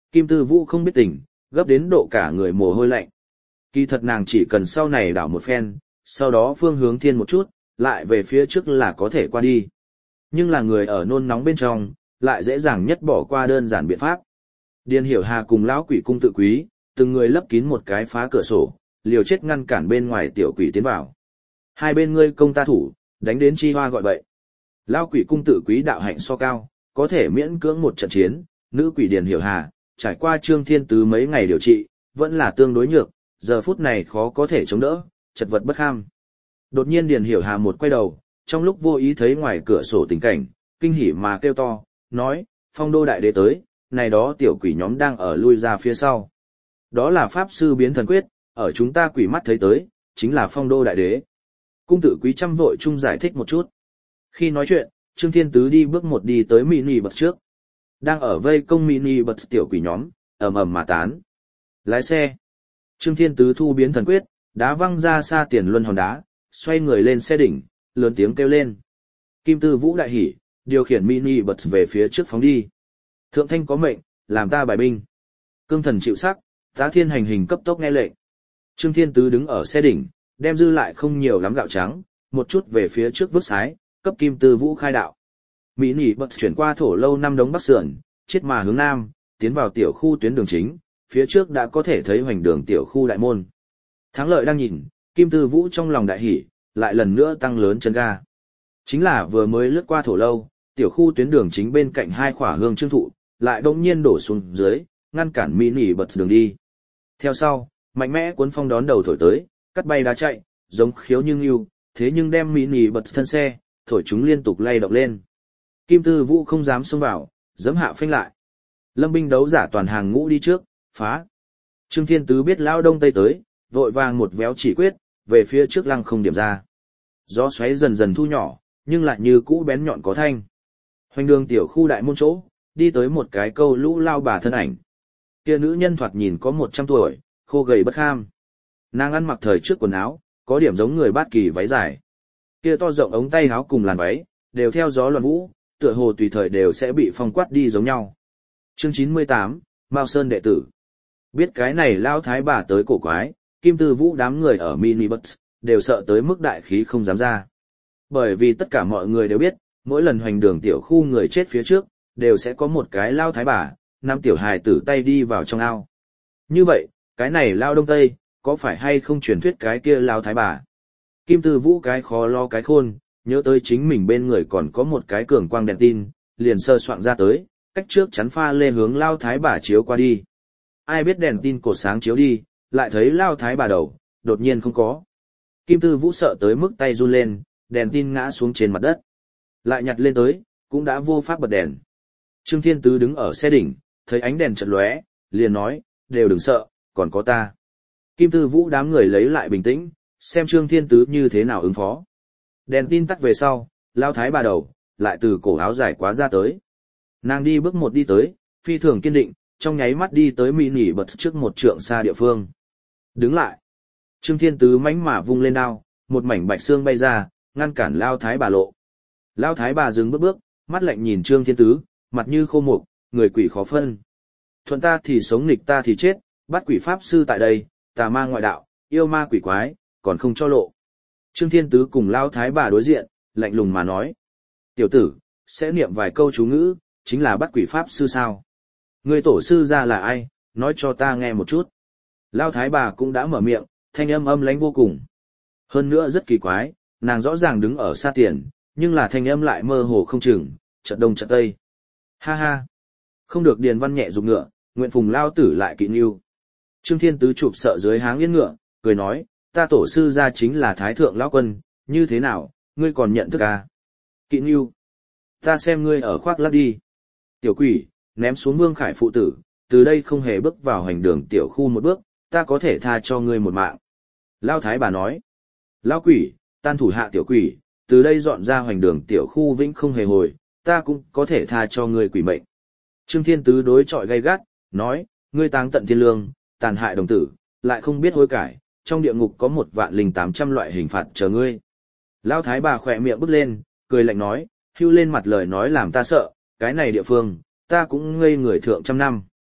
Kim Tư Vũ không biết tình, gấp đến độ cả người mồ hôi lạnh. Kỳ thật nàng chỉ cần sau này đảo một phen, sau đó phương hướng thiên một chút, lại về phía trước là có thể qua đi. Nhưng là người ở nôn nóng bên trong, lại dễ dàng nhất bỏ qua đơn giản biện pháp. Điền Hiểu Hà cùng lão quỷ cung tự quý, từng người lấp kín một cái phá cửa sổ, liều chết ngăn cản bên ngoài tiểu quỷ tiến vào. Hai bên ngươi công ta thủ, đánh đến chi hoa gọi bậy. Lão quỷ cung tự quý đạo hạnh so cao, có thể miễn cưỡng một trận chiến, nữ quỷ Điền Hiểu Hà, trải qua Trương Thiên Tứ mấy ngày điều trị, vẫn là tương đối nhược, giờ phút này khó có thể chống đỡ, chật vật bất kham. Đột nhiên Điền Hiểu Hà một quay đầu, trong lúc vô ý thấy ngoài cửa sổ tình cảnh, kinh hỉ mà kêu to, nói, Phong Đô Đại Đế tới, này đó tiểu quỷ nhóm đang ở lui ra phía sau. Đó là Pháp Sư Biến Thần Quyết, ở chúng ta quỷ mắt thấy tới, chính là Phong Đô Đại Đế. Cung tự quý trăm vội chung giải thích một chút. Khi nói chuyện, Trương Thiên Tứ đi bước một đi tới mini bật trước. Đang ở vây công mini bật tiểu quỷ nhóm, ầm ầm mà tán. Lái xe. Trương Thiên Tứ thu Biến Thần Quyết, đá văng ra xa tiền luân hòn đá, xoay người lên xe đỉnh, lớn tiếng kêu lên. Kim Tư Vũ đại hỉ, điều khiển mini bật về phía trước phóng đi. Thượng thanh có mệnh, làm ta bài binh. Cương thần chịu sắc, tá thiên hành hình cấp tốc nghe lệnh. Trương Thiên Tứ đứng ở xe đỉnh, đem dư lại không nhiều lắm gạo trắng, một chút về phía trước vứt sái, cấp Kim Tư Vũ khai đạo. Mini bật chuyển qua thổ lâu năm đống bắc sườn, chết mà hướng nam, tiến vào tiểu khu tuyến đường chính, phía trước đã có thể thấy hoành đường tiểu khu đại môn. Thắng lợi đang nhìn, Kim Tư Vũ trong lòng đại hỉ, lại lần nữa tăng lớn chân ga. Chính là vừa mới lướt qua thổ lâu, tiểu khu tuyến đường chính bên cạnh hai khỏa hương trương thụ, lại bỗng nhiên đổ xuống dưới, ngăn cản mini bật đường đi. Theo sau, mạnh mẽ cuốn phong đón đầu thổi tới, cắt bay đá chạy, giống khiếu như ngưu, thế nhưng đem mini bật thân xe, thổi chúng liên tục lay động lên. Kim Tư Vũ không dám xông vào, giẫm hạ phanh lại. Lâm binh đấu giả toàn hàng ngũ đi trước, phá. Trương Thiên Tứ biết lão đông tây tới, vội vàng một véo chỉ quyết, về phía trước lăng không điểm ra. Gió xoáy dần dần thu nhỏ, nhưng lại như cũ bén nhọn có thanh. Hoành đường tiểu khu đại môn chỗ, đi tới một cái câu lũ lao bà thân ảnh. Kia nữ nhân thoạt nhìn có 100 tuổi, khô gầy bất kham. Nàng ăn mặc thời trước quần áo, có điểm giống người Bát Kỳ váy dài. Kia to rộng ống tay áo cùng làn váy, đều theo gió loạn vũ, tựa hồ tùy thời đều sẽ bị phong quát đi giống nhau. Chương 98, Mao Sơn đệ tử. Biết cái này lao thái bà tới cổ quái, Kim Tư Vũ đám người ở mini bus, đều sợ tới mức đại khí không dám ra. Bởi vì tất cả mọi người đều biết, mỗi lần hoành đường tiểu khu người chết phía trước, đều sẽ có một cái lao thái bà, nam tiểu hài tử tay đi vào trong ao. Như vậy, cái này lao đông tây, có phải hay không truyền thuyết cái kia lao thái bà? Kim Tư Vũ cái khó lo cái khôn, nhớ tới chính mình bên người còn có một cái cường quang đèn tin, liền sơ soạn ra tới, cách trước chắn pha lê hướng lao thái bà chiếu qua đi. Ai biết đèn tin cột sáng chiếu đi, lại thấy lao thái bà đầu, đột nhiên không có. Kim Tư Vũ sợ tới mức tay run lên, đèn tin ngã xuống trên mặt đất. Lại nhặt lên tới, cũng đã vô pháp bật đèn. Trương Thiên Tứ đứng ở xe đỉnh, thấy ánh đèn chợt lóe, liền nói, đều đừng sợ, còn có ta. Kim Tư Vũ đám người lấy lại bình tĩnh, xem Trương Thiên Tứ như thế nào ứng phó. Đèn tin tắt về sau, lao thái bà đầu, lại từ cổ áo dài quá ra tới. Nàng đi bước một đi tới, phi thường kiên định, trong nháy mắt đi tới mini bật trước một trượng xa địa phương. Đứng lại. Trương Thiên Tứ mãnh mà vung lên đao, một mảnh bạch xương bay ra, ngăn cản lao thái bà lộ. Lao thái bà dừng bước bước, mắt lạnh nhìn Trương Thiên Tứ, mặt như khô mục, người quỷ khó phân. Thuận ta thì sống nghịch ta thì chết, bắt quỷ pháp sư tại đây, tà ma ngoại đạo, yêu ma quỷ quái, còn không cho lộ. Trương Thiên Tứ cùng lao thái bà đối diện, lạnh lùng mà nói. Tiểu tử, sẽ niệm vài câu chú ngữ, chính là bắt quỷ pháp sư sao? Người tổ sư ra là ai, nói cho ta nghe một chút. Lao thái bà cũng đã mở miệng, thanh âm âm lãnh vô cùng. Hơn nữa rất kỳ quái, nàng rõ ràng đứng ở xa tiền, nhưng là thanh âm lại mơ hồ không chừng, chợt đông chợt tây. Ha ha! Không được Điền Văn nhẹ giục ngựa, nguyện phùng lao tử lại kỵ nưu. Trương Thiên Tứ chụp sợ dưới háng yên ngựa, cười nói, ta tổ sư ra chính là Thái Thượng Lão Quân, như thế nào, ngươi còn nhận thức à? Kỵ nưu! Ta xem ngươi ở khoác lác đi. Tiểu quỷ, ném xuống Vương Khải phụ tử, từ đây không hề bước vào hành đường tiểu khu một bước, ta có thể tha cho ngươi một mạng. Lao thái bà nói, Lao quỷ, tan thủ hạ tiểu quỷ, từ đây dọn ra hoành đường tiểu khu vĩnh không hề hồi, ta cũng có thể tha cho ngươi quỷ mệnh. Trương Thiên Tứ đối chọi gay gắt, nói, ngươi táng tận thiên lương, tàn hại đồng tử, lại không biết hối cải, trong địa ngục có 1.800 loại hình phạt chờ ngươi. Lao thái bà khỏe miệng bước lên, cười lạnh nói, hưu lên mặt lời nói làm ta sợ, cái này địa phương, ta cũng ngây người thượng trăm năm.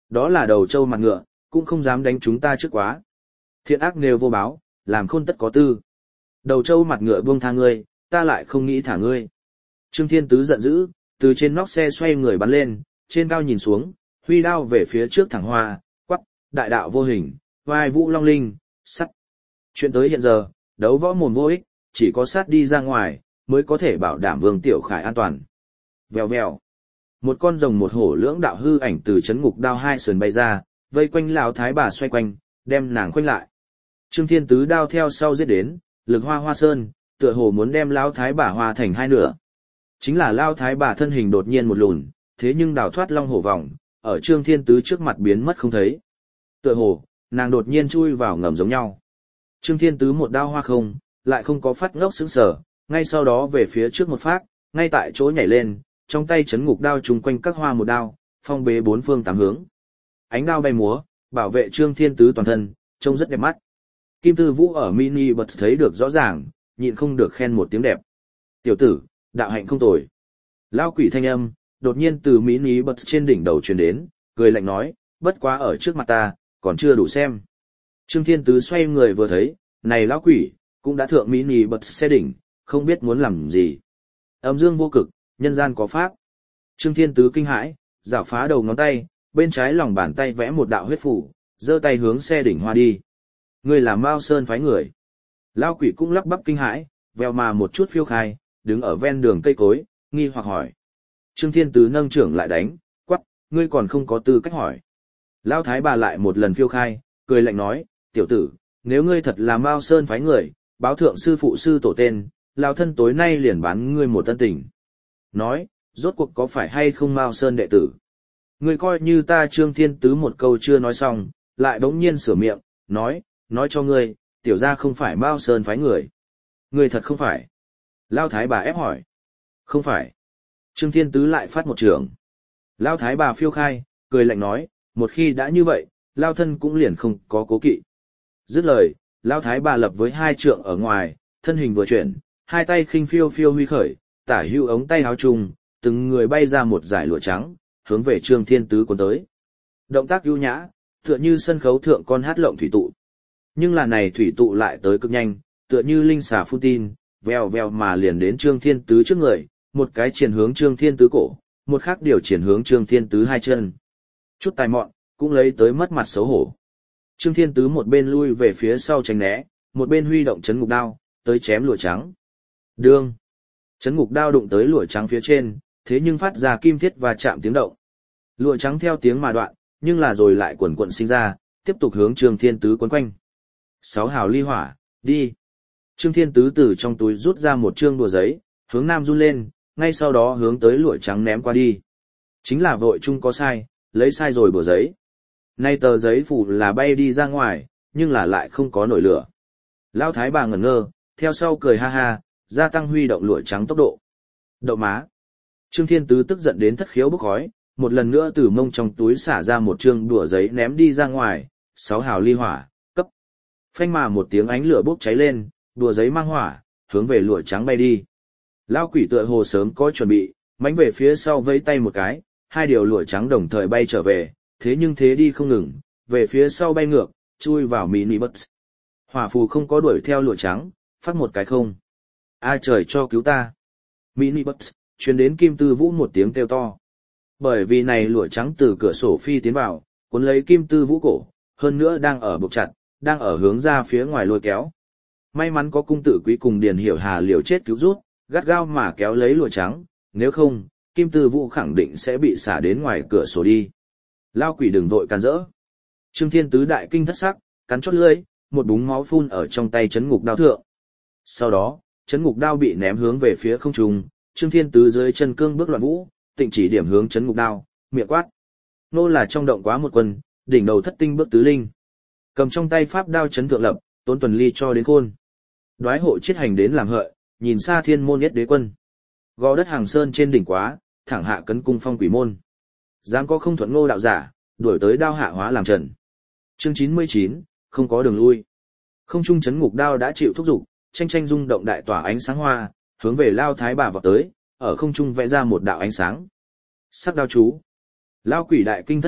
Đó là đầu trâu mặt ngựa, cũng không dám đánh chúng ta trước quá. Thiện ác nêu vô báo, làm khôn tất có tư. Đầu trâu mặt ngựa buông tha ngươi, ta lại không nghĩ thả ngươi. Trương Thiên Tứ giận dữ, từ trên nóc xe xoay người bắn lên, trên cao nhìn xuống, huy đao về phía trước thẳng hoa, quắc, đại đạo vô hình, vai vũ long linh, sắt. Chuyện tới hiện giờ, đấu võ mồm vô ích, chỉ có sát đi ra ngoài, mới có thể bảo đảm Vương Tiểu Khải an toàn. Vèo vèo. Một con rồng một hổ lưỡng đạo hư ảnh từ chấn ngục đao hai sườn bay ra, vây quanh lão thái bà xoay quanh, đem nàng khoanh lại. Trương Thiên Tứ đao theo sau giết đến, lực hoa hoa sơn, tựa hồ muốn đem lão thái bà hoa thành hai nửa. Chính là lão thái bà thân hình đột nhiên một lùn, thế nhưng đào thoát long hổ vòng, ở Trương Thiên Tứ trước mặt biến mất không thấy. Tựa hồ, nàng đột nhiên chui vào ngầm giống nhau. Trương Thiên Tứ một đao hoa không, lại không có phát ngốc sững sờ, ngay sau đó về phía trước một phát, ngay tại chỗ nhảy lên, trong tay chấn ngục đao trùng quanh các hoa một đao, phong bế bốn phương tám hướng. Ánh đao bay múa, bảo vệ Trương Thiên Tứ toàn thân, trông rất đẹp mắt. Kim Tư Vũ ở mini bật thấy được rõ ràng, nhịn không được khen một tiếng đẹp. Tiểu tử, đạo hạnh không tồi. Lao quỷ thanh âm, đột nhiên từ mini bật trên đỉnh đầu truyền đến, cười lạnh nói, bất quá ở trước mặt ta, còn chưa đủ xem. Trương Thiên Tứ xoay người vừa thấy, này lão quỷ, cũng đã thượng mini bật xe đỉnh, không biết muốn làm gì. Âm dương vô cực, nhân gian có pháp. Trương Thiên Tứ kinh hãi, rảo phá đầu ngón tay, bên trái lòng bàn tay vẽ một đạo huyết phủ, giơ tay hướng xe đỉnh hoa đi. Ngươi là Mao Sơn phái người. Lão quỷ cũng lắp bắp kinh hãi, vèo mà một chút phiêu khai, đứng ở ven đường cây cối, nghi hoặc hỏi. Trương Thiên Tứ nâng trưởng lại đánh, quắc, ngươi còn không có tư cách hỏi. Lão thái bà lại một lần phiêu khai, cười lạnh nói, tiểu tử, nếu ngươi thật là Mao Sơn phái người, báo thượng sư phụ sư tổ tên, lão thân tối nay liền bán ngươi một tân tình. Nói, rốt cuộc có phải hay không Mao Sơn đệ tử? Ngươi coi như ta Trương Thiên Tứ một câu chưa nói xong, lại bỗng nhiên sửa miệng, nói cho ngươi, tiểu gia không phải Mao Sơn phái người. Ngươi thật không phải. Lão thái bà ép hỏi. Không phải. Trương Thiên Tứ lại phát một trường. Lão thái bà phiêu khai, cười lạnh nói, một khi đã như vậy, lão thân cũng liền không có cố kỵ. Dứt lời, lão thái bà lập với hai trượng ở ngoài, thân hình vừa chuyển, hai tay khinh phiêu phiêu huy khởi, tả hữu ống tay áo trùng, từng người bay ra một dải lụa trắng, hướng về Trương Thiên Tứ cuốn tới. Động tác ưu nhã, tựa như sân khấu thượng con hát lộng thủy tụ. Nhưng là này thủy tụ lại tới cực nhanh, tựa như linh xà phun tin, vèo vèo mà liền đến Trương Thiên Tứ trước người, một cái triển hướng Trương Thiên Tứ cổ, một khác điều triển hướng Trương Thiên Tứ hai chân. Chút tài mọn, cũng lấy tới mất mặt xấu hổ. Trương Thiên Tứ một bên lui về phía sau tránh né, một bên huy động chấn ngục đao, tới chém lụa trắng. Đương. Chấn ngục đao đụng tới lụa trắng phía trên, thế nhưng phát ra kim thiết và chạm tiếng động. Lụa trắng theo tiếng mà đoạn, nhưng là rồi lại quần quận sinh ra, tiếp tục hướng Trương Thiên Tứ quấn quanh. 6 hào ly hỏa, đi. Trương Thiên Tứ từ trong túi rút ra một trương đùa giấy, hướng nam run lên, ngay sau đó hướng tới lụa trắng ném qua đi. Chính là vội chung có sai, lấy sai rồi bùa giấy. Nay tờ giấy phủ là bay đi ra ngoài, nhưng là lại không có nổi lửa. Lão thái bà ngẩn ngơ, theo sau cười ha ha, gia tăng huy động lụa trắng tốc độ. Đậu má. Trương Thiên Tứ tức giận đến thất khiếu bốc khói, một lần nữa từ mông trong túi xả ra một trương đùa giấy ném đi ra ngoài, 6 hào ly hỏa, cấp. Phanh mà một tiếng ánh lửa bốc cháy lên, đùa giấy mang hỏa, hướng về lụa trắng bay đi. Lão quỷ tựa hồ sớm có chuẩn bị, mánh về phía sau vẫy tay một cái, hai điều lụa trắng đồng thời bay trở về, thế nhưng thế đi không ngừng, về phía sau bay ngược, chui vào mini bus. Hỏa phù không có đuổi theo lụa trắng, phát một cái không. Ai trời cho cứu ta. Mini bus, truyền đến Kim Tư Vũ một tiếng kêu to. Bởi vì này lụa trắng từ cửa sổ phi tiến vào, cuốn lấy Kim Tư Vũ cổ, hơn nữa đang ở buộc chặt, đang ở hướng ra phía ngoài lôi kéo. May mắn có cung tử quý cùng Điền Hiểu Hà liều chết cứu rút, gắt gao mà kéo lấy lụa trắng, nếu không, Kim Tư Vũ khẳng định sẽ bị xả đến ngoài cửa sổ đi. Lao quỷ đừng vội can rỡ. Trương Thiên Tứ đại kinh thất sắc, cắn chót lưỡi, một búng máu phun ở trong tay chấn ngục đao thượng. Sau đó, chấn ngục đao bị ném hướng về phía không trung, Trương Thiên Tứ dưới chân cương bước loạn vũ, tịnh chỉ điểm hướng chấn ngục đao, miệng quát. Nô là trong động quá một quân, đỉnh đầu thất tinh bước tứ linh. Cầm trong tay pháp đao chấn thượng lập, Tốn Tuần Ly cho đến khôn. Đoái hộ chiết hành đến làm hợi, nhìn xa thiên môn nhất đế quân. Gò đất hàng sơn trên đỉnh quá, thẳng hạ cấn cung phong quỷ môn. Dám có không thuận ngô đạo giả, đuổi tới đao hạ hóa làm trần. Chương 99, không có đường lui. Không trung chấn ngục đao đã chịu thúc giục, tranh tranh rung động đại tỏa ánh sáng hoa, hướng về Lao Thái bà vọt tới, ở không trung vẽ ra một đạo ánh sáng. Sắc đao chú. Lao quỷ đại kinh thất sắc,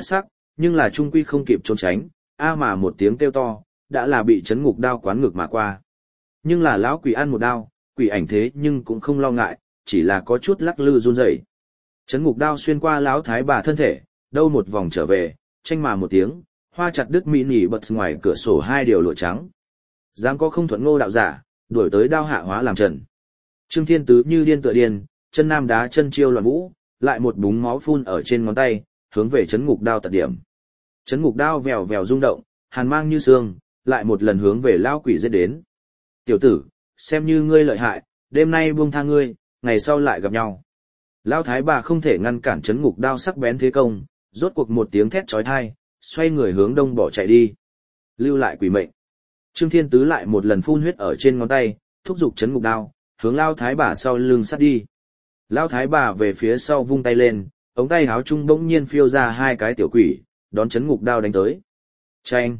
nhưng là trung quy không kịp trốn tránh, mà một tiếng kêu to, đã là bị chấn ngục đao quán ngược mà qua. Nhưng là lão quỷ ăn một đao, quỷ ảnh thế nhưng cũng không lo ngại, chỉ là có chút lắc lư run rẩy. Chấn ngục đao xuyên qua lão thái bà thân thể, đâu một vòng trở về, tranh mà một tiếng, hoa chặt đứt mỹ nỉ bật ngoài cửa sổ hai điều lụa trắng. Dám có không thuận Ngô đạo giả, đuổi tới đao hạ hóa làm trần. Trương Thiên Tứ như điên tựa điên, chân nam đá chân chiêu loạn vũ, lại một búng máu phun ở trên ngón tay, hướng về chấn ngục đao tận điểm. Chấn ngục đao vèo vèo rung động, hàn mang như xương, lại một lần hướng về lão quỷ giết đến. Tiểu tử, xem như ngươi lợi hại, đêm nay buông tha ngươi, ngày sau lại gặp nhau. Lão thái bà không thể ngăn cản chấn ngục đao sắc bén thế công, rốt cuộc một tiếng thét chói tai, xoay người hướng đông bỏ chạy đi. Lưu lại quỷ mệnh. Trương Thiên Tứ lại một lần phun huyết ở trên ngón tay, thúc giục chấn ngục đao, hướng lão thái bà sau lưng sát đi. Lão thái bà về phía sau vung tay lên, ống tay áo trung bỗng nhiên phiêu ra hai cái tiểu quỷ, đón chấn ngục đao đánh tới. Chanh!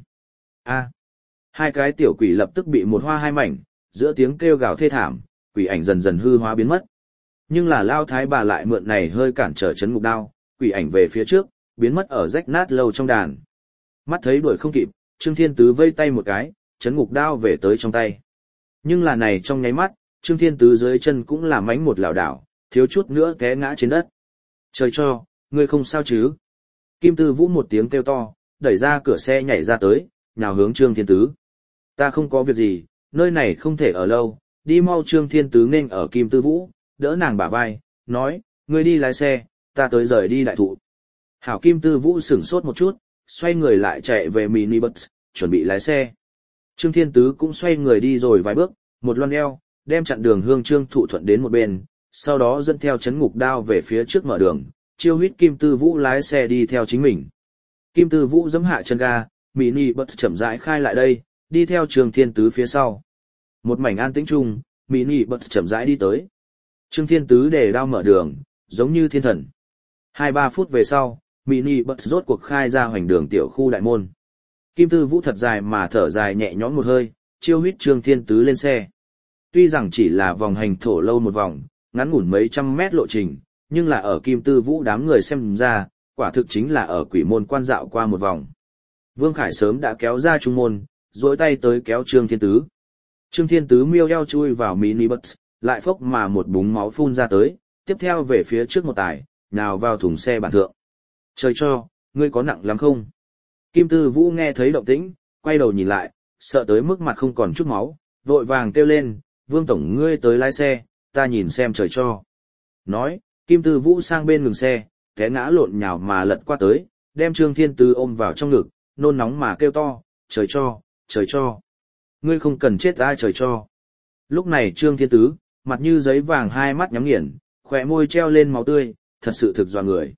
Hai cái tiểu quỷ lập tức bị một hoa hai mảnh, giữa tiếng kêu gào thê thảm, quỷ ảnh dần dần hư hóa biến mất. Nhưng là Lão thái bà lại mượn này hơi cản trở chấn ngục đao, quỷ ảnh về phía trước, biến mất ở rách nát lâu trong đàn. Mắt thấy đuổi không kịp, Trương Thiên Tứ vây tay một cái, chấn ngục đao về tới trong tay. Nhưng là này trong nháy mắt, Trương Thiên Tứ dưới chân cũng làm mánh một lảo đảo, thiếu chút nữa té ngã trên đất. Trời cho, ngươi không sao chứ? Kim Tư Vũ một tiếng kêu to, đẩy ra cửa xe nhảy ra tới, nhào hướng Trương Thiên Tứ. Ta không có việc gì, nơi này không thể ở lâu, đi mau. Trương Thiên Tứ nên ở Kim Tư Vũ, đỡ nàng bả vai, nói, ngươi đi lái xe, ta tới rời đi đại thụ. Hảo. Kim Tư Vũ sửng sốt một chút, xoay người lại chạy về mini bus, chuẩn bị lái xe. Trương Thiên Tứ cũng xoay người đi rồi vài bước, một loan eo, đem chặn đường Hương Trương Thụ Thuận đến một bên, sau đó dẫn theo chấn ngục đao về phía trước mở đường, chiêu huýt Kim Tư Vũ lái xe đi theo chính mình. Kim Tư Vũ giẫm hạ chân ga, mini bus chậm rãi khai lại đây, đi theo Trương Thiên Tứ phía sau. Một mảnh an tĩnh chung, mini bus chậm rãi đi tới. Trương Thiên Tứ để đao mở đường, giống như thiên thần. 2-3 phút về sau, mini bus rốt cuộc khai ra hoành đường tiểu khu đại môn. Kim Tư Vũ thật dài mà thở dài nhẹ nhõm một hơi, chiêu huýt Trương Thiên Tứ lên xe. Tuy rằng chỉ là vòng hành thổ lâu một vòng, ngắn ngủn mấy trăm mét lộ trình, nhưng là ở Kim Tư Vũ đám người xem ra, quả thực chính là ở quỷ môn quan dạo qua một vòng. Vương Khải sớm đã kéo ra trung môn, duỗi tay tới kéo Trương Thiên Tứ. Trương Thiên Tứ miêu eo chui vào mini bus, lại phốc mà một búng máu phun ra tới, tiếp theo về phía trước một tải, nào vào thùng xe bản thượng. Trời cho, ngươi có nặng lắm không? Kim Tư Vũ nghe thấy động tĩnh, quay đầu nhìn lại, sợ tới mức mặt không còn chút máu, vội vàng kêu lên, Vương Tổng ngươi tới lái xe, ta nhìn xem trời cho. Nói, Kim Tư Vũ sang bên ngừng xe, té ngã lộn nhào mà lật qua tới, đem Trương Thiên Tứ ôm vào trong ngực, nôn nóng mà kêu to, trời cho, trời cho. Ngươi không cần chết ai trời cho. Lúc này Trương Thiên Tứ, mặt như giấy vàng hai mắt nhắm nghiền, khỏe môi treo lên máu tươi, thật sự thực dọa người.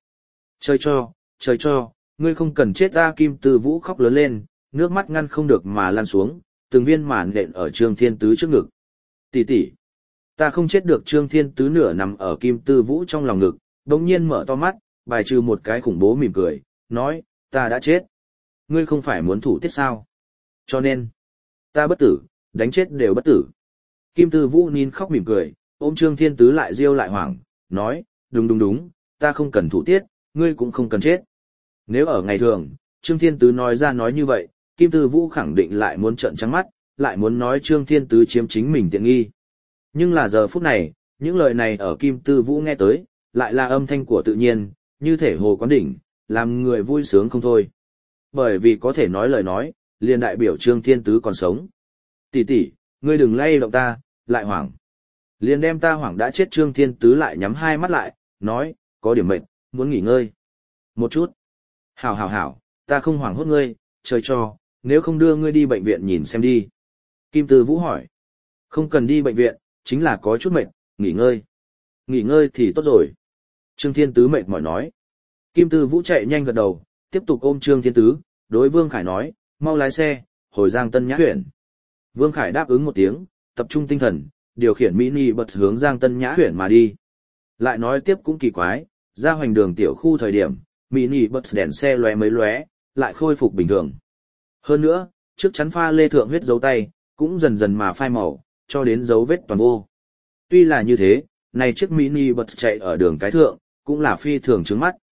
Trời cho, ngươi không cần chết ta. Kim Tư Vũ khóc lớn lên, nước mắt ngăn không được mà lăn xuống, từng viên màn nện ở Trương Thiên Tứ trước ngực. Tỷ tỷ, ta không chết được. Trương Thiên Tứ nửa nằm ở Kim Tư Vũ trong lòng ngực, đống nhiên mở to mắt, bài trừ một cái khủng bố mỉm cười, nói, ta đã chết. Ngươi không phải muốn thủ tiết sao? Cho nên, ta bất tử, đánh chết đều bất tử. Kim Tư Vũ nín khóc mỉm cười, ôm Trương Thiên Tứ lại riêu lại hoảng, nói, đúng, ta không cần thủ tiết, ngươi cũng không cần chết. Nếu ở ngày thường, Trương Thiên Tứ nói ra nói như vậy, Kim Tư Vũ khẳng định lại muốn trợn trắng mắt, lại muốn nói Trương Thiên Tứ chiếm chính mình tiện nghi. Nhưng là giờ phút này, những lời này ở Kim Tư Vũ nghe tới, lại là âm thanh của tự nhiên, như thể hồ quán đỉnh, làm người vui sướng không thôi. Bởi vì có thể nói lời nói, liền đại biểu Trương Thiên Tứ còn sống. Tỷ, ngươi đừng lay động ta, lại hoảng. Liền đem ta hoảng đã chết. Trương Thiên Tứ lại nhắm hai mắt lại, nói, có điểm mệt, muốn nghỉ ngơi. Một chút. Hảo, ta không hoảng hốt ngươi, trời cho, nếu không đưa ngươi đi bệnh viện nhìn xem đi. Kim Tư Vũ hỏi. Không cần đi bệnh viện, chính là có chút mệt, nghỉ ngơi. Nghỉ ngơi thì tốt rồi. Trương Thiên Tứ mệt mỏi nói. Kim Tư Vũ chạy nhanh gật đầu, tiếp tục ôm Trương Thiên Tứ, đối Vương Khải nói, mau lái xe, hồi Giang Tân Nhã huyện. Vương Khải đáp ứng một tiếng, tập trung tinh thần, điều khiển mini bật hướng Giang Tân Nhã huyện mà đi. Lại nói tiếp cũng kỳ quái, ra hoành đường tiểu khu thời điểm, mini bật đèn xe lóe mấy lóe, lại khôi phục bình thường. Hơn nữa, trước chắn pha lê thượng huyết dấu tay, cũng dần dần mà phai màu, cho đến dấu vết toàn vô. Tuy là như thế, này chiếc mini bật chạy ở đường cái thượng, cũng là phi thường chướng mắt.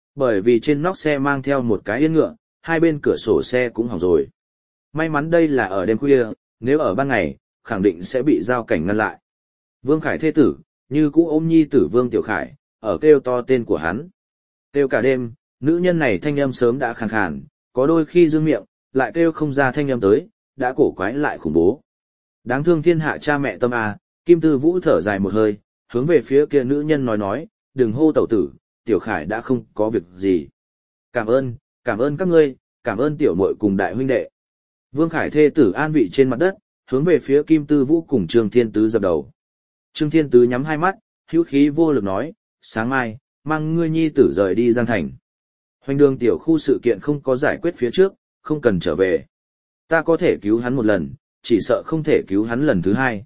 Bởi vì trên nóc xe mang theo một cái yên ngựa, hai bên cửa sổ xe cũng hỏng rồi. May mắn đây là ở đêm khuya, nếu ở ban ngày, khẳng định sẽ bị giao cảnh ngăn lại. Vương Khải thê tử, như cũ ôm nhi tử Vương Tiểu Khải, ở kêu to tên của hắn. Kêu cả đêm, nữ nhân này thanh âm sớm đã khàn khàn, có đôi khi dương miệng, lại kêu không ra thanh âm tới, đã cổ quái lại khủng bố. Đáng thương thiên hạ cha mẹ tâm à, Kim Tư Vũ thở dài một hơi, hướng về phía kia nữ nhân nói, đừng hô tẩu tử, Tiểu Khải đã không có việc gì. Cảm ơn các ngươi, cảm ơn tiểu muội cùng đại huynh đệ. Vương Khải thê tử an vị trên mặt đất, hướng về phía Kim Tư Vũ cùng Trương Thiên Tứ dập đầu. Trương Thiên Tứ nhắm hai mắt, hữu khí vô lực nói, sáng mai, mang ngươi nhi tử rời đi Giang Thành. Hoành đường tiểu khu sự kiện không có giải quyết phía trước, không cần trở về. Ta có thể cứu hắn một lần, chỉ sợ không thể cứu hắn lần thứ hai.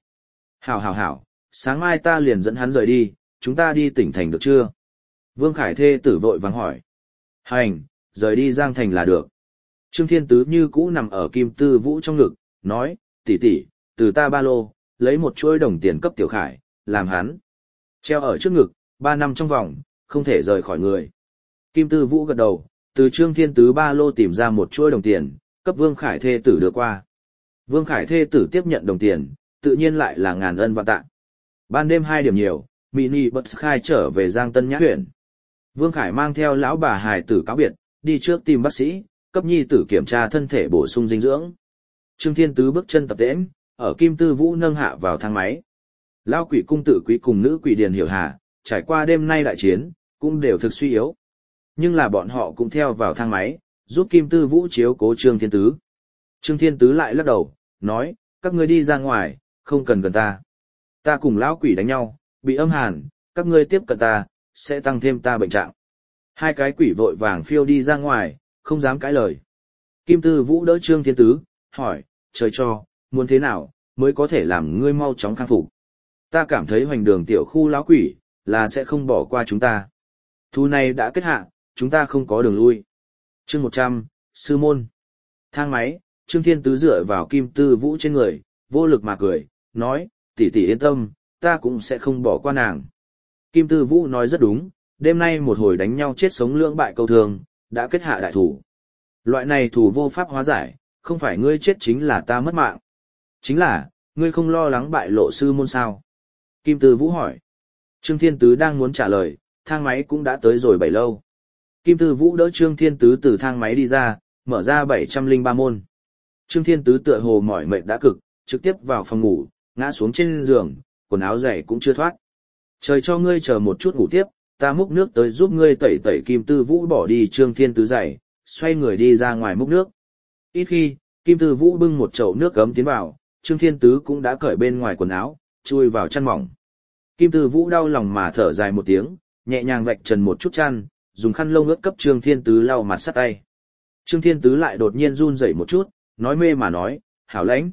Hảo, sáng mai ta liền dẫn hắn rời đi, chúng ta đi tỉnh thành được chưa? Vương Khải thê tử vội vàng hỏi. Hành, rời đi Giang Thành là được. Trương Thiên Tứ như cũ nằm ở Kim Tư Vũ trong ngực, nói, tỷ, từ ta ba lô, lấy một chuỗi đồng tiền cấp Tiểu Khải, làm hắn treo ở trước ngực, 3 năm trong vòng, không thể rời khỏi người. Kim Tư Vũ gật đầu, từ Trương Thiên Tứ ba lô tìm ra một chuỗi đồng tiền, cấp Vương Khải thê tử đưa qua. Vương Khải thê tử tiếp nhận đồng tiền, tự nhiên lại là ngàn ân vạn tạ. Ban đêm 2 điểm nhiều, mini bus khai trở về Giang Tân Nhã huyện. Vương Khải mang theo lão bà hài tử cáo biệt, đi trước tìm bác sĩ, cấp nhi tử kiểm tra thân thể bổ sung dinh dưỡng. Trương Thiên Tứ bước chân tập tễnh, ở Kim Tư Vũ nâng hạ vào thang máy. Lão quỷ cung tử quý cùng nữ quỷ Điền Hiểu Hà, trải qua đêm nay đại chiến, cũng đều thực suy yếu. Nhưng là bọn họ cũng theo vào thang máy, giúp Kim Tư Vũ chiếu cố Trương Thiên Tứ. Trương Thiên Tứ lại lắc đầu, nói, các ngươi đi ra ngoài, không cần gần ta. Ta cùng lão quỷ đánh nhau, bị âm hàn, các ngươi tiếp cận ta, sẽ tăng thêm ta bệnh trạng. Hai cái quỷ vội vàng phiêu đi ra ngoài, không dám cãi lời. Kim Tư Vũ đỡ Trương Thiên Tứ, hỏi, trời cho, muốn thế nào, mới có thể làm ngươi mau chóng khang phục. Ta cảm thấy hoành đường tiểu khu lão quỷ, là sẽ không bỏ qua chúng ta. Thu này đã kết hạ, chúng ta không có đường lui. Chương 100, Sư Môn. Thang máy, Trương Thiên Tứ dựa vào Kim Tư Vũ trên người, vô lực mà cười, nói, tỷ yên tâm, ta cũng sẽ không bỏ qua nàng. Kim Tư Vũ nói rất đúng, đêm nay một hồi đánh nhau chết sống lưỡng bại câu thường, đã kết hạ đại thủ. Loại này thủ vô pháp hóa giải, không phải ngươi chết chính là ta mất mạng. Chính là, ngươi không lo lắng bại lộ sư môn sao? Kim Tư Vũ hỏi. Trương Thiên Tứ đang muốn trả lời, thang máy cũng đã tới rồi 7 lâu. Kim Tư Vũ đỡ Trương Thiên Tứ từ thang máy đi ra, mở ra 703 môn. Trương Thiên Tứ tựa hồ mỏi mệt đã cực, trực tiếp vào phòng ngủ, ngã xuống trên giường, quần áo giày cũng chưa thoát. Trời cho ngươi chờ một chút ngủ tiếp, ta múc nước tới giúp ngươi tẩy tẩy. Kim Tư Vũ bỏ đi Trương Thiên Tứ giày, xoay người đi ra ngoài múc nước. Ít khi, Kim Tư Vũ bưng một chậu nước gấm tiến vào, Trương Thiên Tứ cũng đã cởi bên ngoài quần áo, chui vào chăn mỏng. Kim Tư Vũ đau lòng mà thở dài một tiếng, nhẹ nhàng vạch trần một chút chăn, dùng khăn lông ướt cấp Trương Thiên Tứ lau mặt sát tay. Trương Thiên Tứ lại đột nhiên run rẩy một chút, nói mê mà nói, hảo lãnh.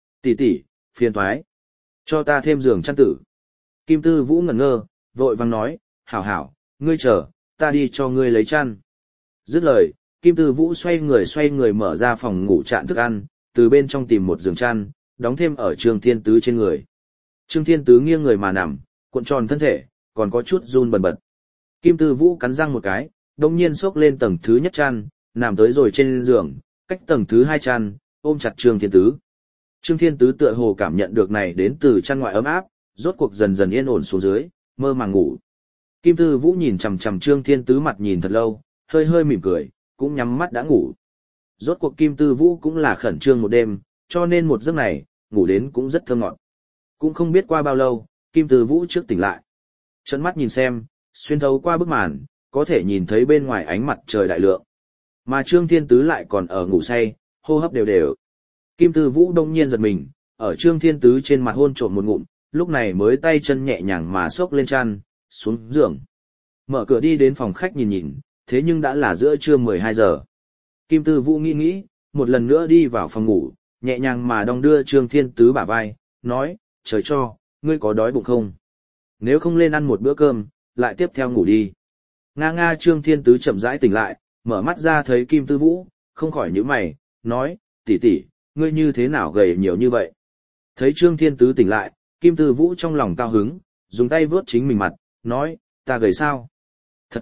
Tỷ, phiền toái. Cho ta thêm giường chăn tử. Kim Tư Vũ ngẩn ngơ, vội vàng nói, hảo, ngươi chờ, ta đi cho ngươi lấy chăn. Dứt lời, Kim Tư Vũ xoay người mở ra phòng ngủ trạn thức ăn, từ bên trong tìm một giường chăn, đóng thêm ở Trương Thiên Tứ trên người. Trương Thiên Tứ nghiêng người mà nằm, cuộn tròn thân thể, còn có chút run bần bật. Kim Tư Vũ cắn răng một cái, đồng nhiên xốc lên tầng thứ nhất chăn, nằm tới rồi trên giường, cách tầng thứ 2 chăn, ôm chặt Trương Thiên Tứ. Trương Thiên Tứ tựa hồ cảm nhận được này đến từ chăn ngoại ấm áp, rốt cuộc dần dần yên ổn xuống dưới, mơ màng ngủ. Kim Tư Vũ nhìn chằm chằm Trương Thiên Tứ mặt nhìn thật lâu, hơi mỉm cười, cũng nhắm mắt đã ngủ. Rốt cuộc Kim Tư Vũ cũng là khẩn trương một đêm, cho nên một giấc này, ngủ đến cũng rất thơm ngọt. Cũng không biết qua bao lâu, Kim Tư Vũ trước tỉnh lại. Trợn mắt nhìn xem, xuyên thấu qua bức màn, có thể nhìn thấy bên ngoài ánh mặt trời đại lượng. Mà Trương Thiên Tứ lại còn ở ngủ say, hô hấp đều đều. Kim Tư Vũ đông nhiên giật mình, ở Trương Thiên Tứ trên mặt hôn trộm một ngụm, lúc này mới tay chân nhẹ nhàng mà xốc lên chăn, xuống giường. Mở cửa đi đến phòng khách nhìn, thế nhưng đã là giữa trưa 12 giờ. Kim Tư Vũ nghĩ, một lần nữa đi vào phòng ngủ, nhẹ nhàng mà đong đưa Trương Thiên Tứ bả vai, nói, trời cho, ngươi có đói bụng không? Nếu không lên ăn một bữa cơm, lại tiếp theo ngủ đi. Nga Trương Thiên Tứ chậm rãi tỉnh lại, mở mắt ra thấy Kim Tư Vũ, không khỏi nhíu mày, nói, tỷ, ngươi như thế nào gầy nhiều như vậy? Thấy Trương Thiên Tứ tỉnh lại, Kim Tư Vũ trong lòng cao hứng, dùng tay vớt chính mình mặt, nói, ta gầy sao? Thật tốt,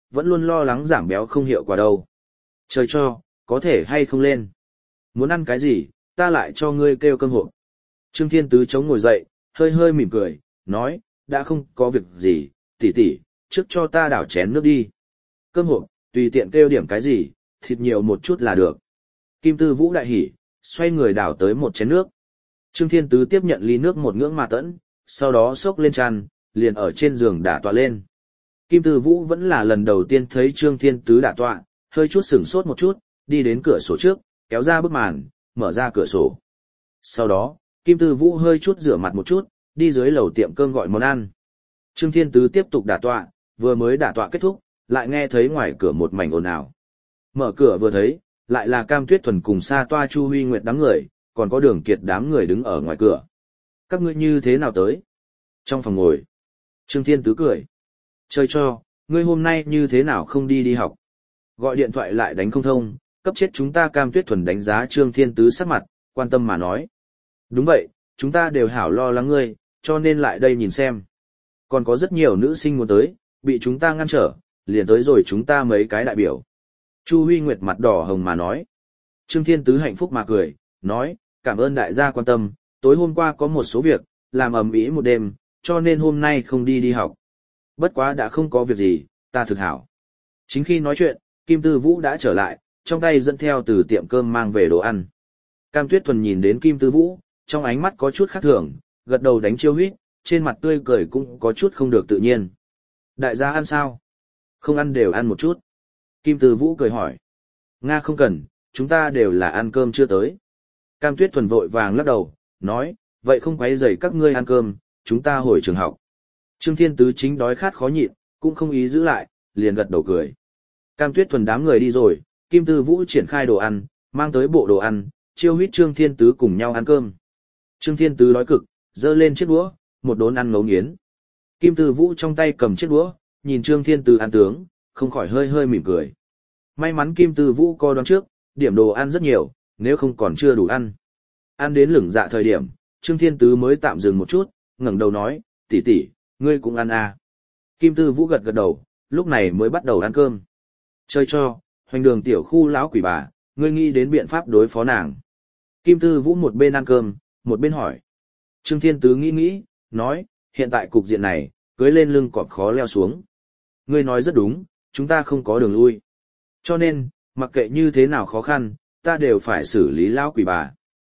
vẫn luôn lo lắng giảm béo không hiệu quả đâu. Trời cho, có thể hay không lên. Muốn ăn cái gì, ta lại cho ngươi kêu cơm hộp. Trương Thiên Tứ chống ngồi dậy, hơi hơi mỉm cười, nói, đã không có việc gì, tỷ tỷ, trước cho ta đảo chén nước đi. Cơm hộp, tùy tiện kêu điểm cái gì, thịt nhiều một chút là được. Kim Tư Vũ đại hỉ, xoay người đảo tới một chén nước. Trương Thiên Tứ tiếp nhận ly nước một ngưỡng mà tẫn, sau đó xốc lên chăn, liền ở trên giường đả tọa lên. Kim Tư Vũ vẫn là lần đầu tiên thấy Trương Thiên Tứ đả tọa, hơi chút sửng sốt một chút, đi đến cửa sổ trước, kéo ra bức màn, mở ra cửa sổ. Sau đó, Kim Tư Vũ hơi chút rửa mặt một chút, đi dưới lầu tiệm cơm gọi món ăn. Trương Thiên Tứ tiếp tục đả tọa, vừa mới đả tọa kết thúc, lại nghe thấy ngoài cửa một mảnh ồn ào. Mở cửa vừa thấy, lại là Cam Tuyết Thuần cùng Sa Toa Chu Huy Nguyệt đám người, còn có Đường Kiệt đám người đứng ở ngoài cửa. Các ngươi như thế nào tới? Trong phòng ngồi, Trương Thiên Tứ cười. Chơi cho, ngươi hôm nay như thế nào không đi học? Gọi điện thoại lại đánh không thông, cấp chết chúng ta. Cam Tuyết Thuần đánh giá Trương Thiên Tứ sắc mặt, quan tâm mà nói. Đúng vậy, chúng ta đều hảo lo lắng ngươi, cho nên lại đây nhìn xem. Còn có rất nhiều nữ sinh muốn tới, bị chúng ta ngăn trở, liền tới rồi chúng ta mấy cái đại biểu. Chu Huy Nguyệt mặt đỏ hồng mà nói. Trương Thiên Tứ hạnh phúc mà cười, nói, cảm ơn đại gia quan tâm, tối hôm qua có một số việc, làm ầm ĩ một đêm, cho nên hôm nay không đi học. Bất quá đã không có việc gì, ta thực hảo. Chính khi nói chuyện, Kim Tư Vũ đã trở lại, trong tay dẫn theo từ tiệm cơm mang về đồ ăn. Cam Tuyết Thuần nhìn đến Kim Tư Vũ, trong ánh mắt có chút khác thường, gật đầu đánh chiêu huýt, trên mặt tươi cười cũng có chút không được tự nhiên. Đại gia ăn sao? Không ăn đều ăn một chút. Kim Tư Vũ cười hỏi. Nga không cần, chúng ta đều là ăn cơm chưa tới. Cam Tuyết Thuần vội vàng lắc đầu, nói, vậy không quấy rầy các ngươi ăn cơm, chúng ta hồi trường học. Trương Thiên Tứ chính đói khát khó nhịn, cũng không ý giữ lại, liền gật đầu cười. Cam Tuyết Thuần đám người đi rồi, Kim Tư Vũ triển khai đồ ăn, mang tới bộ đồ ăn, chiêu huýt Trương Thiên Tứ cùng nhau ăn cơm. Trương Thiên Tứ đói cực, giơ lên chiếc đũa, một đốn ăn ngấu nghiến. Kim Tư Vũ trong tay cầm chiếc đũa, nhìn Trương Thiên Tứ ăn tướng, không khỏi hơi hơi mỉm cười. May mắn Kim Tư Vũ coi đoán trước, điểm đồ ăn rất nhiều, nếu không còn chưa đủ ăn. Ăn đến lửng dạ thời điểm, Trương Thiên Tứ mới tạm dừng một chút, ngẩng đầu nói, tỷ tỷ, ngươi cũng ăn à. Kim Tư Vũ gật gật đầu, lúc này mới bắt đầu ăn cơm. Chơi cho, hoành đường tiểu khu lão quỷ bà, ngươi nghĩ đến biện pháp đối phó nàng. Kim Tư Vũ một bên ăn cơm, một bên hỏi. Trương Thiên Tứ nghĩ, nói, hiện tại cục diện này, cưới lên lưng cọp khó leo xuống. Ngươi nói rất đúng, chúng ta không có đường lui. Cho nên, mặc kệ như thế nào khó khăn, ta đều phải xử lý lão quỷ bà.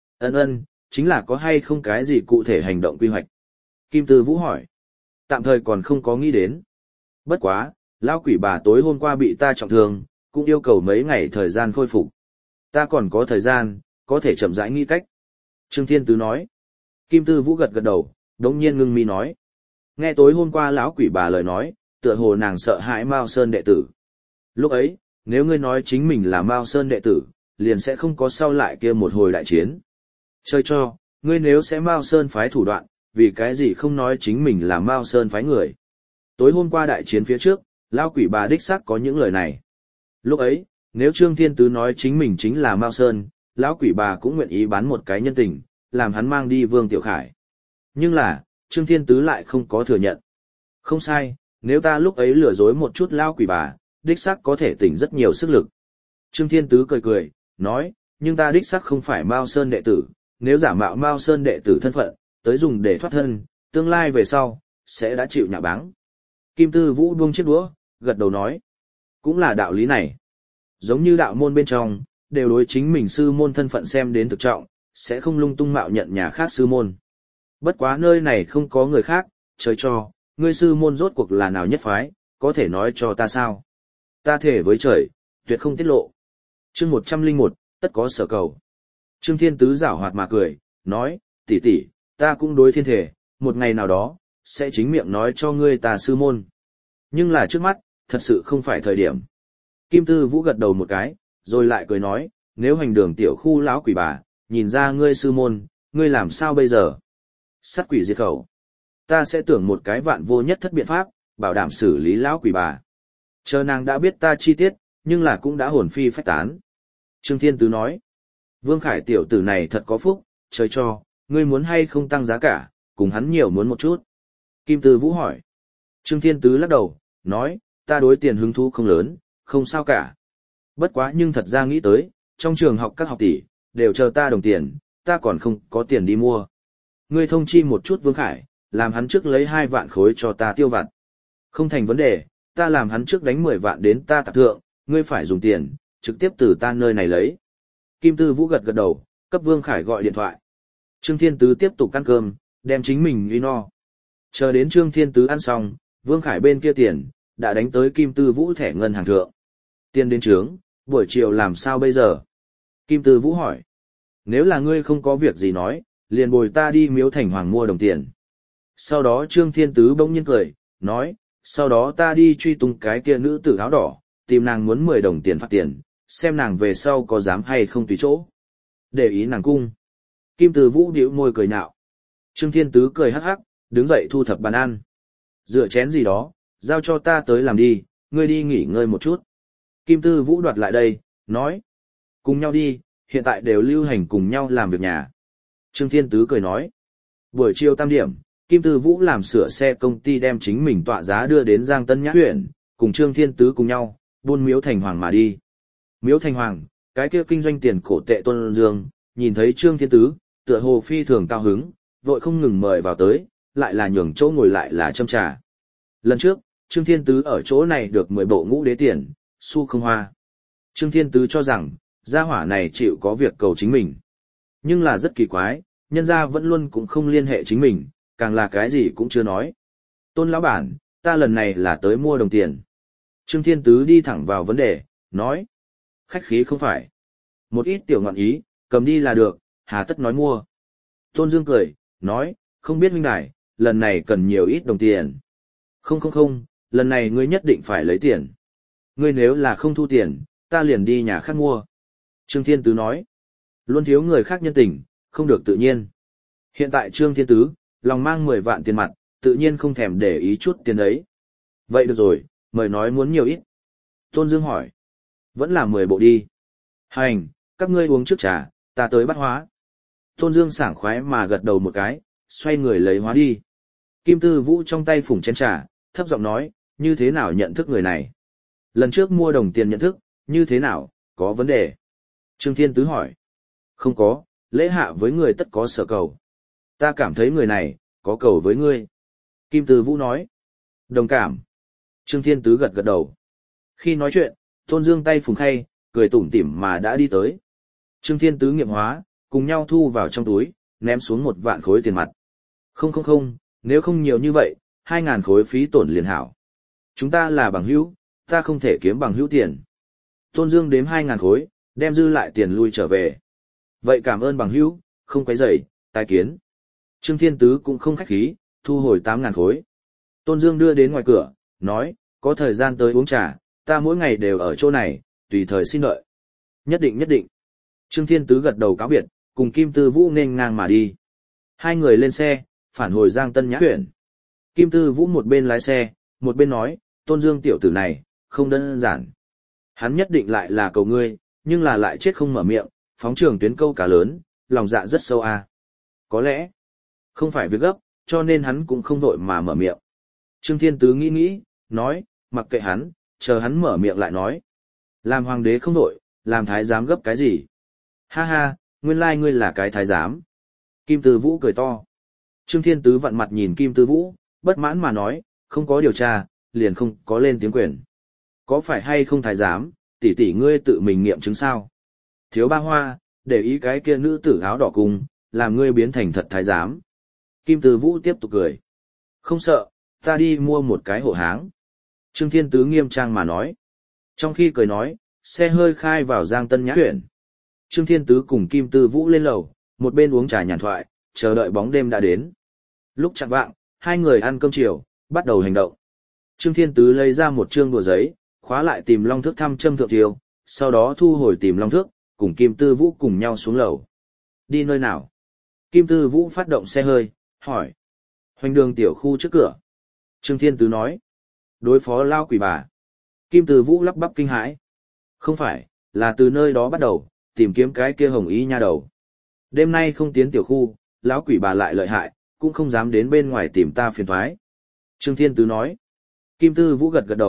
Ân, chính là có hay không cái gì cụ thể hành động quy hoạch. Kim Tư Vũ hỏi. Tạm thời còn không có nghĩ đến. Bất quá, lão quỷ bà tối hôm qua bị ta trọng thương, cũng yêu cầu mấy ngày thời gian khôi phục. Ta còn có thời gian, có thể chậm rãi nghĩ cách. Trương Thiên Tứ nói. Kim Tư Vũ gật gật đầu, đống nhiên ngưng mi nói. Nghe tối hôm qua lão quỷ bà lời nói, tựa hồ nàng sợ hãi Mao Sơn đệ tử. Lúc ấy, nếu ngươi nói chính mình là Mao Sơn đệ tử, liền sẽ không có sau lại kia một hồi đại chiến. Chơi cho, ngươi nếu sẽ Mao Sơn phái thủ đoạn, vì cái gì không nói chính mình là Mao Sơn phái người. Tối hôm qua đại chiến phía trước, lão quỷ bà đích xác có những lời này. Lúc ấy, nếu Trương Thiên Tứ nói chính mình chính là Mao Sơn, lão quỷ bà cũng nguyện ý bán một cái nhân tình, làm hắn mang đi Vương Tiểu Khải. Nhưng là, Trương Thiên Tứ lại không có thừa nhận. Không sai, nếu ta lúc ấy lừa dối một chút lão quỷ bà, đích xác có thể tỉnh rất nhiều sức lực. Trương Thiên Tứ cười, nói, nhưng ta đích xác không phải Mao Sơn đệ tử, nếu giả mạo Mao Sơn đệ tử thân phận, tới dùng để thoát thân, tương lai về sau, sẽ đã chịu nhạ báng. Kim Tư Vũ buông chiếc đũa, gật đầu nói, cũng là đạo lý này. Giống như đạo môn bên trong, đều đối chính mình sư môn thân phận xem đến thực trọng, sẽ không lung tung mạo nhận nhà khác sư môn. Bất quá nơi này không có người khác, trời cho, ngươi sư môn rốt cuộc là nào nhất phái, có thể nói cho ta sao? Ta thể với trời, tuyệt không tiết lộ. Chương 101, tất có sở cầu. Trương Thiên Tứ giảo hoạt mà cười, nói, tỷ tỷ, ta cũng đối thiên thể, một ngày nào đó, sẽ chính miệng nói cho ngươi ta sư môn. Nhưng là trước mắt, thật sự không phải thời điểm. Kim Tư Vũ gật đầu một cái, rồi lại cười nói, nếu hành đường tiểu khu lão quỷ bà, nhìn ra ngươi sư môn, ngươi làm sao bây giờ? Sát quỷ diệt khẩu. Ta sẽ tưởng một cái vạn vô nhất thất biện pháp, bảo đảm xử lý lão quỷ bà. Chờ nàng đã biết ta chi tiết, nhưng là cũng đã hồn phi phách tán. Trương Thiên Tứ nói, Vương Khải tiểu tử này thật có phúc, trời cho, ngươi muốn hay không tăng giá cả, cùng hắn nhiều muốn một chút. Kim Tư Vũ hỏi. Trương Thiên Tứ lắc đầu, nói, ta đối tiền hứng thú không lớn, không sao cả. Bất quá nhưng thật ra nghĩ tới, trong trường học các học tỷ, đều chờ ta đồng tiền, ta còn không có tiền đi mua. Ngươi thông chi một chút Vương Khải, làm hắn trước lấy 2 vạn khối cho ta tiêu vặt. Không thành vấn đề, ta làm hắn trước đánh 10 vạn đến ta tạp thượng, ngươi phải dùng tiền, trực tiếp từ ta nơi này lấy. Kim Tư Vũ gật gật đầu, cấp Vương Khải gọi điện thoại. Trương Thiên Tứ tiếp tục ăn cơm, đem chính mình uy no. Chờ đến Trương Thiên Tứ ăn xong, Vương Khải bên kia tiền, đã đánh tới Kim Tư Vũ thẻ ngân hàng thượng. Tiền đến trướng, buổi chiều làm sao bây giờ? Kim Tư Vũ hỏi. Nếu là ngươi không có việc gì nói, liền bồi ta đi Miếu Thành Hoàng mua đồng tiền. Sau đó Trương Thiên Tứ bỗng nhiên cười, nói, sau đó ta đi truy tung cái kia nữ tử áo đỏ, tìm nàng muốn 10 đồng tiền phạt tiền, xem nàng về sau có dám hay không tùy chỗ. Để ý nàng cung. Kim Tư Vũ điệu môi cười nhạo. Trương Thiên Tứ cười hắc hắc, đứng dậy thu thập bàn ăn. Rửa chén gì đó, giao cho ta tới làm đi, ngươi đi nghỉ ngơi một chút. Kim Tư Vũ đoạt lại đây, nói. Cùng nhau đi, hiện tại đều lưu hành cùng nhau làm việc nhà. Trương Thiên Tứ cười nói. Buổi chiều 8 điểm, Kim Tư Vũ làm sửa xe công ty đem chính mình tọa giá đưa đến Giang Tân Nhã huyện, cùng Trương Thiên Tứ cùng nhau, buôn Miếu Thành Hoàng mà đi. Miếu Thành Hoàng, cái kia kinh doanh tiền cổ tệ Tôn Dương, nhìn thấy Trương Thiên Tứ, tựa hồ phi thường cao hứng, vội không ngừng mời vào tới, lại là nhường chỗ ngồi lại là châm trà. Lần trước, Trương Thiên Tứ ở chỗ này được 10 bộ ngũ đế tiền, xu không hoa. Trương Thiên Tứ cho rằng, gia hỏa này chịu có việc cầu chính mình. Nhưng là rất kỳ quái, nhân gia vẫn luôn cũng không liên hệ chính mình, càng là cái gì cũng chưa nói. Tôn lão bản, ta lần này là tới mua đồng tiền. Trương Thiên Tứ đi thẳng vào vấn đề, nói. Khách khí không phải. Một ít tiểu ngọn ý, cầm đi là được, hà tất nói mua. Tôn Dương cười, nói, không biết huynh đài, lần này cần nhiều ít đồng tiền. Không, lần này ngươi nhất định phải lấy tiền. Ngươi nếu là không thu tiền, ta liền đi nhà khác mua. Trương Thiên Tứ nói, luôn thiếu người khác nhân tình, không được tự nhiên. Hiện tại Trương Thiên Tứ, lòng mang 10 vạn tiền mặt, tự nhiên không thèm để ý chút tiền đấy. Vậy được rồi, mời nói muốn nhiều ít. Tôn Dương hỏi, vẫn là 10 bộ đi. Hành, các ngươi uống trước trà, ta tới bắt hóa. Tôn Dương sảng khoái mà gật đầu một cái, xoay người lấy hóa đi. Kim Tư Vũ trong tay phủng chén trà, thấp giọng nói, như thế nào nhận thức người này? Lần trước mua đồng tiền nhận thức, như thế nào, có vấn đề? Trương Thiên Tứ hỏi. Không có, lễ hạ với người tất có sở cầu. Ta cảm thấy người này, có cầu với ngươi. Kim Tư Vũ nói. Đồng cảm. Trương Thiên Tứ gật gật đầu. Khi nói chuyện, Tôn Dương tay phùng khay, cười tủm tỉm mà đã đi tới. Trương Thiên Tứ nghiệm hóa, cùng nhau thu vào trong túi, ném xuống 1 vạn khối tiền mặt. Không, nếu không nhiều như vậy, 2.000 khối phí tổn liền hảo. Chúng ta là bằng hữu, ta không thể kiếm bằng hữu tiền. Tôn Dương đếm 2.000 khối, đem dư lại tiền lui trở về. Vậy cảm ơn bằng hữu, không quấy rầy, tái kiến. Trương Thiên Tứ cũng không khách khí, thu hồi 8.000 khối. Tôn Dương đưa đến ngoài cửa, nói, có thời gian tới uống trà, ta mỗi ngày đều ở chỗ này, tùy thời xin đợi. Nhất định. Trương Thiên Tứ gật đầu cáo biệt, cùng Kim Tư Vũ nên ngang mà đi. Hai người lên xe, phản hồi Giang Tân Nhã huyện. Kim Tư Vũ một bên lái xe, một bên nói, Tôn Dương tiểu tử này, không đơn giản. Hắn nhất định lại là cầu ngươi, nhưng là lại chết không mở miệng, phóng trường tuyến câu cá lớn, lòng dạ rất sâu à. Có lẽ, không phải việc gấp, cho nên hắn cũng không vội mà mở miệng. Trương Thiên Tứ nghĩ, nói, mặc kệ hắn, chờ hắn mở miệng lại nói. Làm hoàng đế không vội, làm thái giám gấp cái gì? Ha, nguyên lai ngươi là cái thái giám. Kim Tư Vũ cười to. Trương Thiên Tứ vặn mặt nhìn Kim Tư Vũ, bất mãn mà nói, không có điều tra, liền không có lên tiếng quyền. Có phải hay không thái giám, tỷ tỷ ngươi tự mình nghiệm chứng sao? Thiếu ba hoa, để ý cái kia nữ tử áo đỏ cùng, làm ngươi biến thành thật thái giám. Kim Tư Vũ tiếp tục cười. Không sợ, ta đi mua một cái hộ háng. Trương Thiên Tứ nghiêm trang mà nói. Trong khi cười nói, xe hơi khai vào Giang Tân Nhã huyện. Trương Thiên Tứ cùng Kim Tư Vũ lên lầu, một bên uống trà nhàn thoại, chờ đợi bóng đêm đã đến. Lúc chạng vạng, hai người ăn cơm chiều, bắt đầu hành động. Trương Thiên Tứ lấy ra một trương đùa giấy, khóa lại tìm long thước thăm châm thượng tiêu, sau đó thu hồi tìm long thước, cùng Kim Tư Vũ cùng nhau xuống lầu. Đi nơi nào? Kim Tư Vũ phát động xe hơi, hỏi. Hoành đường tiểu khu trước cửa. Trương Thiên Tứ nói. Đối phó lao quỷ bà. Kim Tư Vũ lắp bắp kinh hãi. Không phải, là từ nơi đó bắt đầu, tìm kiếm cái kia hồng ý nha đầu. Đêm nay không tiến tiểu khu, lão quỷ bà lại lợi hại, cũng không dám đến bên ngoài tìm ta phiền toái. Trương Thiên Tứ nói. Kim Tư Vũ gật gật đầu,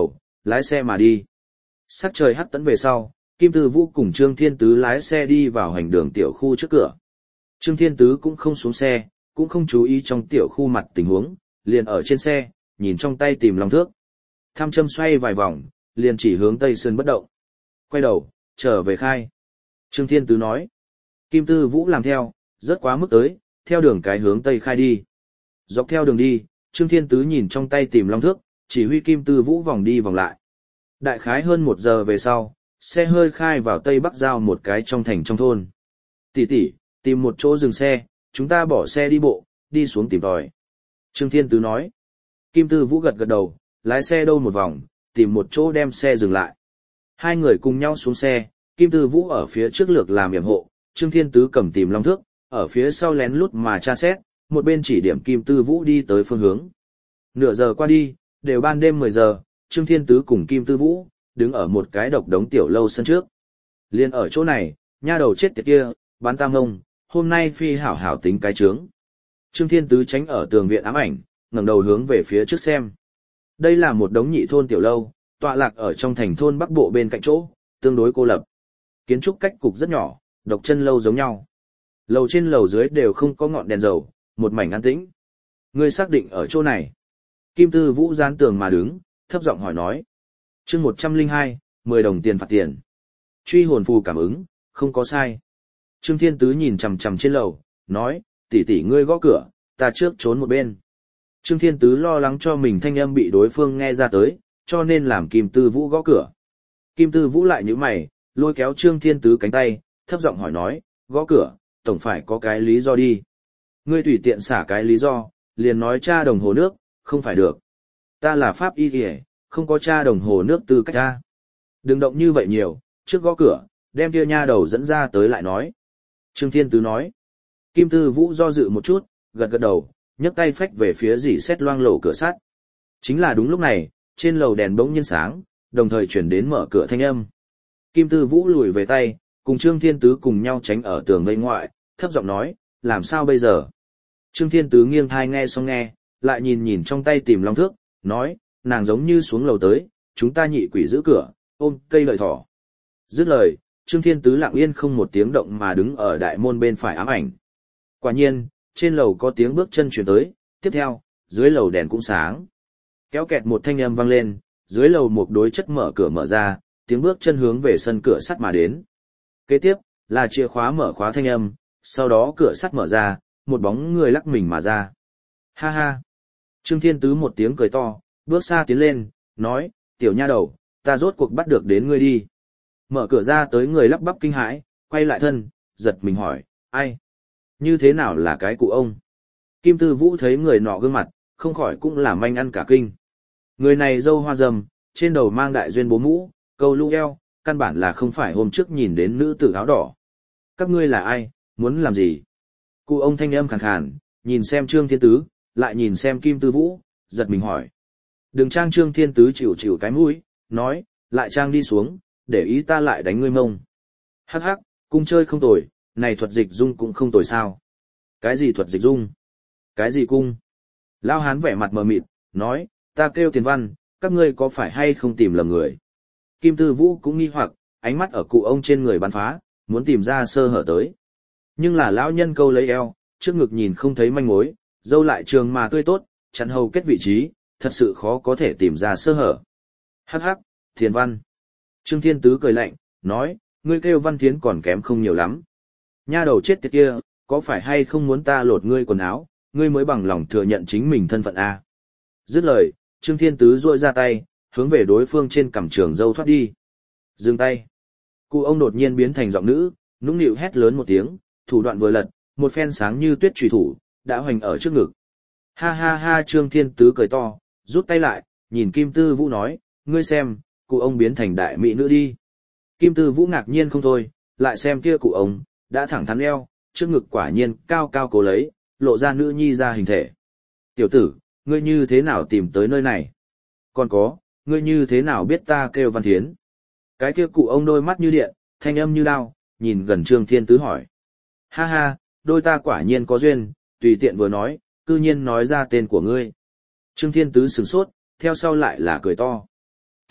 lái xe mà đi. Sắc trời hắt tẫn về sau, Kim Tư Vũ cùng Trương Thiên Tứ lái xe đi vào hành đường tiểu khu trước cửa. Trương Thiên Tứ cũng không xuống xe, cũng không chú ý trong tiểu khu mặt tình huống, liền ở trên xe, nhìn trong tay tìm long thước. Tham châm xoay vài vòng, liền chỉ hướng Tây Sơn bất động. Quay đầu, trở về khai. Trương Thiên Tứ nói. Kim Tư Vũ làm theo, rất quá mức tới, theo đường cái hướng Tây khai đi. Dọc theo đường đi, Trương Thiên Tứ nhìn trong tay tìm long thước, chỉ huy Kim Tư Vũ vòng đi vòng lại. Đại khái hơn 1 giờ về sau, xe hơi khai vào Tây Bắc giao một cái trong thành trong thôn. Tỷ tỷ, tìm một chỗ dừng xe, chúng ta bỏ xe đi bộ, đi xuống tìm tòi. Trương Thiên Tứ nói. Kim Tư Vũ gật gật đầu, lái xe đâu một vòng, tìm một chỗ đem xe dừng lại. Hai người cùng nhau xuống xe, Kim Tư Vũ ở phía trước lược làm yểm hộ, Trương Thiên Tứ cầm tìm long thước, ở phía sau lén lút mà tra xét, một bên chỉ điểm Kim Tư Vũ đi tới phương hướng. Nửa giờ qua đi, đều ban đêm 10 giờ, Trương Thiên Tứ cùng Kim Tư Vũ, đứng ở một cái độc đống tiểu lâu sân trước. Liên ở chỗ này, nha đầu chết tiệt kia, bán tam ngông, hôm nay phi hảo hảo tính cái trướng. Trương Thiên Tứ tránh ở tường viện ám ảnh, ngẩng đầu hướng về phía trước xem. Đây là một đống nhị thôn tiểu lâu, tọa lạc ở trong thành thôn Bắc Bộ bên cạnh chỗ, tương đối cô lập. Kiến trúc cách cục rất nhỏ, độc chân lâu giống nhau. Lầu trên lầu dưới đều không có ngọn đèn dầu, một mảnh an tĩnh. Ngươi xác định ở chỗ này. Kim Tư Vũ dán tường mà đứng, thấp giọng hỏi nói. Chương 102, 10 đồng tiền phạt tiền. Truy hồn phù cảm ứng, không có sai. Trương Thiên Tứ nhìn chằm chằm trên lầu, nói, tỷ tỷ ngươi gõ cửa, ta trước trốn một bên. Trương Thiên Tứ lo lắng cho mình thanh âm bị đối phương nghe ra tới, cho nên làm Kim Tư Vũ gõ cửa. Kim Tư Vũ lại nhíu mày, lôi kéo Trương Thiên Tứ cánh tay, thấp giọng hỏi nói, gõ cửa, tổng phải có cái lý do đi. Ngươi tùy tiện xả cái lý do, liền nói tra đồng hồ nước, không phải được. Ta là pháp y kìa, không có tra đồng hồ nước tư cách ta. Đừng động như vậy nhiều, trước gõ cửa, đem kia nha đầu dẫn ra tới lại nói. Trương Thiên Tứ nói. Kim Tư Vũ do dự một chút, gật gật đầu, nhấc tay phách về phía dỉ xét loang lổ cửa sắt. Chính là đúng lúc này, trên lầu đèn bỗng nhiên sáng, đồng thời chuyển đến mở cửa thanh âm. Kim Tư Vũ lùi về tay, cùng Trương Thiên Tứ cùng nhau tránh ở tường vây ngoại, thấp giọng nói, làm sao bây giờ? Trương Thiên Tứ nghiêng thai nghe xong nghe, lại nhìn nhìn trong tay tìm long thước, nói, nàng giống như xuống lầu tới, chúng ta nhị quỷ giữ cửa, ôm cây lợi thỏ. Dứt lời, Trương Thiên Tứ lặng yên không một tiếng động mà đứng ở đại môn bên phải ám ảnh. Quả nhiên, trên lầu có tiếng bước chân chuyển tới, tiếp theo, dưới lầu đèn cũng sáng. Kéo kẹt một thanh âm vang lên, dưới lầu một đối chất mở cửa mở ra, tiếng bước chân hướng về sân cửa sắt mà đến. Kế tiếp, là chìa khóa mở khóa thanh âm, sau đó cửa sắt mở ra, một bóng người lắc mình mà ra. Ha ha! Trương Thiên Tứ một tiếng cười to, bước xa tiến lên, nói, tiểu nha đầu, ta rốt cuộc bắt được đến ngươi đi. Mở cửa ra tới người lắp bắp kinh hãi, quay lại thân, giật mình hỏi, ai? Như thế nào là cái cụ ông? Kim Tư Vũ thấy người nọ gương mặt, không khỏi cũng là manh ăn cả kinh. Người này râu hoa râm, trên đầu mang đại duyên bố mũ, câu lũ eo, căn bản là không phải hôm trước nhìn đến nữ tử áo đỏ. Các ngươi là ai, muốn làm gì? Cụ ông thanh âm khàn khàn, nhìn xem Trương Thiên Tứ, lại nhìn xem Kim Tư Vũ, giật mình hỏi. Đừng trang Trương Thiên Tứ chịu chịu cái mũi, nói, lại trang đi xuống, để ý ta lại đánh ngươi mông. Hắc hắc, cung chơi không tồi, này thuật dịch dung cũng không tồi sao. Cái gì thuật dịch dung? Cái gì cung? Lao hán vẻ mặt mờ mịt, nói, ta kêu Tiền Văn, các ngươi có phải hay không tìm lầm người? Kim Tư Vũ cũng nghi hoặc, ánh mắt ở cụ ông trên người bắn phá, muốn tìm ra sơ hở tới. Nhưng là lão nhân câu lấy eo, trước ngực nhìn không thấy manh mối, dâu lại trường mà tươi tốt, chặn hầu kết vị trí, thật sự khó có thể tìm ra sơ hở. Hắc hắc, Thiền Văn. Trương Thiên Tứ cười lạnh, nói, ngươi kêu Văn Thiến còn kém không nhiều lắm. Nha đầu chết tiệt kia, có phải hay không muốn ta lột ngươi quần áo, ngươi mới bằng lòng thừa nhận chính mình thân phận a? Dứt lời, Trương Thiên Tứ duỗi ra tay, hướng về đối phương trên cằm trường dâu thoát đi. Dừng tay. Cụ ông đột nhiên biến thành giọng nữ, nũng nịu hét lớn một tiếng, thủ đoạn vừa lật, một phen sáng như tuyết chùy thủ, đã hoành ở trước ngực. Ha ha ha, Trương Thiên Tứ cười to, rút tay lại, nhìn Kim Tư Vũ nói, ngươi xem, cụ ông biến thành đại mỹ nữ đi. Kim Tư Vũ ngạc nhiên không thôi, lại xem kia cụ ông, đã thẳng thắn eo, trước ngực quả nhiên cao cao cố lấy, lộ ra nữ nhi ra hình thể. Tiểu tử, ngươi như thế nào tìm tới nơi này? Còn có, ngươi như thế nào biết ta kêu Văn Thiến? Cái kia cụ ông đôi mắt như điện, thanh âm như đao, nhìn gần Trương Thiên Tứ hỏi. Ha ha, đôi ta quả nhiên có duyên, tùy tiện vừa nói, cư nhiên nói ra tên của ngươi. Trương Thiên Tứ sửng sốt, theo sau lại là cười to.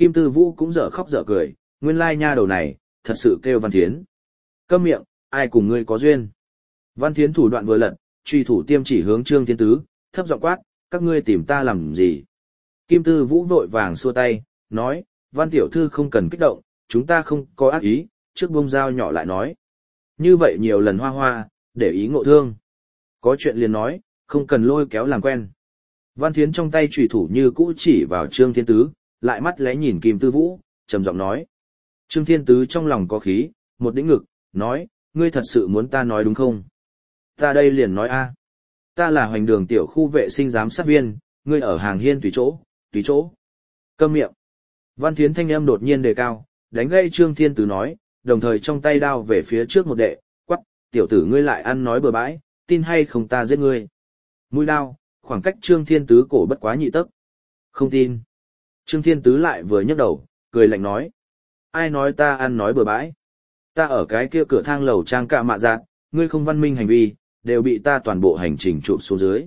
Kim Tư Vũ cũng dở khóc dở cười, nguyên lai nha đầu này, thật sự kêu Văn Thiến. Câm miệng, ai cùng ngươi có duyên. Văn Thiến thủ đoạn vừa lật, truy thủ tiêm chỉ hướng Trương Thiên Tứ, thấp giọng quát, các ngươi tìm ta làm gì? Kim Tư Vũ vội vàng xua tay, nói, Văn tiểu thư không cần kích động, chúng ta không có ác ý, trước bông dao nhỏ lại nói. Như vậy nhiều lần hoa hoa, để ý ngộ thương. Có chuyện liền nói, không cần lôi kéo làm quen. Văn Thiến trong tay chủy thủ như cũ chỉ vào Trương Thiên Tứ, lại mắt lẽ nhìn Kim Tư Vũ, trầm giọng nói. Trương Thiên Tứ trong lòng có khí, một đĩnh ngực, nói, ngươi thật sự muốn ta nói đúng không? Ta đây liền nói a, ta là hoành đường tiểu khu vệ sinh giám sát viên, ngươi ở hàng hiên tùy chỗ, tùy chỗ. Câm miệng. Văn Thiến thanh âm đột nhiên đề cao, đánh gây Trương Thiên Tứ nói, đồng thời trong tay đao về phía trước một đệ, quắc, tiểu tử ngươi lại ăn nói bừa bãi, tin hay không ta giết ngươi. Mũi đao, khoảng cách Trương Thiên Tứ cổ bất quá nhị tấc. Không tin. Trương Thiên Tứ lại vừa nhấc đầu, cười lạnh nói. Ai nói ta ăn nói bừa bãi? Ta ở cái kia cửa thang lầu trang cạ mạ giạt, ngươi không văn minh hành vi, đều bị ta toàn bộ hành trình chụp xuống dưới.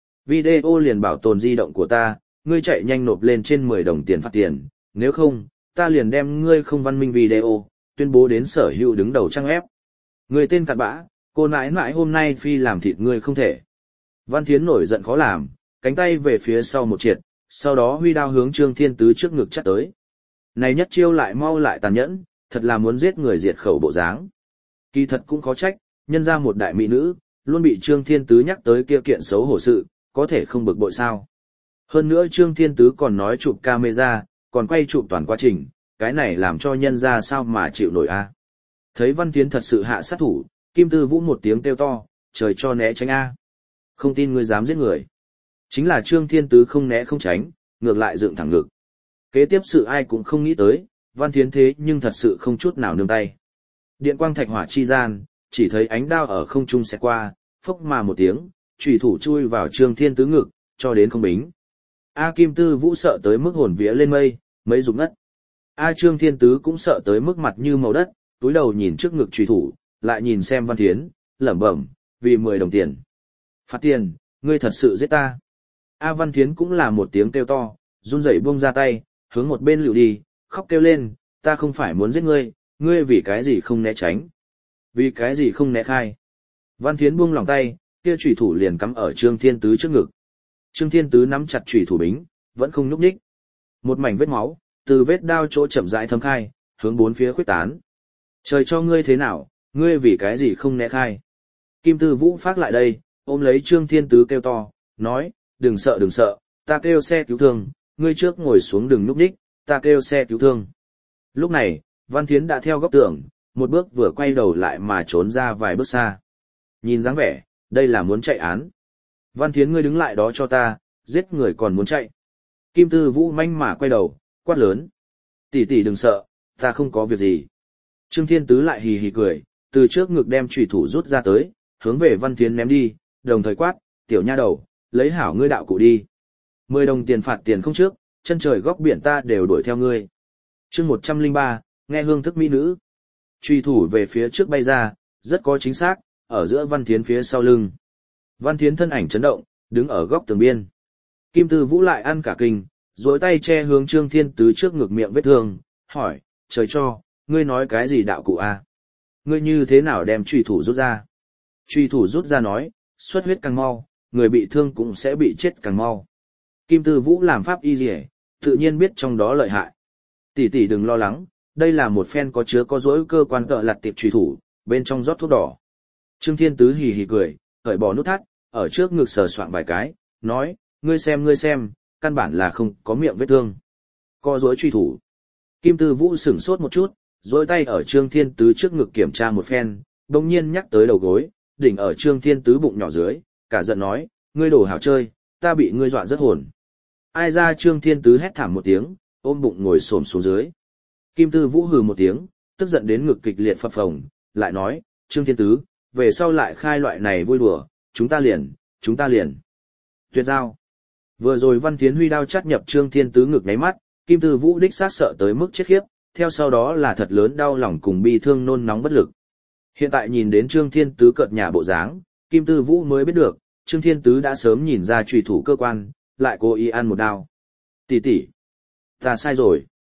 Video liền bảo tồn di động của ta, ngươi chạy nhanh nộp lên trên 10 đồng tiền phạt tiền, nếu không, ta liền đem ngươi không văn minh video, tuyên bố đến sở hữu đứng đầu trang ép. Ngươi tên cặn bã, cô nãi nãi hôm nay phi làm thịt ngươi không thể. Văn Thiến nổi giận khó làm, cánh tay về phía sau một triệt, sau đó huy đao hướng Trương Thiên Tứ trước ngực chắt tới. Này nhất chiêu lại mau lại tàn nhẫn, thật là muốn giết người diệt khẩu bộ dáng. Kỳ thật cũng khó trách, nhân ra một đại mỹ nữ, luôn bị Trương Thiên Tứ nhắc tới kia kiện xấu hổ sự, có thể không bực bội sao. Hơn nữa Trương Thiên Tứ còn nói chụp camera, còn quay chụp toàn quá trình, cái này làm cho nhân ra sao mà chịu nổi a. Thấy Văn Thiến thật sự hạ sát thủ, Kim Tư Vũ một tiếng kêu to, trời cho né tránh a. Không tin ngươi dám giết người. Chính là Trương Thiên Tứ không né không tránh, ngược lại dựng thẳng ngực. Kế tiếp sự ai cũng không nghĩ tới, Văn Thiến thế nhưng thật sự không chút nào nương tay. Điện quang thạch hỏa chi gian, chỉ thấy ánh đao ở không trung xẹt qua, phốc mà một tiếng, chủy thủ chui vào Trương Thiên Tứ ngực, cho đến không bính. A Kim Tư Vũ sợ tới mức hồn vía lên mây, mấy rụng ngất. A Trương Thiên Tứ cũng sợ tới mức mặt như màu đất, túi đầu nhìn trước ngực chủy thủ, lại nhìn xem Văn Thiến, lẩm bẩm, vì 10 đồng tiền. Phạt tiền, ngươi thật sự giết ta. A Văn Thiến cũng là một tiếng kêu to, run rẩy buông ra tay, hướng một bên lựu đi, khóc kêu lên, ta không phải muốn giết ngươi, ngươi vì cái gì không né tránh? Vì cái gì không né khai? Văn Thiến buông lòng tay, kia chủy thủ liền cắm ở Trương Thiên Tứ trước ngực. Trương Thiên Tứ nắm chặt chủy thủ bính, vẫn không nhúc nhích. Một mảnh vết máu, từ vết đao chỗ chậm rãi thấm khai, hướng bốn phía khuếch tán. Trời cho ngươi thế nào, ngươi vì cái gì không né khai? Kim Tư Vũ phát lại đây, ôm lấy Trương Thiên Tứ kêu to, nói, đừng sợ, ta kêu xe cứu thương, ngươi trước ngồi xuống đừng nhúc nhích, ta kêu xe cứu thương. Lúc này, Văn Thiến đã theo góc tường, một bước vừa quay đầu lại mà trốn ra vài bước xa. Nhìn dáng vẻ, đây là muốn chạy án. Văn Thiến ngươi đứng lại đó cho ta, giết người còn muốn chạy. Kim Tư Vũ manh mà quay đầu, quát lớn. Tỷ tỷ đừng sợ, ta không có việc gì. Trương Thiên Tứ lại hì hì cười, từ trước ngực đem chủy thủ rút ra tới, hướng về Văn Thiến ném đi, đồng thời quát, tiểu nha đầu, lấy hảo ngươi đạo cụ đi. 10 đồng tiền phạt tiền không trước, chân trời góc biển ta đều đuổi theo ngươi. Chương 103, nghe hương thức mỹ nữ. Chủy thủ về phía trước bay ra, rất có chính xác, ở giữa Văn Thiến phía sau lưng. Văn Thiến thân ảnh chấn động, đứng ở góc tường biên. Kim Tư Vũ lại ăn cả kinh, duỗi tay che hướng Trương Thiên Tứ trước ngực miệng vết thương, hỏi, trời cho, ngươi nói cái gì đạo cụ a? Ngươi như thế nào đem chủy thủ rút ra? Chủy thủ rút ra nói, xuất huyết càng mau, người bị thương cũng sẽ bị chết càng mau. Kim Tư Vũ làm pháp y liề, tự nhiên biết trong đó lợi hại. Tỷ tỷ đừng lo lắng, đây là một phen có chứa có dỗi cơ quan cỡ lặt tiệp chủy thủ, bên trong rót thuốc đỏ. Trương Thiên Tứ hì hì cười, cởi bỏ nút thắt, ở trước ngực sờ soạng vài cái, nói, ngươi xem, căn bản là không có miệng vết thương. Co dối truy thủ. Kim Tư Vũ sửng sốt một chút, dối tay ở Trương Thiên Tứ trước ngực kiểm tra một phen, đồng nhiên nhắc tới đầu gối, đỉnh ở Trương Thiên Tứ bụng nhỏ dưới, cả giận nói, ngươi đổ hảo chơi, ta bị ngươi dọa rất hồn. Ai ra Trương Thiên Tứ hét thảm một tiếng, ôm bụng ngồi xổm xuống dưới. Kim Tư Vũ hừ một tiếng, tức giận đến ngực kịch liệt phập phồng, lại nói, Trương Thiên Tứ, về sau lại khai loại này vui đùa, chúng ta liền. Tuyệt giao. Vừa rồi Văn Thiến huy đao chát nhập Trương Thiên Tứ ngực nháy mắt, Kim Tư Vũ đích xác sợ tới mức chết khiếp, theo sau đó là thật lớn đau lòng cùng bi thương nôn nóng bất lực. Hiện tại nhìn đến Trương Thiên Tứ cợt nhả bộ dáng, Kim Tư Vũ mới biết được, Trương Thiên Tứ đã sớm nhìn ra trùy thủ cơ quan, lại cố ý ăn một đao. Tỷ tỷ, ta sai rồi.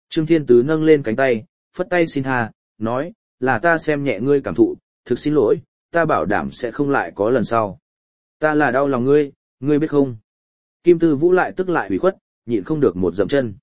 Trương Thiên Tứ nâng lên cánh tay, phất tay xin tha, nói, là ta xem nhẹ ngươi cảm thụ, thực xin lỗi, ta bảo đảm sẽ không lại có lần sau. Ta là đau lòng ngươi, ngươi biết không? Kim Tư Vũ lại tức lại hủy khuất, nhịn không được một dậm chân.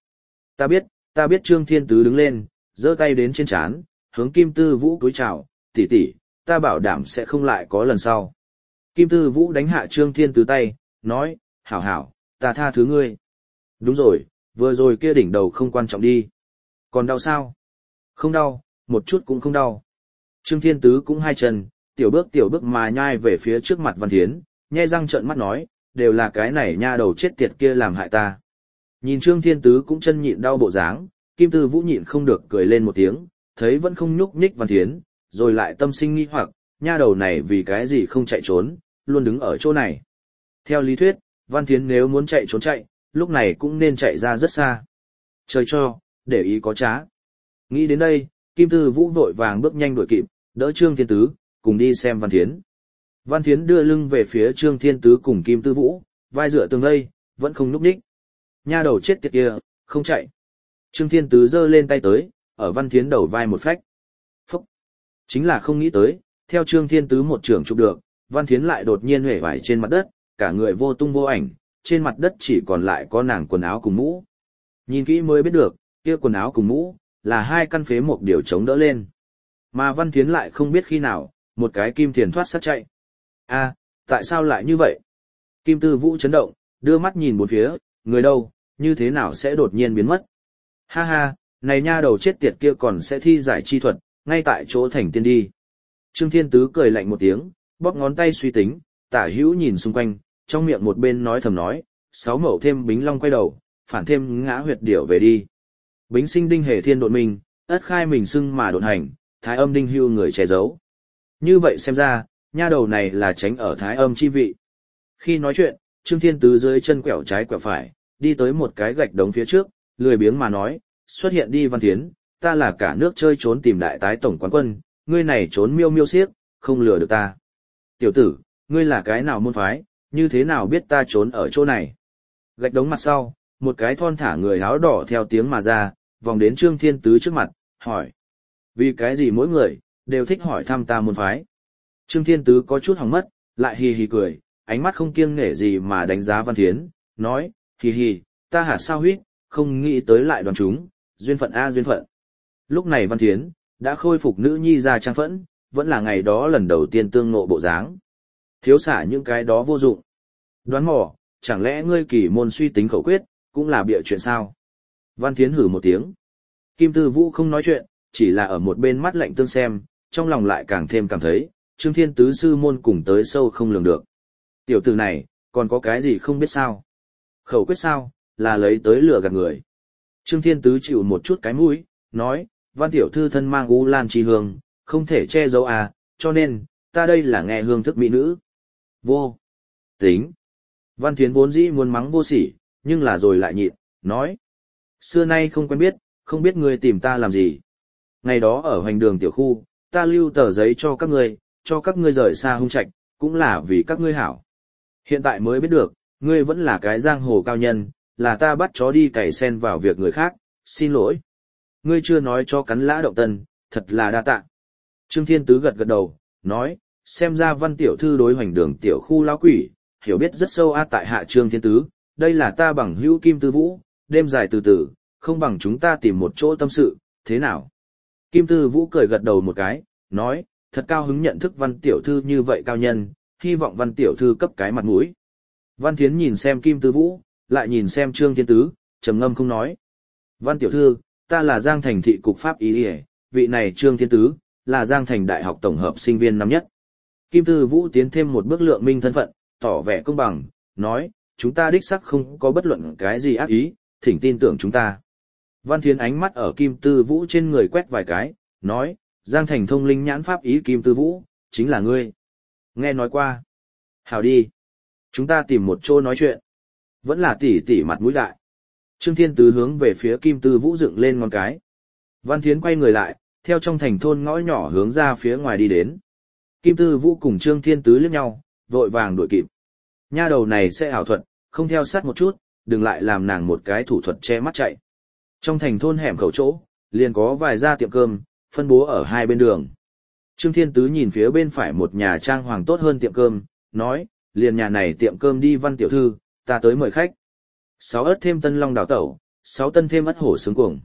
Ta biết Trương Thiên Tứ đứng lên, giơ tay đến trên trán, hướng Kim Tư Vũ cúi chào, tỷ tỷ, ta bảo đảm sẽ không lại có lần sau. Kim Tư Vũ đánh hạ Trương Thiên Tứ tay, nói, hảo hảo, ta tha thứ ngươi. Đúng rồi, vừa rồi kia đỉnh đầu không quan trọng đi. Còn đau sao? Không đau, một chút cũng không đau. Trương Thiên Tứ cũng hai chân, tiểu bước mà nhai về phía trước mặt Văn Thiến, nhe răng trợn mắt nói, đều là cái này nha đầu chết tiệt kia làm hại ta. Nhìn Trương Thiên Tứ cũng chân nhịn đau bộ dáng, Kim Tư Vũ nhịn không được cười lên một tiếng, thấy vẫn không nhúc nhích Văn Thiến, rồi lại tâm sinh nghi hoặc, nha đầu này vì cái gì không chạy trốn, luôn đứng ở chỗ này. Theo lý thuyết, Văn Thiến nếu muốn chạy trốn chạy, lúc này cũng nên chạy ra rất xa. Trời cho, để ý có trá. Nghĩ đến đây, Kim Tư Vũ vội vàng bước nhanh đuổi kịp, đỡ Trương Thiên Tứ, cùng đi xem Văn Thiến. Văn Thiến đưa lưng về phía Trương Thiên Tứ cùng Kim Tư Vũ, vai dựa tường lây, vẫn không nhúc nhích. Nha đầu chết tiệt kia, không chạy. Trương Thiên Tứ giơ lên tay tới, ở Văn Thiến đầu vai một phách. Phúc! Chính là không nghĩ tới, theo Trương Thiên Tứ một trường chụp được, Văn Thiến lại đột nhiên huệ vải trên mặt đất, cả người vô tung vô ảnh, trên mặt đất chỉ còn lại có nàng quần áo cùng mũ. Nhìn kỹ mới biết được, kia quần áo cùng mũ, là hai căn phế một điều chống đỡ lên. Mà Văn Thiến lại không biết khi nào, một cái kim thiền thoát sát chạy. A, tại sao lại như vậy? Kim Tư Vũ chấn động, đưa mắt nhìn bốn phía, người đâu, như thế nào sẽ đột nhiên biến mất? Ha ha, này nha đầu chết tiệt kia còn sẽ thi giải chi thuật, ngay tại chỗ thành tiên đi. Trương Thiên Tứ cười lạnh một tiếng, bóp ngón tay suy tính, tả hữu nhìn xung quanh, trong miệng một bên nói thầm nói, 6 mẩu thêm Bính Long quay đầu, phản thêm Ngã Huyệt Điểu về đi. Bính Sinh Đinh Hề Thiên độn mình, ất khai mình xưng mà độn hành, Thái Âm Đinh Hưu người che giấu. Như vậy xem ra, nha đầu này là tránh ở Thái Âm chi vị. Khi nói chuyện, Trương Thiên Tứ dưới chân quẹo trái quẹo phải, đi tới một cái gạch đống phía trước, lười biếng mà nói, xuất hiện đi Văn Thiến, ta là cả nước chơi trốn tìm đại tái tổng quán quân, ngươi này trốn miêu miêu xiếc, không lừa được ta. Tiểu tử, ngươi là cái nào môn phái, như thế nào biết ta trốn ở chỗ này? Gạch đống mặt sau, một cái thon thả người áo đỏ theo tiếng mà ra, vòng đến Trương Thiên Tứ trước mặt, hỏi. Vì cái gì mỗi người, đều thích hỏi thăm ta môn phái? Trương Thiên Tứ có chút hỏng mất, lại hì hì cười, ánh mắt không kiêng nể gì mà đánh giá Văn Thiến, nói, hì hì, ta hạt sao huyết, không nghĩ tới lại đoàn chúng, duyên phận a duyên phận. Lúc này Văn Thiến, đã khôi phục nữ nhi ra trang phẫn, vẫn là ngày đó lần đầu tiên tương ngộ bộ dáng. Thiếu xả những cái đó vô dụng. Đoán mò, chẳng lẽ ngươi kỳ môn suy tính khẩu quyết, cũng là bịa chuyện sao? Văn Thiến hử một tiếng. Kim Tư Vũ không nói chuyện, chỉ là ở một bên mắt lạnh tương xem, trong lòng lại càng thêm cảm thấy, Trương Thiên Tứ sư môn cùng tới sâu không lường được. Tiểu tử này, còn có cái gì không biết sao? Khẩu quyết sao, là lấy tới lừa gạt người. Trương Thiên Tứ chịu một chút cái mũi, nói, Văn tiểu thư thân mang u lan chi hương, không thể che giấu à, cho nên, ta đây là nghe hương thức mỹ nữ. Vô. Tính. Văn Thiến vốn dĩ muốn mắng vô sỉ, nhưng là rồi lại nhịn, nói. Xưa nay không quen biết, không biết ngươi tìm ta làm gì. Ngày đó ở hoành đường tiểu khu, ta lưu tờ giấy cho các ngươi rời xa hung trạch, cũng là vì các ngươi hảo. Hiện tại mới biết được, ngươi vẫn là cái giang hồ cao nhân, là ta bắt chó đi cày sen vào việc người khác, xin lỗi. Ngươi chưa nói cho cắn lã động tân, thật là đa tạ. Trương Thiên Tứ gật gật đầu, nói, xem ra Văn tiểu thư đối hoành đường tiểu khu lão quỷ, hiểu biết rất sâu a tại hạ Trương Thiên Tứ, đây là ta bằng hữu Kim Tư Vũ, đêm dài từ từ, không bằng chúng ta tìm một chỗ tâm sự, thế nào? Kim Tư Vũ cười gật đầu một cái, nói, thật cao hứng nhận thức Văn tiểu thư như vậy cao nhân, hy vọng Văn tiểu thư cấp cái mặt mũi. Văn Thiến nhìn xem Kim Tư Vũ, lại nhìn xem Trương Thiên Tứ, trầm ngâm không nói. Văn tiểu thư, ta là Giang Thành thị cục pháp y, vị này Trương Thiên Tứ, là Giang Thành đại học tổng hợp sinh viên năm nhất. Kim Tư Vũ tiến thêm một bước lượng minh thân phận, tỏ vẻ công bằng, nói, chúng ta đích xác không có bất luận cái gì ác ý, thỉnh tin tưởng chúng ta. Văn Thiến ánh mắt ở Kim Tư Vũ trên người quét vài cái, nói, Giang Thành thông linh nhãn pháp ý Kim Tư Vũ, chính là ngươi. Nghe nói qua. Hào đi. Chúng ta tìm một chỗ nói chuyện. Vẫn là tỉ tỉ mặt mũi đại. Trương Thiên Tứ hướng về phía Kim Tư Vũ dựng lên ngón cái. Văn Thiến quay người lại, theo trong thành thôn ngõ nhỏ hướng ra phía ngoài đi đến. Kim Tư Vũ cùng Trương Thiên Tứ liếc nhau, vội vàng đuổi kịp. Nha đầu này sẽ ảo thuật, không theo sát một chút, đừng lại làm nàng một cái thủ thuật che mắt chạy. Trong thành thôn hẻm khẩu chỗ, liền có vài gia tiệm cơm, phân bố ở hai bên đường. Trương Thiên Tứ nhìn phía bên phải một nhà trang hoàng tốt hơn tiệm cơm, nói, liền nhà này tiệm cơm đi Văn tiểu thư, ta tới mời khách. 6 ớt thêm tân long đào tẩu, 6 tân thêm ất hổ sướng cuồng.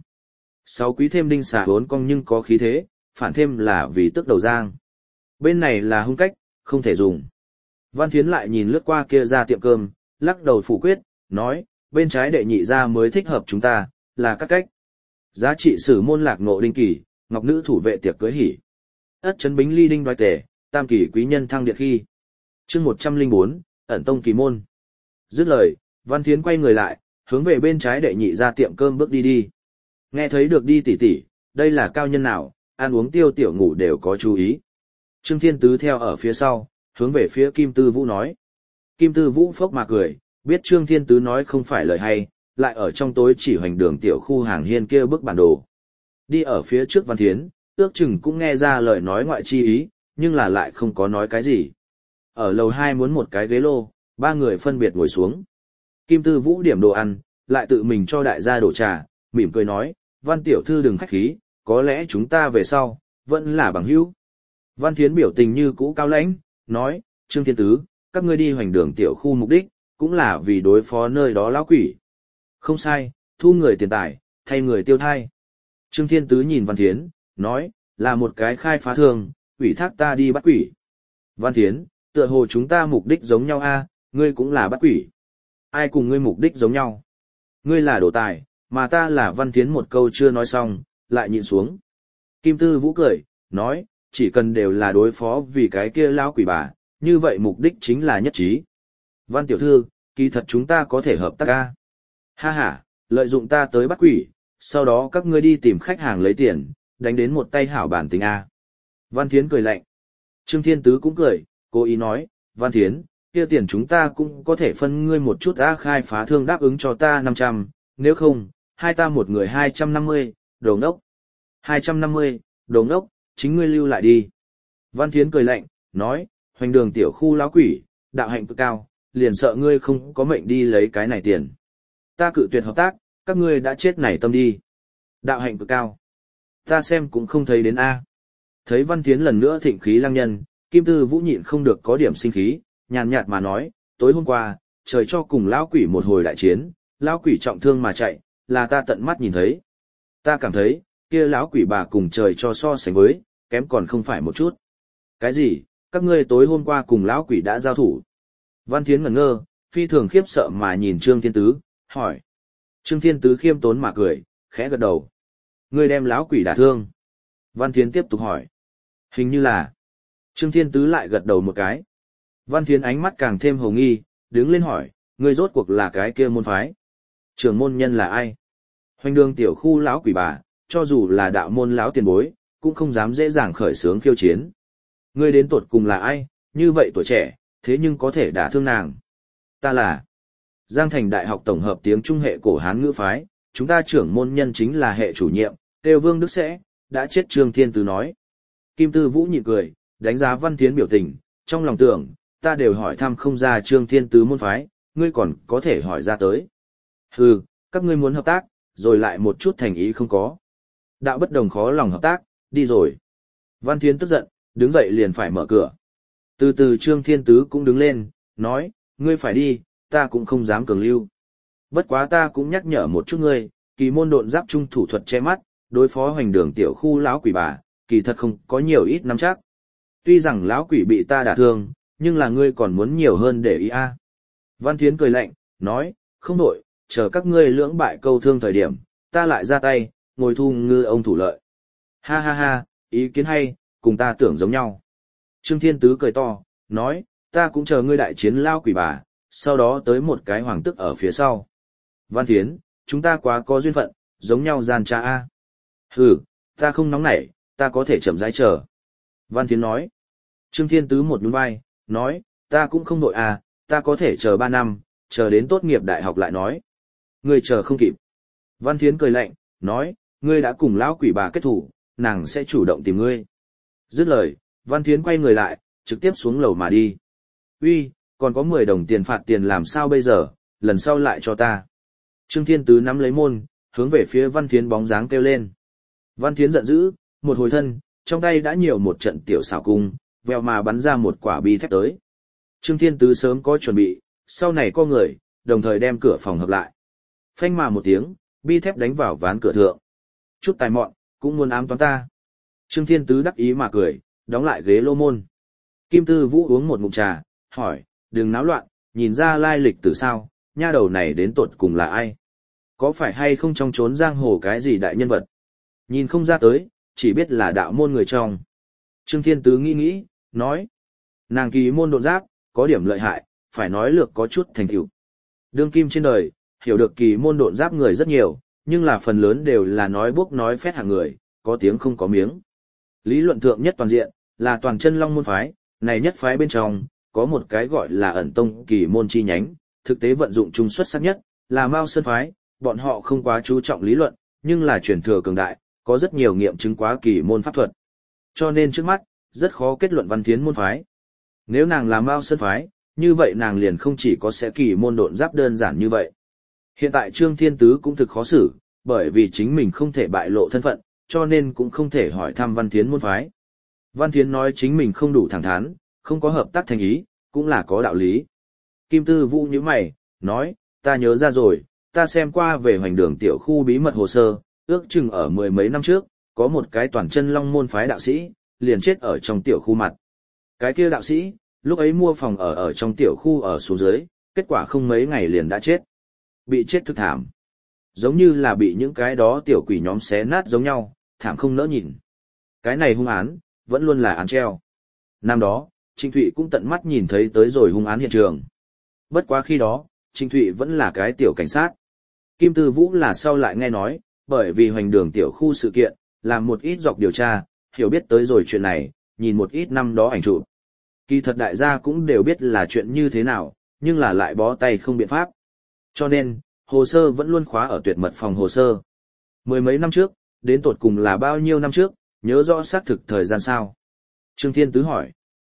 6 quý thêm đinh xà bốn cong nhưng có khí thế, phản thêm là vì tức đầu giang. Bên này là hung cách, không thể dùng. Văn Thiến lại nhìn lướt qua kia ra tiệm cơm, lắc đầu phủ quyết, nói, bên trái đệ nhị ra mới thích hợp chúng ta, là các cách. Giá trị sử môn lạc ngộ đinh kỳ, ngọc nữ thủ vệ tiệc cưới hỉ. Ất chấn bính ly đinh đoái tể, tam kỳ quý nhân thăng địa khi. Chương 104, ẩn tông kỳ môn. Dứt lời, Văn Thiến quay người lại, hướng về bên trái đệ nhị ra tiệm cơm bước đi đi. Nghe thấy được đi tỉ tỉ, đây là cao nhân nào, ăn uống tiêu tiểu ngủ đều có chú ý. Trương Thiên Tứ theo ở phía sau, hướng về phía Kim Tư Vũ nói. Kim Tư Vũ phốc mà cười, biết Trương Thiên Tứ nói không phải lời hay, lại ở trong tối chỉ hoành đường tiểu khu hàng hiên kia bức bản đồ. Đi ở phía trước Văn Thiến, ước chừng cũng nghe ra lời nói ngoại chi ý, nhưng là lại không có nói cái gì. Ở lầu 2 muốn một cái ghế lô, 3 người phân biệt ngồi xuống. Kim Tư Vũ điểm đồ ăn, lại tự mình cho đại gia đổ trà, mỉm cười nói, Văn tiểu thư đừng khách khí, có lẽ chúng ta về sau, vẫn là bằng hữu. Văn Thiến biểu tình như cũ cao lãnh, nói, Trương Thiên Tứ, các ngươi đi hoành đường tiểu khu mục đích, cũng là vì đối phó nơi đó lão quỷ. Không sai, thu người tiền tài, thay người tiêu thai. Trương Thiên Tứ nhìn Văn Thiến, nói, là một cái khai phá thường, ủy thác ta đi bắt quỷ. Văn Thiến, tựa hồ chúng ta mục đích giống nhau a, ngươi cũng là bắt quỷ. Ai cùng ngươi mục đích giống nhau? Ngươi là đổ tài, mà ta là Văn Thiến một câu chưa nói xong, lại nhịn xuống. Kim Tư Vũ cười, nói, chỉ cần đều là đối phó vì cái kia lão quỷ bà, như vậy mục đích chính là nhất trí. Văn tiểu thư, kỳ thật chúng ta có thể hợp tác a. Ha ha, lợi dụng ta tới bắt quỷ, sau đó các ngươi đi tìm khách hàng lấy tiền, đánh đến một tay hảo bản tính a. Văn Thiến cười lạnh. Trương Thiên Tứ cũng cười, cố ý nói, Văn Thiến, kia tiền chúng ta cũng có thể phân ngươi một chút a, khai phá thương đáp ứng cho ta 500, nếu không, hai ta một người 250, đồ ngốc. 250, đồ ngốc, chính ngươi lưu lại đi. Văn Thiến cười lạnh, nói, hoành đường tiểu khu lão quỷ, đạo hạnh cực cao, liền sợ ngươi không có mệnh đi lấy cái này tiền. Ta cự tuyệt hợp tác, các ngươi đã chết nảy tâm đi. Đạo hạnh cực cao. Ta xem cũng không thấy đến A. Thấy Văn Thiến lần nữa thịnh khí lăng nhân, Kim Tư Vũ nhịn không được có điểm sinh khí, nhàn nhạt mà nói, tối hôm qua, trời cho cùng lão quỷ một hồi đại chiến, lão quỷ trọng thương mà chạy, là ta tận mắt nhìn thấy. Ta cảm thấy, kia lão quỷ bà cùng trời cho so sánh với, kém còn không phải một chút. Cái gì, các ngươi tối hôm qua cùng lão quỷ đã giao thủ? Văn Thiến ngẩn ngơ, phi thường khiếp sợ mà nhìn Trương Thiên Tứ, hỏi. Trương Thiên Tứ khiêm tốn mà cười, khẽ gật đầu. Ngươi đem lão quỷ đả thương. Văn Thiến tiếp tục hỏi. Hình như là. Trương Thiên Tứ lại gật đầu một cái. Văn Thiến ánh mắt càng thêm hồ nghi, đứng lên hỏi, ngươi rốt cuộc là cái kia môn phái. Trưởng môn nhân là ai? Hoành đường tiểu khu lão quỷ bà, cho dù là đạo môn lão tiền bối, cũng không dám dễ dàng khởi xướng khiêu chiến. Ngươi đến tột cùng là ai, như vậy tuổi trẻ, thế nhưng có thể đả thương nàng. Ta là Giang Thành Đại học tổng hợp tiếng Trung hệ cổ Hán ngữ phái, chúng ta trưởng môn nhân chính là hệ chủ nhiệm, Têu Vương Đức Sẽ, đã chết Trương Thiên Tứ nói. Kim Tư Vũ nhịn cười, đánh giá Văn Thiến biểu tình, trong lòng tưởng, ta đều hỏi thăm không ra Trương Thiên Tứ môn phái, ngươi còn có thể hỏi ra tới. Hừ, các ngươi muốn hợp tác, rồi lại một chút thành ý không có. Đạo bất đồng khó lòng hợp tác, đi rồi. Văn Thiến tức giận, đứng dậy liền phải mở cửa. Từ từ Trương Thiên Tứ cũng đứng lên, nói, ngươi phải đi, ta cũng không dám cường lưu. Bất quá ta cũng nhắc nhở một chút ngươi, kỳ môn độn giáp trung thủ thuật che mắt, đối phó hoành đường tiểu khu lão quỷ bà, kỳ thật không có nhiều ít nắm chắc. Tuy rằng lão quỷ bị ta đả thương, nhưng là ngươi còn muốn nhiều hơn để ý a. Văn Thiến cười lạnh, nói, không đổi, chờ các ngươi lưỡng bại câu thương thời điểm, ta lại ra tay, ngồi thu ngư ông thủ lợi. Ha ha ha, ý kiến hay, cùng ta tưởng giống nhau. Trương Thiên Tứ cười to, nói, ta cũng chờ ngươi đại chiến lao quỷ bà, sau đó tới một cái hoàng tức ở phía sau. Văn Thiến, chúng ta quá có duyên phận, giống nhau gian tra a. Hừ, ta không nóng nảy, ta có thể chậm rãi chờ. Văn Thiến nói. Trương Thiên Tứ một nhún vai, nói, ta cũng không đội a, ta có thể chờ 3 năm, chờ đến tốt nghiệp đại học lại nói. Ngươi chờ không kịp. Văn Thiến cười lạnh, nói, ngươi đã cùng lão quỷ bà kết thủ, nàng sẽ chủ động tìm ngươi. Dứt lời, Văn Thiến quay người lại, trực tiếp xuống lầu mà đi. Uy, còn có 10 đồng tiền phạt tiền làm sao bây giờ, lần sau lại cho ta. Trương Thiên Tứ nắm lấy môn, hướng về phía Văn Thiến bóng dáng kêu lên. Văn Thiến giận dữ, một hồi thân, trong tay đã nhiều một trận tiểu xảo cung, vèo mà bắn ra một quả bi thép tới. Trương Thiên Tứ sớm có chuẩn bị, sau này có người, đồng thời đem cửa phòng hợp lại. Phanh mà một tiếng, bi thép đánh vào ván cửa thượng. Chút tài mọn, cũng muốn ám toán ta. Trương Thiên Tứ đắc ý mà cười, đóng lại ghế lô môn. Kim Tư Vũ uống một ngụm trà, hỏi, đừng náo loạn, nhìn ra lai lịch từ sao, nha đầu này đến tột cùng là ai? Có phải hay không trong trốn giang hồ cái gì đại nhân vật? Nhìn không ra tới, chỉ biết là đạo môn người trong. Trương Thiên Tứ nghĩ nghĩ, nói, nàng kỳ môn độn giáp, có điểm lợi hại, phải nói lược có chút thành tựu. Đương kim trên đời, hiểu được kỳ môn độn giáp người rất nhiều, nhưng là phần lớn đều là nói bốc nói phét hàng người, có tiếng không có miếng. Lý luận thượng nhất toàn diện, là toàn chân long môn phái, này nhất phái bên trong, có một cái gọi là ẩn tông kỳ môn chi nhánh, thực tế vận dụng trung xuất sắc nhất, là Mao Sơn phái, bọn họ không quá chú trọng lý luận, nhưng là truyền thừa cường đại, có rất nhiều nghiệm chứng quá kỳ môn pháp thuật. Cho nên trước mắt, rất khó kết luận Văn Thiến môn phái. Nếu nàng là Mao Sơn phái, như vậy nàng liền không chỉ có sẽ kỳ môn độn giáp đơn giản như vậy. Hiện tại Trương Thiên Tứ cũng thực khó xử, bởi vì chính mình không thể bại lộ thân phận, cho nên cũng không thể hỏi thăm Văn Thiến môn phái. Văn Thiến nói chính mình không đủ thẳng thắn, không có hợp tác thành ý, cũng là có đạo lý. Kim Tư Vũ nhíu mày, nói, ta nhớ ra rồi, ta xem qua về hoành đường tiểu khu bí mật hồ sơ, ước chừng ở mười mấy năm trước, có một cái toàn chân long môn phái đạo sĩ, liền chết ở trong tiểu khu mặt. Cái kia đạo sĩ, lúc ấy mua phòng ở trong tiểu khu ở xuống dưới, kết quả không mấy ngày liền đã chết. Bị chết thực thảm. Giống như là bị những cái đó tiểu quỷ nhóm xé nát giống nhau, thảm không nỡ nhìn. Cái này hung án, vẫn luôn là án treo. Năm đó, Trịnh Thụy cũng tận mắt nhìn thấy tới rồi hung án hiện trường. Bất quá khi đó, Trịnh Thụy vẫn là cái tiểu cảnh sát. Kim Tư Vũ là sau lại nghe nói, bởi vì hoành đường tiểu khu sự kiện, làm một ít dọc điều tra, hiểu biết tới rồi chuyện này, nhìn một ít năm đó ảnh chụp. Kỳ thật đại gia cũng đều biết là chuyện như thế nào, nhưng là lại bó tay không biện pháp. Cho nên, hồ sơ vẫn luôn khóa ở tuyệt mật phòng hồ sơ. Mười mấy năm trước, đến tột cùng là bao nhiêu năm trước, nhớ rõ xác thực thời gian sao? Trương Thiên Tứ hỏi.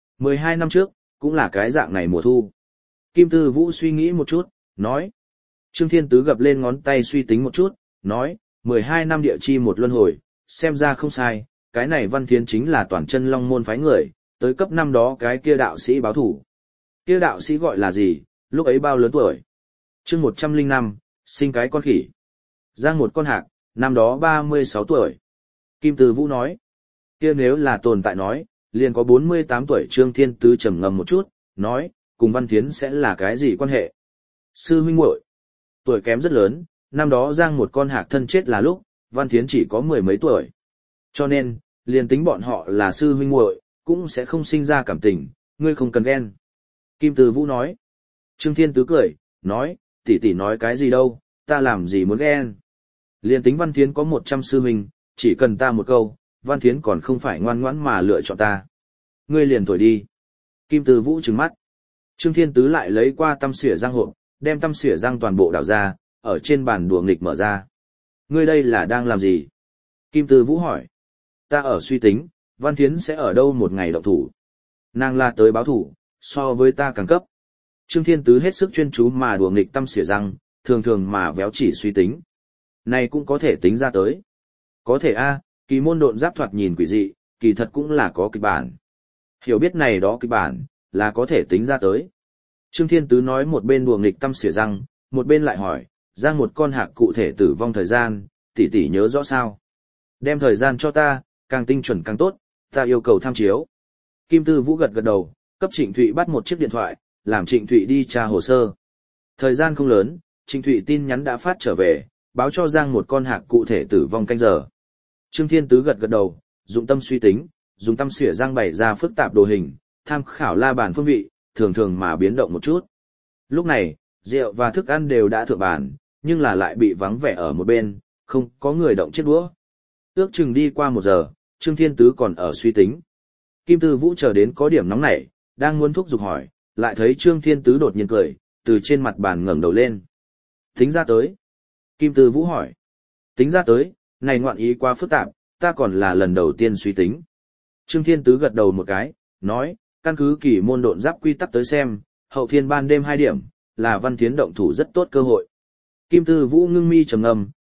12 năm trước, cũng là cái dạng này mùa thu. Kim Tư Vũ suy nghĩ một chút, nói. Trương Thiên Tứ gập lên ngón tay suy tính một chút, nói, 12 năm địa chi một luân hồi, xem ra không sai, cái này Văn Thiến chính là toàn chân long môn phái người, tới cấp năm đó cái kia đạo sĩ báo thủ. Kia đạo sĩ gọi là gì, lúc ấy bao lớn tuổi? Chương 105, sinh cái con khỉ. Giang một con hạc, năm đó 36 tuổi. Kim Tư Vũ nói, kia nếu là tồn tại nói, liền có 48 tuổi. Trương Thiên Tứ trầm ngâm một chút, nói, cùng Văn Thiến sẽ là cái gì quan hệ? Sư huynh muội. Tuổi kém rất lớn, năm đó Giang một con hạc thân chết là lúc, Văn Thiến chỉ có mười mấy tuổi. Cho nên, liền tính bọn họ là sư huynh muội, cũng sẽ không sinh ra cảm tình, ngươi không cần ghen. Kim Tư Vũ nói. Trương Thiên Tứ cười, nói, tỷ tỷ nói cái gì đâu, ta làm gì muốn ghen. Liền tính Văn Thiến có 100 sư huynh, chỉ cần ta một câu, Văn Thiến còn không phải ngoan ngoãn mà lựa chọn ta. Ngươi liền thổi đi. Kim Tư Vũ trừng mắt. Trương Thiên Tứ lại lấy qua tăm xỉa răng hộp, đem tăm xỉa răng toàn bộ đảo ra, ở trên bàn đùa nghịch mở ra. Ngươi đây là đang làm gì? Kim Tư Vũ hỏi. Ta ở suy tính, Văn Thiến sẽ ở đâu một ngày động thủ. Nàng là tới báo thủ, so với ta càng cấp. Trương Thiên Tứ hết sức chuyên chú mà đùa nghịch tăm xỉa răng, thường thường mà véo chỉ suy tính. Này cũng có thể tính ra tới. Có thể a, kỳ môn độn giáp thoạt nhìn quỷ dị, kỳ thật cũng là có kịch bản. Hiểu biết này đó kịch bản, là có thể tính ra tới. Trương Thiên Tứ nói một bên đùa nghịch tăm xỉa răng, một bên lại hỏi, Giang một con hạc cụ thể tử vong thời gian, tỷ tỷ nhớ rõ sao? Đem thời gian cho ta, càng tinh chuẩn càng tốt, ta yêu cầu tham chiếu. Kim Tư Vũ gật gật đầu, cấp Trịnh Thụy bắt một chiếc điện thoại, làm Trịnh Thụy đi tra hồ sơ. Thời gian không lớn, Trịnh Thụy tin nhắn đã phát trở về, báo cho Giang một con hạc cụ thể tử vong canh giờ. Trương Thiên Tứ gật gật đầu, dụng tâm suy tính, dùng tâm xỉa Giang bày ra phức tạp đồ hình, tham khảo la bàn phương vị, thường thường mà biến động một chút. Lúc này, rượu và thức ăn đều đã thượng bàn, nhưng là lại bị vắng vẻ ở một bên, không có người động chiếc đũa. Ước chừng đi qua 1 giờ, Trương Thiên Tứ còn ở suy tính. Kim Tư Vũ chờ đến có điểm nóng nảy, đang muốn thúc giục hỏi, lại thấy Trương Thiên Tứ đột nhiên cười, từ trên mặt bàn ngẩng đầu lên. Tính ra tới. Kim Tư Vũ hỏi. Tính ra tới, này ngoạn ý quá phức tạp, ta còn là lần đầu tiên suy tính. Trương Thiên Tứ gật đầu một cái, nói, căn cứ kỳ môn độn giáp quy tắc tới xem, hậu thiên ban đêm 2 điểm, là Văn Thiến động thủ rất tốt cơ hội. Kim Tư Vũ ngưng mi trầm ngâm,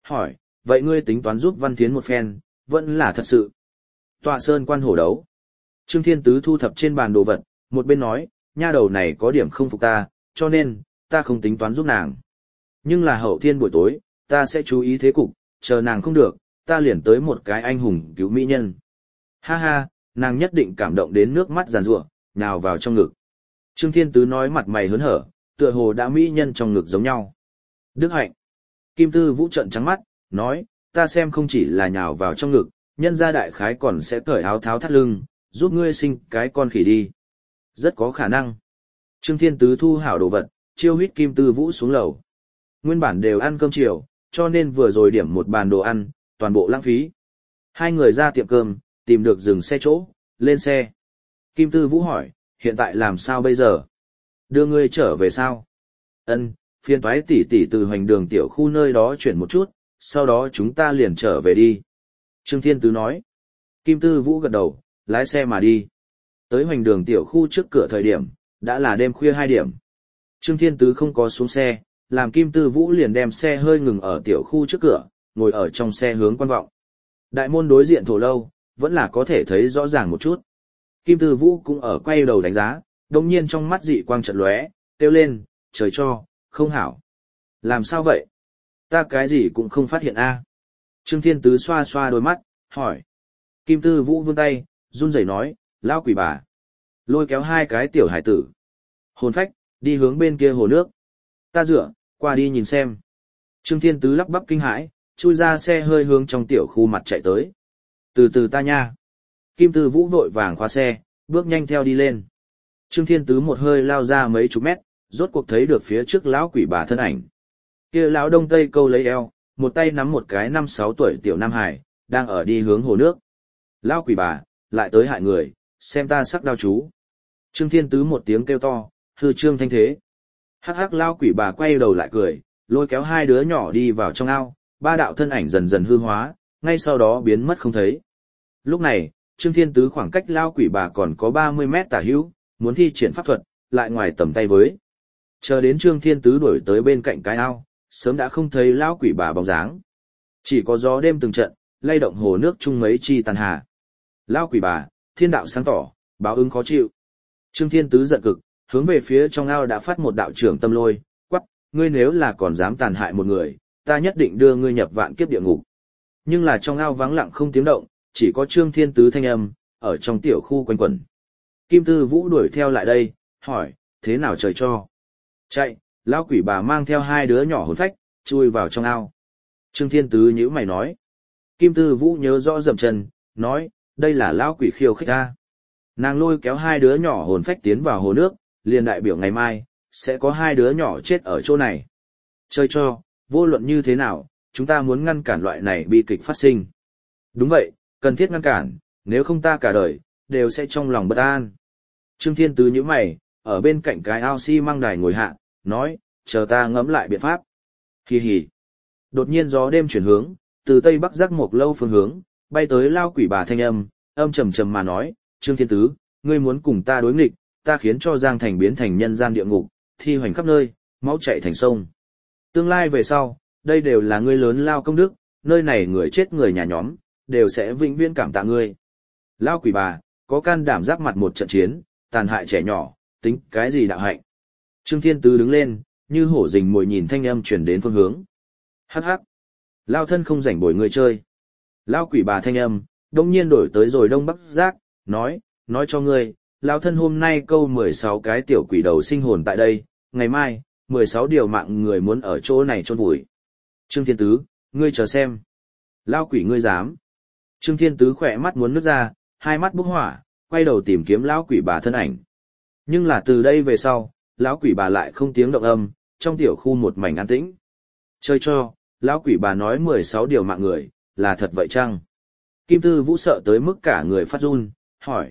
hỏi, vậy ngươi tính toán giúp Văn Thiến một phen, vẫn là thật sự. Tọa sơn quan hổ đấu. Trương Thiên Tứ thu thập trên bàn đồ vật, một bên nói, nha đầu này có điểm không phục ta, cho nên, ta không tính toán giúp nàng. Nhưng là hậu thiên buổi tối, ta sẽ chú ý thế cục, chờ nàng không được, ta liền tới một cái anh hùng cứu mỹ nhân. Ha ha, nàng nhất định cảm động đến nước mắt giàn giụa, nhào vào trong ngực. Trương Thiên Tứ nói mặt mày hớn hở, tựa hồ đã mỹ nhân trong ngực giống nhau. Đức hạnh. Kim Tư Vũ trợn trắng mắt, nói, ta xem không chỉ là nhào vào trong ngực, nhân gia đại khái còn sẽ cởi áo tháo thắt lưng, giúp ngươi sinh cái con khỉ đi. Rất có khả năng. Trương Thiên Tứ thu hảo đồ vật, chiêu huýt Kim Tư Vũ xuống lầu. Nguyên bản đều ăn cơm chiều, cho nên vừa rồi điểm một bàn đồ ăn, toàn bộ lãng phí. Hai người ra tiệm cơm, tìm được dừng xe chỗ, lên xe. Kim Tư Vũ hỏi, hiện tại làm sao bây giờ? Đưa ngươi trở về sao? Ân, phiền toái tỷ tỷ từ hoành đường tiểu khu nơi đó chuyển một chút, sau đó chúng ta liền trở về đi. Trương Thiên Tứ nói. Kim Tư Vũ gật đầu, lái xe mà đi. Tới hoành đường tiểu khu trước cửa thời điểm, đã là đêm khuya 2 điểm. Trương Thiên Tứ không có xuống xe, làm Kim Tư Vũ liền đem xe hơi ngừng ở tiểu khu trước cửa, ngồi ở trong xe hướng quan vọng. Đại môn đối diện thổ lâu, vẫn là có thể thấy rõ ràng một chút. Kim Tư Vũ cũng ở quay đầu đánh giá, đồng nhiên trong mắt dị quang chợt lóe, kêu lên, trời cho, không hảo. Làm sao vậy? Ta cái gì cũng không phát hiện a. Trương Thiên Tứ xoa xoa đôi mắt, hỏi. Kim Tư Vũ vươn tay, run rẩy nói, lão quỷ bà. Lôi kéo 2 cái tiểu hải tử. Hồn phách, đi hướng bên kia hồ nước. Ta dựa, qua đi nhìn xem. Trương Thiên Tứ lắp bắp kinh hãi, chui ra xe hơi hướng trong tiểu khu mặt chạy tới. Từ từ ta nha. Kim Tư Vũ vội vàng khóa xe, bước nhanh theo đi lên. Trương Thiên Tứ một hơi lao ra mấy chục mét, rốt cuộc thấy được phía trước lão quỷ bà thân ảnh. Kia lão đông tây câu lấy eo, một tay nắm một cái 5-6 tuổi tiểu nam hải, đang ở đi hướng hồ nước. Lão quỷ bà, lại tới hại người, xem ta sắc đao chú. Trương Thiên Tứ một tiếng kêu to, hư trương thanh thế. Hắc hắc lão quỷ bà quay đầu lại cười, lôi kéo 2 đứa nhỏ đi vào trong ao, 3 đạo thân ảnh dần dần hư hóa, ngay sau đó biến mất không thấy. Lúc này, Trương Thiên Tứ khoảng cách lão quỷ bà còn có 30 mét tả hữu, muốn thi triển pháp thuật, lại ngoài tầm tay với. Chờ đến Trương Thiên Tứ đuổi tới bên cạnh cái ao, sớm đã không thấy lão quỷ bà bóng dáng. Chỉ có gió đêm từng trận, lay động hồ nước chung mấy chi tàn hà. Lão quỷ bà, thiên đạo sáng tỏ, báo ứng khó chịu. Trương Thiên Tứ giận cực, hướng về phía trong ao đã phát một đạo trưởng tâm lôi, quắc, ngươi nếu là còn dám tàn hại một người, ta nhất định đưa ngươi nhập vạn kiếp địa ngục. Nhưng là trong ao vắng lặng không tiếng động, chỉ có Trương Thiên Tứ thanh âm, ở trong tiểu khu quanh quẩn. Kim Tư Vũ đuổi theo lại đây, hỏi, thế nào trời cho? Chạy, lão quỷ bà mang theo 2 đứa nhỏ hồn phách, chui vào trong ao. Trương Thiên Tứ nhíu mày nói. Kim Tư Vũ nhớ rõ dậm chân, nói, đây là lão quỷ khiêu khích ta. Nàng lôi kéo 2 đứa nhỏ hồn phách tiến vào hồ nước, liền đại biểu ngày mai, sẽ có 2 đứa nhỏ chết ở chỗ này. Chơi cho, vô luận như thế nào, chúng ta muốn ngăn cản loại này bi kịch phát sinh. Đúng vậy, cần thiết ngăn cản, nếu không ta cả đời, đều sẽ trong lòng bất an. Trương Thiên Tứ nhíu mày, ở bên cạnh cái ao xi măng đài ngồi hạ, nói, chờ ta ngẫm lại biện pháp. Hì hì. Đột nhiên gió đêm chuyển hướng, từ tây bắc giác một lâu phương hướng, bay tới lao quỷ bà thanh âm trầm trầm mà nói, Trương Thiên Tứ, ngươi muốn cùng ta đối nghịch, ta khiến cho Giang Thành biến thành nhân gian địa ngục, thi hoành khắp nơi, máu chảy thành sông. Tương lai về sau, đây đều là ngươi lớn lao công đức, nơi này người chết người nhà nhóm, đều sẽ vĩnh viễn cảm tạ ngươi. Lao quỷ bà, có can đảm giáp mặt một trận chiến, tàn hại trẻ nhỏ, tính cái gì đạo hạnh. Trương Thiên Tứ đứng lên, như hổ rình mồi nhìn thanh âm chuyển đến phương hướng. Hắc hắc. Lao thân không rảnh bồi người chơi. Lao quỷ bà thanh âm, đông nhiên đổi tới rồi đông bắc giác, nói cho ngươi, Lao thân hôm nay câu 16 cái tiểu quỷ đầu sinh hồn tại đây, ngày mai, 16 điều mạng người muốn ở chỗ này chôn vùi. Trương Thiên Tứ, ngươi chờ xem. Lao quỷ ngươi dám. Trương Thiên Tứ khỏe mắt muốn nứt ra, 2 mắt bốc hỏa, quay đầu tìm kiếm lão quỷ bà thân ảnh. Nhưng là từ đây về sau, lão quỷ bà lại không tiếng động âm, trong tiểu khu một mảnh an tĩnh. Chơi cho, lão quỷ bà nói 16 điều mạng người, là thật vậy chăng? Kim Tư Vũ sợ tới mức cả người phát run, hỏi.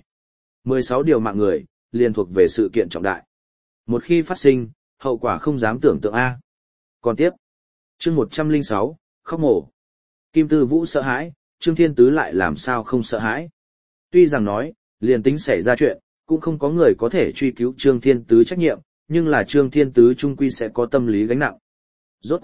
16 điều mạng người, liền thuộc về sự kiện trọng đại. Một khi phát sinh, hậu quả không dám tưởng tượng A. Còn tiếp. Chương 106, khóc mổ. Kim Tư Vũ sợ hãi, Trương Thiên Tứ lại làm sao không sợ hãi. Tuy rằng nói, liền tính xảy ra chuyện, cũng không có người có thể truy cứu Trương Thiên Tứ trách nhiệm, nhưng là Trương Thiên Tứ trung quy sẽ có tâm lý gánh nặng. Rốt cuộc,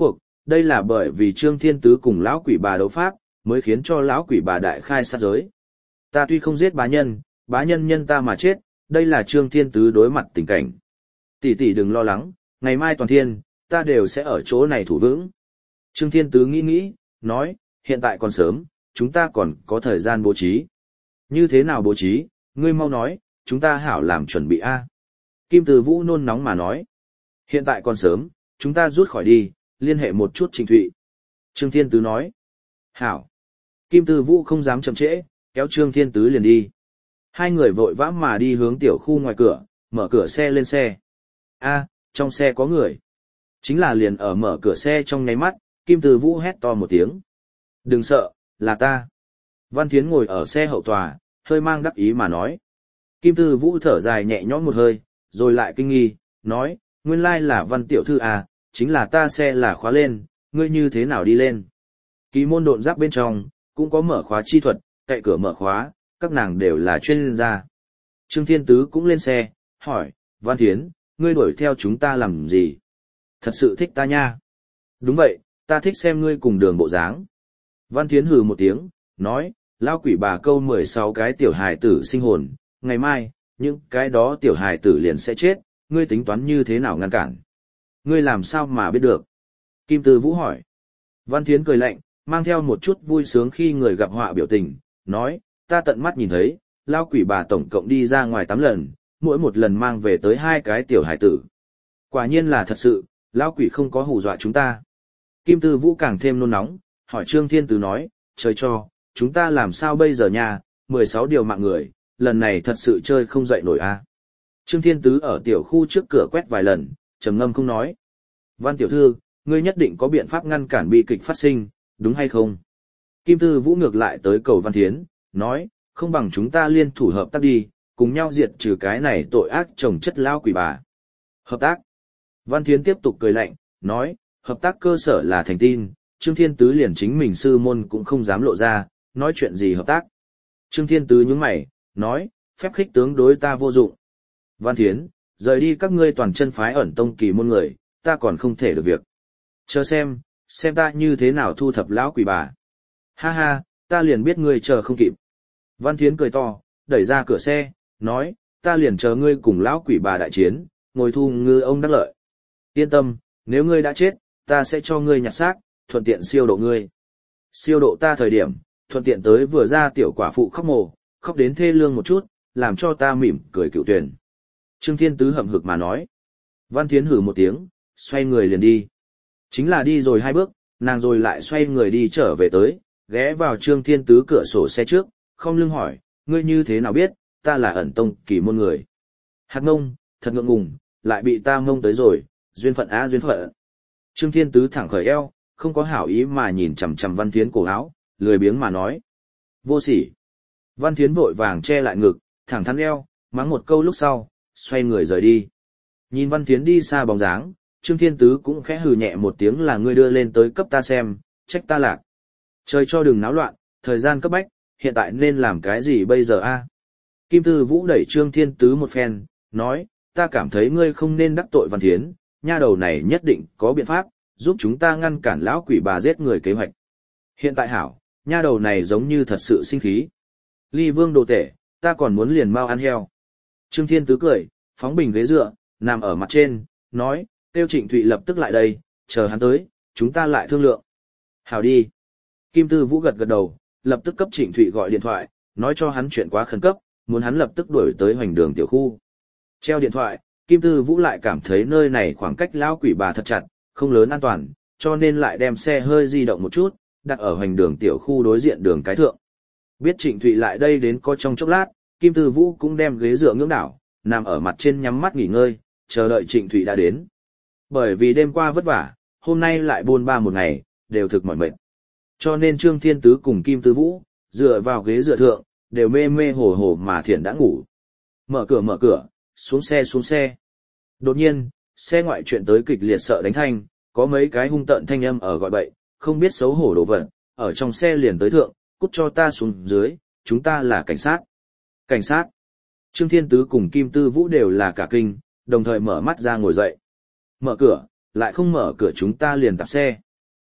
đây là bởi vì Trương Thiên Tứ cùng lão quỷ bà đấu pháp, mới khiến cho lão quỷ bà đại khai sát giới. Ta tuy không giết bá nhân nhân ta mà chết, đây là Trương Thiên Tứ đối mặt tình cảnh. Tỷ tỷ đừng lo lắng, ngày mai toàn thiên, ta đều sẽ ở chỗ này thủ vững. Trương Thiên Tứ nghĩ, nói, hiện tại còn sớm, chúng ta còn có thời gian bố trí. Như thế nào bố trí, ngươi mau nói, chúng ta hảo làm chuẩn bị a. Kim Từ Vũ nôn nóng mà nói. Hiện tại còn sớm, chúng ta rút khỏi đi, liên hệ một chút Trịnh Thụy. Trương Thiên Tứ nói. Hảo. Kim Từ Vũ không dám chậm trễ, kéo Trương Thiên Tứ liền đi. Hai người vội vã mà đi hướng tiểu khu ngoài cửa, mở cửa xe lên xe. A, trong xe có người. Chính là liền ở mở cửa xe trong nháy mắt, Kim Từ Vũ hét to một tiếng. Đừng sợ, là ta. Văn Thiến ngồi ở xe hậu tòa, hơi mang đắc ý mà nói. Kim Từ Vũ thở dài nhẹ nhõm một hơi, rồi lại kinh nghi, nói, nguyên lai là Văn tiểu thư à, chính là ta xe là khóa lên, ngươi như thế nào đi lên. Kỳ môn độn giáp bên trong, cũng có mở khóa chi thuật, cậy cửa mở khóa, các nàng đều là chuyên gia. Trương Thiên Tứ cũng lên xe, hỏi, Văn Thiến, ngươi đuổi theo chúng ta làm gì? Thật sự thích ta nha. Đúng vậy, ta thích xem ngươi cùng đường bộ dáng. Văn Thiến hừ một tiếng, nói, lao quỷ bà câu 16 cái tiểu hài tử sinh hồn, ngày mai, những cái đó tiểu hài tử liền sẽ chết, ngươi tính toán như thế nào ngăn cản? Ngươi làm sao mà biết được? Kim Từ Vũ hỏi. Văn Thiến cười lạnh, mang theo một chút vui sướng khi người gặp họa biểu tình, nói, ta tận mắt nhìn thấy, lao quỷ bà tổng cộng đi ra ngoài 8 lần, mỗi một lần mang về tới 2 cái tiểu hải tử. Quả nhiên là thật sự, lao quỷ không có hù dọa chúng ta. Kim Từ Vũ càng thêm nôn nóng, hỏi Trương Thiên Tứ nói, trời cho, chúng ta làm sao bây giờ nha, 16 điều mạng người, lần này thật sự chơi không dậy nổi a. Trương Thiên Tứ ở tiểu khu trước cửa quét vài lần, trầm ngâm không nói. Văn tiểu thư, ngươi nhất định có biện pháp ngăn cản bi kịch phát sinh, đúng hay không? Kim Từ Vũ ngược lại tới cầu Văn Thiến, nói, không bằng chúng ta liên thủ hợp tác đi, cùng nhau diệt trừ cái này tội ác chồng chất lao quỷ bà. Hợp tác. Văn Thiến tiếp tục cười lạnh, nói, hợp tác cơ sở là thành tin, Trương Thiên Tứ liền chính mình sư môn cũng không dám lộ ra, nói chuyện gì hợp tác. Trương Thiên Tứ nhướng mày, nói, phép khích tướng đối ta vô dụng. Văn Thiến, rời đi các ngươi toàn chân phái ẩn tông kỳ môn người, ta còn không thể được việc. Chờ xem ta như thế nào thu thập lão quỷ bà. Ha ha, ta liền biết ngươi chờ không kịp. Văn Thiến cười to, đẩy ra cửa xe, nói, ta liền chờ ngươi cùng lão quỷ bà đại chiến, ngồi thu ngư ông đắc lợi. Yên tâm, nếu ngươi đã chết, ta sẽ cho ngươi nhặt xác, thuận tiện siêu độ ngươi. Siêu độ ta thời điểm, thuận tiện tới vừa ra tiểu quả phụ khóc mồ, khóc đến thê lương một chút, làm cho ta mỉm cười cựu tuyển. Trương Thiên Tứ hậm hực mà nói. Văn Thiến hử một tiếng, xoay người liền đi. Chính là đi rồi 2 bước, nàng rồi lại xoay người đi trở về tới, ghé vào Trương Thiên Tứ cửa sổ xe trước, không lưng hỏi, ngươi như thế nào biết, ta là ẩn tông kỳ môn người. Hạt ngông, thật ngượng ngùng, lại bị ta ngông tới rồi, duyên phận á duyên phận. Trương Thiên Tứ thẳng khởi eo, không có hảo ý mà nhìn chằm chằm Văn Thiến cổ áo, lười biếng mà nói. Vô sỉ. Văn Thiến vội vàng che lại ngực, thẳng thắn eo, mắng một câu lúc sau, xoay người rời đi. Nhìn Văn Thiến đi xa bóng dáng, Trương Thiên Tứ cũng khẽ hừ nhẹ một tiếng là ngươi đưa lên tới cấp ta xem, trách ta lạc. Trời cho đừng náo loạn, thời gian cấp bách, hiện tại nên làm cái gì bây giờ a? Kim Từ Vũ đẩy Trương Thiên Tứ một phen, nói, ta cảm thấy ngươi không nên đắc tội Văn Thiến, nha đầu này nhất định có biện pháp, giúp chúng ta ngăn cản lão quỷ bà giết người kế hoạch. Hiện tại hảo, nha đầu này giống như thật sự sinh khí. Ly Vương đồ tể, ta còn muốn liền mau ăn heo. Trương Thiên Tứ cười, phóng bình ghế dựa, nằm ở mặt trên, nói, tiêu Trịnh Thụy lập tức lại đây, chờ hắn tới, chúng ta lại thương lượng. Hảo đi. Kim Từ Vũ gật gật đầu, lập tức cấp Trịnh Thụy gọi điện thoại, nói cho hắn chuyện quá khẩn cấp, muốn hắn lập tức đuổi tới hoành đường tiểu khu. Treo điện thoại, Kim Từ Vũ lại cảm thấy nơi này khoảng cách lão quỷ bà thật chặt, không lớn an toàn, cho nên lại đem xe hơi di động một chút, đặt ở hoành đường tiểu khu đối diện đường cái thượng. Biết Trịnh Thụy lại đây đến có trong chốc lát, Kim Từ Vũ cũng đem ghế dựa ngưỡng đảo, nằm ở mặt trên nhắm mắt nghỉ ngơi, chờ đợi Trịnh Thụy đã đến. Bởi vì đêm qua vất vả, hôm nay lại buôn ba một ngày, đều thực mỏi mệt. Cho nên Trương Thiên Tứ cùng Kim Từ Vũ, dựa vào ghế dựa thượng, đều mê mê hồ hồ mà thiện đã ngủ. Mở cửa, xuống xe. Đột nhiên, xe ngoại chuyện tới kịch liệt sợ đánh thanh, có mấy cái hung tợn thanh âm ở gọi bậy, không biết xấu hổ đồ vật, ở trong xe liền tới thượng, cút cho ta xuống dưới, chúng ta là cảnh sát. Cảnh sát. Trương Thiên Tứ cùng Kim Từ Vũ đều là cả kinh, đồng thời mở mắt ra ngồi dậy. Mở cửa, lại không mở cửa chúng ta liền tạp xe.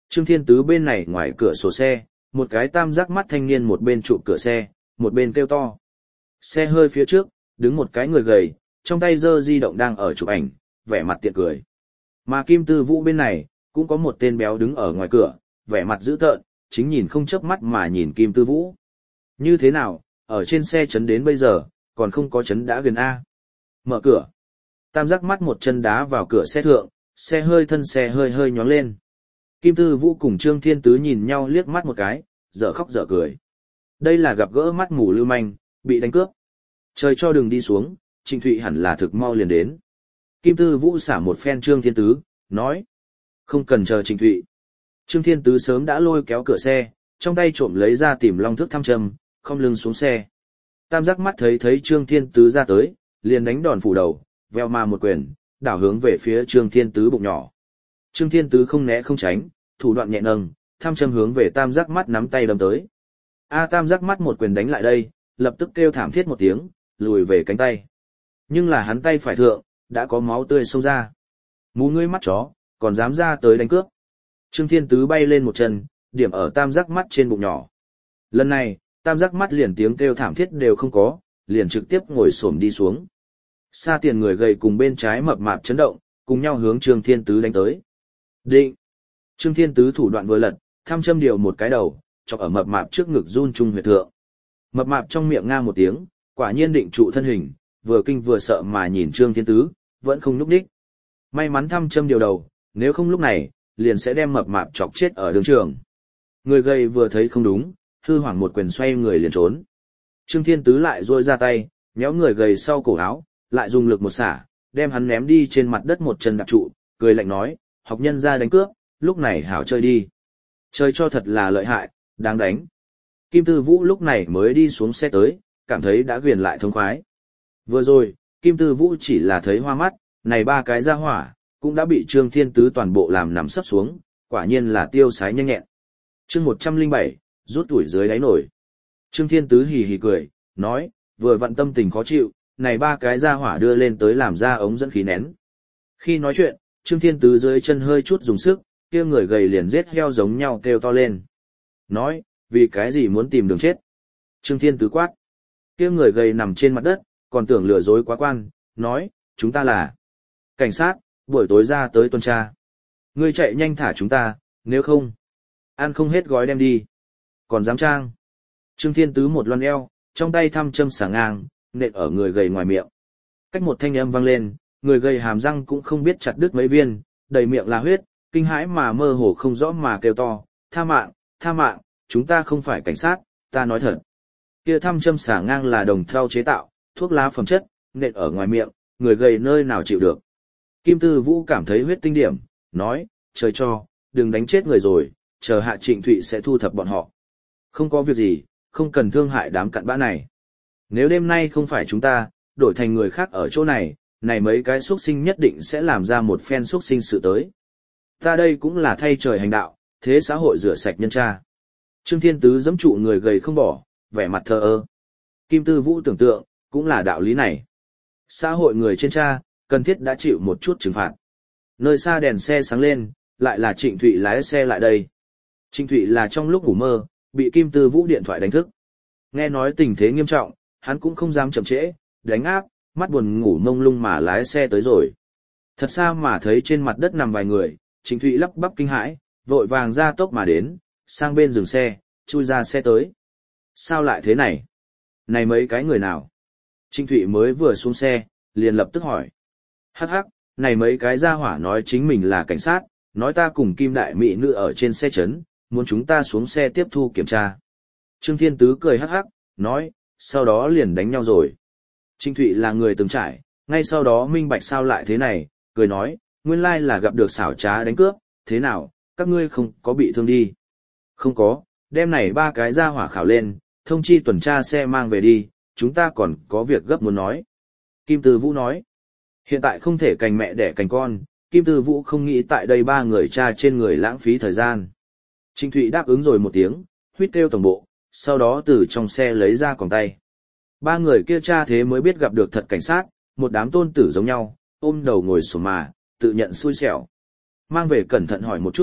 Trương Thiên Tứ bên này ngoài cửa sổ xe, một cái tam giác mắt thanh niên một bên trụ cửa xe, một bên kêu to. Xe hơi phía trước, đứng một cái người gầy, trong tay giơ di động đang ở chụp ảnh, vẻ mặt tiện cười. Mà Kim Tư Vũ bên này, cũng có một tên béo đứng ở ngoài cửa, vẻ mặt dữ tợn, chính nhìn không chớp mắt mà nhìn Kim Tư Vũ. Như thế nào, ở trên xe chấn đến bây giờ, còn không có chấn đã gần A. Mở cửa. Tam giác mắt một chân đá vào cửa xe thượng, xe hơi thân xe hơi hơi nhón lên. Kim Tư Vũ cùng Trương Thiên Tứ nhìn nhau liếc mắt một cái, dở khóc dở cười. Đây là gặp gỡ mắt mù lưu manh, bị đánh cướp. Trời cho đường đi xuống, Trịnh Thụy hẳn là thực mau liền đến. Kim Tư Vũ xả một phen Trương Thiên Tứ, nói. Không cần chờ Trịnh Thụy. Trương Thiên Tứ sớm đã lôi kéo cửa xe, trong tay trộm lấy ra tìm long thước thăm châm, không lưng xuống xe. Tam giác mắt thấy Trương Thiên Tứ ra tới, liền đánh đòn phủ đầu, veo mà một quyền, đảo hướng về phía Trương Thiên Tứ bụng nhỏ. Trương Thiên Tứ không né không tránh, thủ đoạn nhẹ nâng, thăm châm hướng về tam giác mắt nắm tay đâm tới. Tam giác mắt một quyền đánh lại đây, lập tức kêu thảm thiết một tiếng, lùi về cánh tay. Nhưng là hắn tay phải thượng, đã có máu tươi xông ra. Mù ngươi mắt chó, còn dám ra tới đánh cướp. Trương Thiên Tứ bay lên một chân, điểm ở tam giác mắt trên bụng nhỏ. Lần này, tam giác mắt liền tiếng kêu thảm thiết đều không có, liền trực tiếp ngồi xổm đi xuống. Xa tiền người gầy cùng bên trái mập mạp chấn động, cùng nhau hướng Trương Thiên Tứ đánh tới. Định! Trương Thiên Tứ thủ đoạn vừa lật, thăm châm điều một cái đầu, chọc ở mập mạp trước ngực run trung huyệt thượng. Mập mạp trong miệng nga một tiếng, quả nhiên định trụ thân hình, vừa kinh vừa sợ mà nhìn Trương Thiên Tứ, vẫn không nhúc nhích. May mắn thăm châm điều đầu, nếu không lúc này, liền sẽ đem mập mạp chọc chết ở đường trường. Người gầy vừa thấy không đúng, hư hoảng một quyền xoay người liền trốn. Trương Thiên Tứ lại duỗi ra tay, méo người gầy sau cổ áo, lại dùng lực một xả, đem hắn ném đi trên mặt đất một chân đạp trụ, cười lạnh nói, học nhân ra đánh cướp, lúc này hảo chơi đi. Chơi cho thật là lợi hại, đáng đánh. Kim Tư Vũ lúc này mới đi xuống xe tới, cảm thấy đã ghiền lại thông khoái. Vừa rồi, Kim Tư Vũ chỉ là thấy hoa mắt, này ba cái ra hỏa, cũng đã bị Trương Thiên Tứ toàn bộ làm nằm sấp xuống, quả nhiên là tiêu sái nhanh nhẹn. Chương 107, rút tuổi dưới đáy nổi. Trương Thiên Tứ hì hì cười, nói, vừa vặn tâm tình khó chịu, này ba cái ra hỏa đưa lên tới làm ra ống dẫn khí nén. Khi nói chuyện, Trương Thiên Tứ dưới chân hơi chút dùng sức, kia người gầy liền giết heo giống nhau kêu to lên. Nói, vì cái gì muốn tìm đường chết? Trương Thiên Tứ quát. Kia người gầy nằm trên mặt đất, còn tưởng lừa dối quá quan, nói, chúng ta là cảnh sát, buổi tối ra tới tuần tra. Ngươi chạy nhanh thả chúng ta, nếu không, ăn không hết gói đem đi. Còn dám trang. Trương Thiên Tứ một loan eo, trong tay thăm châm xả ngang, nện ở người gầy ngoài miệng. Cách một thanh âm vang lên, người gầy hàm răng cũng không biết chặt đứt mấy viên, đầy miệng là huyết, kinh hãi mà mơ hồ không rõ mà kêu to, tha mạng, chúng ta không phải cảnh sát, ta nói thật. Kia thăm châm xả ngang là đồng thau chế tạo, thuốc lá phẩm chất, nện ở ngoài miệng, người gầy nơi nào chịu được. Kim Tư Vũ cảm thấy huyết tinh điểm, nói, trời cho, đừng đánh chết người rồi, chờ hạ Trịnh Thụy sẽ thu thập bọn họ. Không có việc gì, không cần thương hại đám cặn bã này. Nếu đêm nay không phải chúng ta, đổi thành người khác ở chỗ này, này mấy cái xuất sinh nhất định sẽ làm ra một phen xuất sinh sự tới. Ta đây cũng là thay trời hành đạo, thế xã hội rửa sạch nhân tra. Trương Thiên Tứ giẫm trụ người gầy không bỏ, vẻ mặt thờ ơ. Kim Tư Vũ tưởng tượng, cũng là đạo lý này. Xã hội người trên tra, cần thiết đã chịu một chút trừng phạt. Nơi xa đèn xe sáng lên, lại là Trịnh Thụy lái xe lại đây. Trịnh Thụy là trong lúc ngủ mơ, bị Kim Tư Vũ điện thoại đánh thức. Nghe nói tình thế nghiêm trọng, hắn cũng không dám chậm trễ, đánh áp, mắt buồn ngủ mông lung mà lái xe tới rồi. Thật xa mà thấy trên mặt đất nằm vài người, Trịnh Thụy lắp bắp kinh hãi, vội vàng ra tốc mà đến, sang bên dừng xe, chui ra xe tới. Sao lại thế này? Này mấy cái người nào? Trịnh Thụy mới vừa xuống xe, liền lập tức hỏi. Hắc hắc, này mấy cái gia hỏa nói chính mình là cảnh sát, nói ta cùng Kim Đại Mỹ nữ ở trên xe chấn, muốn chúng ta xuống xe tiếp thu kiểm tra. Trương Thiên Tứ cười hắc hắc, nói, sau đó liền đánh nhau rồi. Trịnh Thụy là người từng trải, ngay sau đó minh bạch sao lại thế này, cười nói, nguyên lai là gặp được xảo trá đánh cướp, thế nào, các ngươi không có bị thương đi. Không có, đem này ba cái gia hỏa khảo lên, thông chi tuần tra xe mang về đi, chúng ta còn có việc gấp muốn nói. Kim Tư Vũ nói, hiện tại không thể cành mẹ đẻ cành con, Kim Tư Vũ không nghĩ tại đây ba người cha trên người lãng phí thời gian. Trịnh Thụy đáp ứng rồi một tiếng, huýt kêu tổng bộ, sau đó từ trong xe lấy ra còng tay. Ba người kia cha thế mới biết gặp được thật cảnh sát, một đám tôn tử giống nhau, ôm đầu ngồi xổm mà, tự nhận xui xẻo. Mang về cẩn thận hỏi một chút,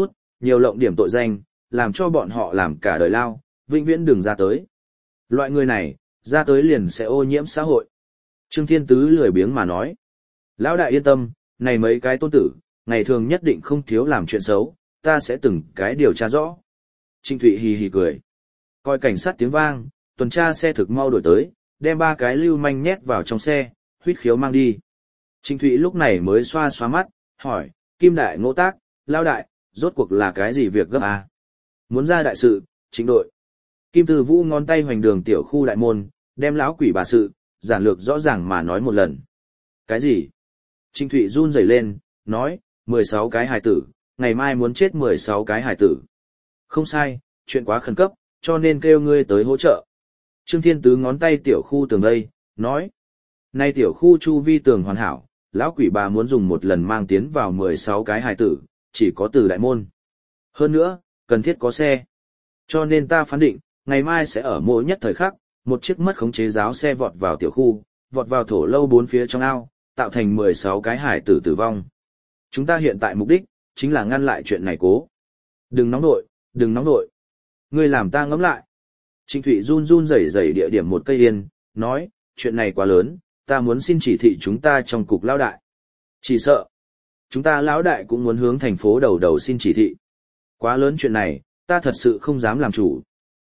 nhiều lộng điểm tội danh, làm cho bọn họ làm cả đời lao, vĩnh viễn đừng ra tới. Loại người này, ra tới liền sẽ ô nhiễm xã hội. Trương Thiên Tứ lười biếng mà nói. Lão đại yên tâm, này mấy cái tôn tử, ngày thường nhất định không thiếu làm chuyện xấu, ta sẽ từng cái điều tra rõ. Trinh Thụy hì hì cười. Coi cảnh sát tiếng vang, tuần tra xe thực mau đổi tới, đem 3 cái lưu manh nhét vào trong xe, huýt khiếu mang đi. Trinh Thụy lúc này mới xoa xoa mắt, hỏi, Kim Đại Ngỗ Tác, Lão đại, rốt cuộc là cái gì việc gấp à? Muốn ra đại sự, Trịnh đội. Kim Từ Vũ ngón tay hoành đường tiểu khu đại môn, đem lão quỷ bà sự, giản lược rõ ràng mà nói một lần. Cái gì? Trinh Thụy run rẩy lên, nói, 16 cái hài tử, ngày mai muốn chết 16 cái hài tử. Không sai, chuyện quá khẩn cấp, cho nên kêu ngươi tới hỗ trợ. Trương Thiên Tứ ngón tay tiểu khu tường đây, nói. Nay tiểu khu chu vi tường hoàn hảo, lão quỷ bà muốn dùng một lần mang tiến vào 16 cái hài tử, chỉ có từ đại môn. Hơn nữa, cần thiết có xe. Cho nên ta phán định, ngày mai sẽ ở mỗi nhất thời khắc, một chiếc mất khống chế giáo xe vọt vào tiểu khu, vọt vào thổ lâu 4 phía trong ao, tạo thành 16 cái hải tử tử vong. Chúng ta hiện tại mục đích, chính là ngăn lại chuyện này cố. Đừng nóng nội, đừng nóng nội. Ngươi làm ta ngẫm lại. Trịnh Thụy run run rẩy rẩy địa điểm một cây yên, nói, chuyện này quá lớn, ta muốn xin chỉ thị chúng ta trong cục lão đại. Chỉ sợ, chúng ta lão đại cũng muốn hướng thành phố đầu đầu xin chỉ thị. Quá lớn chuyện này, ta thật sự không dám làm chủ.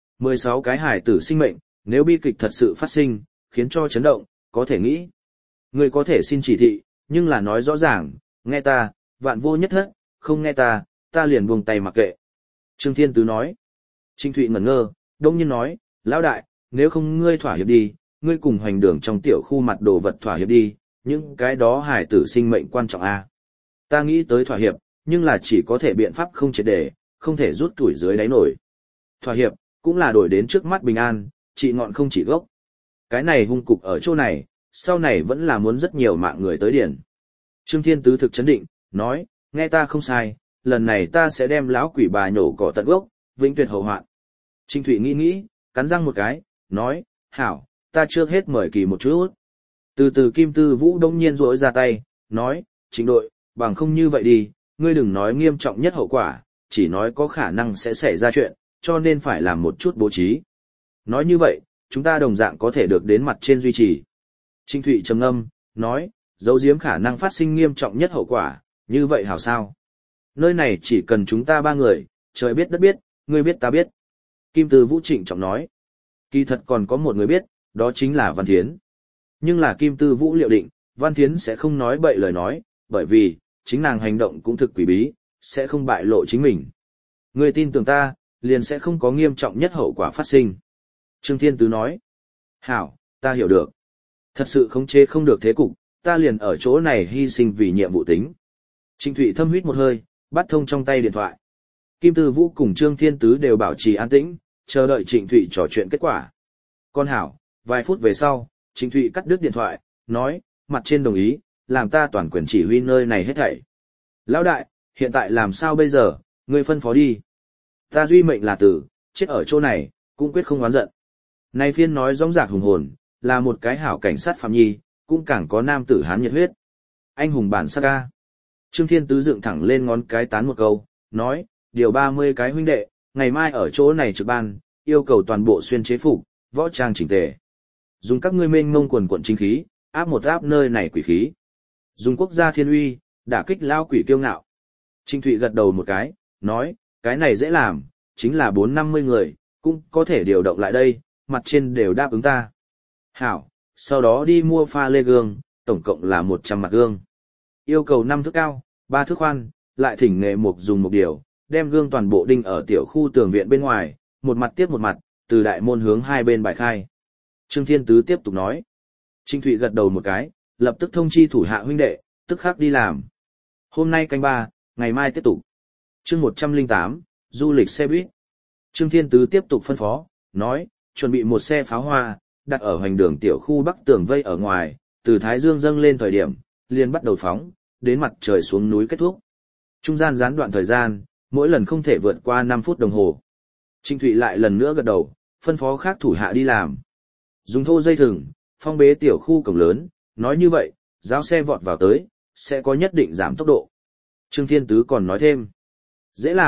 16 cái hải tử sinh mệnh, nếu bi kịch thật sự phát sinh, khiến cho chấn động, có thể nghĩ. Ngươi có thể xin chỉ thị, nhưng là nói rõ ràng, nghe ta, vạn vô nhất thất, không nghe ta, ta liền buông tay mặc kệ. Trương Thiên Tứ nói. Trinh Thụy ngẩn ngơ, đông nhiên nói, lão đại, nếu không ngươi thỏa hiệp đi, ngươi cùng hoành đường trong tiểu khu mặt đồ vật thỏa hiệp đi, những cái đó hải tử sinh mệnh quan trọng a. Ta nghĩ tới thỏa hiệp, nhưng là chỉ có thể biện pháp không triệt để, không thể rút tuổi dưới đáy nổi. Thỏa hiệp, cũng là đổi đến trước mắt bình an, trị ngọn không chỉ gốc. Cái này hung cục ở chỗ này, sau này vẫn là muốn rất nhiều mạng người tới điển. Trương Thiên Tứ thực chấn định, nói, nghe ta không sai, lần này ta sẽ đem lão quỷ bà nhổ cỏ tận gốc, vĩnh tuyệt hậu hoạn. Trinh Thụy nghĩ, cắn răng một cái, nói, hảo, ta trước hết mời kỳ một chút. Từ từ Kim Tư Vũ đông nhiên rỗi ra tay, nói, Trịnh đội, bằng không như vậy đi, ngươi đừng nói nghiêm trọng nhất hậu quả, chỉ nói có khả năng sẽ xảy ra chuyện, cho nên phải làm một chút bố trí. Nói như vậy, chúng ta đồng dạng có thể được đến mặt trên duy trì. Trinh Thụy trầm ngâm, nói, giấu giếm khả năng phát sinh nghiêm trọng nhất hậu quả, như vậy hảo sao? Nơi này chỉ cần chúng ta 3 người, trời biết đất biết, ngươi biết ta biết. Kim Tư Vũ trịnh trọng nói, kỳ thật còn có một người biết, đó chính là Văn Thiến. Nhưng là Kim Tư Vũ liệu định, Văn Thiến sẽ không nói bậy lời nói, bởi vì, chính nàng hành động cũng thực quỷ bí, sẽ không bại lộ chính mình. Ngươi tin tưởng ta, liền sẽ không có nghiêm trọng nhất hậu quả phát sinh. Trương Thiên Tứ nói, hảo, ta hiểu được. Thật sự khống chế không được thế cục, ta liền ở chỗ này hy sinh vì nhiệm vụ tính. Trịnh Thụy thâm huýt một hơi, bắt thông trong tay điện thoại. Kim Tư Vũ cùng Trương Thiên Tứ đều bảo trì an tĩnh, chờ đợi Trịnh Thụy trò chuyện kết quả. Con hảo, vài phút về sau, Trịnh Thụy cắt đứt điện thoại, nói, mặt trên đồng ý, làm ta toàn quyền chỉ huy nơi này hết thảy. Lão đại, hiện tại làm sao bây giờ, ngươi phân phó đi. Ta duy mệnh là tử, chết ở chỗ này, cũng quyết không oán giận. Nay phiên nói rõng rạc hùng hồn, là một cái hảo cảnh sát phạm nhi, cũng càng có nam tử hán nhiệt huyết. Anh hùng bản sắc ca. Trương Thiên Tứ dựng thẳng lên ngón cái tán một câu, nói, điều 30 cái huynh đệ, ngày mai ở chỗ này trực ban, yêu cầu toàn bộ xuyên chế phục, võ trang chỉnh tề. Dùng các ngươi mênh mông quần quận chính khí, áp một áp nơi này quỷ khí. Dùng quốc gia thiên uy, đả kích lao quỷ kiêu ngạo. Trinh Thụy gật đầu một cái, nói, cái này dễ làm, chính là 450 người, cũng có thể điều động lại đây, mặt trên đều đáp ứng ta. Hảo, sau đó đi mua pha lê gương, tổng cộng là 100 mặt gương. Yêu cầu 5 thước cao, 3 thước khoan, lại thỉnh nghề mục dùng một điều, đem gương toàn bộ đinh ở tiểu khu tường viện bên ngoài, một mặt tiếp một mặt, từ đại môn hướng hai bên bài khai. Trương Thiên Tứ tiếp tục nói. Trinh Thụy gật đầu một cái, lập tức thông chi thủ hạ huynh đệ, tức khắc đi làm. Hôm nay canh 3, ngày mai tiếp tục. Chương 108, du lịch xe buýt. Trương Thiên Tứ tiếp tục phân phó, nói, chuẩn bị một xe pháo hoa, đặt ở hoành đường tiểu khu bắc tường vây ở ngoài, từ Thái Dương dâng lên thời điểm, liền bắt đầu phóng, đến mặt trời xuống núi kết thúc. Trung gian gián đoạn thời gian, mỗi lần không thể vượt qua 5 phút đồng hồ. Trinh Thụy lại lần nữa gật đầu, phân phó khác thủ hạ đi làm. Dùng thô dây thừng, phong bế tiểu khu cổng lớn, nói như vậy, giao xe vọt vào tới, sẽ có nhất định giảm tốc độ. Trương Thiên Tứ còn nói thêm, dễ làm,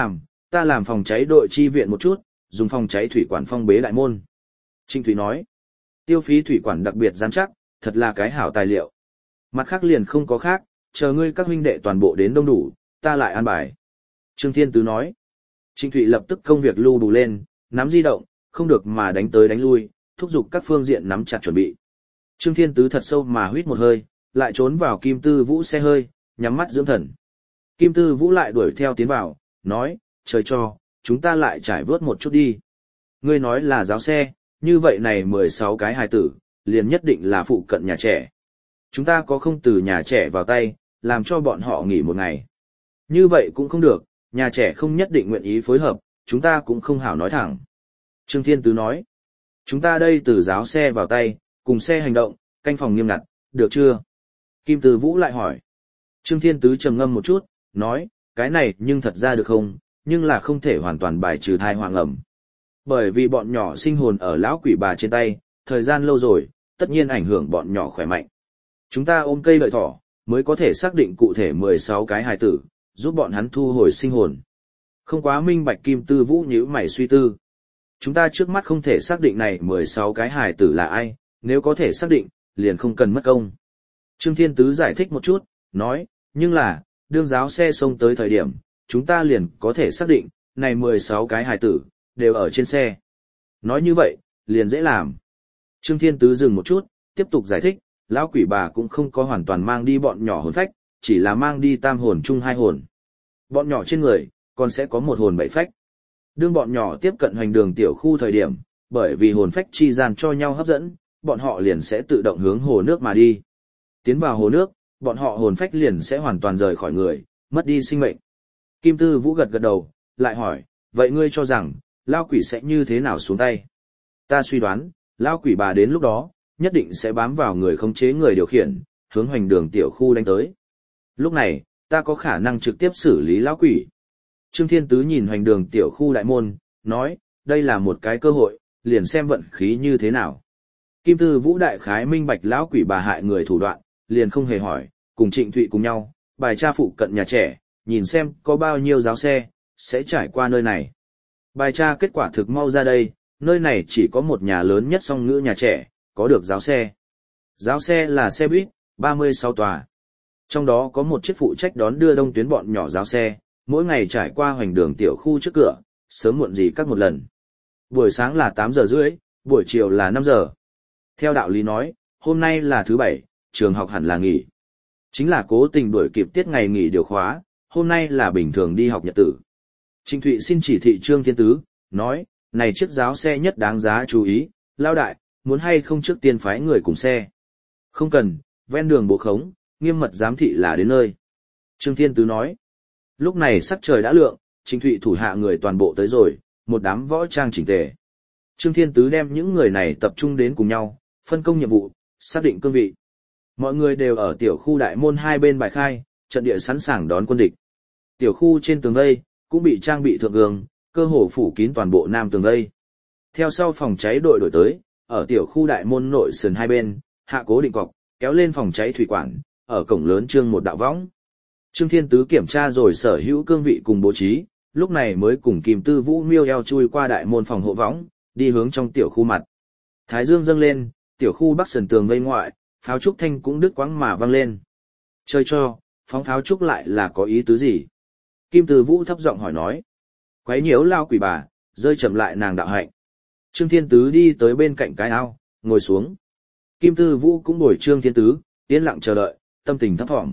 ta làm phòng cháy đội chi viện một chút, dùng phòng cháy thủy quản phong bế đại môn. Trịnh Thụy nói, tiêu phí thủy quản đặc biệt rắn chắc, thật là cái hảo tài liệu. Mặt khác liền không có khác, chờ ngươi các huynh đệ toàn bộ đến đông đủ, ta lại an bài. Trương Thiên Tứ nói, Trịnh Thụy lập tức công việc lưu đủ lên, nắm di động, không được mà đánh tới đánh lui, thúc giục các phương diện nắm chặt chuẩn bị. Trương Thiên Tứ thật sâu mà huýt một hơi, lại trốn vào Kim Tư Vũ xe hơi, nhắm mắt dưỡng thần. Kim Tư Vũ lại đuổi theo tiến vào, nói, trời cho, chúng ta lại trải vớt một chút đi. Ngươi nói là giáo xe, như vậy này 16 cái hài tử, liền nhất định là phụ cận nhà trẻ. Chúng ta có không từ nhà trẻ vào tay, làm cho bọn họ nghỉ một ngày. Như vậy cũng không được, nhà trẻ không nhất định nguyện ý phối hợp, chúng ta cũng không hảo nói thẳng. Trương Thiên Tứ nói, chúng ta đây từ giáo xe vào tay, cùng xe hành động, canh phòng nghiêm ngặt, được chưa? Kim Tư Vũ lại hỏi. Trương Thiên Tứ trầm ngâm một chút, nói, cái này nhưng thật ra được không, nhưng là không thể hoàn toàn bài trừ thai hoàng ẩm. Bởi vì bọn nhỏ sinh hồn ở lão quỷ bà trên tay, thời gian lâu rồi, tất nhiên ảnh hưởng bọn nhỏ khỏe mạnh. Chúng ta ôm cây lợi thỏ, mới có thể xác định cụ thể 16 cái hài tử, giúp bọn hắn thu hồi sinh hồn. Không quá minh bạch. Kim Tư Vũ nhíu mày suy tư. Chúng ta trước mắt không thể xác định này 16 cái hài tử là ai, nếu có thể xác định, liền không cần mất công. Trương Thiên Tứ giải thích một chút, nói, nhưng là, đương giáo xe xông tới thời điểm, chúng ta liền có thể xác định, này 16 cái hài tử, đều ở trên xe. Nói như vậy, liền dễ làm. Trương Thiên Tứ dừng một chút, tiếp tục giải thích, lão quỷ bà cũng không có hoàn toàn mang đi bọn nhỏ hồn phách, chỉ là mang đi tam hồn chung hai hồn. Bọn nhỏ trên người, còn sẽ có một hồn bảy phách. Đương bọn nhỏ tiếp cận hoành đường tiểu khu thời điểm, bởi vì hồn phách chi gian cho nhau hấp dẫn, bọn họ liền sẽ tự động hướng hồ nước mà đi. Tiến vào hồ nước, bọn họ hồn phách liền sẽ hoàn toàn rời khỏi người, mất đi sinh mệnh. Kim Tư Vũ gật gật đầu, lại hỏi, vậy ngươi cho rằng, lao quỷ sẽ như thế nào xuống tay? Ta suy đoán, lao quỷ bà đến lúc đó, nhất định sẽ bám vào người khống chế người điều khiển, hướng hoành đường tiểu khu đánh tới. Lúc này, ta có khả năng trực tiếp xử lý lão quỷ. Trương Thiên Tứ nhìn hoành đường tiểu khu đại môn, nói, đây là một cái cơ hội, liền xem vận khí như thế nào. Kim Tư Vũ đại khái minh bạch lão quỷ bà hại người thủ đoạn, liền không hề hỏi, cùng Trịnh Thụy cùng nhau, bài tra phụ cận nhà trẻ, nhìn xem có bao nhiêu giáo xe, sẽ trải qua nơi này. Bài tra kết quả thực mau ra đây, nơi này chỉ có một nhà lớn nhất song ngữ nhà trẻ, có được giáo xe. Giáo xe là xe buýt, 36 tòa. Trong đó có một chiếc phụ trách đón đưa đông tuyến bọn nhỏ giáo xe, mỗi ngày trải qua hoành đường tiểu khu trước cửa, sớm muộn gì các một lần. Buổi sáng là 8 giờ rưỡi, buổi chiều là 5 giờ. Theo đạo lý nói, hôm nay là thứ bảy, trường học hẳn là nghỉ. Chính là cố tình đuổi kịp tiết ngày nghỉ điều khóa, hôm nay là bình thường đi học nhật tử. Trịnh Thụy xin chỉ thị Trương Thiên Tứ, nói, này chiếc giáo xe nhất đáng giá chú ý, lao đại, muốn hay không trước tiên phái người cùng xe. Không cần, ven đường bộ khống, nghiêm mật giám thị là đến nơi. Trương Thiên Tứ nói, lúc này sắc trời đã lượng, Trịnh Thụy thủ hạ người toàn bộ tới rồi, một đám võ trang chỉnh tề. Trương Thiên Tứ đem những người này tập trung đến cùng nhau, phân công nhiệm vụ, xác định cương vị. Mọi người đều ở tiểu khu đại môn hai bên bài khai, trận địa sẵn sàng đón quân địch. Tiểu khu trên tường vây cũng bị trang bị thượng gương, cơ hồ phủ kín toàn bộ nam tường vây. Theo sau phòng cháy đội đổi tới, ở tiểu khu đại môn nội sườn hai bên, hạ cố định cọc, kéo lên phòng cháy thủy quản, ở cổng lớn trương một đạo võng. Trương Thiên Tứ kiểm tra rồi sở hữu cương vị cùng bố trí, lúc này mới cùng Kim Tư Vũ miêu eo chui qua đại môn phòng hộ võng, đi hướng trong tiểu khu mặt. Thái dương dâng lên, tiểu khu bắc sườn tường vây ngoại, pháo trúc thanh cũng đứt quãng mà vang lên. Chơi cho, phóng pháo trúc lại là có ý tứ gì? Kim Tư Vũ thấp giọng hỏi nói. Quấy nhiễu lao quỷ bà, rơi chậm lại nàng đạo hạnh. Trương Thiên Tứ đi tới bên cạnh cái ao, ngồi xuống. Kim Tư Vũ cũng bồi Trương Thiên Tứ, yên lặng chờ đợi, tâm tình thấp thỏm.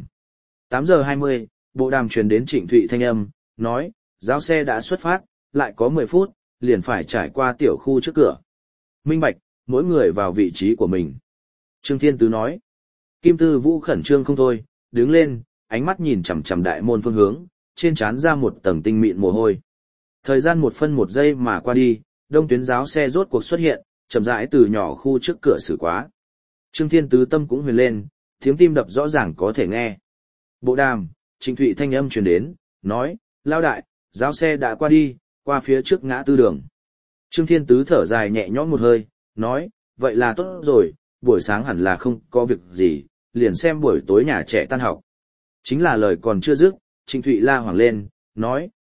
8 giờ 20, bộ đàm truyền đến Trịnh Thụy thanh âm, nói, giáo xe đã xuất phát, lại có 10 phút, liền phải trải qua tiểu khu trước cửa. Minh bạch, mỗi người vào vị trí của mình. Trương Thiên Tứ nói. Kim Tư Vũ khẩn trương không thôi, đứng lên, ánh mắt nhìn chằm chằm đại môn phương hướng, trên trán ra một tầng tinh mịn mồ hôi. Thời gian 1 phân 1 giây mà qua đi, đông tuyến giáo xe rốt cuộc xuất hiện, chậm rãi từ nhỏ khu trước cửa xử quá. Trương Thiên Tứ tâm cũng huyền lên, tiếng tim đập rõ ràng có thể nghe. Bộ đàm, Trịnh Thụy thanh âm truyền đến, nói, lao đại, giáo xe đã qua đi, qua phía trước ngã tư đường. Trương Thiên Tứ thở dài nhẹ nhõm một hơi, nói, vậy là tốt rồi, buổi sáng hẳn là không có việc gì, liền xem buổi tối nhà trẻ tan học. Chính là lời còn chưa dứt, Trịnh Thụy la hoảng lên, nói,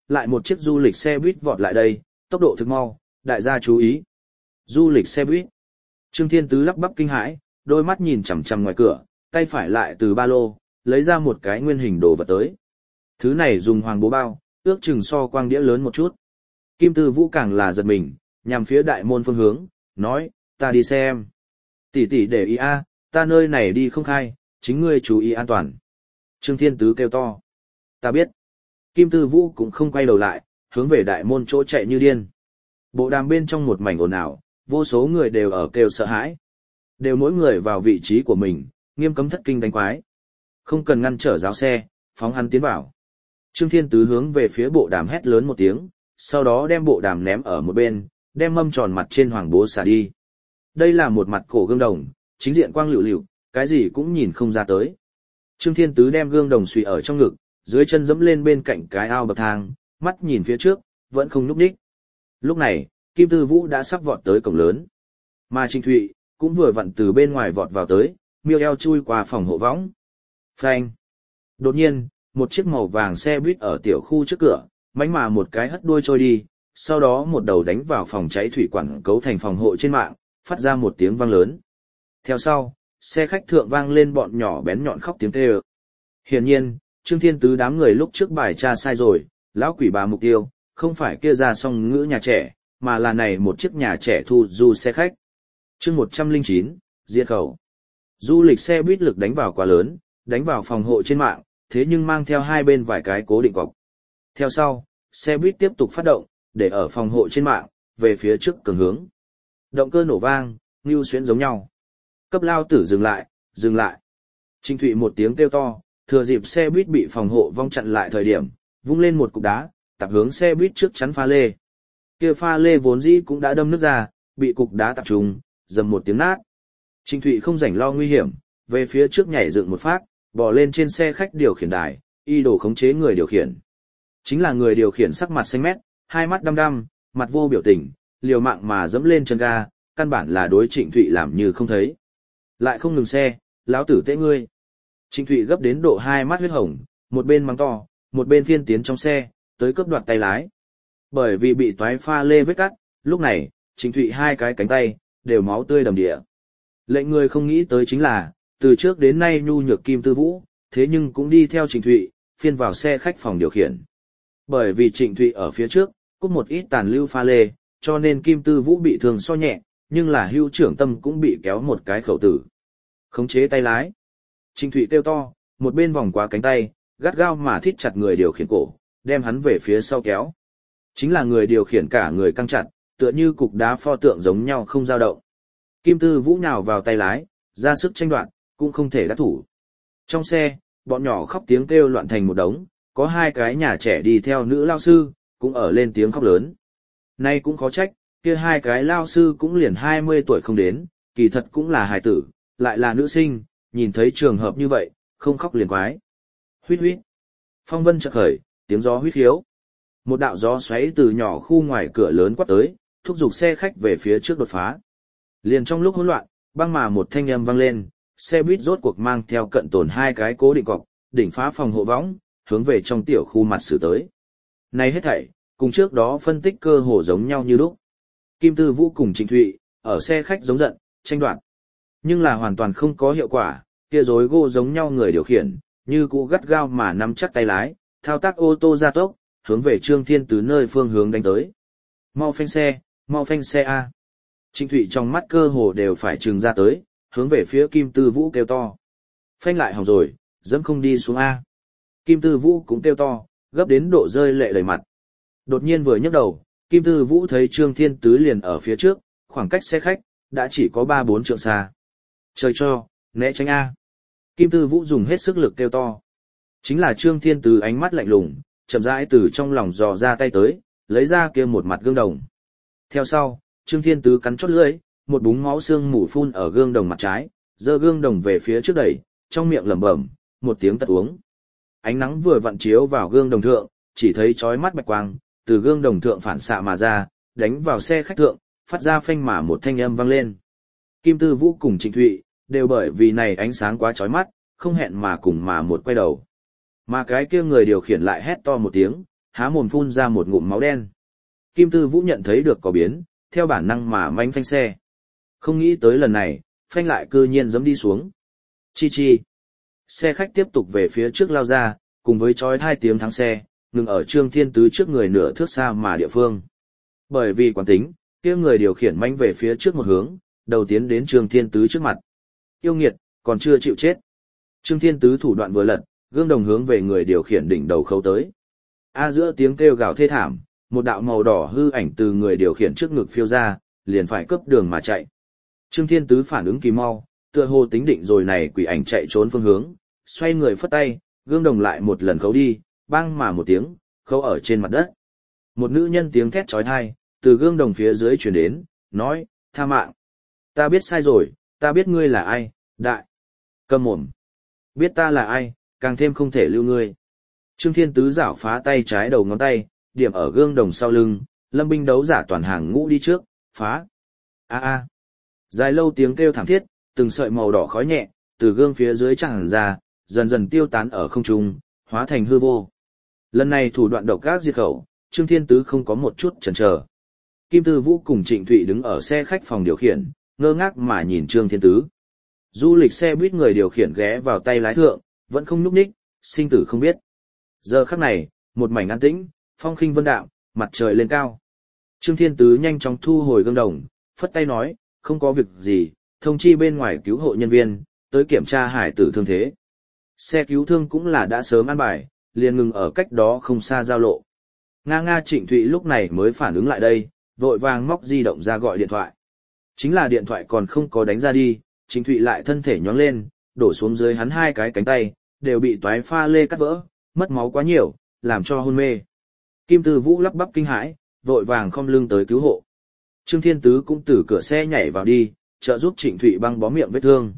lại một chiếc du lịch xe buýt vọt lại đây, tốc độ thực mau, đại gia chú ý. Du lịch xe buýt. Trương Thiên Tứ lắp bắp kinh hãi, đôi mắt nhìn chằm chằm ngoài cửa, tay phải lại từ ba lô, lấy ra một cái nguyên hình đồ vật tới. Thứ này dùng hoàng bố bao, ước chừng so quang đĩa lớn một chút. Kim Tư Vũ càng là giật mình, nhằm phía đại môn phương hướng, nói, ta đi xem. Tỷ tỷ để ý a, ta nơi này đi không khai, chính ngươi chú ý an toàn. Trương Thiên Tứ kêu to. Ta biết. Kim Tư Vũ cũng không quay đầu lại, hướng về đại môn chỗ chạy như điên. Bộ đàm bên trong một mảnh ồn ào, vô số người đều ở kêu sợ hãi. Đều mỗi người vào vị trí của mình, nghiêm cấm thất kinh đánh quái. Không cần ngăn trở giáo xe, phóng hắn tiến vào. Trương Thiên Tứ hướng về phía bộ đàm hét lớn một tiếng, sau đó đem bộ đàm ném ở một bên, đem mâm tròn mặt trên hoàng bố xả đi. Đây là một mặt cổ gương đồng, chính diện quang lựu lựu, cái gì cũng nhìn không ra tới. Trương Thiên Tứ đem gương đồng suy ở trong ngực, dưới chân dẫm lên bên cạnh cái ao bậc thang, mắt nhìn phía trước, vẫn không nhúc nhích. Lúc này, Kim Tư Vũ đã sắp vọt tới cổng lớn. Mà Trình Thụy, cũng vừa vặn từ bên ngoài vọt vào tới, miêu eo chui qua phòng hộ võng. Phanh. Đột nhiên, một chiếc màu vàng xe buýt ở tiểu khu trước cửa, mánh mà một cái hất đuôi trôi đi, sau đó một đầu đánh vào phòng cháy thủy quản cấu thành phòng hộ trên mạng, phát ra một tiếng vang lớn. Theo sau, xe khách thượng vang lên bọn nhỏ bén nhọn khóc tiếng kêu. Hiển nhiên, Trương Thiên Tứ đám người lúc trước bài tra sai rồi, lão quỷ bà mục tiêu, không phải kia ra song ngữ nhà trẻ, mà là này một chiếc nhà trẻ thu du xe khách. Chương 109, diệt khẩu. Du lịch xe buýt lực đánh vào quá lớn, đánh vào phòng hộ trên mạng, thế nhưng mang theo hai bên vài cái cố định cọc. Theo sau, xe buýt tiếp tục phát động, để ở phòng hộ trên mạng, về phía trước cường hướng. Động cơ nổ vang, ngưu xuyến giống nhau. Cấp lao tử dừng lại, dừng lại. Trình Thụy một tiếng kêu to, thừa dịp xe buýt bị phòng hộ vong chặn lại thời điểm, vung lên một cục đá, tạp hướng xe buýt trước chắn pha lê. Kia pha lê vốn dĩ cũng đã đâm nước ra, bị cục đá tạp trúng, dầm một tiếng nát. Trình Thụy không rảnh lo nguy hiểm, về phía trước nhảy dựng một phát, bò lên trên xe khách điều khiển đài, y đồ khống chế người điều khiển. Chính là người điều khiển sắc mặt xanh mét, hai mắt đăm đăm, mặt vô biểu tình, liều mạng mà dẫm lên chân ga, căn bản là đối Trịnh Thụy làm như không thấy. Lại không ngừng xe, lão tử tệ ngươi. Trịnh Thụy gấp đến độ hai mắt huyết hồng, một bên mắng to, một bên phiên tiến trong xe, tới cướp đoạt tay lái. Bởi vì bị toái pha lê vết cắt, lúc này, Trịnh Thụy hai cái cánh tay, đều máu tươi đầm địa. Lệnh người không nghĩ tới chính là, từ trước đến nay nhu nhược Kim Tư Vũ, thế nhưng cũng đi theo Trịnh Thụy, phiên vào xe khách phòng điều khiển. Bởi vì Trịnh Thụy ở phía trước, cúp một ít tàn lưu pha lê, cho nên Kim Tư Vũ bị thương so nhẹ, nhưng là Hưu Trưởng Tâm cũng bị kéo một cái khẩu tử. Khống chế tay lái. Trịnh Thụy kêu to, một bên vòng qua cánh tay, gắt gao mà thít chặt người điều khiển cổ, đem hắn về phía sau kéo. Chính là người điều khiển cả người căng chặt, tựa như cục đá pho tượng giống nhau không dao động. Kim Tư Vũ nhào vào tay lái, ra sức tranh đoạt, cũng không thể đắc thủ. Trong xe, bọn nhỏ khóc tiếng kêu loạn thành một đống, có hai cái nhà trẻ đi theo nữ lao sư, cũng ở lên tiếng khóc lớn. Nay cũng khó trách, kia hai cái lao sư cũng liền 20 tuổi không đến, kỳ thật cũng là hài tử, lại là nữ sinh, nhìn thấy trường hợp như vậy, không khóc liền quái. Huýt huýt. Phong vân chợt khởi, tiếng gió huýt hiếu. Một đạo gió xoáy từ nhỏ khu ngoài cửa lớn quát tới, thúc giục xe khách về phía trước đột phá. Liền trong lúc hỗn loạn, băng mà một thanh âm vang lên, xe buýt rốt cuộc mang theo cận tồn hai cái cố định cọc, đỉnh phá phòng hộ võng, hướng về trong tiểu khu mặt xử tới. Này hết thảy, cùng trước đó phân tích cơ hồ giống nhau như lúc. Kim Tư Vũ cùng Trịnh Thụy, ở xe khách giống giận, tranh đoạt. Nhưng là hoàn toàn không có hiệu quả, kia rối gô giống nhau người điều khiển, như cũ gắt gao mà nắm chắc tay lái, thao tác ô tô gia tốc, hướng về Trương Thiên Tứ nơi phương hướng đánh tới. Mau phanh xe a. Trịnh Thụy trong mắt cơ hồ đều phải trừng ra tới, hướng về phía Kim Tư Vũ kêu to. Phanh lại hỏng rồi, dẫm không đi xuống a. Kim Tư Vũ cũng kêu to, gấp đến độ rơi lệ đầy mặt. Đột nhiên vừa nhấc đầu, Kim Tư Vũ thấy Trương Thiên Tứ liền ở phía trước, khoảng cách xe khách đã chỉ có 3-4 trượng xa. Trời cho, né tránh a. Kim Tư Vũ dùng hết sức lực kêu to. Chính là Trương Thiên Tứ ánh mắt lạnh lùng, chậm rãi từ trong lòng dò ra tay tới, lấy ra kia một mặt gương đồng. Theo sau, Trương Thiên Tứ cắn chót lưỡi, một búng máu xương mù phun ở gương đồng mặt trái, giơ gương đồng về phía trước đẩy, trong miệng lẩm bẩm, một tiếng tật uống. Ánh nắng vừa vặn chiếu vào gương đồng thượng, chỉ thấy chói mắt bạch quang, từ gương đồng thượng phản xạ mà ra, đánh vào xe khách thượng, phát ra phanh mà một thanh âm vang lên. Kim Tư Vũ cùng Trịnh Thụy, đều bởi vì này ánh sáng quá chói mắt, không hẹn mà cùng mà một quay đầu. Mà cái kia người điều khiển lại hét to một tiếng, há mồm phun ra một ngụm máu đen. Kim Tư Vũ nhận thấy được có biến, theo bản năng mà manh phanh xe. Không nghĩ tới lần này, phanh lại cư nhiên giẫm đi xuống. Chi chi. Xe khách tiếp tục về phía trước lao ra, cùng với chói 2 tiếng thắng xe, ngừng ở Trương Thiên Tứ trước người nửa thước xa mà địa phương. Bởi vì quán tính, kia người điều khiển manh về phía trước một hướng, đầu tiến đến Trương Thiên Tứ trước mặt. Yêu nghiệt, còn chưa chịu chết. Trương Thiên Tứ thủ đoạn vừa lật, gương đồng hướng về người điều khiển đỉnh đầu khấu tới. Giữa tiếng kêu gào thê thảm, một đạo màu đỏ hư ảnh từ người điều khiển trước ngực phiêu ra, liền phải cướp đường mà chạy. Trương Thiên Tứ phản ứng kỳ mau, tựa hồ tính định rồi này quỷ ảnh chạy trốn phương hướng, xoay người phất tay, gương đồng lại một lần khấu đi, bang mà một tiếng, khấu ở trên mặt đất. Một nữ nhân tiếng thét chói tai, từ gương đồng phía dưới truyền đến, nói, tha mạng. Ta biết sai rồi, ta biết ngươi là ai, đại. Câm mồm. Biết ta là ai, càng thêm không thể lưu ngươi. Trương Thiên Tứ giảo phá tay trái đầu ngón tay, điểm ở gương đồng sau lưng, lâm binh đấu giả toàn hàng ngũ đi trước, phá. Dài lâu tiếng kêu thảm thiết, từng sợi màu đỏ khói nhẹ, từ gương phía dưới tràn ra, dần dần tiêu tán ở không trung, hóa thành hư vô. Lần này thủ đoạn độc ác diệt khẩu, Trương Thiên Tứ không có một chút chần chờ. Kim Tư Vũ cùng Trịnh Thụy đứng ở xe khách phòng điều khiển, ngơ ngác mà nhìn Trương Thiên Tứ. Du lịch xe buýt người điều khiển ghé vào tay lái thượng, vẫn không nhúc nhích, sinh tử không biết. Giờ khắc này, một mảnh an tĩnh, phong khinh vân đạm, mặt trời lên cao. Trương Thiên Tứ nhanh chóng thu hồi gương đồng, phất tay nói, không có việc gì, thông chi bên ngoài cứu hộ nhân viên, tới kiểm tra hải tử thương thế. Xe cứu thương cũng là đã sớm an bài, liền ngừng ở cách đó không xa giao lộ. Nga Trịnh Thụy lúc này mới phản ứng lại đây, vội vàng móc di động ra gọi điện thoại. Chính là điện thoại còn không có đánh ra đi, Trịnh Thụy lại thân thể nhón lên, đổ xuống dưới hắn hai cái cánh tay, đều bị toái pha lê cắt vỡ, mất máu quá nhiều, làm cho hôn mê. Kim Tư Vũ lắp bắp kinh hãi, vội vàng khom lưng tới cứu hộ. Trương Thiên Tứ cũng từ cửa xe nhảy vào đi, trợ giúp Trịnh Thụy băng bó miệng vết thương.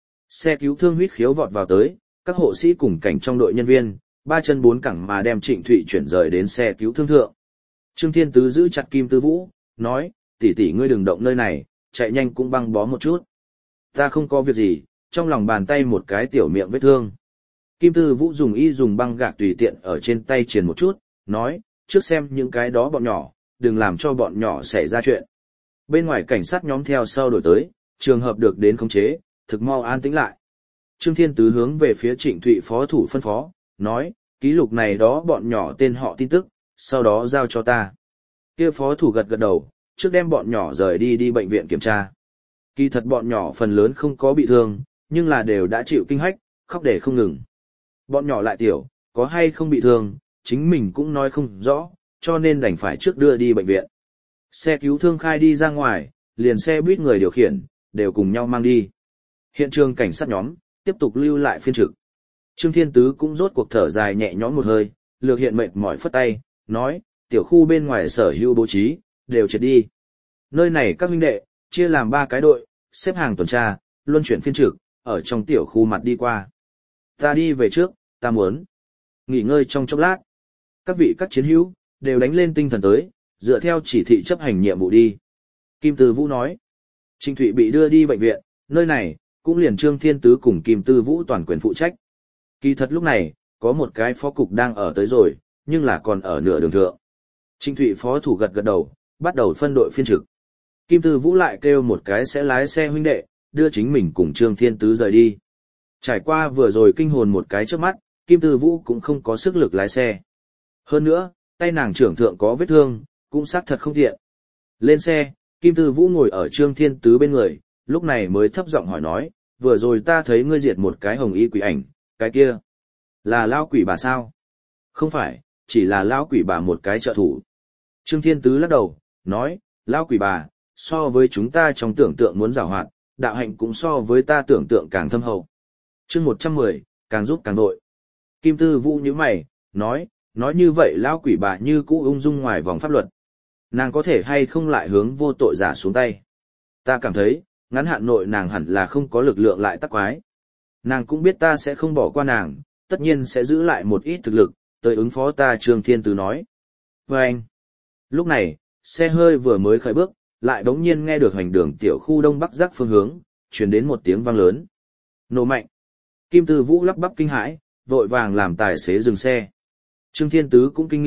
Xe cứu thương huýt khiếu vọt vào tới, các hộ sĩ cùng cảnh trong đội nhân viên, ba chân bốn cẳng mà đem Trịnh Thụy chuyển rời đến xe cứu thương thượng. Trương Thiên Tứ giữ chặt Kim Tư Vũ, nói, tỷ tỷ ngươi đừng động nơi này, chạy nhanh cũng băng bó một chút. Ta không có việc gì, trong lòng bàn tay một cái tiểu miệng vết thương. Kim Tư Vũ dùng băng gạc tùy tiện ở trên tay truyền một chút, nói, trước xem những cái đó bọn nhỏ, đừng làm cho bọn nhỏ xảy ra chuyện. Bên ngoài cảnh sát nhóm theo sau đổi tới, trường hợp được đến khống chế, thực mau an tĩnh lại. Trương Thiên Tứ hướng về phía Trịnh Thụy phó thủ phân phó, nói, ký lục này đó bọn nhỏ tên họ tin tức, sau đó giao cho ta. Kia phó thủ gật đầu, trước đem bọn nhỏ rời đi bệnh viện kiểm tra. Kỳ thật bọn nhỏ phần lớn không có bị thương, nhưng là đều đã chịu kinh hách, khóc để không ngừng. Bọn nhỏ lại tiểu, có hay không bị thương, chính mình cũng nói không rõ, cho nên đành phải trước đưa đi bệnh viện. Xe cứu thương khai đi ra ngoài, liền xe buýt người điều khiển, đều cùng nhau mang đi. Hiện trường cảnh sát nhóm, tiếp tục lưu lại phiên trực. Trương Thiên Tứ cũng rốt cuộc thở dài nhẹ nhõm một hơi, lược hiện mệt mỏi phất tay, nói, tiểu khu bên ngoài sở hữu bố trí, đều triệt đi. Nơi này các huynh đệ, chia làm 3 cái đội, xếp hàng tuần tra, luân chuyển phiên trực, ở trong tiểu khu mặt đi qua. Ta đi về trước, ta muốn nghỉ ngơi trong chốc lát. Các vị các chiến hữu, đều đánh lên tinh thần tới, dựa theo chỉ thị chấp hành nhiệm vụ đi. Kim Tư Vũ nói, Trịnh Thụy bị đưa đi bệnh viện, nơi này, cũng liền Trương Thiên Tứ cùng Kim Tư Vũ toàn quyền phụ trách. Kỳ thật lúc này, có một cái phó cục đang ở tới rồi, nhưng là còn ở nửa đường thượng. Trịnh Thụy phó thủ gật đầu, bắt đầu phân đội phiên trực. Kim Tư Vũ lại kêu một cái sẽ lái xe huynh đệ, đưa chính mình cùng Trương Thiên Tứ rời đi. Trải qua vừa rồi kinh hồn một cái trước mắt, Kim Tư Vũ cũng không có sức lực lái xe. Hơn nữa, tay nàng trưởng thượng có vết thương, cũng xác thật không tiện. Lên xe, Kim Tư Vũ ngồi ở Trương Thiên Tứ bên người, lúc này mới thấp giọng hỏi nói, vừa rồi ta thấy ngươi diệt một cái hồng y quỷ ảnh, cái kia, là lao quỷ bà sao? Không phải, chỉ là lao quỷ bà một cái trợ thủ. Trương Thiên Tứ lắc đầu, nói, lao quỷ bà, so với chúng ta trong tưởng tượng muốn giàu hoạt, đạo hạnh cũng so với ta tưởng tượng càng thâm hậu. Chương 110, càng giúp càng đội. Kim Tư Vũ nhíu mày, nói như vậy lão quỷ bà như cũ ung dung ngoài vòng pháp luật. Nàng có thể hay không lại hướng vô tội giả xuống tay. Ta cảm thấy, ngắn hạn nội nàng hẳn là không có lực lượng lại tắc quái. Nàng cũng biết ta sẽ không bỏ qua nàng, tất nhiên sẽ giữ lại một ít thực lực, tới ứng phó ta. Trương Thiên Tứ nói. Và anh. Lúc này, xe hơi vừa mới khởi bước, lại đống nhiên nghe được hành đường tiểu khu đông bắc giác phương hướng, truyền đến một tiếng vang lớn. Nổ mạnh. Kim Tư Vũ lắp bắp kinh hãi, vội vàng làm tài xế dừng xe. Trương Thiên Tứ cũng kinh nghi,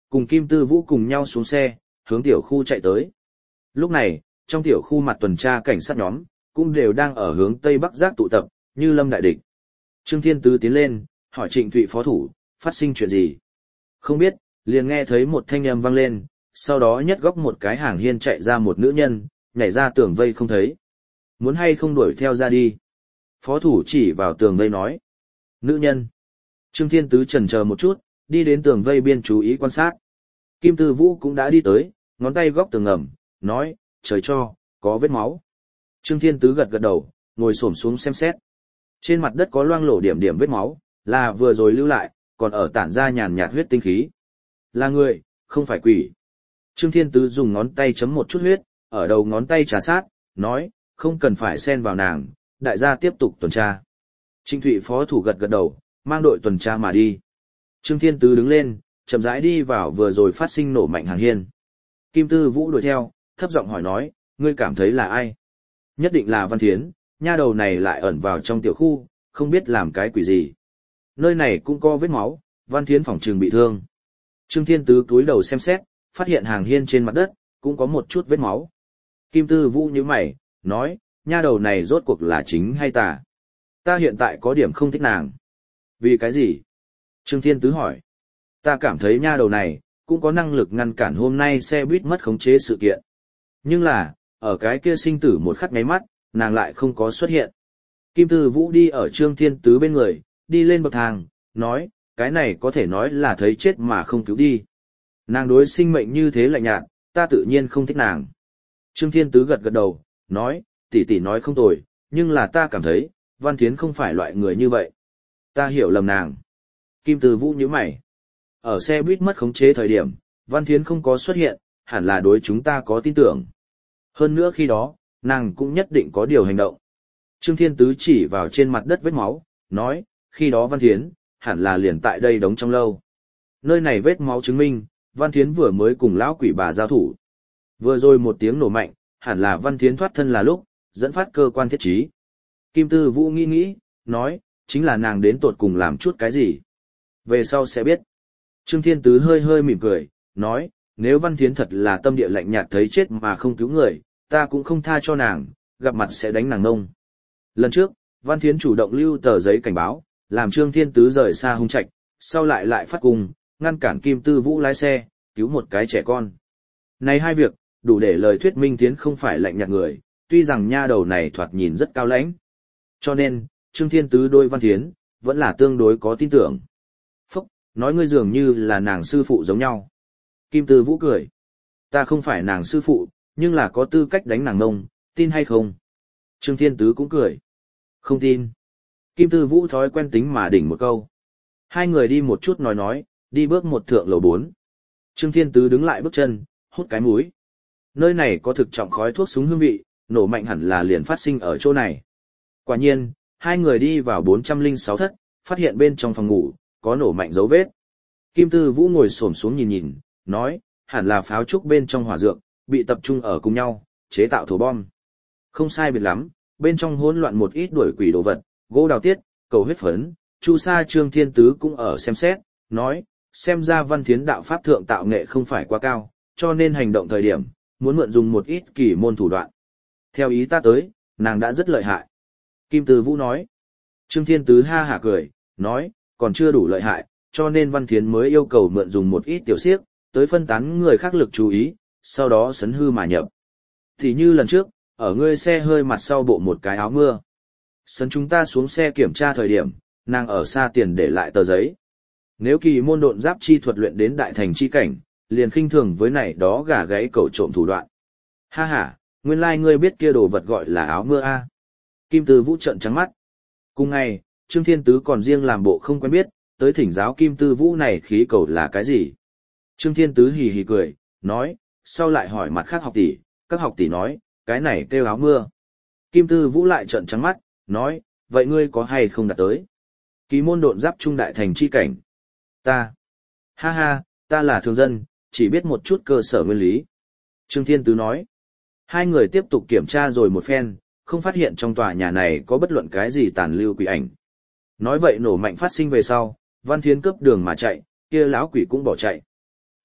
cùng Kim Tư Vũ cùng nhau xuống xe, hướng tiểu khu chạy tới. Lúc này, trong tiểu khu mặt tuần tra cảnh sát nhóm, cũng đều đang ở hướng Tây Bắc Giác tụ tập, như lâm đại địch. Trương Thiên Tứ tiến lên, hỏi Trịnh Thụy phó thủ, phát sinh chuyện gì? Không biết, liền nghe thấy một thanh âm vang lên, sau đó nhất góc một cái hàng hiên chạy ra một nữ nhân, nhảy ra tường vây không thấy. Muốn hay không đuổi theo ra đi? Phó thủ chỉ vào tường vây nói. Nữ nhân. Trương Thiên Tứ chần chờ một chút, đi đến tường vây biên chú ý quan sát. Kim Tư Vũ cũng đã đi tới, ngón tay góc tường ngầm, nói, trời cho, có vết máu. Trương Thiên Tứ gật gật đầu, ngồi xổm xuống xem xét. Trên mặt đất có loang lổ điểm điểm vết máu, là vừa rồi lưu lại, còn ở tản ra nhàn nhạt huyết tinh khí. Là người, không phải quỷ. Trương Thiên Tứ dùng ngón tay chấm một chút huyết, ở đầu ngón tay trà sát, nói, không cần phải xen vào nàng, đại gia tiếp tục tuần tra. Trịnh Thụy phó thủ gật gật đầu, mang đội tuần tra mà đi. Trương Thiên Tứ đứng lên, chậm rãi đi vào vừa rồi phát sinh nổ mạnh hàng hiên. Kim Tư Vũ đuổi theo, thấp giọng hỏi nói, ngươi cảm thấy là ai? Nhất định là Văn Thiến, nha đầu này lại ẩn vào trong tiểu khu, không biết làm cái quỷ gì. Nơi này cũng có vết máu, Văn Thiến phỏng trừng bị thương. Trương Thiên Tứ cúi đầu xem xét, phát hiện hàng hiên trên mặt đất, cũng có một chút vết máu. Kim Tư Vũ nhíu mày, nói, nha đầu này rốt cuộc là chính hay tà? Ta hiện tại có điểm không thích nàng. Vì cái gì? Trương Thiên Tứ hỏi. Ta cảm thấy nha đầu này, cũng có năng lực ngăn cản hôm nay xe buýt mất khống chế sự kiện. Nhưng là, ở cái kia sinh tử một khắc nháy mắt, nàng lại không có xuất hiện. Kim Tư Vũ đi ở Trương Thiên Tứ bên người, đi lên bậc thang, nói, cái này có thể nói là thấy chết mà không cứu đi. Nàng đối sinh mệnh như thế lạnh nhạt, ta tự nhiên không thích nàng. Trương Thiên Tứ gật gật đầu, nói, tỷ tỷ nói không tồi, nhưng là ta cảm thấy, Văn Thiến không phải loại người như vậy. Ta hiểu lầm nàng. Kim Tư Vũ nhíu mày. Ở xe buýt mất khống chế thời điểm, Văn Thiến không có xuất hiện, hẳn là đối chúng ta có tin tưởng. Hơn nữa khi đó, nàng cũng nhất định có điều hành động. Trương Thiên Tứ chỉ vào trên mặt đất vết máu, nói, khi đó Văn Thiến, hẳn là liền tại đây đóng trong lâu. Nơi này vết máu chứng minh, Văn Thiến vừa mới cùng lão quỷ bà giao thủ. Vừa rồi một tiếng nổ mạnh, hẳn là Văn Thiến thoát thân là lúc, dẫn phát cơ quan thiết trí. Kim Tư Vũ nghĩ, nói, chính là nàng đến tột cùng làm chút cái gì. Về sau sẽ biết. Trương Thiên Tứ hơi hơi mỉm cười, nói, nếu Văn Thiến thật là tâm địa lạnh nhạt thấy chết mà không cứu người, ta cũng không tha cho nàng, gặp mặt sẽ đánh nàng ngông. Lần trước, Văn Thiến chủ động lưu tờ giấy cảnh báo, làm Trương Thiên Tứ rời xa hung trạch, sau lại phát cung, ngăn cản Kim Tư Vũ lái xe, cứu một cái trẻ con. Này hai việc, đủ để lời thuyết minh Thiến không phải lạnh nhạt người, tuy rằng nha đầu này thoạt nhìn rất cao lãnh. Cho nên, Trương Thiên Tứ đôi Văn Thiến, vẫn là tương đối có tin tưởng. Phúc, nói ngươi dường như là nàng sư phụ giống nhau. Kim Tư Vũ cười. Ta không phải nàng sư phụ, nhưng là có tư cách đánh nàng ngông, tin hay không? Trương Thiên Tứ cũng cười. Không tin. Kim Tư Vũ thói quen tính mà đỉnh một câu. Hai người đi một chút nói, đi bước một thượng lầu 4. Trương Thiên Tứ đứng lại bước chân, hút cái mũi. Nơi này có thực trọng khói thuốc súng hương vị, nổ mạnh hẳn là liền phát sinh ở chỗ này. Quả nhiên, hai người đi vào 406 thất, phát hiện bên trong phòng ngủ, có nổ mạnh dấu vết. Kim Tư Vũ ngồi xổm xuống nhìn, nói, hẳn là pháo trúc bên trong hỏa dược, bị tập trung ở cùng nhau, chế tạo thổ bom. Không sai biệt lắm, bên trong hỗn loạn một ít đuổi quỷ đồ vật, gỗ đào tiết, cầu huyết phấn, Chu Sa Trương Thiên Tứ cũng ở xem xét, nói, xem ra Văn Thiến đạo pháp thượng tạo nghệ không phải quá cao, cho nên hành động thời điểm, muốn mượn dùng một ít kỳ môn thủ đoạn. Theo ý ta tới, nàng đã rất lợi hại. Kim Tư Vũ nói. Trương Thiên Tứ ha hả cười, nói, còn chưa đủ lợi hại, cho nên Văn Thiến mới yêu cầu mượn dùng một ít tiểu xiếc, tới phân tán người khác lực chú ý, sau đó sấn hư mà nhập. Thì như lần trước, ở ngươi xe hơi mặt sau bộ một cái áo mưa. Sấn chúng ta xuống xe kiểm tra thời điểm, nàng ở xa tiền để lại tờ giấy. Nếu kỳ môn độn giáp chi thuật luyện đến đại thành chi cảnh, liền khinh thường với này đó gà gáy cầu trộm thủ đoạn. Ha ha, nguyên lai ngươi biết kia đồ vật gọi là áo mưa a. Kim Tư Vũ trợn trắng mắt. Cùng ngày, Trương Thiên Tứ còn riêng làm bộ không quen biết, tới thỉnh giáo Kim Tư Vũ này khí cầu là cái gì. Trương Thiên Tứ hì hì cười, nói, sau lại hỏi mặt khác học tỷ, các học tỷ nói, cái này kêu áo mưa. Kim Tư Vũ lại trợn trắng mắt, nói, vậy ngươi có hay không đạt tới? Kỳ môn độn giáp trung đại thành chi cảnh. Ta. Ha ha, ta là thường dân, chỉ biết một chút cơ sở nguyên lý. Trương Thiên Tứ nói. Hai người tiếp tục kiểm tra rồi một phen, không phát hiện trong tòa nhà này có bất luận cái gì tàn lưu quỷ ảnh. Nói vậy nổ mạnh phát sinh về sau, Văn Thiến cướp đường mà chạy, kia lão quỷ cũng bỏ chạy.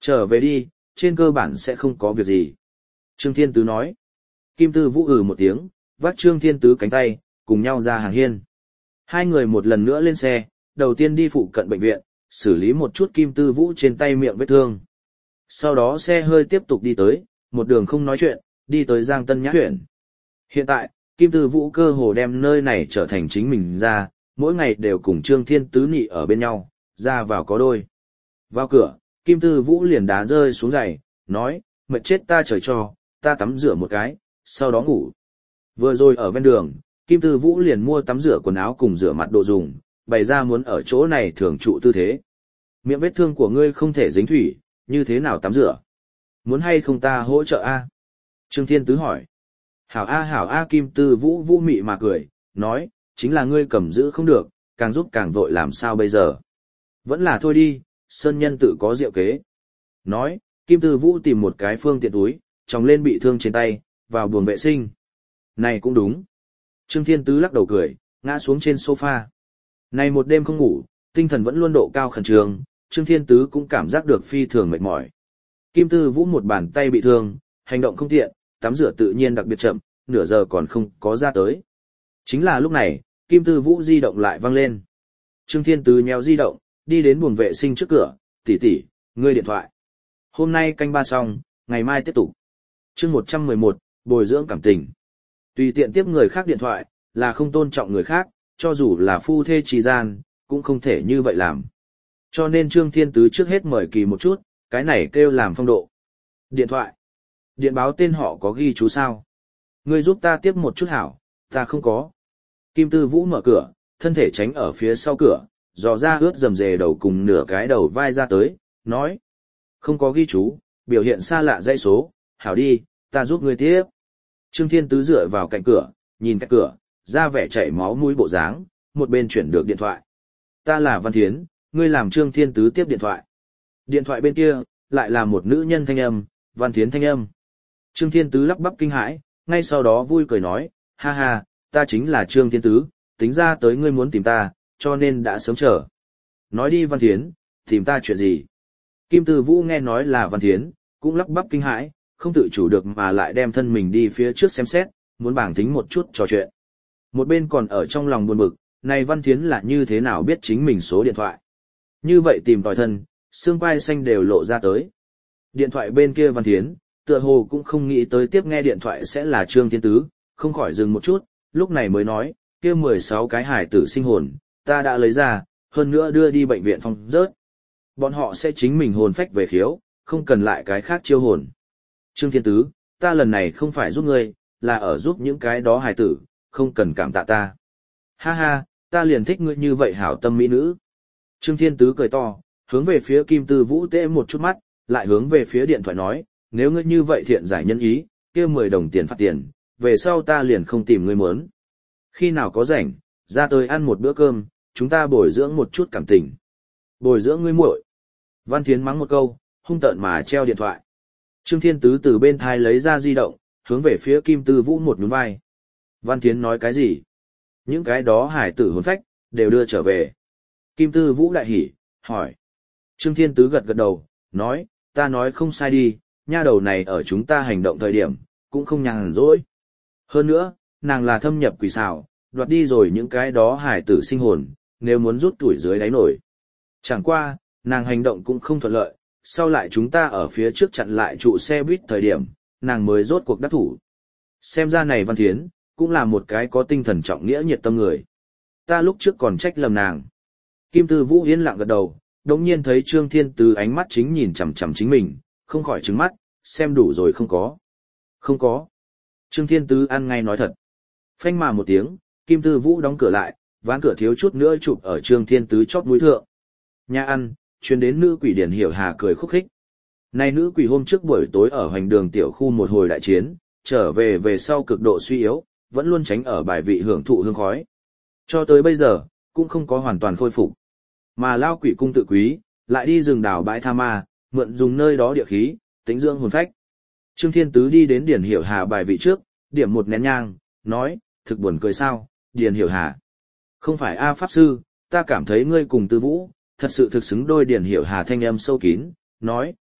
Trở về đi, trên cơ bản sẽ không có việc gì. Trương Thiên Tứ nói. Kim Tư Vũ một tiếng, vác Trương Thiên Tứ cánh tay, cùng nhau ra hàng hiên. Hai người một lần nữa lên xe, đầu tiên đi phụ cận bệnh viện, xử lý một chút Kim Tư Vũ trên tay miệng vết thương. Sau đó xe hơi tiếp tục đi tới, một đường không nói chuyện, đi tới Giang Tân Nhã huyện. Hiện tại, Kim Tư Vũ cơ hồ đem nơi này trở thành chính mình ra, mỗi ngày đều cùng Trương Thiên Tứ nị ở bên nhau, ra vào có đôi. Vào cửa, Kim Tư Vũ liền đá rơi xuống giày, nói, mệt chết ta trời cho, ta tắm rửa một cái, sau đó ngủ. Vừa rồi ở ven đường, Kim Tư Vũ liền mua tắm rửa quần áo cùng rửa mặt đồ dùng, bày ra muốn ở chỗ này thường trụ tư thế. Miệng vết thương của ngươi không thể dính thủy, như thế nào tắm rửa? Muốn hay không ta hỗ trợ a? Trương Thiên Tứ hỏi. Hảo a Kim Tư Vũ vũ mị mà cười, nói, chính là ngươi cầm giữ không được, càng giúp càng vội làm sao bây giờ? Vẫn là thôi đi, sơn nhân tự có diệu kế. Nói, Kim Tư Vũ tìm một cái phương tiện túi, tròng lên bị thương trên tay, vào buồng vệ sinh. Này cũng đúng. Trương Thiên Tứ lắc đầu cười, ngã xuống trên sofa. Này một đêm không ngủ, tinh thần vẫn luôn độ cao khẩn trương, Trương Thiên Tứ cũng cảm giác được phi thường mệt mỏi. Kim Tư Vũ một bàn tay bị thương, hành động không tiện, tắm rửa tự nhiên đặc biệt chậm, nửa giờ còn không có ra tới. Chính là lúc này, Kim Tư Vũ di động lại vang lên. Trương Thiên Tứ nhéo di động, đi đến buồng vệ sinh trước cửa, tỷ tỷ, ngươi điện thoại. Hôm nay canh ba xong, ngày mai tiếp tục. Chương 111, bồi dưỡng cảm tình. Tùy tiện tiếp người khác điện thoại, là không tôn trọng người khác, cho dù là phu thê trì gian, cũng không thể như vậy làm. Cho nên Trương Thiên Tứ trước hết mời kỳ một chút, cái này kêu làm phong độ. Điện thoại. Điện báo tên họ có ghi chú sao? Ngươi giúp ta tiếp một chút hảo, ta không có. Kim Tư Vũ mở cửa, thân thể tránh ở phía sau cửa, dò ra ướt rầm rề đầu cùng nửa cái đầu vai ra tới, nói. Không có ghi chú, biểu hiện xa lạ dãy số, hảo đi, ta giúp ngươi tiếp. Trương Thiên Tứ dựa vào cạnh cửa, nhìn cái cửa, ra vẻ chảy máu mũi bộ dáng, một bên chuyển được điện thoại. Ta là Văn Thiến, ngươi làm Trương Thiên Tứ tiếp điện thoại. Điện thoại bên kia, lại là một nữ nhân thanh âm, Văn Thiến thanh âm. Trương Thiên Tứ lắp bắp kinh hãi, ngay sau đó vui cười nói, ha ha, ta chính là Trương Thiên Tứ, tính ra tới ngươi muốn tìm ta, cho nên đã sớm chờ. Nói đi Văn Thiến, tìm ta chuyện gì? Kim Tư Vũ nghe nói là Văn Thiến, cũng lắp bắp kinh hãi, không tự chủ được mà lại đem thân mình đi phía trước xem xét, muốn bảng tính một chút trò chuyện. Một bên còn ở trong lòng buồn bực, này Văn Thiến là như thế nào biết chính mình số điện thoại. Như vậy tìm tòi thân, xương quai xanh đều lộ ra tới. Điện thoại bên kia Văn Thiến, tựa hồ cũng không nghĩ tới tiếp nghe điện thoại sẽ là Trương Thiên Tứ, không khỏi dừng một chút, lúc này mới nói, kia 16 cái hải tử sinh hồn, ta đã lấy ra, hơn nữa đưa đi bệnh viện phong rớt. Bọn họ sẽ chính mình hồn phách về khiếu, không cần lại cái khác chiêu hồn. Trương Thiên Tứ, ta lần này không phải giúp ngươi, là ở giúp những cái đó hài tử, không cần cảm tạ ta. Ha ha, ta liền thích ngươi như vậy hảo tâm mỹ nữ. Trương Thiên Tứ cười to, hướng về phía Kim Tư Vũ tễ một chút mắt, lại hướng về phía điện thoại nói, nếu ngươi như vậy thiện giải nhân ý, kia 10 đồng tiền phạt tiền, về sau ta liền không tìm ngươi muốn. Khi nào có rảnh, ra tới ăn một bữa cơm, chúng ta bồi dưỡng một chút cảm tình. Bồi dưỡng ngươi muội. Văn Thiến mắng một câu, hung tợn mà treo điện thoại. Trương Thiên Tứ từ bên thai lấy ra di động, hướng về phía Kim Tư Vũ một nhún vai. Văn Thiến nói cái gì? Những cái đó hải tử hồn phách, đều đưa trở về. Kim Tư Vũ đại hỉ, hỏi. Trương Thiên Tứ gật gật đầu, nói, ta nói không sai đi, nha đầu này ở chúng ta hành động thời điểm, cũng không nhàn rỗi. Hơn nữa, nàng là thâm nhập quỷ xào, đoạt đi rồi những cái đó hải tử sinh hồn, nếu muốn rút tuổi dưới đáy nổi. Chẳng qua, nàng hành động cũng không thuận lợi, sau lại chúng ta ở phía trước chặn lại trụ xe buýt thời điểm, nàng mới rốt cuộc đắc thủ. Xem ra này Văn Thiến, cũng là một cái có tinh thần trọng nghĩa nhiệt tâm người. Ta lúc trước còn trách lầm nàng. Kim Tư Vũ yên lặng gật đầu, đống nhiên thấy Trương Thiên Tứ ánh mắt chính nhìn chằm chằm chính mình, không khỏi trừng mắt, xem đủ rồi không có. Không có. Trương Thiên Tứ ăn ngay nói thật. Phanh mà một tiếng, Kim Tư Vũ đóng cửa lại, ván cửa thiếu chút nữa chụp ở Trương Thiên Tứ chót mũi thượng. Nhà ăn, chuyên đến nữ quỷ Điển Hiểu Hà cười khúc khích. Này nữ quỷ hôm trước buổi tối ở hoành đường tiểu khu một hồi đại chiến, trở về sau cực độ suy yếu, vẫn luôn tránh ở bài vị hưởng thụ hương khói. Cho tới bây giờ, cũng không có hoàn toàn khôi phục. Mà lao quỷ cung tự quý, lại đi rừng đảo bãi tha ma, mượn dùng nơi đó địa khí, tính dưỡng hồn phách. Trương Thiên Tứ đi đến Điển Hiểu Hà bài vị trước, điểm một nén nhang, nói, thực buồn cười sao, Điển Hiểu Hà. Không phải A Pháp Sư, ta cảm thấy ngươi cùng Tư Vũ, thật sự thực xứng đôi. Điển Hiểu Hà thanh âm sâu kín, nói,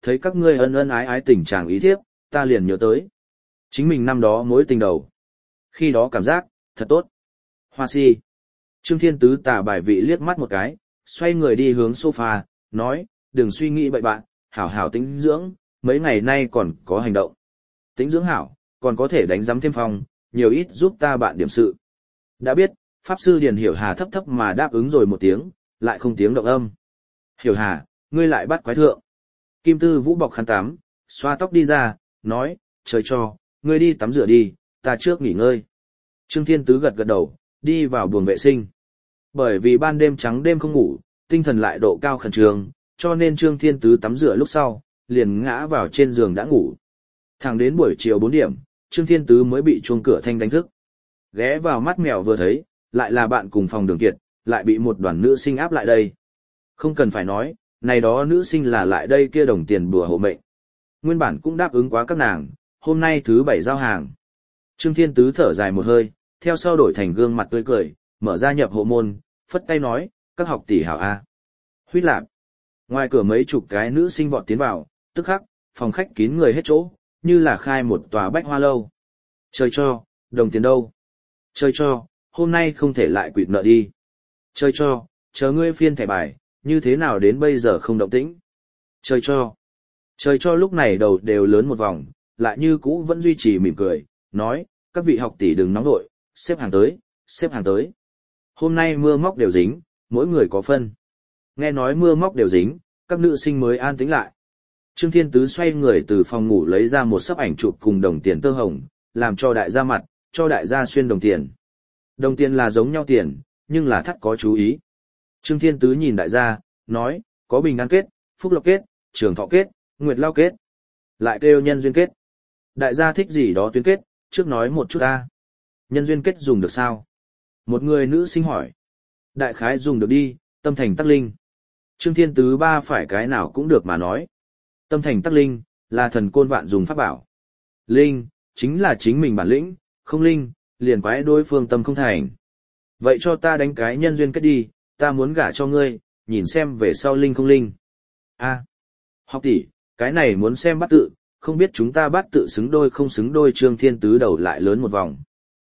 thấy các ngươi ân ân ái ái tình trạng ý thiếp, ta liền nhớ tới. Chính mình năm đó mối tình đầu. Khi đó cảm giác, thật tốt. Hoa si. Trương Thiên Tứ tà bài vị liếc mắt một cái, xoay người đi hướng sofa, nói, đừng suy nghĩ bậy bạn, hảo hảo tĩnh dưỡng, mấy ngày nay còn có hành động. Tĩnh dưỡng hảo, còn có thể đánh giám thêm phòng, nhiều ít giúp ta bạn điểm sự. Đã biết, Pháp Sư Điền Hiểu Hà thấp thấp mà đáp ứng rồi một tiếng, lại không tiếng động âm. Hiểu Hà, ngươi lại bắt quái thượng. Kim Tư Vũ bọc khăn tắm, xoa tóc đi ra, nói, trời cho, ngươi đi tắm rửa đi, ta trước nghỉ ngơi. Trương Thiên Tứ gật gật đầu, đi vào buồng vệ sinh. Bởi vì ban đêm trắng đêm không ngủ, tinh thần lại độ cao khẩn trương, cho nên Trương Thiên Tứ tắm rửa lúc sau, liền ngã vào trên giường đã ngủ. Thẳng đến buổi chiều 4 điểm, Trương Thiên Tứ mới bị chuông cửa thanh đánh thức. Ghé vào mắt mèo vừa thấy, lại là bạn cùng phòng Đường Kiệt, lại bị một đoàn nữ sinh áp lại đây. Không cần phải nói, này đó nữ sinh là lại đây kia đồng tiền bùa hộ mệnh. Nguyên bản cũng đáp ứng quá các nàng, hôm nay thứ 7 giao hàng. Trương Thiên Tứ thở dài một hơi, theo sau đổi thành gương mặt tươi cười, mở ra nhập hộ môn, phất tay nói, các học tỷ hảo A. Huyết lạp. Ngoài cửa mấy chục cái nữ sinh vọt tiến vào, tức khắc, phòng khách kín người hết chỗ, như là khai một tòa bách hoa lâu. Trời cho, đồng tiền đâu? Trời cho, hôm nay không thể lại quỵt nợ đi. Trời cho, chờ ngươi phiên thẻ bài, như thế nào đến bây giờ không động tĩnh? Trời cho. Trời cho lúc này đầu đều lớn một vòng, lại như cũ vẫn duy trì mỉm cười, nói, các vị học tỷ đừng nóng nội, xếp hàng tới, xếp hàng tới. Hôm nay mưa móc đều dính, mỗi người có phân. Nghe nói mưa móc đều dính, các nữ sinh mới an tĩnh lại. Trương Thiên Tứ xoay người từ phòng ngủ lấy ra một sấp ảnh chụp cùng đồng tiền tơ hồng, làm cho đại gia mặt, cho đại gia xuyên đồng tiền. Đồng tiền là giống nhau tiền, nhưng là thắt có chú ý. Trương Thiên Tứ nhìn đại gia, nói, có bình an kết, phúc lộc kết, trường thọ kết, nguyệt lao kết. Lại kêu nhân duyên kết. Đại gia thích gì đó tuyến kết, trước nói một chút ta. Nhân duyên kết dùng được sao? Một người nữ sinh hỏi. Đại khái dùng được đi, tâm thành tắc linh. Trương Thiên Tứ ba phải cái nào cũng được mà nói. Tâm thành tắc linh, là thần côn vạn dùng pháp bảo. Linh, chính là chính mình bản lĩnh, không linh, liền quái đối phương tâm không thành. Vậy cho ta đánh cái nhân duyên kết đi, ta muốn gả cho ngươi, nhìn xem về sau linh không linh. A, học tỷ, cái này muốn xem bát tự, không biết chúng ta bát tự xứng đôi không xứng đôi. Trương Thiên Tứ đầu lại lớn một vòng.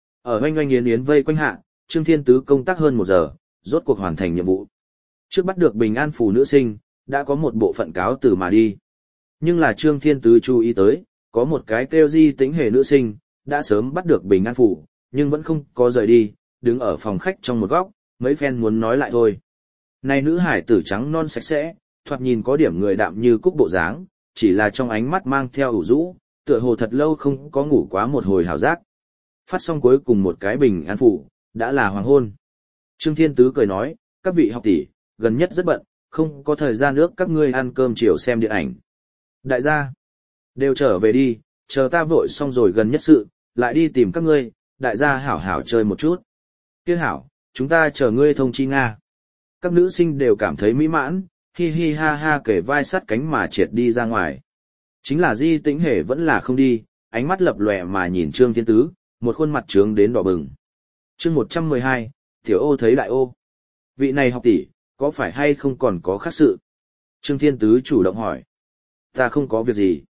Ở oanh oanh yến yến vây quanh hạ, Trương Thiên Tứ công tác hơn 1 giờ, rốt cuộc hoàn thành nhiệm vụ. Trước bắt được bình an phù nữ sinh, đã có một bộ phận cáo từ mà đi. Nhưng là Trương Thiên Tứ chú ý tới, có một cái kêu Di Tĩnh Hề nữ sinh, đã sớm bắt được bình an phù, nhưng vẫn không có rời đi, đứng ở phòng khách trong một góc, mấy phen muốn nói lại thôi. Này nữ hải tử trắng non sạch sẽ, thoạt nhìn có điểm người đạm như cúc bộ dáng, chỉ là trong ánh mắt mang theo ủ rũ, tựa hồ thật lâu không có ngủ quá một hồi hào giác. Phát xong cuối cùng một cái bình an phù, đã là hoàng hôn. Trương Thiên Tứ cười nói, các vị học tỷ, gần nhất rất bận, không có thời gian nước các ngươi ăn cơm chiều xem điện ảnh. Đại gia, đều trở về đi, chờ ta vội xong rồi gần nhất sự, lại đi tìm các ngươi, đại gia hảo hảo chơi một chút. Kia hảo, chúng ta chờ ngươi thông chi Nga. Các nữ sinh đều cảm thấy mỹ mãn, hi hi ha ha kể vai sát cánh mà triệt đi ra ngoài. Chính là Di Tĩnh Hề vẫn là không đi, ánh mắt lập lòe mà nhìn Trương Thiên Tứ, một khuôn mặt trướng đến đỏ bừng. Chương 112, Tiểu Ô thấy đại ô. Vị này học tỷ, có phải hay không còn có khác sự? Trương Thiên Tứ chủ động hỏi. Ta không có việc gì.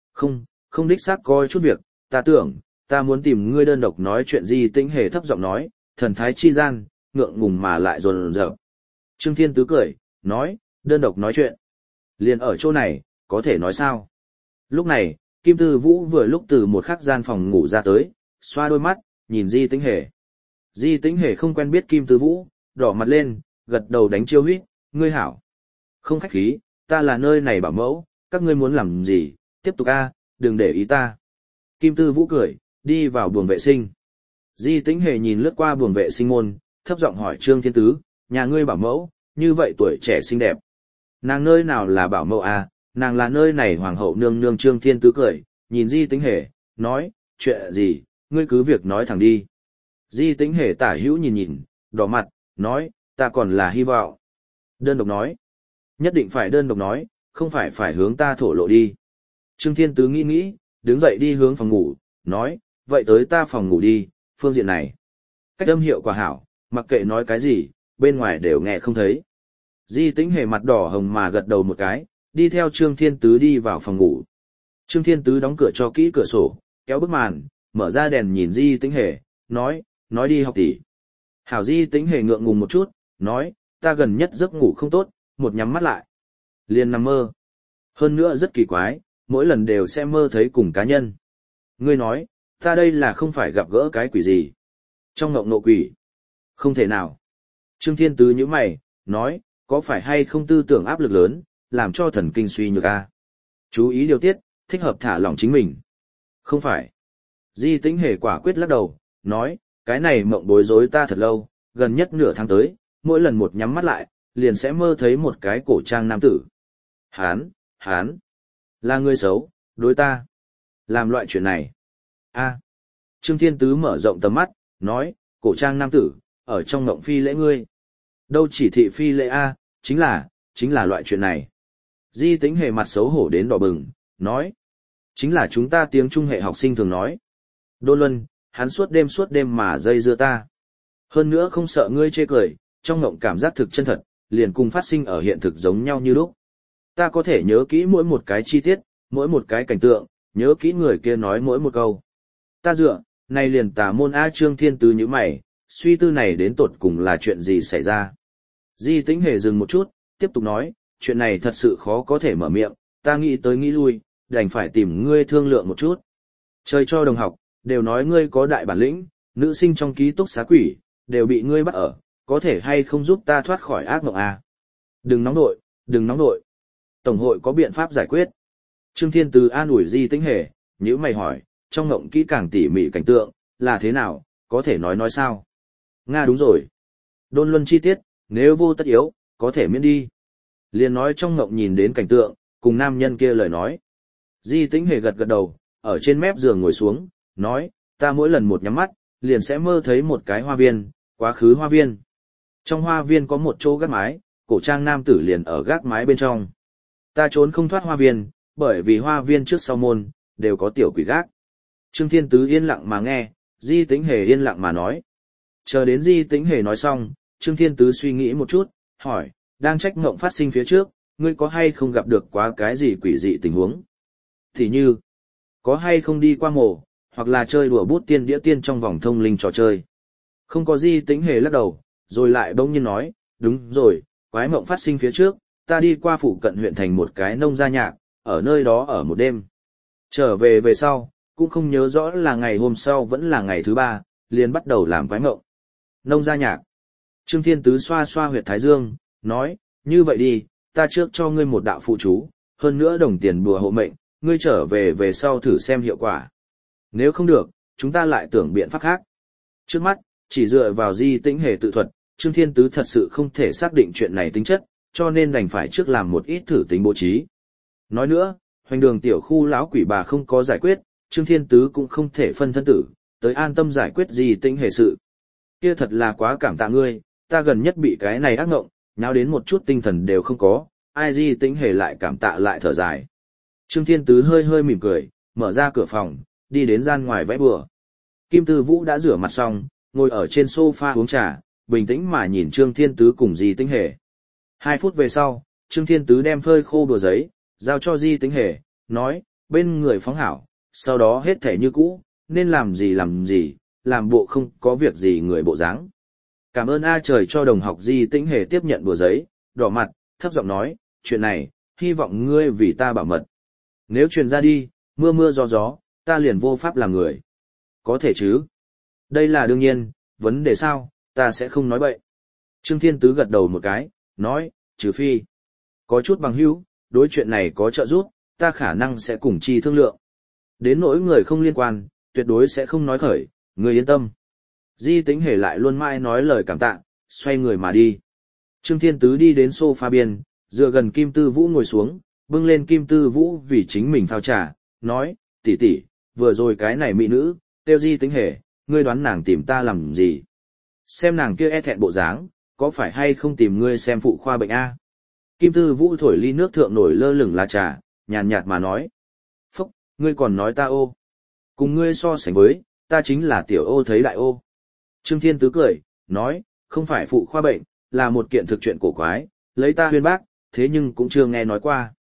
Không đích xác có chút việc, ta tưởng, ta muốn tìm ngươi đơn độc nói chuyện. Di Tĩnh Hề thấp giọng nói, thần thái chi gian, ngượng ngùng mà lại rồn rợp. Trương Thiên Tứ cười, nói, đơn độc nói chuyện. Liền ở chỗ này, có thể nói sao? Lúc này, Kim Tư Vũ vừa lúc từ một khắc gian phòng ngủ ra tới, xoa đôi mắt, nhìn Di Tĩnh Hề. Di Tĩnh Hề không quen biết Kim Tư Vũ, đỏ mặt lên, gật đầu đánh chiêu huýt, ngươi hảo. Không khách khí, ta là nơi này bảo mẫu, các ngươi muốn làm gì, tiếp tục a, đừng để ý ta. Kim Tư Vũ cười, đi vào buồng vệ sinh. Di Tĩnh Hề nhìn lướt qua buồng vệ sinh môn, thấp giọng hỏi Trương Thiên Tứ, nhà ngươi bảo mẫu, như vậy tuổi trẻ xinh đẹp. Nàng nơi nào là bảo mẫu a, nàng là nơi này hoàng hậu nương nương. Trương Thiên Tứ cười, nhìn Di Tĩnh Hề, nói, chuyện gì, ngươi cứ việc nói thẳng đi. Di Tĩnh Hề tả hữu nhìn, đỏ mặt, nói, ta còn là hy vọng. Đơn độc nói. Nhất định phải đơn độc nói, không phải hướng ta thổ lộ đi. Trương Thiên Tứ nghĩ, đứng dậy đi hướng phòng ngủ, nói, vậy tới ta phòng ngủ đi, phương diện này. Cách âm hiệu quả hảo, mặc kệ nói cái gì, bên ngoài đều nghe không thấy. Di Tĩnh Hề mặt đỏ hồng mà gật đầu một cái, đi theo Trương Thiên Tứ đi vào phòng ngủ. Trương Thiên Tứ đóng cửa cho kỹ cửa sổ, kéo bức màn, mở ra đèn nhìn Di Tĩnh Hề, nói đi học tỷ. Hảo Di Tĩnh Hề ngượng ngùng một chút, nói, ta gần nhất giấc ngủ không tốt, một nhắm mắt lại. Liền nằm mơ. Hơn nữa rất kỳ quái, mỗi lần đều sẽ mơ thấy cùng cá nhân. Ngươi nói, ta đây là không phải gặp gỡ cái quỷ gì. Trong ngộng nộ quỷ. Không thể nào. Trương Thiên Tứ nhíu mày, nói, có phải hay không tư tưởng áp lực lớn, làm cho thần kinh suy nhược a? Chú ý điều tiết, thích hợp thả lỏng chính mình. Không phải. Di Tĩnh Hề quả quyết lắc đầu, nói, cái này mộng bối rối ta thật lâu, gần nhất nửa tháng tới, mỗi lần một nhắm mắt lại, liền sẽ mơ thấy một cái cổ trang nam tử. Hán, là người xấu, đối ta. Làm loại chuyện này. A. Trương Thiên Tứ mở rộng tầm mắt, nói, cổ trang nam tử, ở trong mộng phi lễ ngươi. Đâu chỉ thị phi lễ A, chính là loại chuyện này. Di Tĩnh Hề mặt xấu hổ đến đỏ bừng, nói. Chính là chúng ta tiếng Trung hệ học sinh thường nói. Đôn Luân, hắn suốt đêm mà dây dưa ta. Hơn nữa không sợ ngươi chê cười, trong mộng cảm giác thực chân thật, liền cùng phát sinh ở hiện thực giống nhau như lúc. Ta có thể nhớ kỹ mỗi một cái chi tiết, mỗi một cái cảnh tượng, nhớ kỹ người kia nói mỗi một câu. Ta dựa, này liền tà môn A. Trương Thiên Tứ như mày, suy tư này đến tột cùng là chuyện gì xảy ra. Di Tĩnh Hề dừng một chút, tiếp tục nói, chuyện này thật sự khó có thể mở miệng, ta nghĩ tới nghĩ lui, đành phải tìm ngươi thương lượng một chút. Trời cho đồng học, đều nói ngươi có đại bản lĩnh, nữ sinh trong ký túc xá quỷ, đều bị ngươi bắt ở, có thể hay không giúp ta thoát khỏi ác mộng A. Đừng nóng nội. Tổng hội có biện pháp giải quyết. Trương Thiên Tứ an ủi Di Tĩnh Hề, nhữ mày hỏi, trong mộng kỹ càng tỉ mỉ cảnh tượng, là thế nào, có thể nói sao? Nga đúng rồi. Đôn Luân chi tiết, nếu vô tất yếu, có thể miễn đi. Liền nói trong mộng nhìn đến cảnh tượng, cùng nam nhân kia lời nói. Di Tĩnh Hề gật gật đầu, ở trên mép giường ngồi xuống, nói, ta mỗi lần một nhắm mắt, liền sẽ mơ thấy một cái hoa viên, quá khứ hoa viên. Trong hoa viên có một chỗ gác mái, cổ trang nam tử liền ở gác mái bên trong. Ta trốn không thoát hoa viên, bởi vì hoa viên trước sau môn, đều có tiểu quỷ gác. Trương Thiên Tứ yên lặng mà nghe, Di Tĩnh Hề yên lặng mà nói. Chờ đến Di Tĩnh Hề nói xong, Trương Thiên Tứ suy nghĩ một chút, hỏi, đang trách mộng phát sinh phía trước, ngươi có hay không gặp được quá cái gì quỷ dị tình huống? Thì như, có hay không đi qua mộ, hoặc là chơi đùa bút tiên đĩa tiên trong vòng thông linh trò chơi? Không có. Di Tĩnh Hề lắc đầu, rồi lại bỗng nhiên nói, đúng rồi, quái mộng phát sinh phía trước, ta đi qua phụ cận huyện thành một cái nông gia nhạc, ở nơi đó ở một đêm. Trở về sau, cũng không nhớ rõ là ngày hôm sau vẫn là ngày thứ ba, liền bắt đầu làm quái mộng. Nông gia nhạc. Trương Thiên Tứ xoa xoa huyệt thái dương, nói, như vậy đi, ta trước cho ngươi một đạo phụ chú, hơn nữa đồng tiền bùa hộ mệnh, ngươi trở về sau thử xem hiệu quả. Nếu không được, chúng ta lại tưởng biện pháp khác. Trước mắt, chỉ dựa vào Di Tĩnh Hề tự thuật, Trương Thiên Tứ thật sự không thể xác định chuyện này tính chất, cho nên đành phải trước làm một ít thử tính bố trí. Nói nữa, hoành đường tiểu khu lão quỷ bà không có giải quyết, Trương Thiên Tứ cũng không thể phân thân tử, tới an tâm giải quyết Di Tĩnh Hề sự. Kia thật là quá cảm tạ ngươi, ta gần nhất bị cái này ác ngộng, nháo đến một chút tinh thần đều không có, ai Di Tĩnh Hề lại cảm tạ lại thở dài. Trương Thiên Tứ hơi mỉm cười, mở ra cửa phòng, đi đến gian ngoài vẽ bừa. Kim Tư Vũ đã rửa mặt xong, ngồi ở trên sofa uống trà, bình tĩnh mà nhìn Trương Thiên Tứ cùng Di Tĩnh Hề. 2 phút về sau, Trương Thiên Tứ đem phơi khô bừa giấy, giao cho Di Tĩnh Hề, nói, bên người phóng hảo, sau đó hết thể như cũ, nên làm gì, làm bộ không có việc gì người bộ dáng. Cảm ơn A trời cho đồng học. Di Tĩnh Hề tiếp nhận bừa giấy, đỏ mặt, thấp giọng nói, chuyện này, hy vọng ngươi vì ta bảo mật. Nếu truyền ra đi, mưa gió, ta liền vô pháp làm người. Có thể chứ? Đây là đương nhiên, vấn đề sao, ta sẽ không nói bậy. Trương Thiên Tứ gật đầu một cái, nói, trừ phi. Có chút bằng hữu, đối chuyện này có trợ giúp, ta khả năng sẽ cùng chi thương lượng. Đến nỗi người không liên quan, tuyệt đối sẽ không nói khởi, người yên tâm. Di Tĩnh Hề lại luôn mãi nói lời cảm tạ, xoay người mà đi. Trương Thiên Tứ đi đến sofa biên, dựa gần Kim Tư Vũ ngồi xuống, bưng lên Kim Tư Vũ vì chính mình phao trà, nói, tỷ, vừa rồi cái này mỹ nữ, tiêu Di Tĩnh Hề, ngươi đoán nàng tìm ta làm gì? Xem nàng kia e thẹn bộ dáng, có phải hay không tìm ngươi xem phụ khoa bệnh A? Kim Tư Vũ thổi ly nước thượng nổi lơ lửng lá trà, nhàn nhạt mà nói. Phúc, ngươi còn nói ta ô. Cùng ngươi so sánh với, ta chính là tiểu ô thấy đại ô. Trương Thiên Tứ cười, nói, không phải phụ khoa bệnh, là một kiện thực chuyện cổ quái, lấy ta huyên bác, thế nhưng cũng chưa nghe nói qua.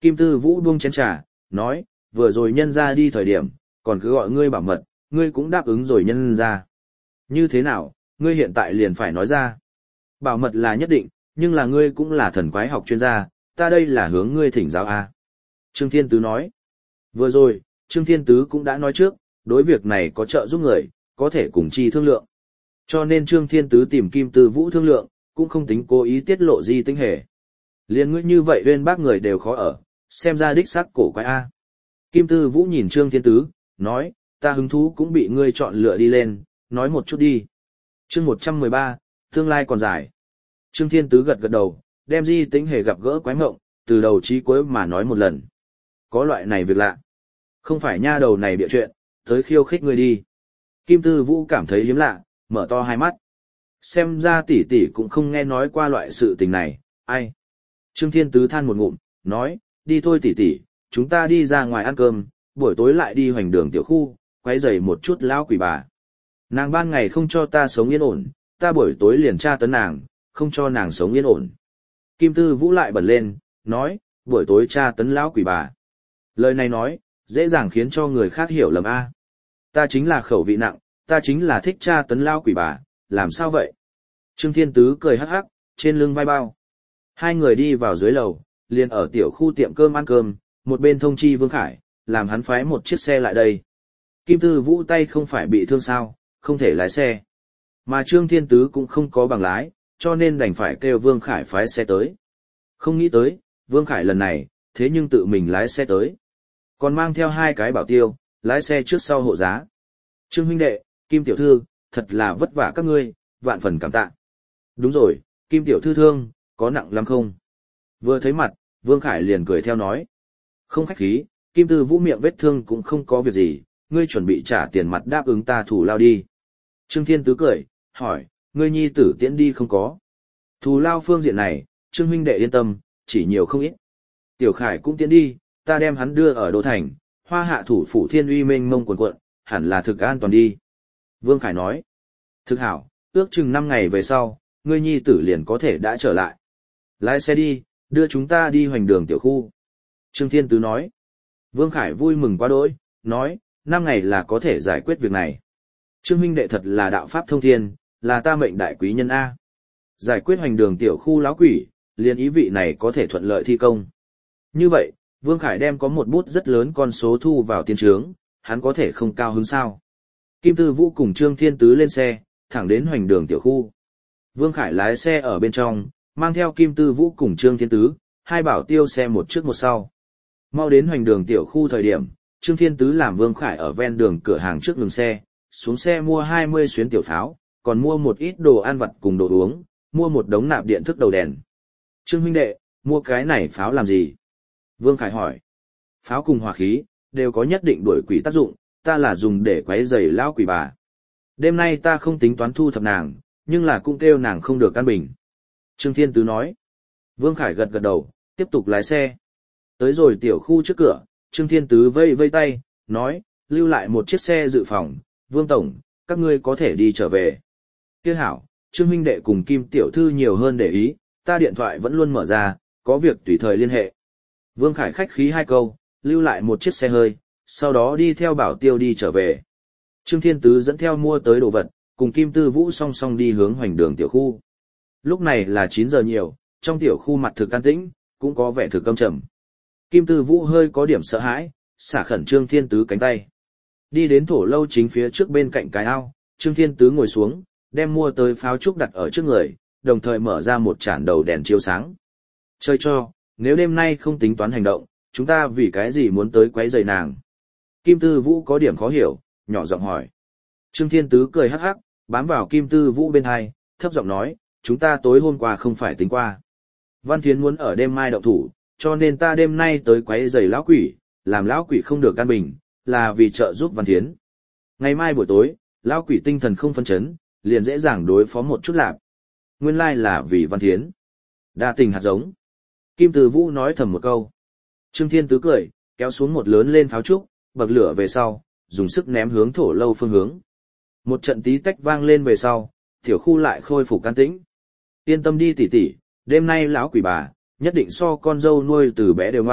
Kim Tư Vũ buông chén trà, nói, vừa rồi nhân ra đi thời điểm, còn cứ gọi ngươi bảo mật, ngươi cũng đáp ứng rồi nhân ra. Như thế nào, ngươi hiện tại liền phải nói ra. Bảo mật là nhất định, nhưng là ngươi cũng là thần quái học chuyên gia, ta đây là hướng ngươi thỉnh giáo a. Trương Thiên Tứ nói. Vừa rồi, Trương Thiên Tứ cũng đã nói trước, đối việc này có trợ giúp người, có thể cùng chi thương lượng. Cho nên Trương Thiên Tứ tìm Kim Tư Vũ thương lượng, cũng không tính cố ý tiết lộ di tính hề. Liên ngươi như vậy bên bác người đều khó ở, xem ra đích xác cổ quái a. Kim Tư Vũ nhìn Trương Thiên Tứ, nói, ta hứng thú cũng bị ngươi chọn lựa đi lên, nói một chút đi. Chương 113, tương lai còn dài. Trương Thiên Tứ gật gật đầu, đem di tính hề gặp gỡ quái mộng, từ đầu chí cuối mà nói một lần. Có loại này việc lạ. Không phải nha đầu này bịa chuyện, tới khiêu khích ngươi đi. Kim Tư Vũ cảm thấy hiếm lạ, mở to hai mắt. Xem ra tỷ tỷ cũng không nghe nói qua loại sự tình này, ai. Trương Thiên Tứ than một ngụm, nói, đi thôi tỷ tỷ, chúng ta đi ra ngoài ăn cơm, buổi tối lại đi hoành đường tiểu khu, quấy rầy một chút lão quỷ bà. Nàng ban ngày không cho ta sống yên ổn, ta buổi tối liền tra tấn nàng, không cho nàng sống yên ổn. Kim Tư Vũ lại bật lên, nói, buổi tối tra tấn lão quỷ bà. Lời này nói, dễ dàng khiến cho người khác hiểu lầm a. Ta chính là khẩu vị nặng, ta chính là thích tra tấn lão quỷ bà, làm sao vậy? Trương Thiên Tứ cười hắc hắc, trên lưng vai bao. Hai người đi vào dưới lầu, liền ở tiểu khu tiệm cơm ăn cơm, một bên thông chi Vương Khải, làm hắn phái một chiếc xe lại đây. Kim Tư Vũ tay không phải bị thương sao, không thể lái xe. Mà Trương Thiên Tứ cũng không có bằng lái, cho nên đành phải kêu Vương Khải phái xe tới. Không nghĩ tới, Vương Khải lần này, thế nhưng tự mình lái xe tới. Còn mang theo hai cái bảo tiêu, lái xe trước sau hộ giá. Trương huynh đệ, Kim tiểu thư, thật là vất vả các ngươi, vạn phần cảm tạ. Đúng rồi, Kim tiểu thư thương, có nặng lắm không? Vừa thấy mặt, Vương Khải liền cười theo nói. Không khách khí, Kim Tư Vũ miệng vết thương cũng không có việc gì, ngươi chuẩn bị trả tiền mặt đáp ứng ta thù lao đi. Trương Thiên Tứ cười, hỏi, ngươi nhi tử tiễn đi không có? Thù lao phương diện này, Trương huynh đệ yên tâm, chỉ nhiều không ít. Tiểu Khải cũng tiễn đi, ta đem hắn đưa ở Đô Thành, Hoa Hạ thủ phủ Thiên Uy mênh mông quần quận, hẳn là thực an toàn đi. Vương Khải nói, thực hảo, ước chừng 5 ngày về sau, ngươi nhi tử liền có thể đã trở lại. Lái xe đi, đưa chúng ta đi hoành đường tiểu khu. Trương Thiên Tứ nói, Vương Khải vui mừng quá đỗi, nói, 5 ngày là có thể giải quyết việc này. Trương huynh đệ thật là đạo pháp thông thiên, là ta mệnh đại quý nhân A. Giải quyết hoành đường tiểu khu lão quỷ, liền ý vị này có thể thuận lợi thi công. Như vậy, Vương Khải đem có một bút rất lớn con số thu vào tiền trướng, hắn có thể không cao hứng sao. Kim Tư Vũ cùng Trương Thiên Tứ lên xe, thẳng đến hoành đường tiểu khu. Vương Khải lái xe ở bên trong, mang theo Kim Tư Vũ cùng Trương Thiên Tứ, hai bảo tiêu xe một trước một sau. Mau đến hoành đường tiểu khu thời điểm, Trương Thiên Tứ làm Vương Khải ở ven đường cửa hàng trước ngừng xe, xuống xe mua 20 xuyến tiểu pháo, còn mua một ít đồ ăn vặt cùng đồ uống, mua một đống nạp điện thức đầu đèn. Trương huynh đệ, mua cái này pháo làm gì? Vương Khải hỏi. Pháo cùng hỏa khí, đều có nhất định đuổi quỷ tác dụng, ta là dùng để quấy rầy lão quỷ bà. Đêm nay ta không tính toán thu thập nàng, nhưng là cũng kêu nàng không được an bình. Trương Thiên Tứ nói. Vương Khải gật gật đầu, tiếp tục lái xe. Tới rồi tiểu khu trước cửa, Trương Thiên Tứ vây vây tay, nói, lưu lại một chiếc xe dự phòng, Vương Tổng, các ngươi có thể đi trở về. Kia hảo, Trương huynh đệ cùng Kim tiểu thư nhiều hơn để ý, ta điện thoại vẫn luôn mở ra, có việc tùy thời liên hệ. Vương Khải khách khí 2 câu, lưu lại một chiếc xe hơi, sau đó đi theo bảo tiêu đi trở về. Trương Thiên Tứ dẫn theo mua tới đồ vật, cùng Kim Tư Vũ song song đi hướng hoành đường tiểu khu. Lúc này là 9 giờ nhiều, trong tiểu khu mặt thực an tĩnh, cũng có vẻ thực câm trầm. Kim Tư Vũ hơi có điểm sợ hãi, xả khẩn Trương Thiên Tứ cánh tay. Đi đến thổ lâu chính phía trước bên cạnh cái ao, Trương Thiên Tứ ngồi xuống, đem mua tới pháo trúc đặt ở trước người, đồng thời mở ra một chản đầu đèn chiếu sáng. Chơi cho, nếu đêm nay không tính toán hành động, chúng ta vì cái gì muốn tới quấy rầy nàng? Kim Tư Vũ có điểm khó hiểu, nhỏ giọng hỏi. Trương Thiên Tứ cười hắc hắc, bám vào Kim Tư Vũ bên hai, thấp giọng nói, chúng ta tối hôm qua không phải tính qua. Văn Thiến muốn ở đêm mai động thủ, cho nên ta đêm nay tới quấy rầy lão quỷ, làm lão quỷ không được an bình, là vì trợ giúp Văn Thiến. Ngày mai buổi tối, lão quỷ tinh thần không phân chấn, liền dễ dàng đối phó một chút lạc. Nguyên lai là vì Văn Thiến. Đa tình hạt giống. Kim Tư Vũ nói thầm một câu. Trương Thiên Tứ cười, kéo xuống một lớn lên pháo trúc, bậc lửa về sau, dùng sức ném hướng thổ lâu phương hướng. Một trận tí tách vang lên về sau, tiểu khu lại khôi phục can tĩnh. Yên tâm đi tỷ tỷ, đêm nay lão quỷ bà, nhất định so con dâu nuôi từ bé đều ngoan,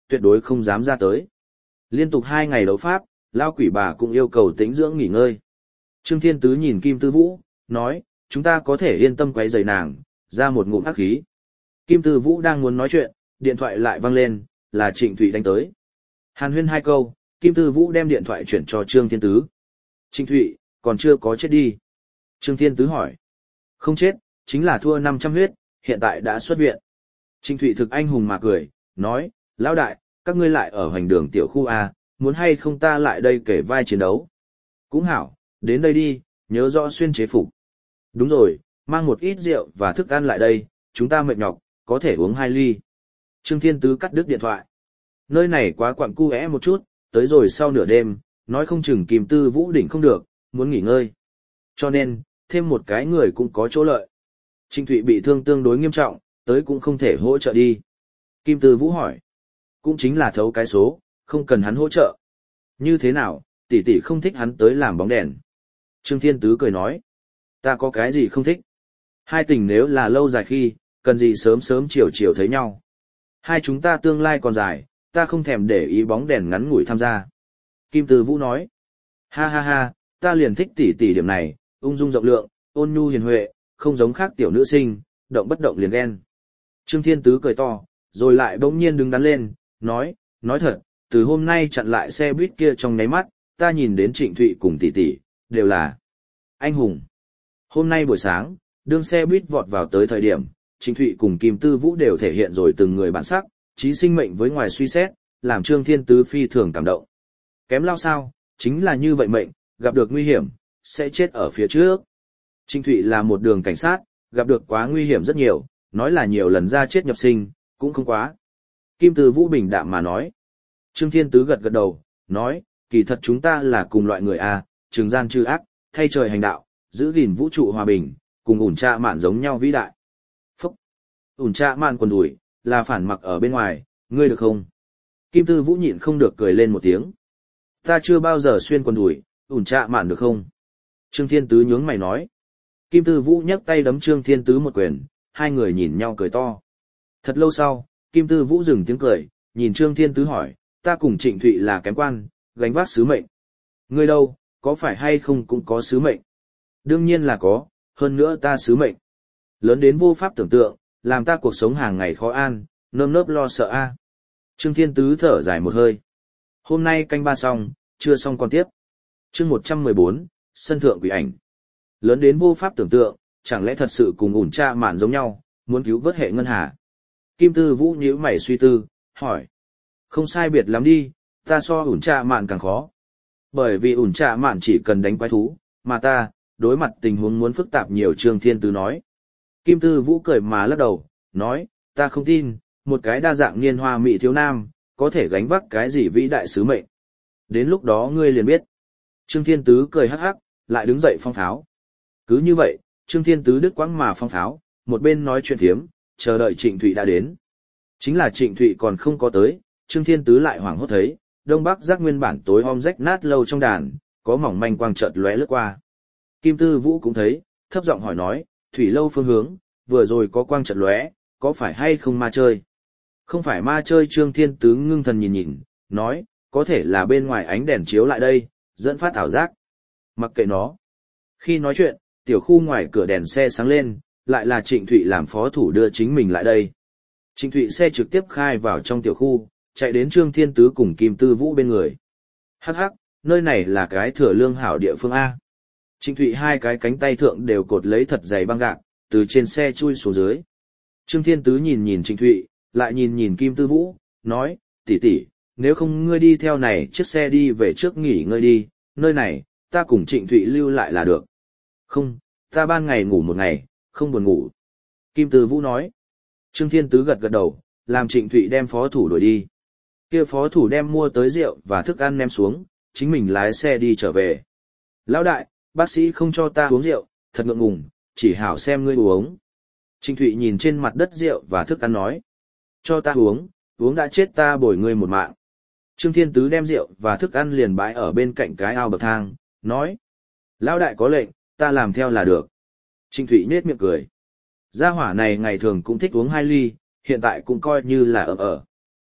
tuyệt đối không dám ra tới. Liên tục 2 ngày đấu pháp, Lao quỷ bà cũng yêu cầu tĩnh dưỡng nghỉ ngơi. Trương Thiên Tứ nhìn Kim Tư Vũ, nói, chúng ta có thể yên tâm quấy rầy nàng, ra một ngụm ác khí. Kim Tư Vũ đang muốn nói chuyện, điện thoại lại vang lên, là Trịnh Thụy đánh tới. Hàn huyên 2 câu, Kim Tư Vũ đem điện thoại chuyển cho Trương Thiên Tứ. Trịnh Thụy, còn chưa có chết đi. Trương Thiên Tứ hỏi. Không chết, chính là thua 500 huyết, hiện tại đã xuất viện. Trịnh Thụy thực anh hùng mà cười, nói, lão đại, các ngươi lại ở hoành đường tiểu khu A, muốn hay không ta lại đây kể vai chiến đấu. Cũng hảo, đến đây đi, nhớ rõ xuyên chế phục. Đúng rồi, mang một ít rượu và thức ăn lại đây, chúng ta mệt nhọc, có thể uống 2 ly. Trương Thiên Tứ cắt đứt điện thoại. Nơi này quá quặn cu é một chút, tới rồi sau nửa đêm, nói không chừng Kim Tư Vũ đỉnh không được, muốn nghỉ ngơi. Cho nên, thêm một cái người cũng có chỗ lợi. Trịnh Thụy bị thương tương đối nghiêm trọng, tới cũng không thể hỗ trợ đi. Kim Tư Vũ hỏi. Cũng chính là thấu cái số, không cần hắn hỗ trợ. Như thế nào, tỷ tỷ không thích hắn tới làm bóng đèn. Trương Thiên Tứ cười nói. Ta có cái gì không thích. Hai tình nếu là lâu dài khi, cần gì sớm sớm chiều chiều thấy nhau. Hai chúng ta tương lai còn dài, ta không thèm để ý bóng đèn ngắn ngủi tham gia. Kim Tư Vũ nói. Ha ha ha, ta liền thích tỷ tỷ điểm này, ung dung rộng lượng, ôn nhu hiền huệ, không giống khác tiểu nữ sinh, động bất động liền ghen. Trương Thiên Tứ cười to, rồi lại bỗng nhiên đứng đắn lên, nói thật, từ hôm nay chặn lại xe buýt kia trong nháy mắt, ta nhìn đến Trịnh Thụy cùng tỷ tỷ, đều là anh hùng. Hôm nay buổi sáng, đương xe buýt vọt vào tới thời điểm, Trịnh Thụy cùng Kim Tư Vũ đều thể hiện rồi từng người bản sắc, trí sinh mệnh với ngoài suy xét, làm Trương Thiên Tứ phi thường cảm động. Kém lao sao, chính là như vậy mệnh, gặp được nguy hiểm, sẽ chết ở phía trước. Trịnh Thụy là một đường cảnh sát, gặp được quá nguy hiểm rất nhiều, nói là nhiều lần ra chết nhập sinh, cũng không quá. Kim Tư Vũ bình đạm mà nói. Trương Thiên Tứ gật gật đầu, nói, kỳ thật chúng ta là cùng loại người A, trường gian trừ ác, thay trời hành đạo, giữ gìn vũ trụ hòa bình, cùng ủn trạ mạn giống nhau vĩ đại. Phúc! Ủn trạ mạn quần đùi, là phản mặc ở bên ngoài, ngươi được không? Kim Tư Vũ nhịn không được cười lên một tiếng. Ta chưa bao giờ xuyên quần đùi, ủn trạ mạn được không? Trương Thiên Tứ nhướng mày nói. Kim Tư Vũ nhấc tay đấm Trương Thiên Tứ một quyền, hai người nhìn nhau cười to. Thật lâu sau, Kim Tư Vũ dừng tiếng cười, nhìn Trương Thiên Tứ hỏi, ta cùng Trịnh Thụy là kém quan, gánh vác sứ mệnh. Ngươi đâu, có phải hay không cũng có sứ mệnh? Đương nhiên là có, hơn nữa ta sứ mệnh. Lớn đến vô pháp tưởng tượng, làm ta cuộc sống hàng ngày khó an, nơm nớp lo sợ a. Trương Thiên Tứ thở dài một hơi. Hôm nay canh ba xong, chưa xong còn tiếp. Chương 114, sân thượng quỷ ảnh. Lớn đến vô pháp tưởng tượng, chẳng lẽ thật sự cùng ủn trạ mạn giống nhau, muốn cứu vớt hệ ngân hà. Kim Tư Vũ nhíu mày suy tư, hỏi. Không sai biệt lắm đi, ta so ủn trạ mạn càng khó. Bởi vì ủn trạ mạn chỉ cần đánh quái thú, mà ta, đối mặt tình huống muốn phức tạp nhiều. Trương Thiên Tứ nói. Kim Tư Vũ cười mà lắc đầu, nói, ta không tin, một cái đa dạng niên hoa mỹ thiếu nam, có thể gánh vác cái gì vĩ đại sứ mệnh. Đến lúc đó ngươi liền biết. Trương Thiên Tứ cười hắc hắc, lại đứng dậy phong tháo. Cứ như vậy, Trương Thiên Tứ đứt quãng mà phong tháo, một bên nói chuyện thiếm, chờ đợi Trịnh Thụy đã đến. Chính là Trịnh Thụy còn không có tới, Trương Thiên Tứ lại hoảng hốt thấy, đông bắc giác nguyên bản tối om rách nát lâu trong đàn, có mỏng manh quang chợt lóe lướt qua. Kim Tư Vũ cũng thấy, thấp giọng hỏi nói, thủy lâu phương hướng, vừa rồi có quang chợt lóe, có phải hay không ma chơi? Không phải ma chơi. Trương Thiên Tứ ngưng thần nhìn, nói, có thể là bên ngoài ánh đèn chiếu lại đây, dẫn phát ảo giác. Mặc kệ nó. Khi nói chuyện, tiểu khu ngoài cửa đèn xe sáng lên, lại là Trịnh Thụy làm phó thủ đưa chính mình lại đây. Trịnh Thụy xe trực tiếp khai vào trong tiểu khu, chạy đến Trương Thiên Tứ cùng Kim Tư Vũ bên người. Hắc hắc, nơi này là cái thừa lương hảo địa phương A. Trịnh Thụy hai cái cánh tay thượng đều cột lấy thật dày băng gạc, từ trên xe chui xuống dưới. Trương Thiên Tứ nhìn Trịnh Thụy, lại nhìn Kim Tư Vũ, nói, tỷ tỷ, nếu không ngươi đi theo này chiếc xe đi về trước nghỉ ngơi đi, nơi này, ta cùng Trịnh Thụy lưu lại là được. Không, ta ban ngày ngủ một ngày, không buồn ngủ. Kim Tư Vũ nói. Trương Thiên Tứ gật gật đầu, làm Trịnh Thụy đem phó thủ đuổi đi. Kia phó thủ đem mua tới rượu và thức ăn ném xuống, chính mình lái xe đi trở về. Lão đại, bác sĩ không cho ta uống rượu, thật ngượng ngùng, chỉ hảo xem ngươi uống. Trịnh Thụy nhìn trên mặt đất rượu và thức ăn nói. Cho ta uống, uống đã chết ta bồi ngươi một mạng. Trương Thiên Tứ đem rượu và thức ăn liền bãi ở bên cạnh cái ao bậc thang, nói. Lão đại có lệnh, ta làm theo là được. Trịnh Thụy nết miệng cười. Gia hỏa này ngày thường cũng thích uống 2 ly, hiện tại cũng coi như là ở.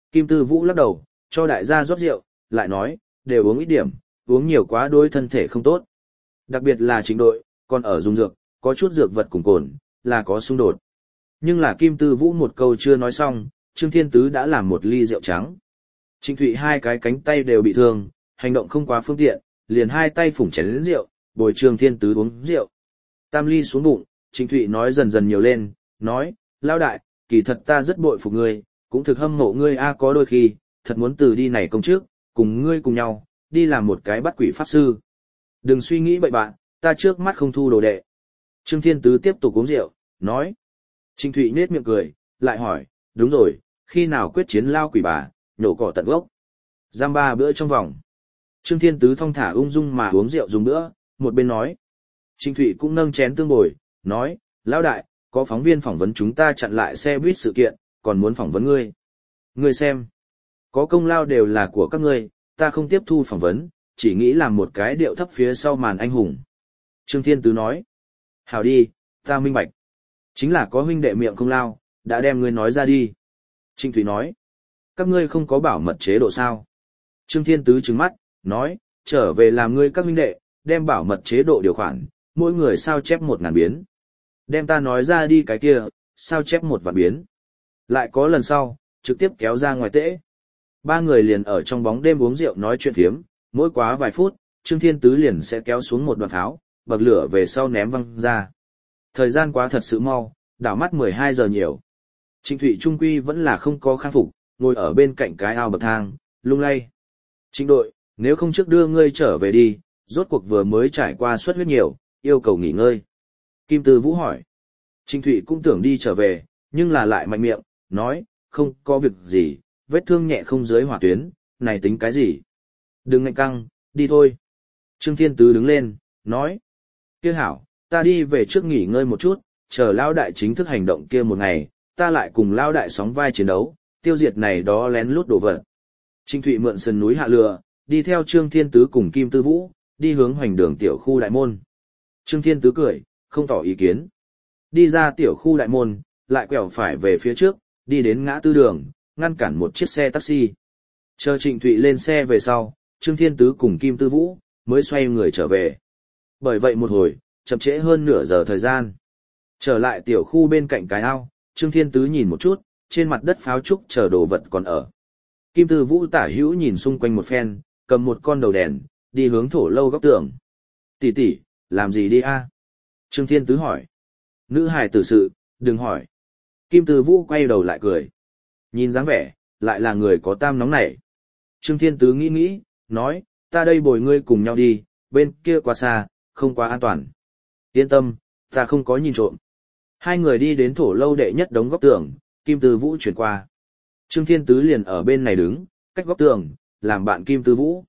Kim Tư Vũ lắc đầu, cho đại gia rót rượu, lại nói, đều uống ít điểm, uống nhiều quá đối thân thể không tốt. Đặc biệt là Trịnh đội, còn ở dùng dược, có chút dược vật cùng cồn, là có xung đột. Nhưng là Kim Tư Vũ một câu chưa nói xong, Trương Thiên Tứ đã làm một ly rượu trắng. Trịnh Thụy hai cái cánh tay đều bị thương, hành động không quá phương tiện, liền hai tay phủng chén đến rượu, bồi Trương Thiên Tứ uống rượu. Tam ly xuống bụng, Trịnh Thụy nói dần dần nhiều lên, nói, lao đại, kỳ thật ta rất bội phục ngươi, cũng thực hâm mộ ngươi có đôi khi, thật muốn từ đi này công trước, cùng ngươi cùng nhau, đi làm một cái bắt quỷ pháp sư. Đừng suy nghĩ bậy bạn, ta trước mắt không thu đồ đệ. Trương Thiên Tứ tiếp tục uống rượu, nói. Trịnh Thụy nết miệng cười, lại hỏi, đúng rồi, khi nào quyết chiến lao quỷ bà, nhổ cỏ tận gốc. Giam 3 bữa trong vòng. Trương Thiên Tứ thong thả ung dung mà uống rượu dùng bữa, một bên nói. Trịnh Thụy cũng nâng chén tương bồi, nói, lão đại, có phóng viên phỏng vấn chúng ta chặn lại xe buýt sự kiện, còn muốn phỏng vấn ngươi. Ngươi xem, có công lao đều là của các ngươi, ta không tiếp thu phỏng vấn, chỉ nghĩ làm một cái điệu thấp phía sau màn anh hùng. Trương Thiên Tứ nói, hảo đi, ta minh bạch. Chính là có huynh đệ miệng công lao, đã đem ngươi nói ra đi. Trịnh Thụy nói, các ngươi không có bảo mật chế độ sao? Trương Thiên Tứ trừng mắt, nói, trở về làm ngươi các huynh đệ, đem bảo mật chế độ điều khoản, mỗi người sao chép 1000 biến. Đem ta nói ra đi cái kia, sao chép 1 vạn biến. Lại có lần sau, trực tiếp kéo ra ngoài tễ. 3 người liền ở trong bóng đêm uống rượu nói chuyện phiếm, mỗi quá vài phút, Trương Thiên Tứ liền sẽ kéo xuống một đoạn tháo, bậc lửa về sau ném văng ra. Thời gian quá thật sự mau, đảo mắt 12 giờ nhiều. Trịnh Thụy trung quy vẫn là không có khang phục, ngồi ở bên cạnh cái ao bậc thang, lung lay. Trịnh đội, nếu không trước đưa ngươi trở về đi, rốt cuộc vừa mới trải qua suất huyết nhiều, yêu cầu nghỉ ngơi. Kim Tư Vũ hỏi. Trịnh Thụy cũng tưởng đi trở về, nhưng là lại mạnh miệng, nói, không có việc gì, vết thương nhẹ không dưới hỏa tuyến, này tính cái gì? Đừng ngạnh căng, đi thôi. Trương Thiên Tứ đứng lên, nói. Kia hảo, ta đi về trước nghỉ ngơi một chút, chờ Lao Đại chính thức hành động kia một ngày, ta lại cùng Lao Đại sóng vai chiến đấu, tiêu diệt này đó lén lút đổ vật. Trịnh Thụy mượn sườn núi hạ lừa, đi theo Trương Thiên Tứ cùng Kim Tư Vũ, đi hướng hoành đường tiểu khu đại môn. Trương Thiên Tứ cười, không tỏ ý kiến. Đi ra tiểu khu đại môn, lại quẹo phải về phía trước, đi đến ngã tư đường, ngăn cản một chiếc xe taxi. Chờ Trịnh Thụy lên xe về sau, Trương Thiên Tứ cùng Kim Tư Vũ mới xoay người trở về. Bởi vậy một hồi, chậm trễ hơn nửa giờ thời gian. Trở lại tiểu khu bên cạnh cái ao, Trương Thiên Tứ nhìn một chút, trên mặt đất pháo trúc chờ đồ vật còn ở. Kim Tư Vũ tả hữu nhìn xung quanh một phen, cầm một con đầu đèn, đi hướng thổ lâu góc tường. Tỷ tỷ, làm gì đi a? Trương Thiên Tứ hỏi. Nữ hài tử sự, đừng hỏi. Kim Tư Vũ quay đầu lại cười. Nhìn dáng vẻ, lại là người có tam nóng nảy. Trương Thiên Tứ nghĩ nghĩ, nói, ta đây bồi ngươi cùng nhau đi, bên kia quá xa, không quá an toàn. Yên tâm, ta không có nhìn trộm. Hai người đi đến thổ lâu đệ nhất đống góc tường, Kim Tư Vũ chuyển qua. Trương Thiên Tứ liền ở bên này đứng, cách góc tường, làm bạn Kim Tư Vũ.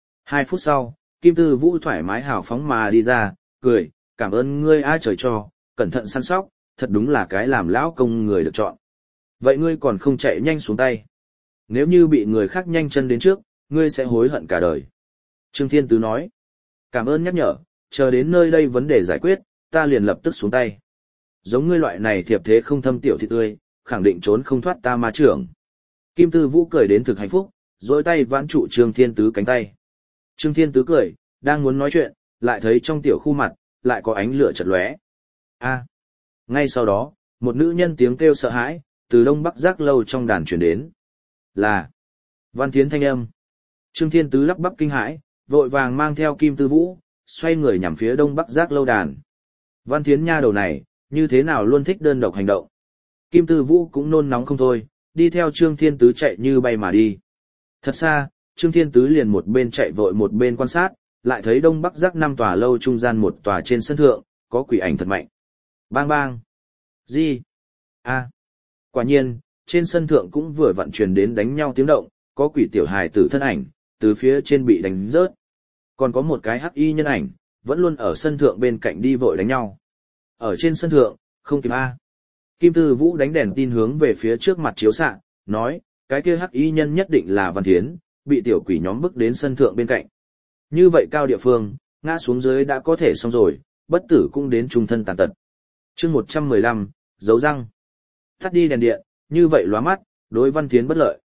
2 phút sau, Kim Tư Vũ thoải mái hào phóng mà đi ra, cười, cảm ơn ngươi ai trời cho, cẩn thận săn sóc, thật đúng là cái làm lão công người được chọn. Vậy ngươi còn không chạy nhanh xuống tay. Nếu như bị người khác nhanh chân đến trước, ngươi sẽ hối hận cả đời. Trương Thiên Tứ nói, cảm ơn nhắc nhở, chờ đến nơi đây vấn đề giải quyết, ta liền lập tức xuống tay. Giống ngươi loại này thiệp thế không thâm tiểu thịt tươi, khẳng định trốn không thoát ta ma trưởng. Kim Tư Vũ cười đến thực hạnh phúc, dối tay vãn trụ Trương Thiên Tứ cánh tay. Trương Thiên Tứ cười, đang muốn nói chuyện, lại thấy trong tiểu khu mặt, lại có ánh lửa chật lóe. A. Ngay sau đó, một nữ nhân tiếng kêu sợ hãi, từ đông bắc giác lâu trong đàn truyền đến. Là Văn Thiến thanh âm. Trương Thiên Tứ lắp bắp kinh hãi, vội vàng mang theo Kim Tư Vũ, xoay người nhằm phía đông bắc giác lâu đàn. Văn Thiến nha đầu này, như thế nào luôn thích đơn độc hành động. Kim Tư Vũ cũng nôn nóng không thôi, đi theo Trương Thiên Tứ chạy như bay mà đi. Thật xa, Trương Thiên Tứ liền một bên chạy vội một bên quan sát, lại thấy đông bắc giác 5 tòa lâu trung gian một tòa trên sân thượng, có quỷ ảnh thật mạnh. Bang bang. Gì? A. Quả nhiên, trên sân thượng cũng vừa vặn truyền đến đánh nhau tiếng động, có quỷ tiểu hài tử thân ảnh, từ phía trên bị đánh rớt. Còn có một cái hắc y nhân ảnh, vẫn luôn ở sân thượng bên cạnh đi vội đánh nhau. Ở trên sân thượng, không kịp A. Kim Tư Vũ đánh đèn tin hướng về phía trước mặt chiếu xạ, nói, cái kia hắc y nhân nhất định là Văn Thiến, bị tiểu quỷ nhóm bức đến sân thượng bên cạnh. Như vậy cao địa phương, ngã xuống dưới đã có thể xong rồi, bất tử cũng đến trung thân tàn tật. Chương 115, dấu răng. Tắt đi đèn điện, như vậy lóa mắt, đối Văn Thiến bất lợi.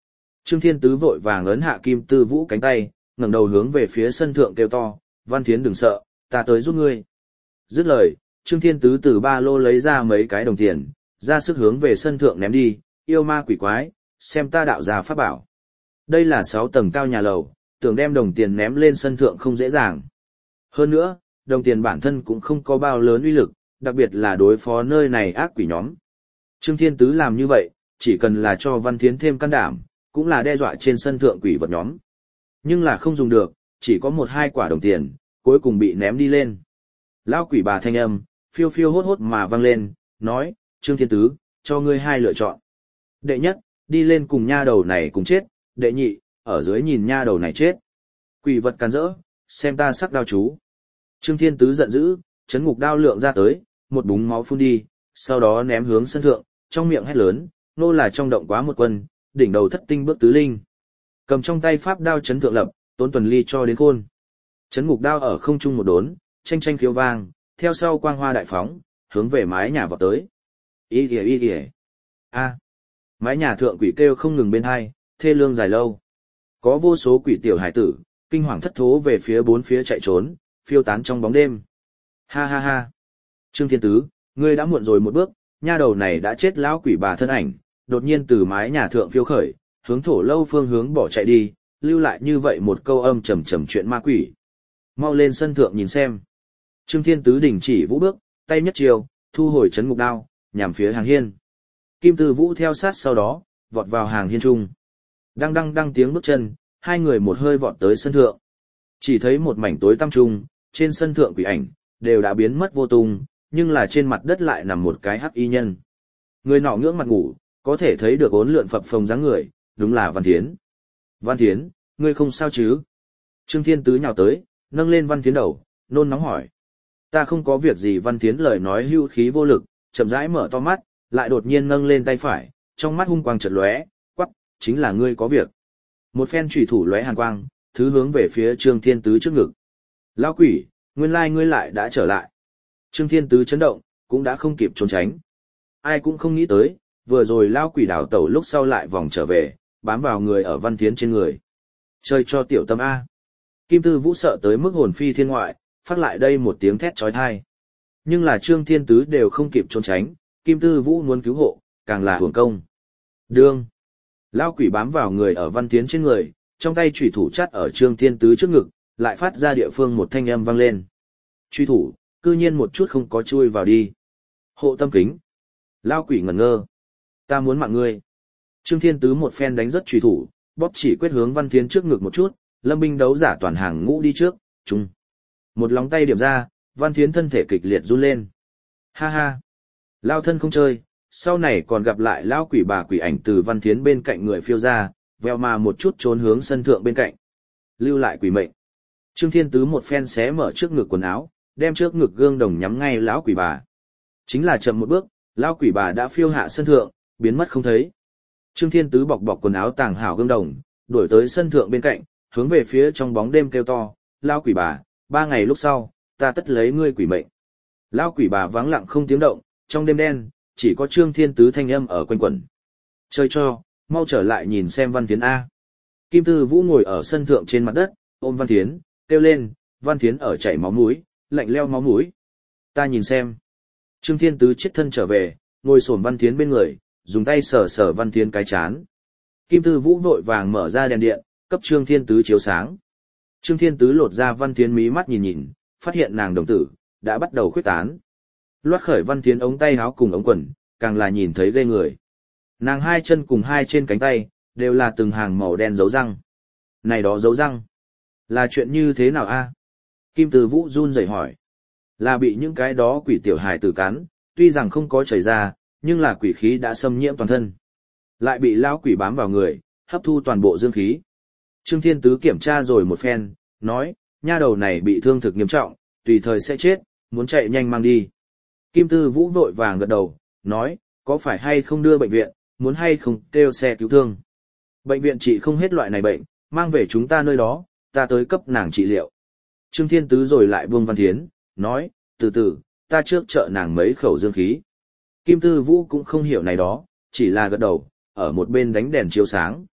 Trương Thiên Tứ vội vàng ấn hạ Kim Tư Vũ cánh tay, ngẩng đầu hướng về phía sân thượng kêu to, Văn Thiến đừng sợ, ta tới giúp ngươi. Dứt lời, Trương Thiên Tứ từ ba lô lấy ra mấy cái đồng tiền, ra sức hướng về sân thượng ném đi, yêu ma quỷ quái, xem ta đạo ra pháp bảo. Đây là 6 tầng cao nhà lầu, tưởng đem đồng tiền ném lên sân thượng không dễ dàng. Hơn nữa, đồng tiền bản thân cũng không có bao lớn uy lực, đặc biệt là đối phó nơi này ác quỷ nhóm. Trương Thiên Tứ làm như vậy, chỉ cần là cho Văn Thiến thêm can đảm, cũng là đe dọa trên sân thượng quỷ vật nhóm. Nhưng là không dùng được, chỉ có 1-2 quả đồng tiền, cuối cùng bị ném đi lên. Lão quỷ bà thanh âm, phiêu phiêu hốt hốt mà vang lên, nói, Trương Thiên Tứ, cho ngươi 2 lựa chọn. Đệ nhất, đi lên cùng nha đầu này cùng chết, đệ nhị, ở dưới nhìn nha đầu này chết. Quỷ vật càn rỡ, xem ta sắc đao chú. Trương Thiên Tứ giận dữ, chấn ngục đao lượng ra tới, một búng máu phun đi, sau đó ném hướng sân thượng, trong miệng hét lớn, nô là trong động quá một quân, đỉnh đầu thất tinh bước tứ linh. Cầm trong tay pháp đao chấn thượng lập, tốn tuần ly cho đến khôn. Chấn ngục đao ở không trung một đốn, tranh tranh khiếu vang, theo sau quang hoa đại phóng, hướng về mái nhà vọt tới. Ý kìa. A. Mái nhà thượng quỷ kêu không ngừng bên hai, thê lương dài lâu. Có vô số quỷ tiểu hải tử, kinh hoàng thất thố về phía bốn phía chạy trốn, phiêu tán trong bóng đêm. Ha ha ha. Trương Thiên Tứ, ngươi đã muộn rồi một bước, nha đầu này đã chết lão quỷ bà thân ảnh, đột nhiên từ mái nhà thượng phiêu khởi, hướng thổ lâu phương hướng bỏ chạy đi, lưu lại như vậy một câu âm trầm trầm chuyện ma quỷ. Mau lên sân thượng nhìn xem. Trương Thiên Tứ đình chỉ vũ bước, tay nhất chiều, thu hồi chấn ngục đao, nhằm phía hàng hiên. Kim Tư Vũ theo sát sau đó, vọt vào hàng hiên trung. Đăng đăng đăng tiếng bước chân, hai người một hơi vọt tới sân thượng. Chỉ thấy một mảnh tối tăm trung, trên sân thượng quỷ ảnh, đều đã biến mất vô tung, nhưng là trên mặt đất lại nằm một cái hắc y nhân. Người nọ ngưỡng mặt ngủ, có thể thấy được uốn lượn phập phồng dáng người, đúng là Văn Thiến. Văn Thiến, ngươi không sao chứ? Trương Thiên Tứ nhào tới, nâng lên Văn Thiến đầu, nôn nóng hỏi. Ta không có việc gì. Văn Thiến lời nói hưu khí vô lực, chậm rãi mở to mắt, lại đột nhiên nâng lên tay phải, trong mắt hung quang chợt lóe, quắc, chính là ngươi có việc. Một phen chủy thủ lóe hàn quang, thứ hướng về phía Trương Thiên Tứ trước ngực. Lão quỷ, nguyên lai ngươi lại đã trở lại. Trương Thiên Tứ chấn động, cũng đã không kịp trốn tránh. Ai cũng không nghĩ tới, vừa rồi lão quỷ đảo tẩu lúc sau lại vòng trở về, bám vào người ở Văn Thiến trên người. Chơi cho tiểu tâm A. Kim Tư Vũ sợ tới mức hồn phi thiên ngoại, phát lại đây một tiếng thét chói tai. Nhưng là Trương Thiên Tứ đều không kịp trốn tránh, Kim Tư Vũ muốn cứu hộ, càng là hưởng công. Đương. Lão quỷ bám vào người ở Văn Thiến trên người, trong tay chủy thủ chắt ở Trương Thiên Tứ trước ngực, lại phát ra địa phương một thanh âm vang lên. Chủy thủ, cư nhiên một chút không có chui vào đi. Hộ tâm kính. Lão quỷ ngẩn ngơ. Ta muốn mạng ngươi. Trương Thiên Tứ một phen đánh rất chủy thủ, bóp chỉ quyết hướng Văn Thiến trước ngực một chút, lâm binh đấu giả toàn hàng ngũ đi trước, chung. Một lóng tay điểm ra, Văn Thiến thân thể kịch liệt run lên. Ha ha. Lao thân không chơi, sau này còn gặp lại lão quỷ bà quỷ ảnh từ Văn Thiến bên cạnh người phiêu ra, veo mà một chút trốn hướng sân thượng bên cạnh. Lưu lại quỷ mệnh. Trương Thiên Tứ một phen xé mở trước ngực quần áo, đem trước ngực gương đồng nhắm ngay lão quỷ bà. Chính là chậm một bước, lão quỷ bà đã phiêu hạ sân thượng, biến mất không thấy. Trương Thiên Tứ bọc bọc quần áo tàng hảo gương đồng, đuổi tới sân thượng bên cạnh, hướng về phía trong bóng đêm kêu to, lão quỷ bà, 3 ngày lúc sau, ta tất lấy ngươi quỷ mệnh. Lão quỷ bà vắng lặng không tiếng động, trong đêm đen, chỉ có Trương Thiên Tứ thanh âm ở quanh quẩn. Chơi cho, mau trở lại nhìn xem Văn Thiến A. Kim Tư Vũ ngồi ở sân thượng trên mặt đất, ôm Văn Thiến, kêu lên, Văn Thiến ở chảy máu mũi, lạnh leo máu mũi. Ta nhìn xem. Trương Thiên Tứ chết thân trở về, ngồi xổm Văn Thiến bên người, dùng tay sờ sờ Văn Thiến cái chán. Kim Tư Vũ vội vàng mở ra đèn điện, cấp Trương Thiên Tứ chiếu sáng. Trương Thiên Tứ lột ra Văn Thiến mí mắt nhìn nhìn, phát hiện nàng đồng tử đã bắt đầu khuyết tán. Loát khởi Văn Thiến ống tay áo cùng ống quần, càng là nhìn thấy ghê người. Nàng hai chân cùng hai trên cánh tay, đều là từng hàng màu đen dấu răng. Này đó dấu răng, là chuyện như thế nào a? Kim Tư Vũ run rẩy hỏi. Là bị những cái đó quỷ tiểu hài tử cắn, tuy rằng không có chảy ra, nhưng là quỷ khí đã xâm nhiễm toàn thân. Lại bị lão quỷ bám vào người, hấp thu toàn bộ dương khí. Trương Thiên Tứ kiểm tra rồi một phen, nói, nha đầu này bị thương thực nghiêm trọng, tùy thời sẽ chết, muốn chạy nhanh mang đi. Kim Tư Vũ vội vàng gật đầu, nói, có phải hay không đưa bệnh viện, muốn hay không kêu xe cứu thương. Bệnh viện trị không hết loại này bệnh, mang về chúng ta nơi đó, ta tới cấp nàng trị liệu. Trương Thiên Tứ rồi lại buông Văn Thiến, nói, từ từ, ta trước trợ nàng mấy khẩu dương khí. Kim Tư Vũ cũng không hiểu này đó, chỉ là gật đầu, ở một bên đánh đèn chiếu sáng.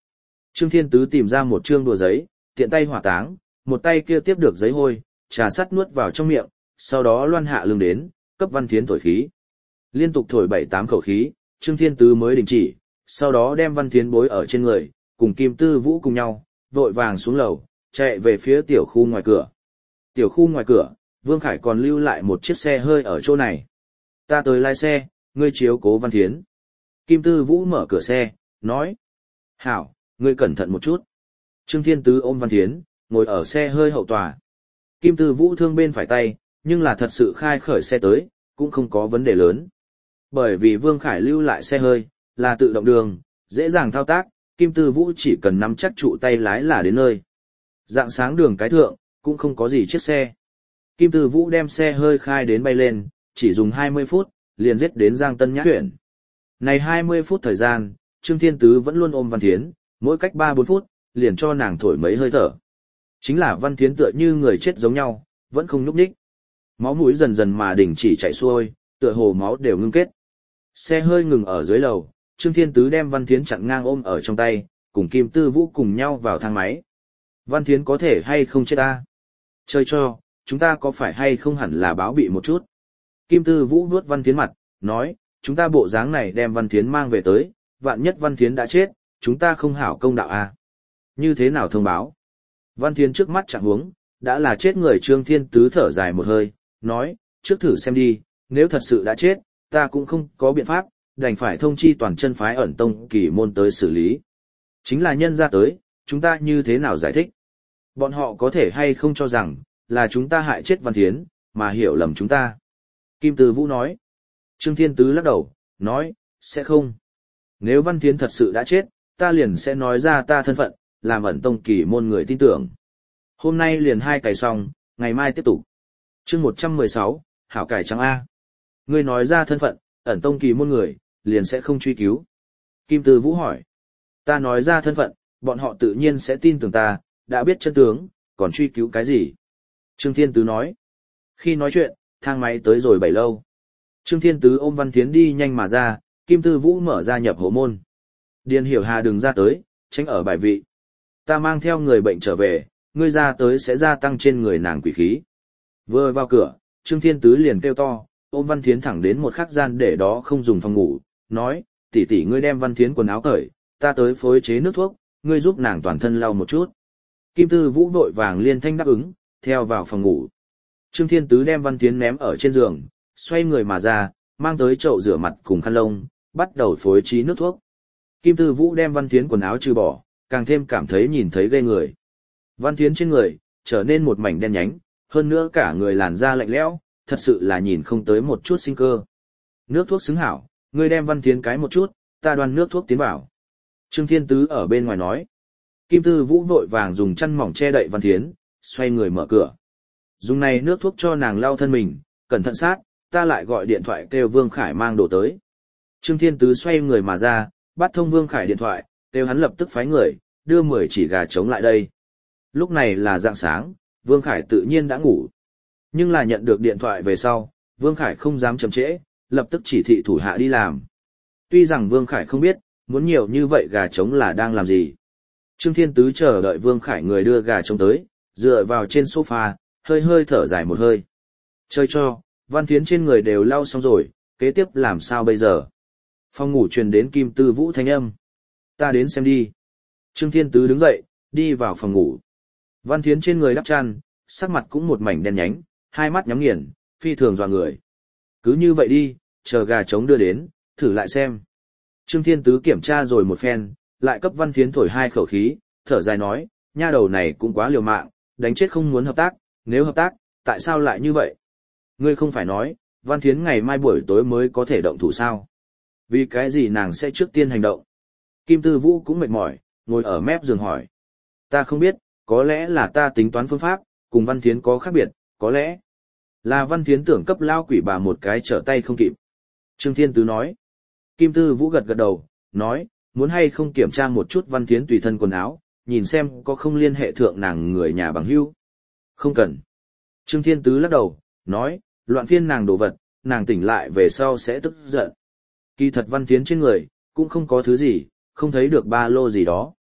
Trương Thiên Tứ tìm ra một trương đùa giấy, tiện tay hỏa táng, một tay kia tiếp được giấy hôi, trà sắt nuốt vào trong miệng, sau đó loan hạ lưng đến, cấp Văn Thiến thổi khí. Liên tục thổi 7-8 khẩu khí, Trương Thiên Tứ mới đình chỉ, sau đó đem Văn Thiến bối ở trên người, cùng Kim Tư Vũ cùng nhau, vội vàng xuống lầu, chạy về phía tiểu khu ngoài cửa. Tiểu khu ngoài cửa, Vương Khải còn lưu lại một chiếc xe hơi ở chỗ này. Ta tới lái xe, ngươi chiếu cố Văn Thiến. Kim Tư Vũ mở cửa xe, nói. Hảo, ngươi cẩn thận một chút. Trương Thiên Tứ ôm Văn Thiến, ngồi ở xe hơi hậu tòa. Kim Tư Vũ thương bên phải tay, nhưng là thật sự khai khởi xe tới, cũng không có vấn đề lớn. Bởi vì Vương Khải lưu lại xe hơi, là tự động đường, dễ dàng thao tác, Kim Tư Vũ chỉ cần nắm chắc trụ tay lái là đến nơi. Dạng sáng đường cái thượng, cũng không có gì chiếc xe. Kim Tư Vũ đem xe hơi khai đến bay lên, chỉ dùng 20 phút, liền giết đến Giang Tân Nhã huyện. Này 20 phút thời gian, Trương Thiên Tứ vẫn luôn ôm Văn Thiến, mỗi cách 3-4 phút, liền cho nàng thổi mấy hơi thở. Chính là Văn Thiến tựa như người chết giống nhau, vẫn không nhúc nhích. Máu mũi dần dần mà đình chỉ chảy xuôi, tựa hồ máu đều ngưng kết. Xe hơi ngừng ở dưới lầu, Trương Thiên Tứ đem Văn Thiến chặn ngang ôm ở trong tay, cùng Kim Tư Vũ cùng nhau vào thang máy. Văn Thiến có thể hay không chết ta? Chơi cho, chúng ta có phải hay không hẳn là báo bị một chút? Kim Tư Vũ vuốt Văn Thiến mặt, nói, chúng ta bộ dáng này đem Văn Thiến mang về tới, vạn nhất Văn Thiến đã chết, chúng ta không hảo công đạo à? Như thế nào thông báo? Văn Thiến trước mắt chẳng huống, đã là chết người. Trương Thiên Tứ thở dài một hơi, nói, trước thử xem đi, nếu thật sự đã chết, ta cũng không có biện pháp, đành phải thông chi toàn chân phái ẩn tông kỳ môn tới xử lý. Chính là nhân ra tới, chúng ta như thế nào giải thích? Bọn họ có thể hay không cho rằng, là chúng ta hại chết Văn Thiến, mà hiểu lầm chúng ta. Kim Tư Vũ nói. Trương Thiên Tứ lắc đầu, nói, sẽ không. Nếu Văn Thiến thật sự đã chết, ta liền sẽ nói ra ta thân phận, làm ẩn tông kỳ môn người tin tưởng. Hôm nay liền 2 cày xong, ngày mai tiếp tục. Chương 116, hảo cải trắng A. Ngươi nói ra thân phận, ẩn tông kỳ môn người, liền sẽ không truy cứu. Kim Tư Vũ hỏi. Ta nói ra thân phận, bọn họ tự nhiên sẽ tin tưởng ta, đã biết chân tướng, còn truy cứu cái gì? Trương Thiên Tứ nói. Khi nói chuyện, thang máy tới rồi 7 lâu. Trương Thiên Tứ ôm Văn Thiến đi nhanh mà ra, Kim Tư Vũ mở ra nhập hộ môn. Điền Hiểu Hà đừng ra tới, tránh ở bài vị. Ta mang theo người bệnh trở về, ngươi ra tới sẽ gia tăng trên người nàng quỷ khí. Vừa vào cửa, Trương Thiên Tứ liền kêu to, ôm Văn Thiến thẳng đến một khắc gian để đó không dùng phòng ngủ, nói, tỷ tỷ ngươi đem Văn Thiến quần áo cởi, ta tới phối chế nước thuốc, ngươi giúp nàng toàn thân lau một chút. Kim Tư Vũ vội vàng liên thanh đáp ứng, theo vào phòng ngủ. Trương Thiên Tứ đem Văn Thiến ném ở trên giường, xoay người mà ra, mang tới chậu rửa mặt cùng khăn lông, bắt đầu phối trí nước thuốc. Kim Tư Vũ đem Văn Thiến quần áo trừ bỏ, càng thêm cảm thấy nhìn thấy ghê người. Văn Thiến trên người, trở nên một mảnh đen nhánh, hơn nữa cả người làn da lạnh lẽo, thật sự là nhìn không tới một chút sinh cơ. Nước thuốc xứng hảo, ngươi đem Văn Thiến cái một chút, ta đoan nước thuốc tiến vào. Trương Thiên Tứ ở bên ngoài nói. Kim Tư Vũ vội vàng dùng chăn mỏng che đậy Văn Thiến, xoay người mở cửa. Dùng này nước thuốc cho nàng lau thân mình, cẩn thận sát, ta lại gọi điện thoại kêu Vương Khải mang đồ tới. Trương Thiên Tứ xoay người mà ra, bắt thông Vương Khải điện thoại, kêu hắn lập tức phái người, đưa 10 chỉ gà trống lại đây. Lúc này là rạng sáng, Vương Khải tự nhiên đã ngủ. Nhưng là nhận được điện thoại về sau, Vương Khải không dám chậm trễ, lập tức chỉ thị thủ hạ đi làm. Tuy rằng Vương Khải không biết, muốn nhiều như vậy gà trống là đang làm gì. Trương Thiên Tứ chờ đợi Vương Khải người đưa gà trống tới, dựa vào trên sofa, hơi hơi thở dài một hơi. Chơi cho, Văn Thiến trên người đều lau xong rồi, kế tiếp làm sao bây giờ? Phòng ngủ truyền đến Kim Tư Vũ thanh âm. Ta đến xem đi. Trương Thiên Tứ đứng dậy, đi vào phòng ngủ. Văn Thiến trên người đắp chăn, sắc mặt cũng một mảnh đen nhánh, hai mắt nhắm nghiền, phi thường dọa người. Cứ như vậy đi, chờ gà trống đưa đến, thử lại xem. Trương Thiên Tứ kiểm tra rồi một phen, lại cấp Văn Thiến thổi 2 khẩu khí, thở dài nói, nha đầu này cũng quá liều mạng, đánh chết không muốn hợp tác, nếu hợp tác, tại sao lại như vậy? Ngươi không phải nói, Văn Thiến ngày mai buổi tối mới có thể động thủ sao? Vì cái gì nàng sẽ trước tiên hành động? Kim Tư Vũ cũng mệt mỏi, ngồi ở mép giường hỏi. Ta không biết, có lẽ là ta tính toán phương pháp, cùng Văn Thiến có khác biệt, có lẽ là Văn Thiến tưởng cấp lao quỷ bà một cái trở tay không kịp. Trương Thiên Tứ nói. Kim Tư Vũ gật gật đầu, nói, muốn hay không kiểm tra một chút Văn Thiến tùy thân quần áo, nhìn xem có không liên hệ thượng nàng người nhà bằng hữu. Không cần. Trương Thiên Tứ lắc đầu, nói, loạn phiên nàng đồ vật, nàng tỉnh lại về sau sẽ tức giận. Kỳ thật Văn Thiến trên người, cũng không có thứ gì, không thấy được ba lô gì đó.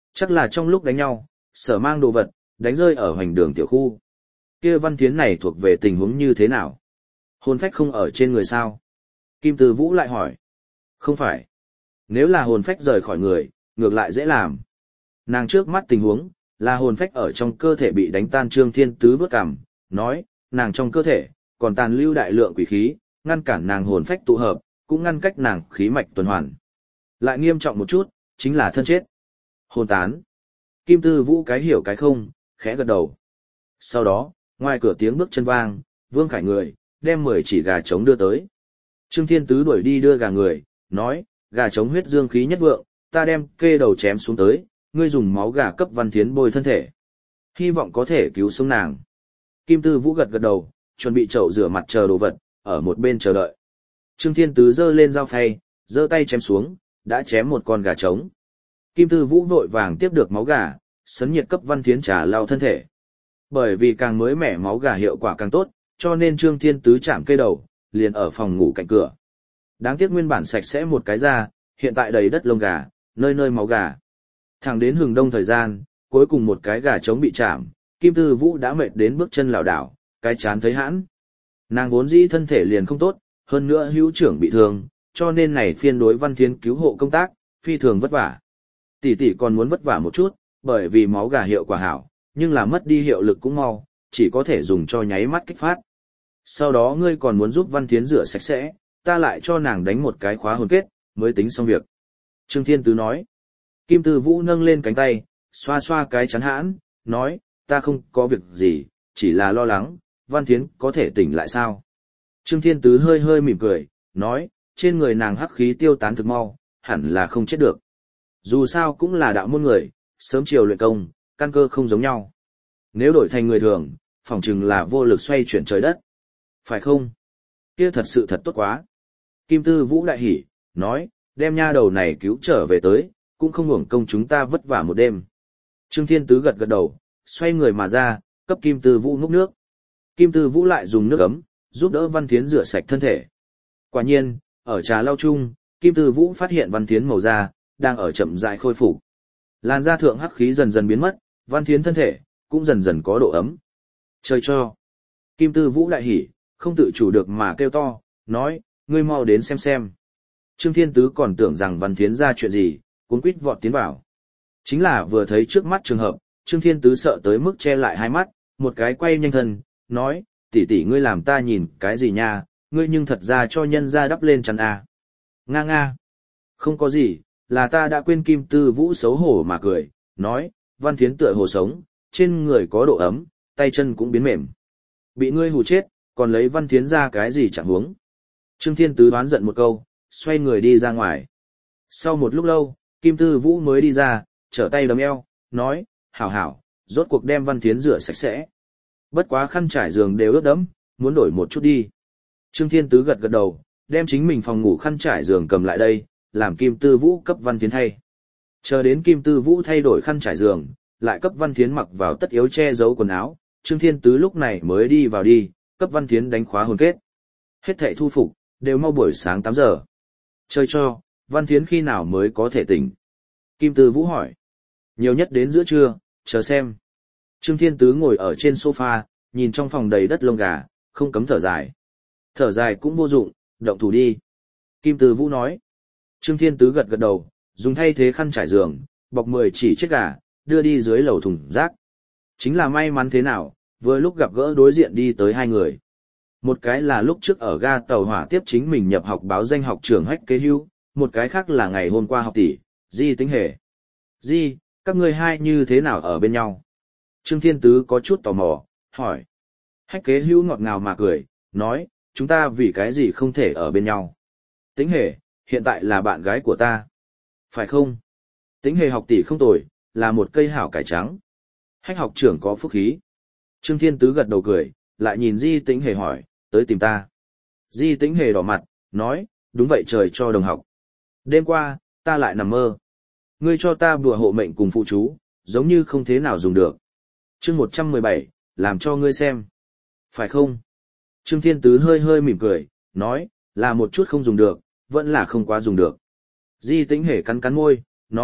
Chắc là trong lúc đánh nhau, sở mang đồ vật, đánh rơi ở hoành đường tiểu khu. Kia Văn Thiến này thuộc về tình huống như thế nào? Hồn phách không ở trên người sao? Kim Tư Vũ lại hỏi. Không phải. Nếu là hồn phách rời khỏi người, ngược lại dễ làm. Nàng trước mắt tình huống, là hồn phách ở trong cơ thể bị đánh tan. Trương Thiên Tứ vớt cằm, nói, nàng trong cơ thể, còn tàn lưu đại lượng quỷ khí, ngăn cản nàng hồn phách tụ hợp, cũng ngăn cách nàng khí mạch tuần hoàn. Lại nghiêm trọng một chút, chính là thân chết. Hồn tán. Kim Tư Vũ cái hiểu cái không, khẽ gật đầu. Sau đó, ngoài cửa tiếng bước chân vang, Vương Khải người, đem 10 chỉ gà trống đưa tới. Trương Thiên Tứ đuổi đi đưa gà người, nói, gà trống huyết dương khí nhất vượng, ta đem kê đầu chém xuống tới, ngươi dùng máu gà cấp Văn Thiến bôi thân thể. Hy vọng có thể cứu sống nàng. Kim Tư Vũ gật gật đầu, chuẩn bị chậu rửa mặt chờ đồ vật, ở một bên chờ đợi. Trương Thiên Tứ giơ lên dao phay, giơ tay chém xuống, đã chém một con gà trống. Kim Tư Vũ vội vàng tiếp được máu gà, sấn nhiệt cấp Văn Thiến trà lau thân thể. Bởi vì càng mới mẻ máu gà hiệu quả càng tốt, cho nên Trương Thiên Tứ chạm cây đầu, liền ở phòng ngủ cạnh cửa. Đáng tiếc nguyên bản sạch sẽ một cái da, hiện tại đầy đất lông gà, nơi nơi máu gà. Thẳng đến hừng đông thời gian, cuối cùng một cái gà trống bị chạm, Kim Tư Vũ đã mệt đến bước chân lảo đảo, cái chán thấy hãn. Nàng vốn dĩ thân thể liền không tốt, hơn nữa hữu trưởng bị thương, cho nên này phiên đối Văn Thiến cứu hộ công tác, phi thường vất vả. Tỷ tỷ còn muốn vất vả một chút, bởi vì máu gà hiệu quả hảo, nhưng là mất đi hiệu lực cũng mau, chỉ có thể dùng cho nháy mắt kích phát. Sau đó ngươi còn muốn giúp Văn Thiến rửa sạch sẽ, ta lại cho nàng đánh một cái khóa hồn kết, mới tính xong việc. Trương Thiên Tứ nói. Kim Tư Vũ nâng lên cánh tay, xoa xoa cái chắn hãn, nói, ta không có việc gì, chỉ là lo lắng, Văn Thiến có thể tỉnh lại sao? Trương Thiên Tứ hơi hơi mỉm cười, nói, trên người nàng hắc khí tiêu tán thực mau, hẳn là không chết được. Dù sao cũng là đạo môn người, sớm chiều luyện công, căn cơ không giống nhau. Nếu đổi thành người thường, phỏng chừng là vô lực xoay chuyển trời đất. Phải không? Kia thật sự thật tốt quá. Kim Tư Vũ đại hỉ, nói, đem nha đầu này cứu trở về tới, cũng không uổng công chúng ta vất vả một đêm. Trương Thiên Tứ gật gật đầu, xoay người mà ra, cấp Kim Tư Vũ núc nước. Kim Tư Vũ lại dùng nước ấm, giúp đỡ Văn Thiến rửa sạch thân thể. Quả nhiên, ở trà lau chung, Kim Tư Vũ phát hiện Văn Thiến màu da đang ở chậm rãi khôi phục. Làn da thượng hắc khí dần dần biến mất, Văn Thiến thân thể cũng dần dần có độ ấm. Chơi cho. Kim Tư Vũ đại hỉ, không tự chủ được mà kêu to, nói, ngươi mau đến xem. Trương Thiên Tứ còn tưởng rằng Văn Thiến ra chuyện gì, cuống quýt vọt tiến vào. Chính là vừa thấy trước mắt trường hợp, Trương Thiên Tứ sợ tới mức che lại hai mắt, một cái quay nhanh thân, nói, tỷ tỷ ngươi làm ta nhìn cái gì nha, ngươi nhưng thật ra cho nhân ra đắp lên chắn à. Nga nga. Không có gì, là ta đã quên. Kim Tư Vũ xấu hổ mà cười, nói, Văn Thiến tựa hồ sống, trên người có độ ấm, tay chân cũng biến mềm. Bị ngươi hù chết, còn lấy Văn Thiến ra cái gì chẳng huống. Trương Thiên Tứ đoán giận một câu, xoay người đi ra ngoài. Sau một lúc lâu, Kim Tư Vũ mới đi ra, trở tay đấm eo, nói, hảo, rốt cuộc đem Văn Thiến rửa sạch sẽ. Bất quá khăn trải giường đều ướt đẫm, muốn đổi một chút đi. Trương Thiên Tứ gật gật đầu, đem chính mình phòng ngủ khăn trải giường cầm lại đây, làm Kim Tư Vũ cấp Văn Thiến thay. Chờ đến Kim Tư Vũ thay đổi khăn trải giường, lại cấp Văn Thiến mặc vào tất yếu che giấu quần áo, Trương Thiên Tứ lúc này mới đi vào đi, cấp Văn Thiến đánh khóa hồn kết. Hết thảy thu phục, đều mau buổi sáng 8 giờ. Chơi cho, Văn Thiến khi nào mới có thể tỉnh? Kim Tư Vũ hỏi. Nhiều nhất đến giữa trưa, chờ xem. Trương Thiên Tứ ngồi ở trên sofa, nhìn trong phòng đầy đất lông gà, không cấm thở dài. Thở dài cũng vô dụng, động thủ đi. Kim Tư Vũ nói. Trương Thiên Tứ gật gật đầu, dùng thay thế khăn trải giường, bọc 10 chỉ chiếc gà, đưa đi dưới lầu thùng rác. Chính là may mắn thế nào, vừa lúc gặp gỡ đối diện đi tới hai người. Một cái là lúc trước ở ga tàu hỏa tiếp chính mình nhập học báo danh học trưởng Hách Kế Hưu, một cái khác là ngày hôm qua học tỷ, Di Tính Hề. Di, các ngươi hai như thế nào ở bên nhau? Trương Thiên Tứ có chút tò mò, hỏi. Hách Kế Hưu ngọt ngào mà cười, nói, chúng ta vì cái gì không thể ở bên nhau? Tính Hề, hiện tại là bạn gái của ta. Phải không? Tính Hề học tỷ không tồi, là một cây hảo cải trắng. Hách học trưởng có phúc khí. Trương Thiên Tứ gật đầu cười, lại nhìn Di Tính Hề hỏi, tới tìm ta. Di Tính Hề đỏ mặt, nói, đúng vậy trời cho đồng học. Đêm qua, ta lại nằm mơ. Ngươi cho ta bùa hộ mệnh cùng phụ chú, giống như không thế nào dùng được. Chương 117, làm cho ngươi xem. Phải không? Trương Thiên Tứ hơi hơi mỉm cười, nói, là một chút không dùng được, vẫn là không quá dùng được. Di Tính Hề cắn cắn môi, nói,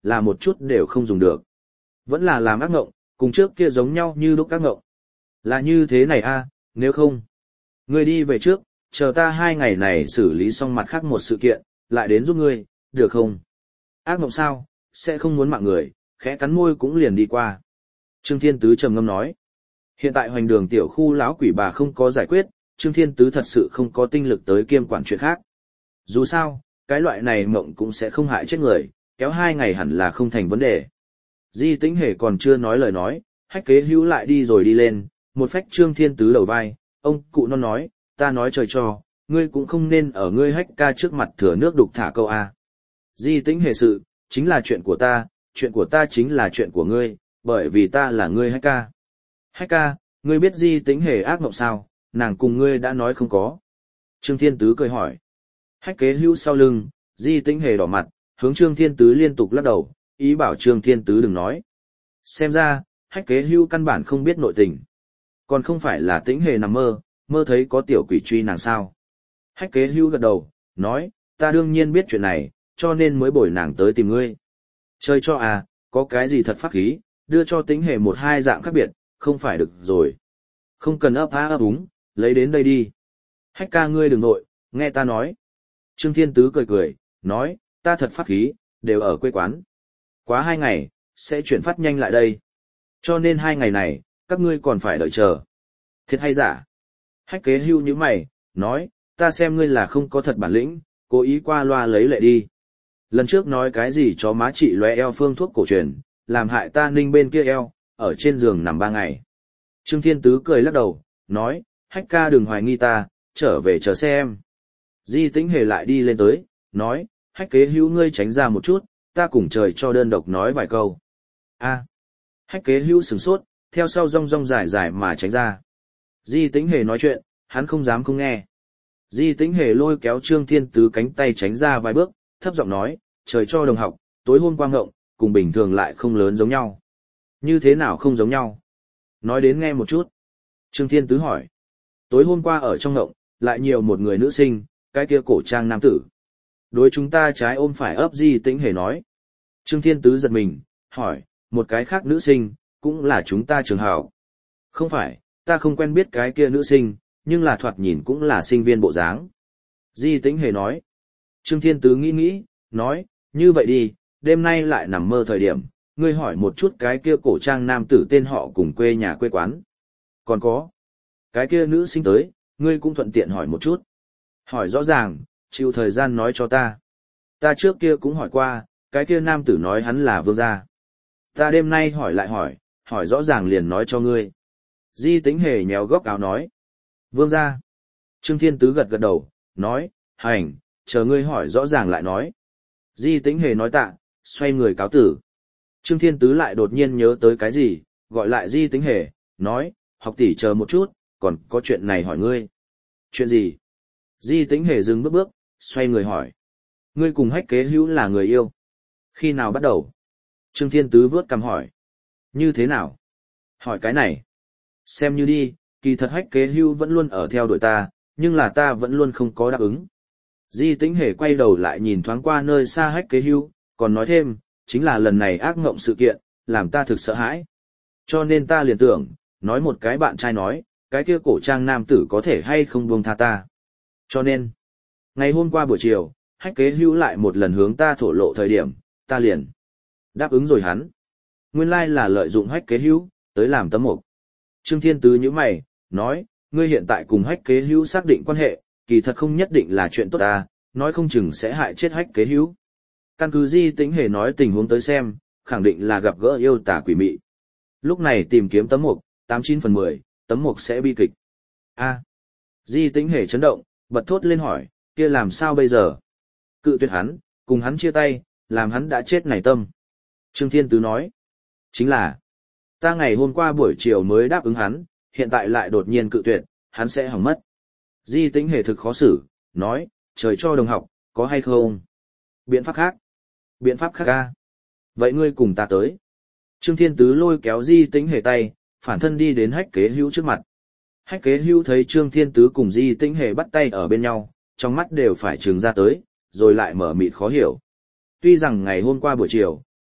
là một chút đều không dùng được. Vẫn là làm ác ngộng, cùng trước kia giống nhau như lúc ác ngộng. Là như thế này a, nếu không, ngươi đi về trước, chờ ta 2 ngày này xử lý xong mặt khác một sự kiện, lại đến giúp ngươi, được không? Ác mộng sao, sẽ không muốn mạng người, khẽ cắn môi cũng liền đi qua. Trương Thiên Tứ trầm ngâm nói. Hiện tại hoành đường tiểu khu lão quỷ bà không có giải quyết, Trương Thiên Tứ thật sự không có tinh lực tới kiêm quản chuyện khác. Dù sao, cái loại này mộng cũng sẽ không hại chết người, kéo 2 ngày hẳn là không thành vấn đề. Di Tĩnh Hề còn chưa nói lời nói, Hách Kế Hữu lại đi rồi đi lên, một phách Trương Thiên Tứ đầu vai, ông cụ non nói, ta nói trời cho, ngươi cũng không nên ở ngươi Hách ca trước mặt thừa nước đục thả câu a. Di Tĩnh Hề sự, chính là chuyện của ta chính là chuyện của ngươi, bởi vì ta là ngươi Hách ca. Hách ca, ngươi biết Di Tĩnh Hề ác mộng sao, nàng cùng ngươi đã nói không có. Trương Thiên Tứ cười hỏi. Hách Kế Hữu sau lưng, Di Tĩnh Hề đỏ mặt, hướng Trương Thiên Tứ liên tục lắc đầu, ý bảo Trương Thiên Tứ đừng nói. Xem ra, Hách Kế Hữu căn bản không biết nội tình. Còn không phải là Tĩnh Hề nằm mơ, mơ thấy có tiểu quỷ truy nàng sao. Hách Kế Hữu gật đầu, nói, ta đương nhiên biết chuyện này, cho nên mới bồi nàng tới tìm ngươi. Chơi cho à, có cái gì thật pháp khí, đưa cho Tĩnh Hề 1-2 dạng khác biệt, không phải được rồi. Không cần ấp á ấp úng, lấy đến đây đi. Hách ca ngươi đừng nội, nghe ta nói. Trương Thiên Tứ cười cười, nói, ta thật pháp khí, đều ở quê quán. Quá 2 ngày, sẽ chuyển phát nhanh lại đây. Cho nên 2 ngày này, các ngươi còn phải đợi chờ. Thiệt hay giả? Hách Kế Hữu như mày, nói, ta xem ngươi là không có thật bản lĩnh, cố ý qua loa lấy lệ đi. Lần trước nói cái gì cho má chị lóe eo phương thuốc cổ truyền, làm hại ta ninh bên kia eo, ở trên giường nằm 3 ngày. Trương Thiên Tứ cười lắc đầu, nói, Hách ca đừng hoài nghi ta, trở về chờ xem. Di Tĩnh Hề lại đi lên tới, nói, Hách Kế Hữu ngươi tránh ra một chút, ta cùng trời cho đơn độc nói vài câu. A. Hách Kế Hữu sửng sốt, theo sau rong rong dài dài mà tránh ra. Di Tĩnh Hề nói chuyện, hắn không dám không nghe. Di Tĩnh Hề lôi kéo Trương Thiên Tứ cánh tay tránh ra vài bước, thấp giọng nói, trời cho đồng học, tối hôm qua ngộng, cùng bình thường lại không lớn giống nhau. Như thế nào không giống nhau? Nói đến nghe một chút. Trương Thiên Tứ hỏi. Tối hôm qua ở trong ngộng, lại nhiều một người nữ sinh, cái kia cổ trang nam tử. Đối chúng ta trái ôm phải ấp. Di Tĩnh Hề nói. Trương Thiên Tứ giật mình, hỏi, một cái khác nữ sinh, cũng là chúng ta trường học. Không phải, ta không quen biết cái kia nữ sinh, nhưng là thoạt nhìn cũng là sinh viên bộ dáng. Di Tĩnh Hề nói. Trương Thiên Tứ nghĩ nghĩ, nói, như vậy đi, đêm nay lại nằm mơ thời điểm, ngươi hỏi một chút cái kia cổ trang nam tử tên họ cùng quê nhà quê quán. Còn có, cái kia nữ sinh tới, ngươi cũng thuận tiện hỏi một chút. Hỏi rõ ràng, chịu thời gian nói cho ta. Ta trước kia cũng hỏi qua, cái kia nam tử nói hắn là Vương gia. Ta đêm nay hỏi lại hỏi rõ ràng liền nói cho ngươi. Di Tĩnh Hề nhéo góc áo nói. Vương gia. Trương Thiên Tứ gật gật đầu, nói, hành, chờ ngươi hỏi rõ ràng lại nói. Di Tĩnh Hề nói tạ, xoay người cáo tử. Trương Thiên Tứ lại đột nhiên nhớ tới cái gì, gọi lại Di Tĩnh Hề, nói, học tỷ chờ một chút, còn có chuyện này hỏi ngươi. Chuyện gì? Di Tĩnh Hề dừng bước, xoay người hỏi. Ngươi cùng Hách Kế Hữu là người yêu. Khi nào bắt đầu? Trương Thiên Tứ vớt cằm hỏi. Như thế nào? Hỏi cái này. Xem như đi, kỳ thật Hách Kế Hữu vẫn luôn ở theo đuổi ta, nhưng là ta vẫn luôn không có đáp ứng. Di Tĩnh Hề quay đầu lại nhìn thoáng qua nơi xa Hách Kế Hữu, còn nói thêm, chính là lần này ác ngộng sự kiện, làm ta thực sợ hãi. Cho nên ta liền tưởng, nói một cái bạn trai nói, cái kia cổ trang nam tử có thể hay không buông tha ta. Cho nên, ngày hôm qua buổi chiều, Hách Kế Hữu lại một lần hướng ta thổ lộ thời điểm, ta liền đáp ứng rồi hắn. Nguyên lai là lợi dụng Hách Kế Hữu tới làm tấm mục. Trương Thiên Tứ nhíu mày, nói, ngươi hiện tại cùng Hách Kế Hữu xác định quan hệ, kỳ thật không nhất định là chuyện tốt ta, nói không chừng sẽ hại chết Hách Kế Hữu. Căn cứ Di Tĩnh Hề nói tình huống tới xem, khẳng định là gặp gỡ yêu tà quỷ mị. Lúc này tìm kiếm tấm mục, 89/10, tấm mục sẽ bi kịch. A. Di Tĩnh Hề chấn động, bật thốt lên hỏi, kia làm sao bây giờ? Cự tuyệt hắn, cùng hắn chia tay, làm hắn đã chết này tâm. Trương Thiên Tứ nói, chính là, ta ngày hôm qua buổi chiều mới đáp ứng hắn, hiện tại lại đột nhiên cự tuyệt, hắn sẽ hỏng mất. Di Tĩnh Hề thực khó xử, nói, trời cho đồng học, có hay không? Biện pháp khác. Biện pháp khác a. Vậy ngươi cùng ta tới. Trương Thiên Tứ lôi kéo Di Tĩnh Hề tay, phản thân đi đến Hách Kế Hữu trước mặt. Hách Kế Hữu thấy Trương Thiên Tứ cùng Di Tĩnh Hề bắt tay ở bên nhau, trong mắt đều phải trừng ra tới, rồi lại mở mịt khó hiểu. Tuy rằng ngày hôm qua buổi chiều,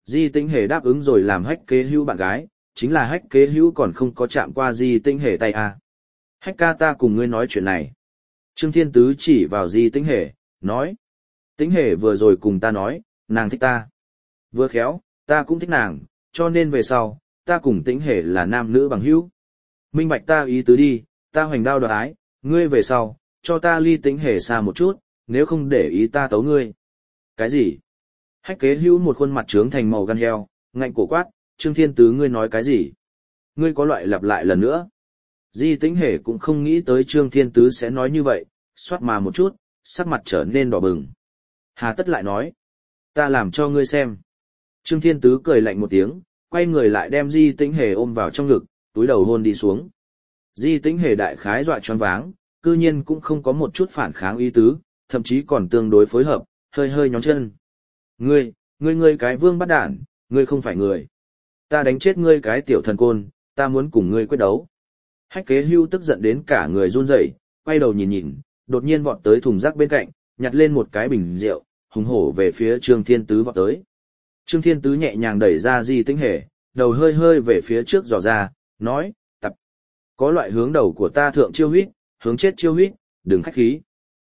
Di Tĩnh Hề đáp ứng rồi làm Hách Kế Hữu bạn gái, chính là Hách Kế Hữu còn không có chạm qua Di Tĩnh Hề tay à. Hách ca ta cùng ngươi nói chuyện này. Trương Thiên Tứ chỉ vào Di Tĩnh Hề, nói. Tĩnh Hề vừa rồi cùng ta nói, nàng thích ta. Vừa khéo, ta cũng thích nàng, cho nên về sau, ta cùng Tĩnh Hề là nam nữ bằng hữu. Minh bạch ta ý tứ đi, ta hoành đao đoạt ái, ngươi về sau, cho ta ly Tĩnh Hề xa một chút, nếu không để ý ta tấu ngươi. Cái gì? Hách Kế Hữu một khuôn mặt trướng thành màu gan heo, ngạnh cổ quát, Trương Thiên Tứ ngươi nói cái gì? Ngươi có loại lặp lại lần nữa. Di Tĩnh Hề cũng không nghĩ tới Trương Thiên Tứ sẽ nói như vậy, xoát mà một chút, sắc mặt trở nên đỏ bừng. Hà tất lại nói, ta làm cho ngươi xem. Trương Thiên Tứ cười lạnh một tiếng, quay người lại đem Di Tĩnh Hề ôm vào trong ngực, túi đầu hôn đi xuống. Di Tĩnh Hề đại khái dọa choáng váng, cư nhiên cũng không có một chút phản kháng ý tứ, thậm chí còn tương đối phối hợp, hơi hơi nhón chân. Ngươi cái vương bắt đản, ngươi không phải người. Ta đánh chết ngươi cái tiểu thần côn, ta muốn cùng ngươi quyết đấu. Hách Kế Hưu tức giận đến cả người run rẩy, quay đầu nhìn nhìn, đột nhiên vọt tới thùng rác bên cạnh, nhặt lên một cái bình rượu, hùng hổ về phía Trương Thiên Tứ vọt tới. Trương Thiên Tứ nhẹ nhàng đẩy ra Di Tĩnh Hề, đầu hơi hơi về phía trước dò ra, nói, tập. Có loại hướng đầu của ta thượng chiêu huyết, hướng chết chiêu huyết, đừng khách khí.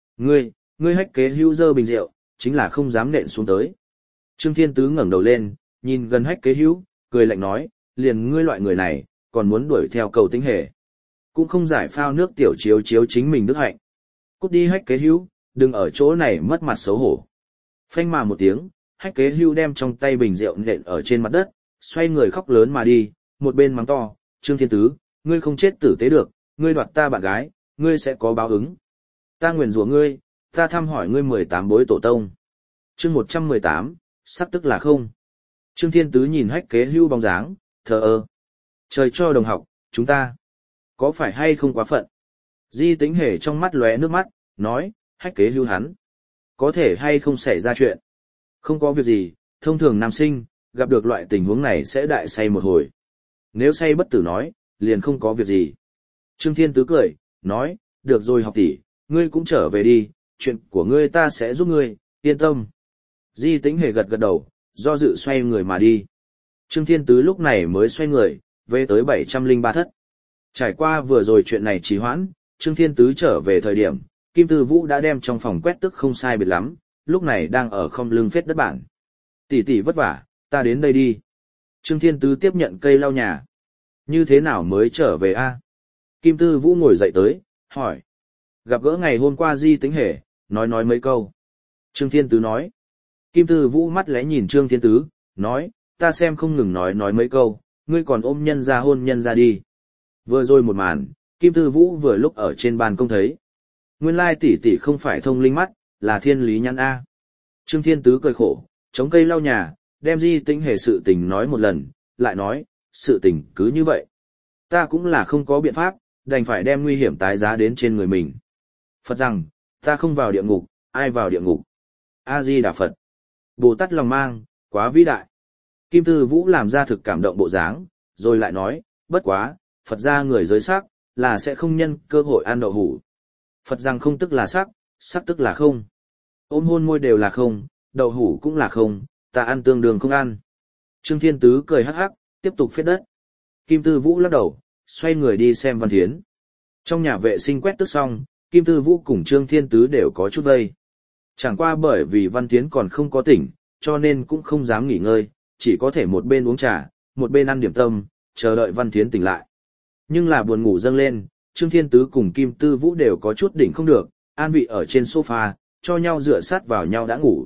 Ngươi Hách Kế Hưu giơ bình rượu, chính là không dám nện xuống tới. Trương Thiên Tứ ngẩng đầu lên, nhìn gần Hách Kế Hưu, cười lạnh nói, liền ngươi loại người này, còn muốn đuổi theo cầu Tĩnh Hề. Cũng không giải phao nước tiểu chiếu chiếu chính mình đức hạnh. Cút đi Hách Kế Hưu, đừng ở chỗ này mất mặt xấu hổ. Phanh mà một tiếng, Hách Kế Hưu đem trong tay bình rượu nện ở trên mặt đất, xoay người khóc lớn mà đi, một bên mắng to, Trương Thiên Tứ, ngươi không chết tử tế được, ngươi đoạt ta bạn gái, ngươi sẽ có báo ứng. Ta nguyền rủa ngươi, ta thăm hỏi ngươi 18 bối tổ tông. Chương 118, sắp tức là không. Trương Thiên Tứ nhìn Hách Kế Hưu bóng dáng, thờ ơ. Trời cho đồng học, chúng ta có phải hay không quá phận? Di Tĩnh Hề trong mắt lóe nước mắt, nói, Hách Kế Hưu hắn có thể hay không xảy ra chuyện? Không có việc gì, thông thường nam sinh, gặp được loại tình huống này sẽ đại say một hồi. Nếu say bất tử nói, liền không có việc gì. Trương Thiên Tứ cười, nói, được rồi học tỷ, ngươi cũng trở về đi, chuyện của ngươi ta sẽ giúp ngươi, yên tâm. Di Tĩnh Hề gật gật đầu, do dự xoay người mà đi. Trương Thiên Tứ lúc này mới xoay người, về tới 703 thất. Trải qua vừa rồi chuyện này trì hoãn, Trương Thiên Tứ trở về thời điểm, Kim Tư Vũ đã đem trong phòng quét tức không sai biệt lắm, lúc này đang ở không lưng phết đất bản. Tỷ tỷ vất vả, ta đến đây đi. Trương Thiên Tứ tiếp nhận cây lau nhà. Như thế nào mới trở về a? Kim Tư Vũ ngồi dậy tới, hỏi. Gặp gỡ ngày hôm qua Di Tĩnh Hề, nói mấy câu. Trương Thiên Tứ nói. Kim Tư Vũ mắt lẽ nhìn Trương Thiên Tứ, nói, ta xem không ngừng nói mấy câu, ngươi còn ôm nhân ra hôn nhân ra đi. Vừa rồi một màn, Kim Tư Vũ vừa lúc ở trên bàn công thấy. Nguyên lai tỷ tỷ không phải thông linh mắt, là thiên lý nhãn A. Trương Thiên Tứ cười khổ, chống cây lau nhà, đem Di Tĩnh Hề sự tình nói một lần, lại nói, sự tình cứ như vậy. Ta cũng là không có biện pháp, đành phải đem nguy hiểm tái giá đến trên người mình. Phật rằng, ta không vào địa ngục, ai vào địa ngục? A-di-đà Phật. Bồ Tát lòng mang, quá vĩ đại. Kim Tư Vũ làm ra thực cảm động bộ dáng, rồi lại nói, bất quá, Phật ra người giới sắc, là sẽ không nhân cơ hội ăn đậu hủ. Phật rằng không tức là sắc, sắc tức là không. Ôm hôn môi đều là không, đậu hủ cũng là không, ta ăn tương đương không ăn. Trương Thiên Tứ cười hắc hắc, tiếp tục phết đất. Kim Tư Vũ lắc đầu, xoay người đi xem Văn Thiến. Trong nhà vệ sinh quét tức xong, Kim Tư Vũ cùng Trương Thiên Tứ đều có chút vây. Chẳng qua bởi vì Văn Thiến còn không có tỉnh, cho nên cũng không dám nghỉ ngơi, chỉ có thể một bên uống trà, một bên ăn điểm tâm, chờ đợi Văn Thiến tỉnh lại. Nhưng là buồn ngủ dâng lên, Trương Thiên Tứ cùng Kim Tư Vũ đều có chút đỉnh không được, an vị ở trên sofa, cho nhau dựa sát vào nhau đã ngủ.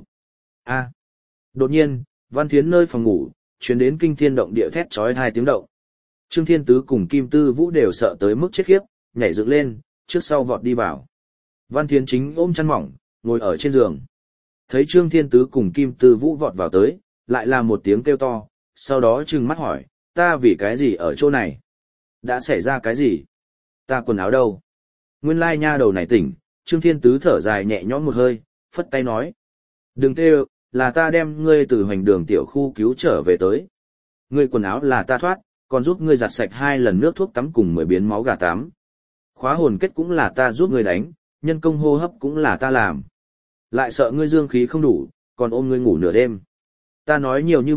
Đột nhiên, Văn Thiến nơi phòng ngủ, truyền đến kinh thiên động địa thét chói tai tiếng động. Trương Thiên Tứ cùng Kim Tư Vũ đều sợ tới mức chết khiếp, nhảy dựng lên, trước sau vọt đi vào. Văn Thiến chính ôm chăn mỏng, ngồi ở trên giường. Thấy Trương Thiên Tứ cùng Kim Tư Vũ vọt vào tới, lại là một tiếng kêu to, sau đó trừng mắt hỏi, ta vì cái gì ở chỗ này? Đã xảy ra cái gì? Ta quần áo đâu? Nguyên lai nha đầu này tỉnh, Trương Thiên Tứ thở dài nhẹ nhõm một hơi, phất tay nói. Đừng kêu, là ta đem ngươi từ hoành đường tiểu khu cứu trở về tới. Ngươi quần áo là ta thoát, còn giúp ngươi giặt sạch 2 lần nước thuốc tắm cùng 10 biến máu gà tắm. Khóa hồn kết cũng là ta giúp ngươi đánh, nhân công hô hấp cũng là ta làm. Lại sợ ngươi dương khí không đủ, còn ôm ngươi ngủ nửa đêm. Ta nói nhiều như vậy,